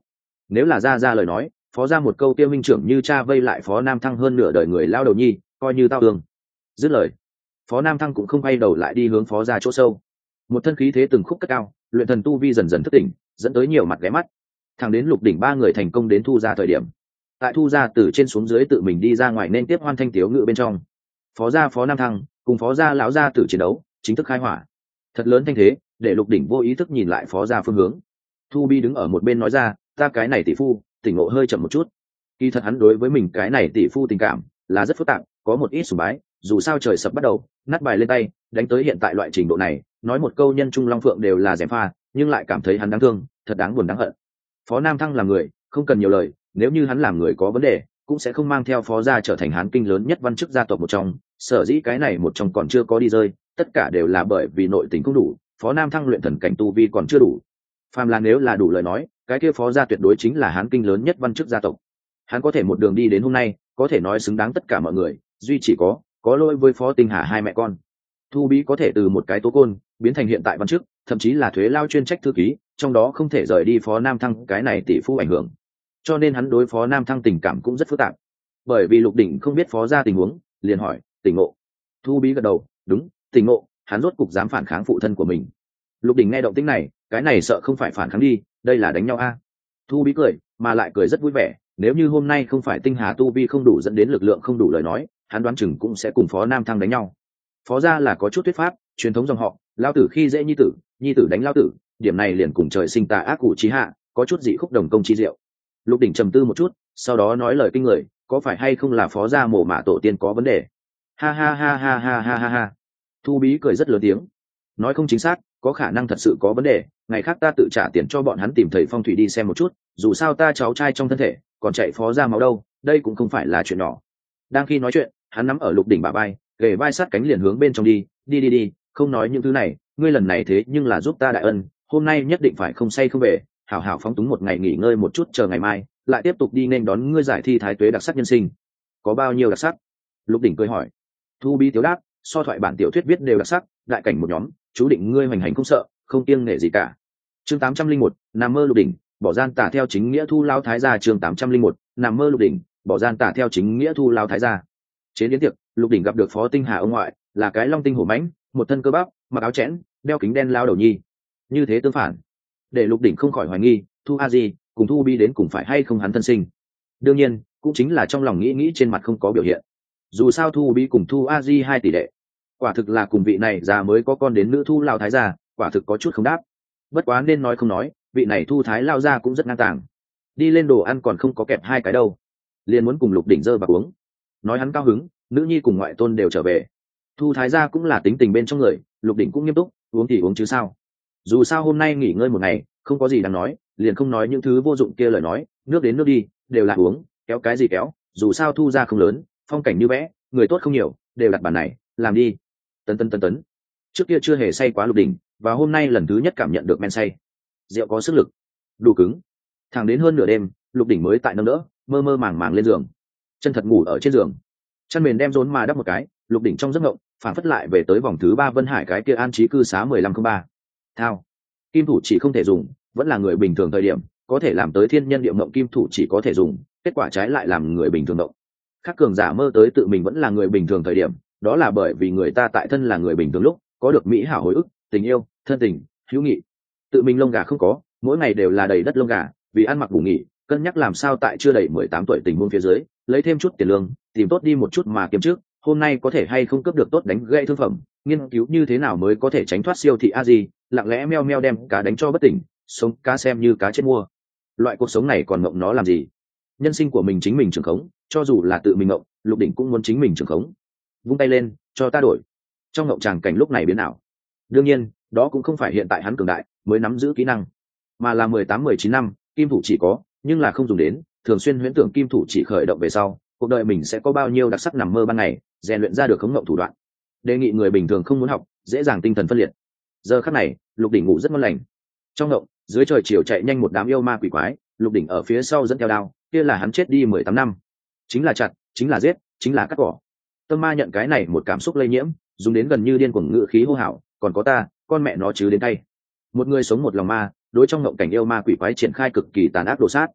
nếu là ra lời nói, phó ra một câu tiêu minh trưởng như cha vây lại phó Nam Thăng hơn nửa đời người lao đầu nhi, coi như tao tường. Dứt lời, phó Nam Thăng cũng không quay đầu lại đi hướng phó ra chỗ sâu. Một thân khí thế từng khúc cất cao, luyện thần tu vi dần dần thức tỉnh, dẫn tới nhiều mặt ghé mắt. Thẳng đến Lục Đỉnh ba người thành công đến thu ra thời điểm, tại thu ra từ trên xuống dưới tự mình đi ra ngoài nên tiếp hoan thanh tiếu ngự bên trong. Phó gia phó Nam Thăng cùng phó gia lão gia tử chiến đấu chính thức khai hỏa, thật lớn thanh thế để Lục Đỉnh vô ý thức nhìn lại phó gia phương hướng. Thu Bi đứng ở một bên nói ra, ta cái này tỷ phu tỉnh ngộ hơi chậm một chút. Kỳ thật hắn đối với mình cái này tỷ phu tình cảm là rất phức tạp, có một ít sùng bái, dù sao trời sập bắt đầu nát bài lên tay, đánh tới hiện tại loại trình độ này, nói một câu nhân trung long phượng đều là gièm pha, nhưng lại cảm thấy hắn đáng thương, thật đáng buồn đáng hận. Phó Nam Thăng là người không cần nhiều lời, nếu như hắn làm người có vấn đề cũng sẽ không mang theo phó gia trở thành hán kinh lớn nhất văn chức gia tộc một trong. Sở dĩ cái này một trong còn chưa có đi rơi, tất cả đều là bởi vì nội tình không đủ. Phó Nam Thăng luyện thần cảnh tu vi còn chưa đủ, phàm là nếu là đủ lời nói, cái kia phó gia tuyệt đối chính là hán kinh lớn nhất văn chức gia tộc. Hắn có thể một đường đi đến hôm nay, có thể nói xứng đáng tất cả mọi người, duy chỉ có lỗi với phó Tinh Hà hai mẹ con. Thu Bí có thể từ một cái tố côn biến thành hiện tại văn chức, thậm chí là thuế lao chuyên trách thư ký, trong đó không thể rời đi phó Nam Thăng cái này tỷ phu ảnh hưởng, cho nên hắn đối phó Nam Thăng tình cảm cũng rất phức tạp. Bởi vì Lục Đỉnh không biết phó gia tình huống, liền hỏi, tỉnh ngộ. Thu Bí gật đầu, đúng, tỉnh ngộ, hắn rốt cục dám phản kháng phụ thân của mình. Lục Đỉnh nghe động tĩnh này, cái này sợ không phải phản kháng đi, đây là đánh nhau a. Thu Bí cười, mà lại cười rất vui vẻ, nếu như hôm nay không phải Tinh Hà tu vi không đủ dẫn đến lực lượng không đủ lời nói, hắn đoán chừng cũng sẽ cùng phó Nam Thăng đánh nhau. Phó gia là có chút thuyết pháp, truyền thống dòng họ, lao tử khi dễ nhi tử đánh lao tử, điểm này liền cùng trời sinh tà ác cụ trí hạ, có chút dị khúc đồng công chi diệu. Lục Đỉnh trầm tư một chút, sau đó nói lời kinh người, có phải hay không là phó gia mổ mả tổ tiên có vấn đề? Ha ha ha ha ha ha ha ha. Thu Bí cười rất lớn tiếng, nói không chính xác, có khả năng thật sự có vấn đề, ngày khác ta tự trả tiền cho bọn hắn tìm thầy phong thủy đi xem một chút, dù sao ta cháu trai trong thân thể còn chạy phó gia máu đâu, đây cũng không phải là chuyện nhỏ. Đang khi nói chuyện, hắn nắm ở Lục Đỉnh bả vai, kề vai sát cánh liền hướng bên trong đi, không nói những thứ này, ngươi lần này thế nhưng là giúp ta đại ân, hôm nay nhất định phải không say không về, hảo hảo phóng túng một ngày nghỉ ngơi một chút, chờ ngày mai lại tiếp tục đi nên đón ngươi giải thi thái tuế đặc sắc nhân sinh. Có bao nhiêu đặc sắc? Lục Đỉnh cười hỏi. Thu Bí tiếu đáp, so thoại bản tiểu thuyết viết đều đặc sắc, đại cảnh một nhóm, chú định ngươi hoành hành không sợ, không kiêng nể gì cả. Chương 801, nằm mơ Lục Đỉnh, bỏ gian tả theo chính nghĩa thu lao thái gia. Chương 801, nằm mơ Lục Đỉnh, bỏ gian tả theo chính nghĩa thu lao thái gia. Chế đến tiệc, Lục Đỉnh gặp được phó Tinh Hà ông ngoại, là cái long tinh hổ mãnh, một thân cơ bắp, mặc áo chẽn, đeo kính đen lao đầu nhi. Như thế tương phản, để Lục Đỉnh không khỏi hoài nghi, Thu A Di cùng Thu Bi đến cùng phải hay không hắn thân sinh. Đương nhiên, cũng chính là trong lòng nghĩ trên mặt không có biểu hiện. Dù sao Thu Bi cùng Thu A Di hai tỷ đệ, quả thực là cùng vị này già mới có con đến nữ Thu lao thái gia, quả thực có chút không đáp. Bất quá nên nói không nói, vị này Thu thái lao gia cũng rất ngang tàng. Đi lên đồ ăn còn không có kẹp hai cái đâu, liền muốn cùng Lục Đỉnh dơ bạc uống. Nói hắn cao hứng, nữ nhi cùng ngoại tôn đều trở về. Thu thái gia cũng là tính tình bên trong người, Lục Đỉnh cũng nghiêm túc, uống thì uống chứ sao. Dù sao hôm nay nghỉ ngơi một ngày, không có gì đáng nói, liền không nói những thứ vô dụng kia lời nói, nước đến nước đi, đều là uống, kéo cái gì kéo, dù sao Thu gia không lớn, phong cảnh như vẽ, người tốt không nhiều, đều đặt bàn này, làm đi. Tấn. Trước kia chưa hề say quá Lục Đỉnh, và hôm nay lần thứ nhất cảm nhận được men say. Rượu có sức lực, đủ cứng. Thẳng đến hơn nửa đêm, Lục Đỉnh mới tại nâng đỡ, mơ mơ màng lên giường. Chân thật ngủ ở trên giường, chăn mền đem rốn mà đắp một cái, Lục Đỉnh trong giấc ngộng phản phất lại về tới vòng thứ 3 Vân Hải cái kia an trí cư xá 1503. Thao, kim thủ chỉ không thể dùng, vẫn là người bình thường thời điểm có thể làm tới thiên nhân địa mộng, kim thủ chỉ có thể dùng, kết quả trái lại làm người bình thường động. Khác cường giả mơ tới tự mình vẫn là người bình thường thời điểm, đó là bởi vì người ta tại thân là người bình thường lúc có được mỹ hảo hồi ức, tình yêu, thân tình, hữu nghị. Tự mình lông gà không có, mỗi ngày đều là đầy đất lông gà, vì ăn mặc ngủ nghỉ, cân nhắc làm sao tại chưa đầy 18 tuổi tình huống phía dưới lấy thêm chút tiền lương, tìm tốt đi một chút mà kiếm trước, hôm nay có thể hay không cướp được tốt đánh gãy thương phẩm, nghiên cứu như thế nào mới có thể tránh thoát siêu thị a di, lặng lẽ meo meo đem cá đánh cho bất tỉnh, sống cá xem như cá chết mua. Loại cuộc sống này còn mộng nó làm gì? Nhân sinh của mình chính mình trưởng khống, cho dù là tự mình mộng, Lục Đỉnh cũng muốn chính mình trưởng khống. Vung tay lên, cho ta đổi. Trong mộng tràng cảnh lúc này biến ảo. Đương nhiên, đó cũng không phải hiện tại hắn cường đại mới nắm giữ kỹ năng, mà là 18-19 năm, kim thủ chỉ có, nhưng là không dùng đến, thường xuyên huyễn tưởng kim thủ chỉ khởi động về sau, cuộc đời mình sẽ có bao nhiêu đặc sắc nằm mơ ban ngày, rèn luyện ra được khống ngộng thủ đoạn. Đề nghị người bình thường không muốn học, dễ dàng tinh thần phân liệt. Giờ khắc này, Lục Đỉnh ngủ rất ngon lành. Trong ngộng, dưới trời chiều chạy nhanh một đám yêu ma quỷ quái, Lục Đỉnh ở phía sau dẫn theo đao, kia là hắn chết đi 18 năm. Chính là chặt, chính là giết, chính là cắt cỏ. Tâm ma nhận cái này một cảm xúc lây nhiễm, dùng đến gần như điên cuồng ngữ khí hô hào, còn có ta, con mẹ nó chứ đến tay. Một người sống một lòng ma, đối trong ngộng cảnh yêu ma quỷ quái triển khai cực kỳ tàn ác đồ sát.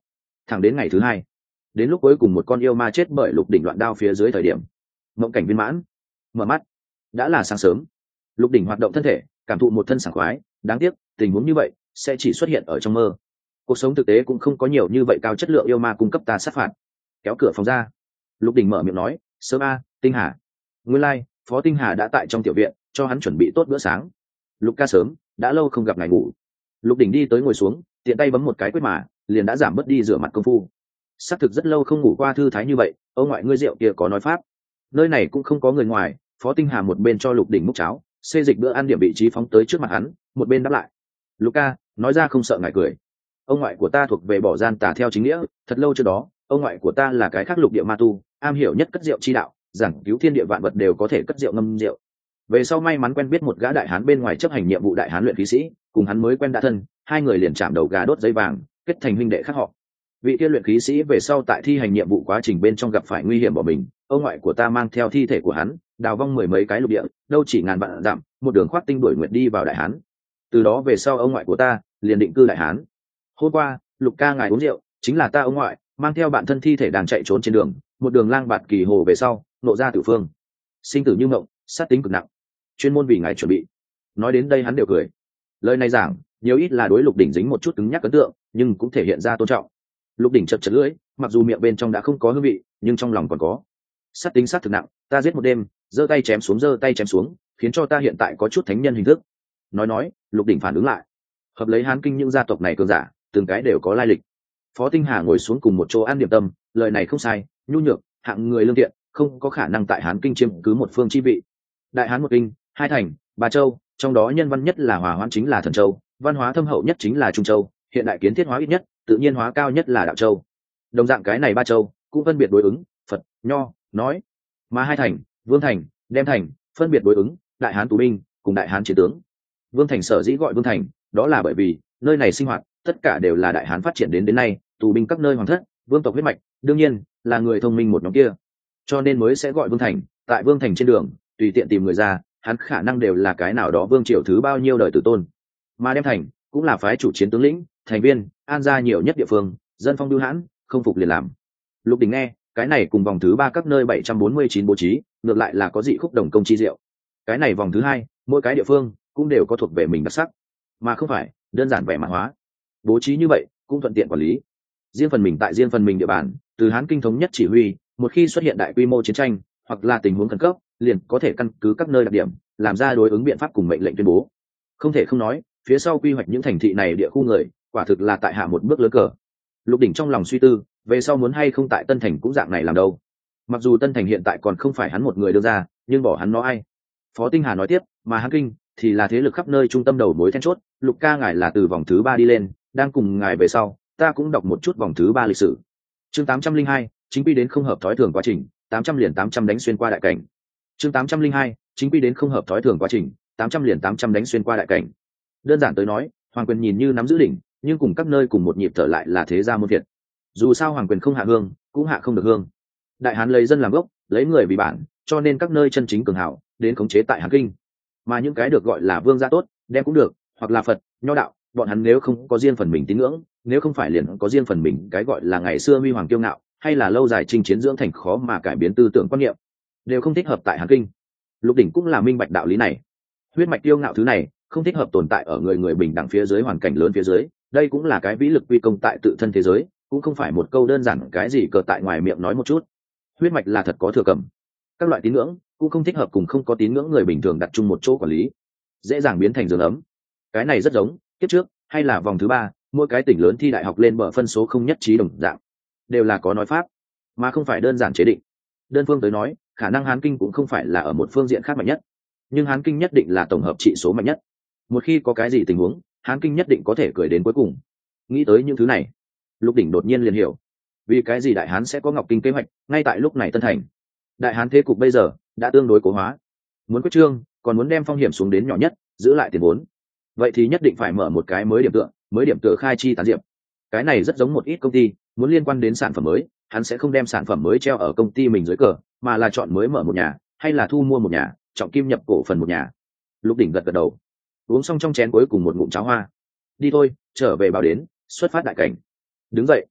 Thẳng đến ngày thứ hai, đến lúc cuối cùng một con yêu ma chết bởi Lục Đỉnh loạn đao phía dưới thời điểm, mộng cảnh viên mãn, mở mắt đã là sáng sớm. Lục Đỉnh hoạt động thân thể, cảm thụ một thân sảng khoái. Đáng tiếc tình huống như vậy sẽ chỉ xuất hiện ở trong mơ, cuộc sống thực tế cũng không có nhiều như vậy cao chất lượng yêu ma cung cấp ta sát phạt. Kéo cửa phòng ra, Lục Đỉnh mở miệng nói, sớm a, Tinh Hà. Nguyên lai Phó Tinh Hà đã tại trong tiểu viện cho hắn chuẩn bị tốt bữa sáng. Lục ca sớm, đã lâu không gặp ngài ngủ. Lục Đỉnh đi tới ngồi xuống, tiện tay bấm một cái quyết mà liền đã giảm bớt đi rửa mặt công phu. Xác thực rất lâu không ngủ qua thư thái như vậy. Ông ngoại ngươi rượu kia có nói pháp, nơi này cũng không có người ngoài. Phó Tinh Hà một bên cho Lục Đỉnh múc cháo, xê dịch bữa ăn điểm vị trí phóng tới trước mặt hắn, một bên đáp lại, Lục ca, nói ra không sợ ngài cười. Ông ngoại của ta thuộc về bỏ gian tà theo chính nghĩa, thật lâu trước đó ông ngoại của ta là cái khác lục địa ma tu, am hiểu nhất cất rượu chi đạo, giảng cứu thiên địa vạn vật đều có thể cất rượu ngâm rượu. Về sau may mắn quen biết một gã đại hán bên ngoài chấp hành nhiệm vụ đại hán luyện khí sĩ, cùng hắn mới quen đã thân, hai người liền chạm đầu gà đốt giấy vàng, kết thành huynh đệ khác họ. Vị kia luyện khí sĩ về sau tại thi hành nhiệm vụ quá trình bên trong gặp phải nguy hiểm bỏ mình, ông ngoại của ta mang theo thi thể của hắn đào vong mười mấy cái lục địa, đâu chỉ ngàn vạn dặm, một đường khoác tinh đuổi nguyệt đi vào đại hán. Từ đó về sau ông ngoại của ta liền định cư đại hán. Hôm qua Lục ca ngài uống rượu, chính là ta ông ngoại mang theo bạn thân thi thể đang chạy trốn trên đường, một đường lang bạt kỳ hồ về sau nộ ra tử phương, sinh tử như mộng, sát tính cực nặng, chuyên môn vì ngài chuẩn bị. Nói đến đây hắn đều cười. Lời này giảng nhiều ít là đối Lục Đỉnh dính một chút cứng nhắc ấn tượng, nhưng cũng thể hiện ra tôn trọng. Lục Đỉnh chật chật lưỡi, mặc dù miệng bên trong đã không có hương vị, nhưng trong lòng còn có. Sát tính sát thực nặng, ta giết một đêm, giơ tay chém xuống, khiến cho ta hiện tại có chút thánh nhân hình thức. Nói, Lục Đỉnh phản ứng lại. Hợp lấy Hán Kinh những gia tộc này cường giả, từng cái đều có lai lịch. Phó Tinh Hà ngồi xuống cùng một chỗ ăn điểm tâm, lời này không sai, nhu nhược, hạng người lương thiện, không có khả năng tại Hán Kinh chiếm cứ một phương chi vị. Đại Hán một kinh, hai thành, ba châu, trong đó nhân văn nhất là Hòa Hoãn chính là Thần Châu, văn hóa thâm hậu nhất chính là Trung Châu, hiện đại kiến thiết hóa ít nhất, tự nhiên hóa cao nhất là Đạo Châu. Đồng dạng cái này ba châu cũng phân biệt đối ứng Phật, Nho, nói, mà hai thành, Vương thành, Đem thành, phân biệt đối ứng Đại Hán tù binh cùng Đại Hán chiến tướng. Vương thành sở dĩ gọi Vương thành, đó là bởi vì nơi này sinh hoạt tất cả đều là Đại Hán phát triển đến nay, tù binh các nơi hoàng thất, vương tộc huyết mạch, đương nhiên là người thông minh một nhóm kia, cho nên mới sẽ gọi Vương thành. Tại Vương thành trên đường tùy tiện tìm người ra, hắn khả năng đều là cái nào đó vương triều thứ bao nhiêu đời tử tôn. Mà Đem thành cũng là phái chủ chiến tướng lĩnh, thành viên an gia nhiều nhất địa phương, dân phong bưu hãn, không phục liền làm. Lục Đình nghe cái này cùng vòng thứ ba các nơi 749 bố trí ngược lại là có dị khúc đồng công chi diệu. Cái này vòng thứ hai, mỗi cái địa phương cũng đều có thuộc về mình đặc sắc, mà không phải đơn giản vẻ mạn hóa. Bố trí như vậy cũng thuận tiện quản lý. Riêng phần mình tại riêng phần mình địa bàn, từ Hán Kinh thống nhất chỉ huy, một khi xuất hiện đại quy mô chiến tranh hoặc là tình huống khẩn cấp, liền có thể căn cứ các nơi đặc điểm, làm ra đối ứng biện pháp cùng mệnh lệnh tuyên bố. Không thể không nói, phía sau quy hoạch những thành thị này địa khu người, quả thực là tại hạ một bước lớn cờ. Lục Đỉnh trong lòng suy tư, về sau muốn hay không tại Tân Thành cũng dạng này làm đâu. Mặc dù Tân Thành hiện tại còn không phải hắn một người đưa ra, nhưng bỏ hắn nó ai. Phó Tinh Hà nói tiếp, mà Hán Kinh thì là thế lực khắp nơi trung tâm đầu mối then chốt. Lục ca ngài là từ vòng thứ ba đi lên, đang cùng ngài về sau, ta cũng đọc một chút vòng thứ ba lịch sử. Chương 802, chính quy đến không hợp thói thường quá trình, 800 liền 800 đánh xuyên qua đại cảnh. Chương 802, chính quy đến không hợp thói thường quá trình, 800 liền 800 đánh xuyên qua đại cảnh. Đơn giản tới nói, hoàng quyền nhìn như nắm giữ đỉnh, nhưng cùng các nơi cùng một nhịp thở lại là thế gia môn thiệt. Dù sao hoàng quyền không hạ hương, cũng hạ không được hương. Đại Hán lấy dân làm gốc, lấy người vì bản, cho nên các nơi chân chính cường hảo đến khống chế tại Hán Kinh. Mà những cái được gọi là vương gia tốt, đem cũng được, hoặc là Phật, Nho đạo, bọn hắn nếu không có riêng phần mình tín ngưỡng, nếu không phải liền có riêng phần mình cái gọi là ngày xưa huy hoàng kiêu ngạo, hay là lâu dài chinh chiến dưỡng thành khó mà cải biến tư tưởng quan niệm, đều không thích hợp tại Hán Kinh. Lục Đỉnh cũng là minh bạch đạo lý này. Huyết mạch kiêu ngạo thứ này không thích hợp tồn tại ở người bình đẳng phía dưới hoàn cảnh lớn phía dưới, đây cũng là cái vĩ lực quy công tại tự thân thế giới, cũng không phải một câu đơn giản cái gì cờ tại ngoài miệng nói một chút. Huyết mạch là thật có thừa cầm. Các loại tín ngưỡng cũng không thích hợp cùng không có tín ngưỡng người bình thường đặt chung một chỗ quản lý, dễ dàng biến thành giường ấm. Cái này rất giống kiếp trước hay là vòng thứ ba, mỗi cái tỉnh lớn thi đại học lên bờ phân số không nhất trí đồng dạng, đều là có nói pháp mà không phải đơn giản chế định. Đơn phương tới nói, khả năng Hán Kinh cũng không phải là ở một phương diện khác mạnh nhất, nhưng Hán Kinh nhất định là tổng hợp trị số mạnh nhất. Một khi có cái gì tình huống, Hán Kinh nhất định có thể cười đến cuối cùng. Nghĩ tới những thứ này, Lục Đỉnh đột nhiên liền hiểu vì cái gì Đại Hán sẽ có Ngọc Kinh kế hoạch ngay tại lúc này. Tân Thành Đại Hán thế cục bây giờ đã tương đối cố hóa, muốn quyết trương còn muốn đem phong hiểm xuống đến nhỏ nhất, giữ lại tiền vốn, vậy thì nhất định phải mở một cái mới điểm tựa khai chi tán diệp. Cái này rất giống một ít công ty muốn liên quan đến sản phẩm mới, hắn sẽ không đem sản phẩm mới treo ở công ty mình dưới cờ, mà là chọn mới mở một nhà, hay là thu mua một nhà, trọng kim nhập cổ phần một nhà. Lục Đỉnh gật gật đầu, uống xong trong chén cuối cùng một ngụm cháo hoa. Đi thôi, trở về báo đến, xuất phát đại cảnh. Đứng dậy,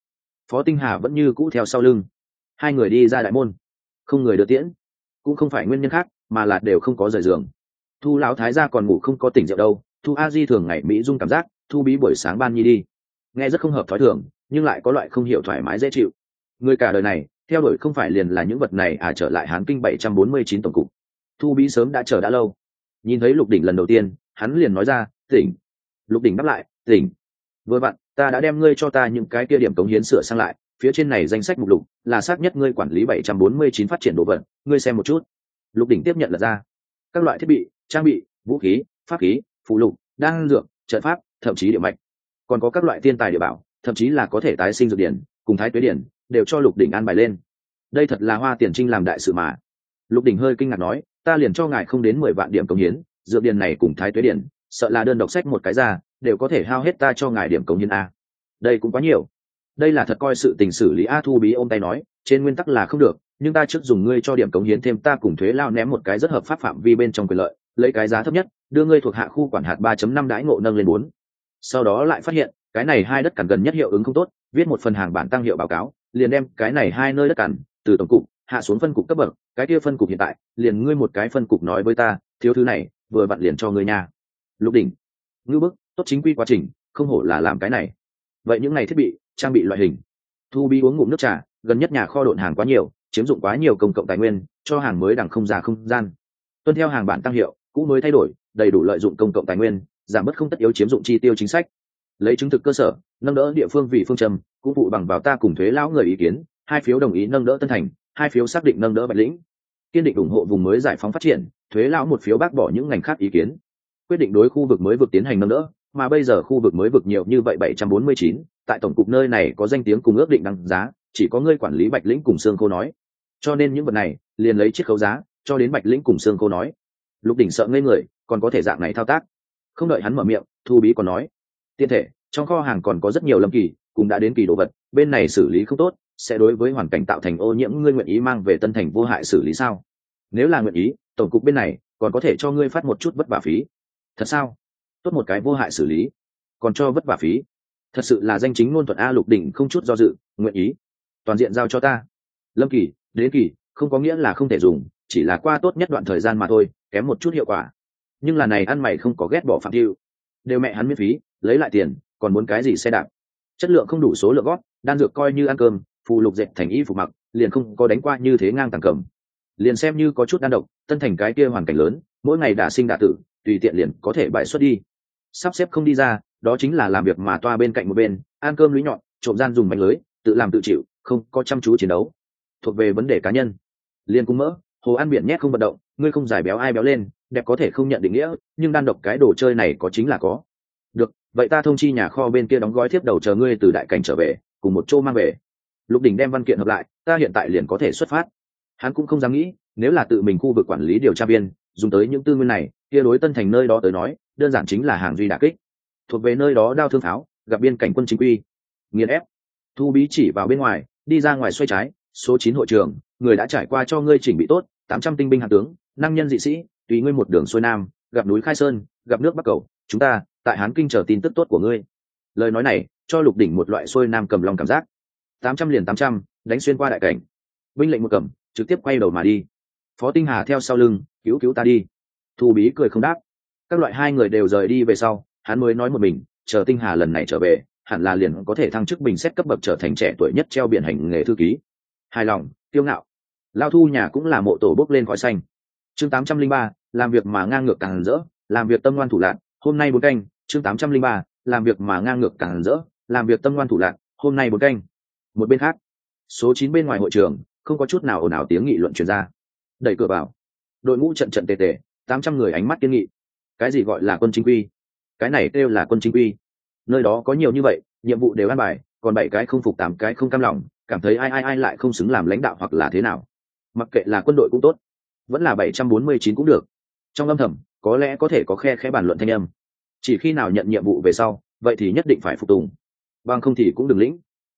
Phó Tinh Hà vẫn như cũ theo sau lưng. Hai người đi ra đại môn, không người đưa tiễn, cũng không phải nguyên nhân khác mà là đều không có rời giường. Thu lão thái gia còn ngủ không có tỉnh rượu đâu, Thu A Di thường ngày mỹ dung cảm giác, Thu Bí buổi sáng ban nhi đi, nghe rất không hợp thói thường, nhưng lại có loại không hiểu thoải mái dễ chịu. Người cả đời này theo đuổi không phải liền là những vật này à? Trở lại Hán Kinh 749 tổng cục, Thu Bí sớm đã chờ đã lâu. Nhìn thấy Lục Đỉnh lần đầu tiên, hắn liền nói ra, tỉnh. Lục Đỉnh đáp lại, tỉnh. Vừa vặn, ta đã đem ngươi cho ta những cái kia điểm cống hiến sửa sang lại, phía trên này danh sách mục lục là xác nhất ngươi quản lý 749 phát triển đồ vật, ngươi xem một chút. Lục Đỉnh tiếp nhận lật ra các loại thiết bị, trang bị, vũ khí, pháp khí, phụ lục, đan dược, trận pháp, thậm chí địa mạch, còn có các loại thiên tài địa bảo, thậm chí là có thể tái sinh dược điển cùng thái tuế điển, đều cho Lục Đỉnh an bài lên. Đây thật là Hoa Tiền Trinh làm đại sự mà. Lục Đỉnh hơi kinh ngạc nói, ta liền cho ngài không đến 10 vạn điểm cống hiến, dược điển này cùng thái tuế điển, sợ là đơn độc sách một cái ra đều có thể hao hết ta cho ngài điểm cống hiến a. Đây cũng quá nhiều. Đây là thật coi sự tình xử lý. A Thu Bí ôm tay nói, trên nguyên tắc là không được, nhưng ta trước dùng ngươi cho điểm cống hiến thêm ta cùng thuế lao ném một cái rất hợp pháp phạm vi bên trong quyền lợi, lấy cái giá thấp nhất đưa ngươi thuộc hạ khu quản hạt 3.5 đãi ngộ nâng lên 4. Sau đó lại phát hiện cái này hai đất cằn gần nhất hiệu ứng không tốt, viết một phần hàng bản tăng hiệu báo cáo, liền đem cái này hai nơi đất cằn từ tổng cục hạ xuống phân cục cấp bậc, cái kia phân cục hiện tại liền ngươi một cái phân cục nói với ta thiếu thứ này, vừa vặn liền cho ngươi nha. Lục Đỉnh ngư bức, tốt chính quy quá trình, không hổ là làm cái này. Vậy những này thiết bị trang bị loại hình. Thu Bí uống ngụm nước trà, gần nhất nhà kho độn hàng quá nhiều, chiếm dụng quá nhiều công cộng tài nguyên, cho hàng mới đằng không ra không gian. Tuân theo hàng bản tăng hiệu, cũ mới thay đổi, đầy đủ lợi dụng công cộng tài nguyên, giảm bớt không tất yếu chiếm dụng chi tiêu chính sách. Lấy chứng thực cơ sở, nâng đỡ địa phương vì phương châm, cũng phụ bằng vào ta cùng thuế lão người ý kiến, 2 phiếu đồng ý nâng đỡ Tân Thành, 2 phiếu xác định nâng đỡ Bạch Lĩnh. Kiên định ủng hộ vùng mới giải phóng phát triển, thuế lão 1 phiếu bác bỏ những ngành khác ý kiến. Quyết định đối khu vực mới vực tiến hành nâng đỡ, mà bây giờ khu vực mới vực nhiều như vậy 749, tại tổng cục nơi này có danh tiếng cùng ước định đăng giá, chỉ có ngươi quản lý Bạch Lĩnh cùng Sương Khô nói. Cho nên những vật này liền lấy chiết khấu giá cho đến Bạch Lĩnh cùng Sương Khô nói. Lục Đỉnh sợ ngây người, còn có thể dạng này thao tác. Không đợi hắn mở miệng, Thu Bí còn nói, tiên thể trong kho hàng còn có rất nhiều lâm kỳ cùng đã đến kỳ đồ vật, bên này xử lý không tốt sẽ đối với hoàn cảnh tạo thành ô nhiễm, ngươi nguyện ý mang về Tân Thành vô hại xử lý sao? Nếu là nguyện ý, tổng cục bên này còn có thể cho ngươi phát một chút vất vả phí. Thật sao? Tốt một cái vô hại xử lý còn cho vất vả phí, thật sự là danh chính ngôn thuận a. Lục Đỉnh không chút do dự, nguyện ý. Toàn diện giao cho ta. Lâm kỳ đến kỳ không có nghĩa là không thể dùng, chỉ là qua tốt nhất đoạn thời gian mà thôi, kém một chút hiệu quả. Nhưng là này ăn mày không có ghét bỏ Phạm Tiêu, đều mẹ hắn miễn phí lấy lại tiền, còn muốn cái gì xe đạp, chất lượng không đủ số lượng gót, đan dược coi như ăn cơm, phù lục dệt thành y phục mặc, liền không có đánh qua như thế ngang tàng cầm. Liền xem như có chút đan độc, Tân Thành cái kia hoàn cảnh lớn, mỗi ngày đả sinh đả tử, tùy tiện liền có thể bại xuất đi. Sắp xếp không đi ra, đó chính là làm việc mà toa bên cạnh một bên, ăn cơm lũy nhọn, trộm gian dùng mánh lưới, tự làm tự chịu, không có chăm chú chiến đấu, thuộc về vấn đề cá nhân. Liên cung mỡ, hồ ăn biển nhét không vận động, ngươi không giải béo ai béo lên, đẹp có thể không nhận định nghĩa, nhưng đan độc cái đồ chơi này có chính là có. Được, vậy ta thông chi nhà kho bên kia đóng gói tiếp đầu chờ ngươi từ đại cảnh trở về, cùng một chỗ mang về. Lục Đỉnh đem văn kiện hợp lại, ta hiện tại liền có thể xuất phát. Hắn cũng không dám nghĩ, nếu là tự mình khu vực quản lý điều tra viên dùng tới những tư nguyên này, kia đối Tân Thành nơi đó tới nói, đơn giản chính là hàng duy đả kích. Thuộc về nơi đó đao thương tháo, gặp biên cảnh quân chính quy, nghiền ép. Thu Bí chỉ vào bên ngoài, đi ra ngoài xoay trái, số 9 hội trường, người đã trải qua cho ngươi chỉnh bị tốt, 800 tinh binh hạng tướng, năng nhân dị sĩ, tùy ngươi một đường xuôi nam, gặp núi Khai Sơn, gặp nước Bắc Cầu, chúng ta tại Hán Kinh chờ tin tức tốt của ngươi. Lời nói này cho Lục Đỉnh một loại xuôi nam cầm lòng cảm giác. 800 liền 800, đánh xuyên qua đại cảnh. Binh lệnh một cầm, trực tiếp quay đầu mà đi. Phó Tinh Hà theo sau lưng, cứu cứu ta đi. Thu Bí cười không đáp. Các loại hai người đều rời đi về sau, hắn mới nói một mình, chờ Tinh Hà lần này trở về, hẳn là liền có thể thăng chức bình xét cấp bậc trở thành trẻ tuổi nhất treo biển hành nghề thư ký. Hài lòng, kiêu ngạo. Lao Thu nhà cũng là mộ tổ bốc lên khói xanh. Chương 803, làm việc mà ngang ngược càng rỡ, làm việc tâm ngoan thủ lạn, hôm nay 4 canh. Chương 803, làm việc mà ngang ngược càng rỡ, làm việc tâm ngoan thủ lạn, hôm nay 4 canh. Một bên khác, số 9 bên ngoài hội trường, không có chút nào ồn ào tiếng nghị luận truyền ra. Đẩy cửa vào, đội ngũ trận trận tề tề, 800 người ánh mắt kiên nghị. Cái gì gọi là quân chính quy? Cái này kêu là quân chính quy. Nơi đó có nhiều như vậy, nhiệm vụ đều an bài, còn 7 cái không phục, 8 cái không cam lòng, cảm thấy ai lại không xứng làm lãnh đạo hoặc là thế nào. Mặc kệ là quân đội cũng tốt, vẫn là 749 cũng được. Trong âm thầm, có lẽ có thể có khe bàn luận thanh âm. Chỉ khi nào nhận nhiệm vụ về sau, vậy thì nhất định phải phục tùng. Bằng không thì cũng đừng lĩnh.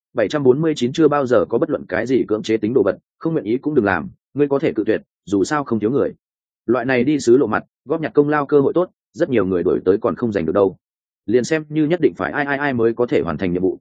749 chưa bao giờ có bất luận cái gì cưỡng chế tính đồ vật, không nguyện ý cũng đừng làm, ngươi có thể cự tuyệt, dù sao không thiếu người. Loại này đi xứ lộ mặt, góp nhặt công lao cơ hội tốt, rất nhiều người đổi tới còn không giành được đâu. Liền xem như nhất định phải ai mới có thể hoàn thành nhiệm vụ.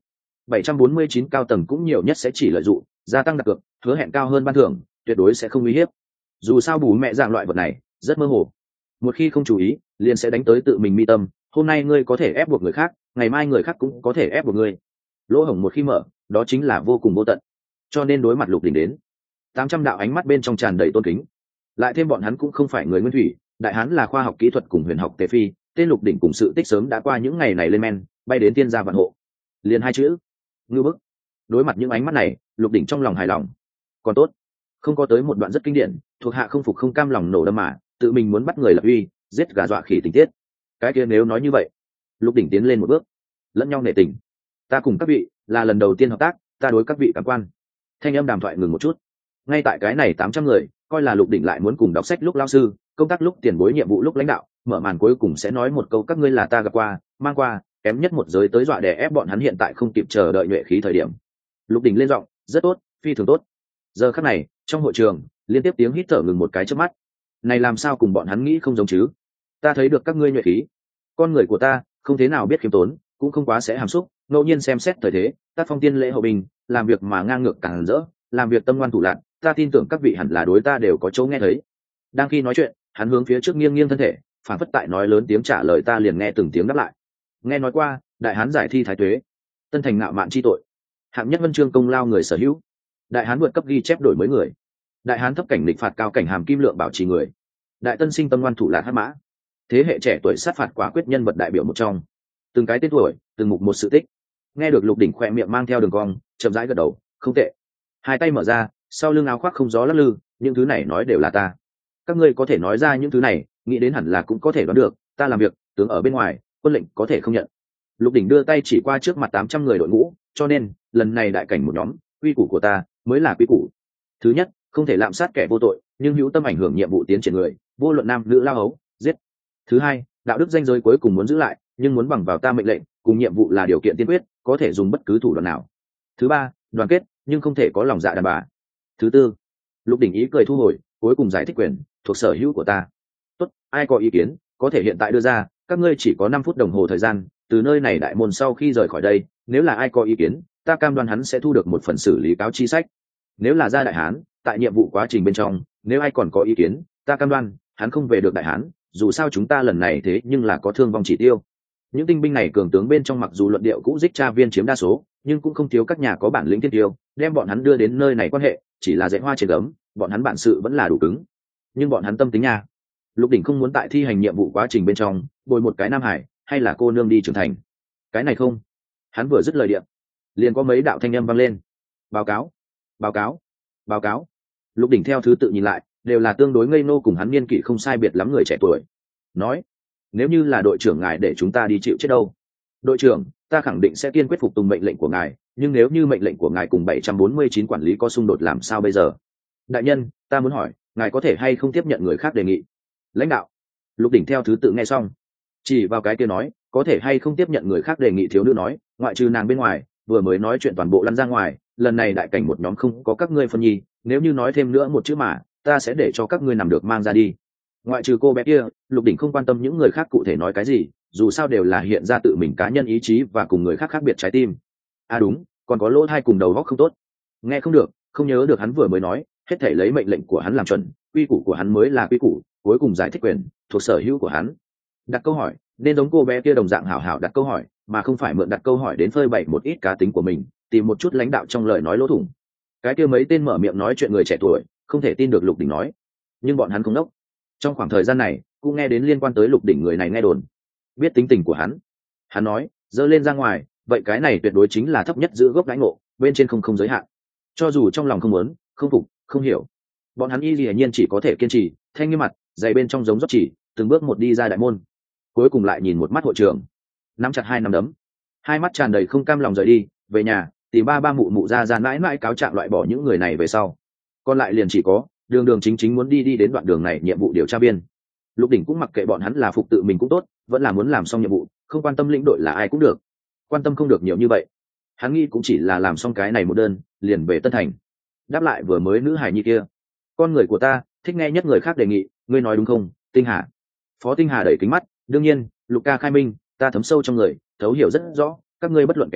749 cao tầng cũng nhiều nhất sẽ chỉ lợi dụng gia tăng đặt cược, hứa hẹn cao hơn ban thưởng, tuyệt đối sẽ không uy hiếp. Dù sao bù mẹ dạng loại vật này rất mơ hồ, một khi không chú ý liền sẽ đánh tới tự mình mi tâm. Hôm nay ngươi có thể ép buộc người khác, ngày mai người khác cũng có thể ép buộc ngươi. Lỗ hổng một khi mở, đó chính là vô cùng vô tận. Cho nên đối mặt Lục Đỉnh đến, 800 đạo ánh mắt bên trong tràn đầy tôn kính. Lại thêm bọn hắn cũng không phải người nguyên thủy, đại hán là khoa học kỹ thuật cùng huyền học tề phi, tên Lục Đỉnh cùng sự tích sớm đã qua những ngày này lên men, bay đến tiên gia vạn hộ. Liền hai chữ, ngư bức. Đối mặt những ánh mắt này, Lục Đỉnh trong lòng hài lòng. Còn tốt, không có tới một đoạn rất kinh điển, thuộc hạ không phục không cam lòng nổ đâm mà, tự mình muốn bắt người lập uy, giết gà dọa khỉ tình tiết. Cái kia nếu nói như vậy, Lục Đỉnh tiến lên một bước, lẫn nhau nể tình. Ta cùng các vị là lần đầu tiên hợp tác, ta đối các vị cảm quan. Thanh âm đàm thoại ngừng một chút. Ngay tại cái này 800 người, coi là Lục Đỉnh lại muốn cùng đọc sách lúc lao sư, công tác lúc tiền bối nhiệm vụ lúc lãnh đạo, mở màn cuối cùng sẽ nói một câu các ngươi là ta gặp qua, mang qua, kém nhất một giới tới dọa đè ép bọn hắn hiện tại không kịp chờ đợi nhuệ khí thời điểm. Lục Đỉnh lên giọng, rất tốt, phi thường tốt. Giờ khắc này, trong hội trường, liên tiếp tiếng hít thở ngừng một cái trước mắt. Này làm sao cùng bọn hắn nghĩ không giống chứ? Ta thấy được các ngươi nhuệ khí. Con người của ta, không thế nào biết khiêm tốn, cũng không quá sẽ hàm xúc, ngẫu nhiên xem xét thời thế, tác phong tiên lễ hậu bình, làm việc mà ngang ngược càng rỡ, làm việc tâm ngoan thủ lạn, ta tin tưởng các vị hẳn là đối ta đều có chỗ nghe thấy. Đang khi nói chuyện, hắn hướng phía trước nghiêng nghiêng thân thể, phản phất tại nói lớn tiếng trả lời, ta liền nghe từng tiếng đáp lại. Nghe nói qua, đại hán giải thi thái tuế, tân thành ngạo mạn chi tội, hạng nhất vân chương công lao người sở hữu, đại hán vượt cấp ghi chép đổi mới người, đại hán thấp cảnh địch phạt cao cảnh hàm kim lượng bảo trì người, đại tân sinh tâm ngoan thủ lạn hắc mã, thế hệ trẻ tuổi sát phạt quả quyết nhân vật đại biểu một trong. Từng cái tên tuổi, từng mục một sự tích. Nghe được Lục Đỉnh khỏe miệng mang theo đường cong, chậm rãi gật đầu, không tệ. Hai tay mở ra, sau lưng áo khoác không gió lắc lư, những thứ này nói đều là ta. Các ngươi có thể nói ra những thứ này, nghĩ đến hẳn là cũng có thể đoán được, ta làm việc, tướng ở bên ngoài, quân lệnh có thể không nhận. Lục Đỉnh đưa tay chỉ qua trước mặt 800 người đội ngũ, cho nên, lần này đại cảnh một nhóm, quy củ của ta mới là quy củ. Thứ nhất, không thể lạm sát kẻ vô tội, nhưng hữu tâm ảnh hưởng nhiệm vụ tiến triển người, vô luận nam nữ lao hấu, giết. Thứ hai, đạo đức danh giới cuối cùng muốn giữ lại, nhưng muốn bằng vào ta mệnh lệnh, cùng nhiệm vụ là điều kiện tiên quyết, có thể dùng bất cứ thủ đoạn nào. Thứ ba, đoàn kết, nhưng không thể có lòng dạ đàn bà. Thứ tư, Lục Đỉnh ý cười thu hồi, cuối cùng giải thích quyền thuộc sở hữu của ta. Tốt, ai có ý kiến, có thể hiện tại đưa ra, các ngươi chỉ có 5 phút đồng hồ thời gian, từ nơi này đại môn sau khi rời khỏi đây, nếu là ai có ý kiến, ta cam đoan hắn sẽ thu được một phần xử lý cáo chi sách. Nếu là ra đại hán, tại nhiệm vụ quá trình bên trong, nếu ai còn có ý kiến, ta cam đoan hắn không về được đại hán, dù sao chúng ta lần này thế nhưng là có thương vong chỉ tiêu. Những tinh binh này cường tướng bên trong mặc dù luận điệu cũ dích tra viên chiếm đa số, nhưng cũng không thiếu các nhà có bản lĩnh thiên tiêu, đem bọn hắn đưa đến nơi này quan hệ chỉ là dạy hoa trên gấm, bọn hắn bản sự vẫn là đủ cứng, nhưng bọn hắn tâm tính nha. Lục Đỉnh không muốn tại thi hành nhiệm vụ quá trình bên trong bồi một cái nam hải hay là cô nương đi trưởng thành, cái này không. Hắn vừa dứt lời điện, liền có mấy đạo thanh âm vang lên. Báo cáo, báo cáo, báo cáo. Lục Đỉnh theo thứ tự nhìn lại, đều là tương đối ngây nô cùng hắn niên kỷ không sai biệt lắm người trẻ tuổi. Nói, nếu như là đội trưởng ngài để chúng ta đi chịu chết đâu? Đội trưởng, ta khẳng định sẽ kiên quyết phục tùng mệnh lệnh của ngài, nhưng nếu như mệnh lệnh của ngài cùng 749 quản lý có xung đột làm sao bây giờ? Đại nhân, ta muốn hỏi, ngài có thể hay không tiếp nhận người khác đề nghị? Lãnh đạo. Lục Đỉnh theo thứ tự nghe xong, chỉ vào cái kia nói, có thể hay không tiếp nhận người khác đề nghị. Thiếu nữ nói, ngoại trừ nàng bên ngoài, vừa mới nói chuyện toàn bộ lăn ra ngoài, lần này đại cảnh một nhóm không có các ngươi phân nhi, nếu như nói thêm nữa một chữ mà, ta sẽ để cho các ngươi nằm được mang ra đi. Ngoại trừ cô bé kia, Lục Đỉnh không quan tâm những người khác cụ thể nói cái gì, dù sao đều là hiện ra tự mình cá nhân ý chí và cùng người khác khác biệt trái tim. À đúng, còn có lỗ thai cùng đầu góc không tốt, nghe không được, không nhớ được hắn vừa mới nói, hết thể lấy mệnh lệnh của hắn làm chuẩn, quy củ của hắn mới là quy củ, cuối cùng giải thích quyền thuộc sở hữu của hắn. Đặt câu hỏi nên giống cô bé kia đồng dạng hảo hảo đặt câu hỏi, mà không phải mượn đặt câu hỏi đến phơi bày một ít cá tính của mình, tìm một chút lãnh đạo trong lời nói lỗ thủng. Cái kia mấy tên mở miệng nói chuyện người trẻ tuổi không thể tin được Lục Đỉnh nói, nhưng bọn hắn không đốc. Trong khoảng thời gian này cũng nghe đến liên quan tới Lục Đỉnh người này nghe đồn, biết tính tình của hắn. Hắn nói, dơ lên ra ngoài, vậy cái này tuyệt đối chính là thấp nhất giữ gốc đãi ngộ, bên trên không giới hạn. Cho dù trong lòng không muốn, không phục, không hiểu, bọn hắn y hiển nhiên chỉ có thể kiên trì, thanh như mặt, dày bên trong giống dốc chỉ, từng bước một đi ra đại môn. Cuối cùng lại nhìn một mắt hội trường, nắm chặt hai nắm đấm, hai mắt tràn đầy không cam lòng rời đi, về nhà tìm ba mụ mụ ra mãi mãi cáo trạng loại bỏ những người này về sau. Còn lại liền chỉ có đường chính muốn đi đến đoạn đường này nhiệm vụ điều tra viên. Lục Đỉnh cũng mặc kệ bọn hắn là phục tự mình cũng tốt, vẫn là muốn làm xong nhiệm vụ, không quan tâm lĩnh đội là ai cũng được, quan tâm không được nhiều như vậy. Hắn nghĩ cũng chỉ là làm xong cái này một đơn, liền về Tân Thành. Đáp lại vừa mới nữ hải nhi kia, con người của ta thích nghe nhất người khác đề nghị, ngươi nói đúng không, Tinh Hà? Phó Tinh Hà đẩy kính mắt, đương nhiên, Lục ca khai minh, ta thấm sâu trong người, thấu hiểu rất rõ, các ngươi bất luận kẻ nào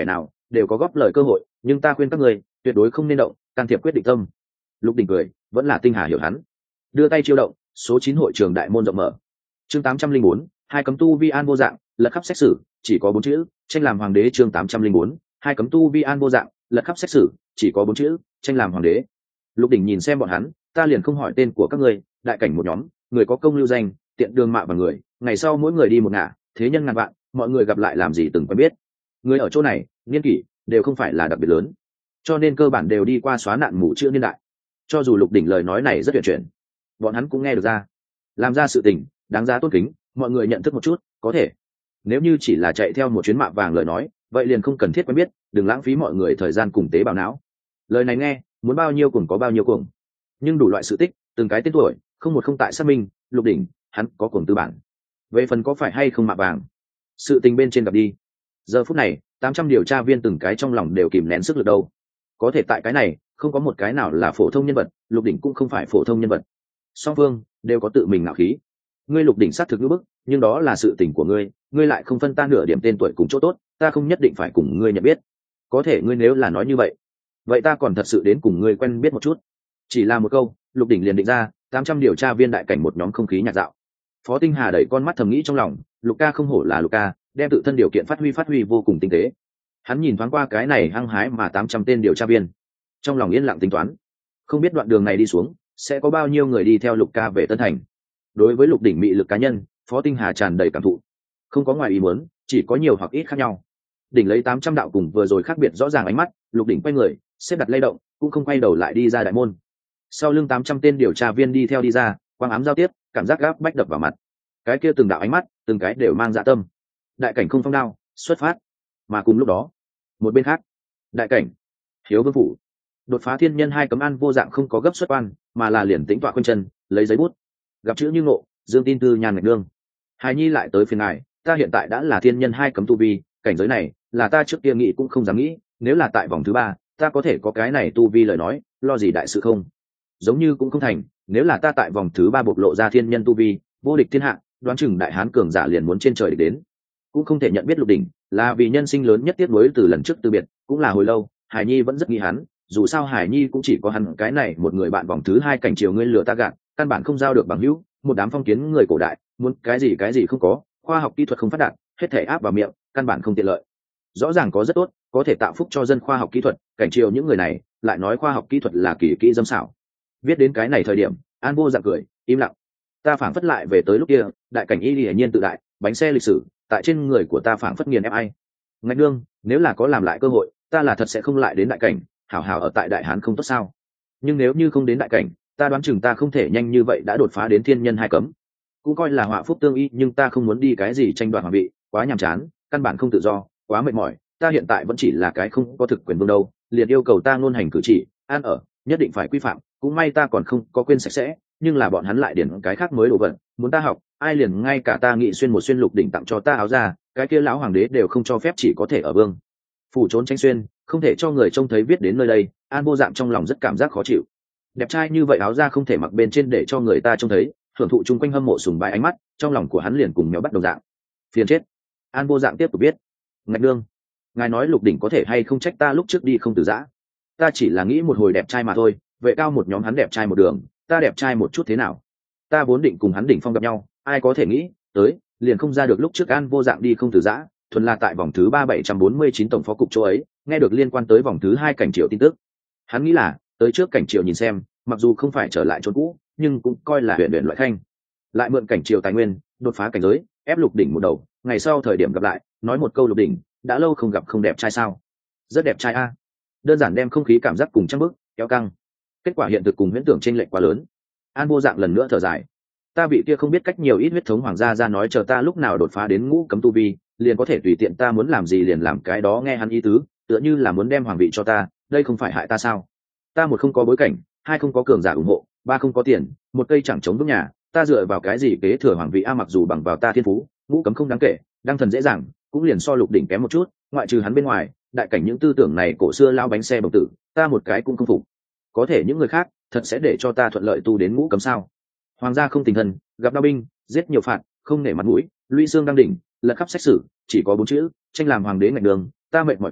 đều có góp lời cơ hội, nhưng ta khuyên các ngươi tuyệt đối không nên động can thiệp quyết định tâm. Lục Đình cười, vẫn là tinh hà hiểu hắn, đưa tay chiêu động, số 9 hội trường đại môn rộng mở. Chương 804, hai cấm tu vi an vô dạng, lật khắp xét xử, chỉ có 4 chữ, tranh làm hoàng đế. Chương 804, hai cấm tu vi an vô dạng, lật khắp xét xử, chỉ có 4 chữ, tranh làm hoàng đế. Lục Đình nhìn xem bọn hắn, ta liền không hỏi tên của các ngươi, đại cảnh một nhóm, người có công lưu danh, tiện đường mạ vào người, ngày sau mỗi người đi một ngả, thế nhân ngàn vạn, mọi người gặp lại làm gì từng quen biết. Người ở chỗ này, niên kỷ đều không phải là đặc biệt lớn, cho nên cơ bản đều đi qua xóa nạn mù chữ niên đại. Cho dù Lục Đình lời nói này rất tuyệt chuyển, bọn hắn cũng nghe được ra, làm ra sự tình đáng giá tôn kính, mọi người nhận thức một chút, có thể. Nếu như chỉ là chạy theo một chuyến mạ vàng lời nói, vậy liền không cần thiết quen biết, đừng lãng phí mọi người thời gian cùng tế bào não. Lời này nghe, muốn bao nhiêu cùng có bao nhiêu cùng, nhưng đủ loại sự tích, từng cái tên tuổi, không một không tại xác minh, Lục Đình, hắn có cuồng tư bản. Về phần có phải hay không mạ vàng, sự tình bên trên gặp đi. Giờ phút này, 800 điều tra viên từng cái trong lòng đều kìm nén sức lực đâu. Có thể tại cái này, không có một cái nào là phổ thông nhân vật, Lục Đình cũng không phải phổ thông nhân vật. Song phương đều có tự mình ngạo khí. Ngươi Lục Đình sát thực ngữ bức, nhưng đó là sự tình của ngươi, ngươi lại không phân ta nửa điểm tên tuổi cùng chỗ tốt, ta không nhất định phải cùng ngươi nhận biết. Có thể ngươi nếu là nói như vậy ta còn thật sự đến cùng ngươi quen biết một chút. Chỉ là một câu, Lục Đình liền định ra 800 điều tra viên đại cảnh một nhóm không khí nhạt dạo. Phó Tinh Hà đẩy con mắt thầm nghĩ trong lòng, Lục ca không hổ là Lục ca, đem tự thân điều kiện phát huy vô cùng tinh tế. Hắn nhìn thoáng qua cái này hăng hái mà 800 tên điều tra viên, trong lòng yên lặng tính toán, không biết đoạn đường này đi xuống sẽ có bao nhiêu người đi theo Lục ca về Tân Thành. Đối với Lục Đình mị lực cá nhân, Phó Tinh Hà tràn đầy cảm thụ, không có ngoài ý muốn, chỉ có nhiều hoặc ít khác nhau. Đỉnh lấy 800 đạo cùng vừa rồi khác biệt rõ ràng ánh mắt, Lục Đình quay người, xếp đặt lay động, cũng không quay đầu lại đi ra đại môn. Sau lưng 800 tên điều tra viên đi theo đi ra, quang ám giao tiếp, cảm giác gáp bách đập vào mặt. Cái kia từng đạo ánh mắt, từng cái đều mang dạ tâm. Đại cảnh không phong đao, xuất phát. Mà cùng lúc đó, một bên khác, đại cảnh, Hiếu Vương phủ, đột phá thiên nhân hai cấm an vô dạng không có gấp xuất quan, mà là liền tĩnh tọa quanh chân, lấy giấy bút, gặp chữ như ngộ, dương tin tư nhàn ngạch nương. Hài nhi lại tới phiền ngài, ta hiện tại đã là thiên nhân hai cấm tu vi, cảnh giới này là ta trước kia nghĩ cũng không dám nghĩ, nếu là tại vòng thứ 3, ta có thể có cái này tu vi lời nói, lo gì đại sự không? Giống như cũng không thành, nếu là ta tại vòng thứ 3 bộc lộ ra thiên nhân tu vi, vô địch thiên hạ, đoán chừng đại hán cường giả liền muốn trên trời địch đến. Cũng không thể nhận biết Lục Đình, là vì nhân sinh lớn nhất tiếc nuối từ lần trước từ biệt, cũng là hồi lâu, Hải Nhi vẫn rất nghi hắn, dù sao Hải Nhi cũng chỉ có hắn cái này một người bạn vòng thứ 2 cảnh chiều ngươi lừa ta gạt, căn bản không giao được bằng hữu, một đám phong kiến người cổ đại, muốn cái gì không có, khoa học kỹ thuật không phát đạt, hết thể áp vào miệng, căn bản không tiện lợi. Rõ ràng có rất tốt, có thể tạo phúc cho dân khoa học kỹ thuật, cảnh chiều những người này, lại nói khoa học kỹ thuật là kỳ kỹ dâm xảo. Viết đến cái này thời điểm, An Vô Dạng cười, im lặng. Ta phảng phất lại về tới lúc kia, đại cảnh y hiển nhiên tự đại, bánh xe lịch sử, tại trên người của ta phảng phất nghiền ép ai. Ngạch nương, nếu là có làm lại cơ hội, ta là thật sẽ không lại đến đại cảnh, hảo hảo ở tại đại hán không tốt sao? Nhưng nếu như không đến đại cảnh, ta đoán chừng ta không thể nhanh như vậy đã đột phá đến thiên nhân hai cấm. Cũng coi là họa phúc tương y, nhưng ta không muốn đi cái gì tranh đoạt hoàng vị, quá nhàm chán, căn bản không tự do, quá mệt mỏi. Ta hiện tại vẫn chỉ là cái không có thực quyền vương đâu, liền yêu cầu ta ngôn hành cử chỉ, ăn ở, nhất định phải quy phạm. Cũng may ta còn không có quên sạch sẽ, nhưng là bọn hắn lại điển cái khác mới đồ vật, muốn ta học, ai liền ngay cả ta nghị xuyên một xuyên Lục Đỉnh tặng cho ta áo ra, cái kia lão hoàng đế đều không cho phép, chỉ có thể ở vương phủ trốn tranh xuyên, không thể cho người trông thấy. Viết đến nơi đây, An Vô Dạng trong lòng rất cảm giác khó chịu. Đẹp trai như vậy áo ra không thể mặc bên trên để cho người ta trông thấy, hưởng thụ chung quanh hâm mộ sùng bái ánh mắt, trong lòng của hắn liền cùng mèo bắt đồng dạng. Phiền chết. An Vô Dạng tiếp tục viết, ngạch nương, ngài nói Lục Đỉnh có thể hay không trách ta lúc trước đi không từ giã, ta chỉ là nghĩ một hồi đẹp trai mà thôi, vệ cao một nhóm hắn đẹp trai một đường, ta đẹp trai một chút thế nào? Ta vốn định cùng hắn đỉnh phong gặp nhau, ai có thể nghĩ tới liền không ra được lúc trước An Vô Dạng đi không từ giã, thuần là tại vòng thứ 3749 tổng phó cục chỗ ấy nghe được liên quan tới vòng thứ 2 cảnh triệu tin tức. Hắn nghĩ là tới trước cảnh triệu nhìn xem, mặc dù không phải trở lại chỗ cũ, nhưng cũng coi là huyện loại khanh, lại mượn cảnh triệu tài nguyên đột phá cảnh giới, ép Lục Đỉnh một đầu. Ngày sau thời điểm gặp lại, nói một câu Lục Đỉnh đã lâu không gặp, không đẹp trai sao? Rất đẹp trai a. Đơn giản đem không khí cảm giác cùng trang bức kéo căng. Kết quả hiện thực cùng huyễn tưởng chênh lệch quá lớn. An Vô Dạng lần nữa thở dài, ta vị kia không biết cách nhiều ít huyết thống hoàng gia ra nói chờ ta lúc nào đột phá đến ngũ cấm tu vi, liền có thể tùy tiện ta muốn làm gì liền làm cái đó. Nghe hắn ý tứ, tựa như là muốn đem hoàng vị cho ta, đây không phải hại ta sao? Ta một không có bối cảnh, hai không có cường giả ủng hộ, ba không có tiền, một cây chẳng chống vững nhà, ta dựa vào cái gì kế thừa hoàng vị a? Mặc dù bằng vào ta thiên phú, ngũ cấm không đáng kể, đăng thần dễ dàng, cũng liền so Lục Đỉnh kém một chút, ngoại trừ hắn bên ngoài, đại cảnh những tư tưởng này cổ xưa lao bánh xe bồng tử, ta một cái cũng không phục. Có thể những người khác thật sẽ để cho ta thuận lợi tu đến ngũ cấm sao? Hoàng gia không tình thân, gặp đao binh, giết nhiều phạt, không nể mặt mũi, lũy xương đang đỉnh, lật khắp xét xử, chỉ có 4 chữ, tranh làm hoàng đế ngạch đường. Ta mệt mỏi quá,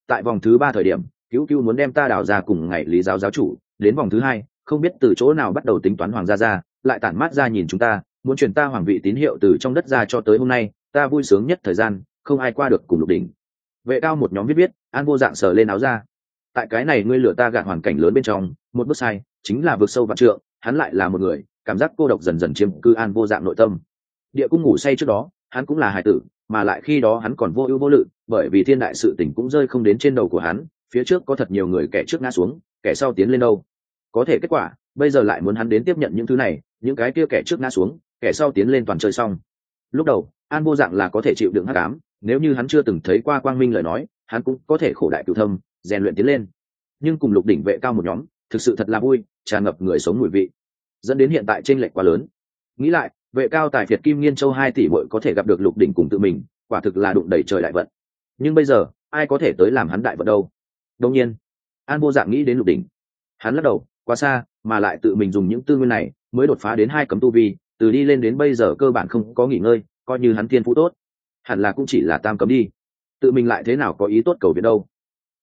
tại vòng thứ 3 thời điểm cứu cứu muốn đem ta đào ra cùng ngày lý giáo giáo chủ, đến vòng thứ 2 không biết từ chỗ nào bắt đầu tính toán hoàng gia ra, lại tản mát ra nhìn chúng ta, muốn truyền ta hoàng vị tín hiệu từ trong đất ra, cho tới hôm nay ta vui sướng nhất thời gian, không ai qua được cùng Lục Đỉnh. Vệ Cao một nhóm viết An Vô Dạng sờ lên áo ra. Tại cái này ngươi lừa ta gạt hoàn cảnh lớn bên trong, một bước sai chính là vượt sâu vạn trượng, hắn lại là một người, cảm giác cô độc dần dần chiếm cư An Vô Dạng nội tâm. Địa cung ngủ say trước đó hắn cũng là hài tử, mà lại khi đó hắn còn vô ưu vô lự, bởi vì thiên đại sự tình cũng rơi không đến trên đầu của hắn, phía trước có thật nhiều người, kẻ trước ngã xuống kẻ sau tiến lên đâu. Có thể kết quả bây giờ lại muốn hắn đến tiếp nhận những thứ này, những cái kia kẻ trước ngã xuống kẻ sau tiến lên toàn chơi xong. Lúc đầu An Vô Dạng là có thể chịu đựng hắc ám, nếu như hắn chưa từng thấy qua quang minh lời nói, hắn cũng có thể khổ đại cửu thâm rèn luyện tiến lên. Nhưng cùng Lục Đỉnh Vệ Cao một nhóm thực sự thật là vui, tràn ngập người sống mùi vị, dẫn đến hiện tại chênh lệch quá lớn. Nghĩ lại, Vệ Cao tại Việt Kim Nghiên Châu 2 tỷ muội có thể gặp được Lục Đỉnh cùng tự mình, quả thực là đụng đầy trời đại vận. Nhưng bây giờ ai có thể tới làm hắn đại vận đâu? Đương nhiên An Vô Dạng nghĩ đến Lục Đỉnh, hắn lắc đầu, quá xa, mà lại tự mình dùng những tư nguyên này mới đột phá đến 2 cấm tu vi, từ đi lên đến bây giờ cơ bản không có nghỉ ngơi, coi như hắn thiên phú tốt hẳn là cũng chỉ là tam cấm đi, tự mình lại thế nào có ý tốt cầu viện đâu.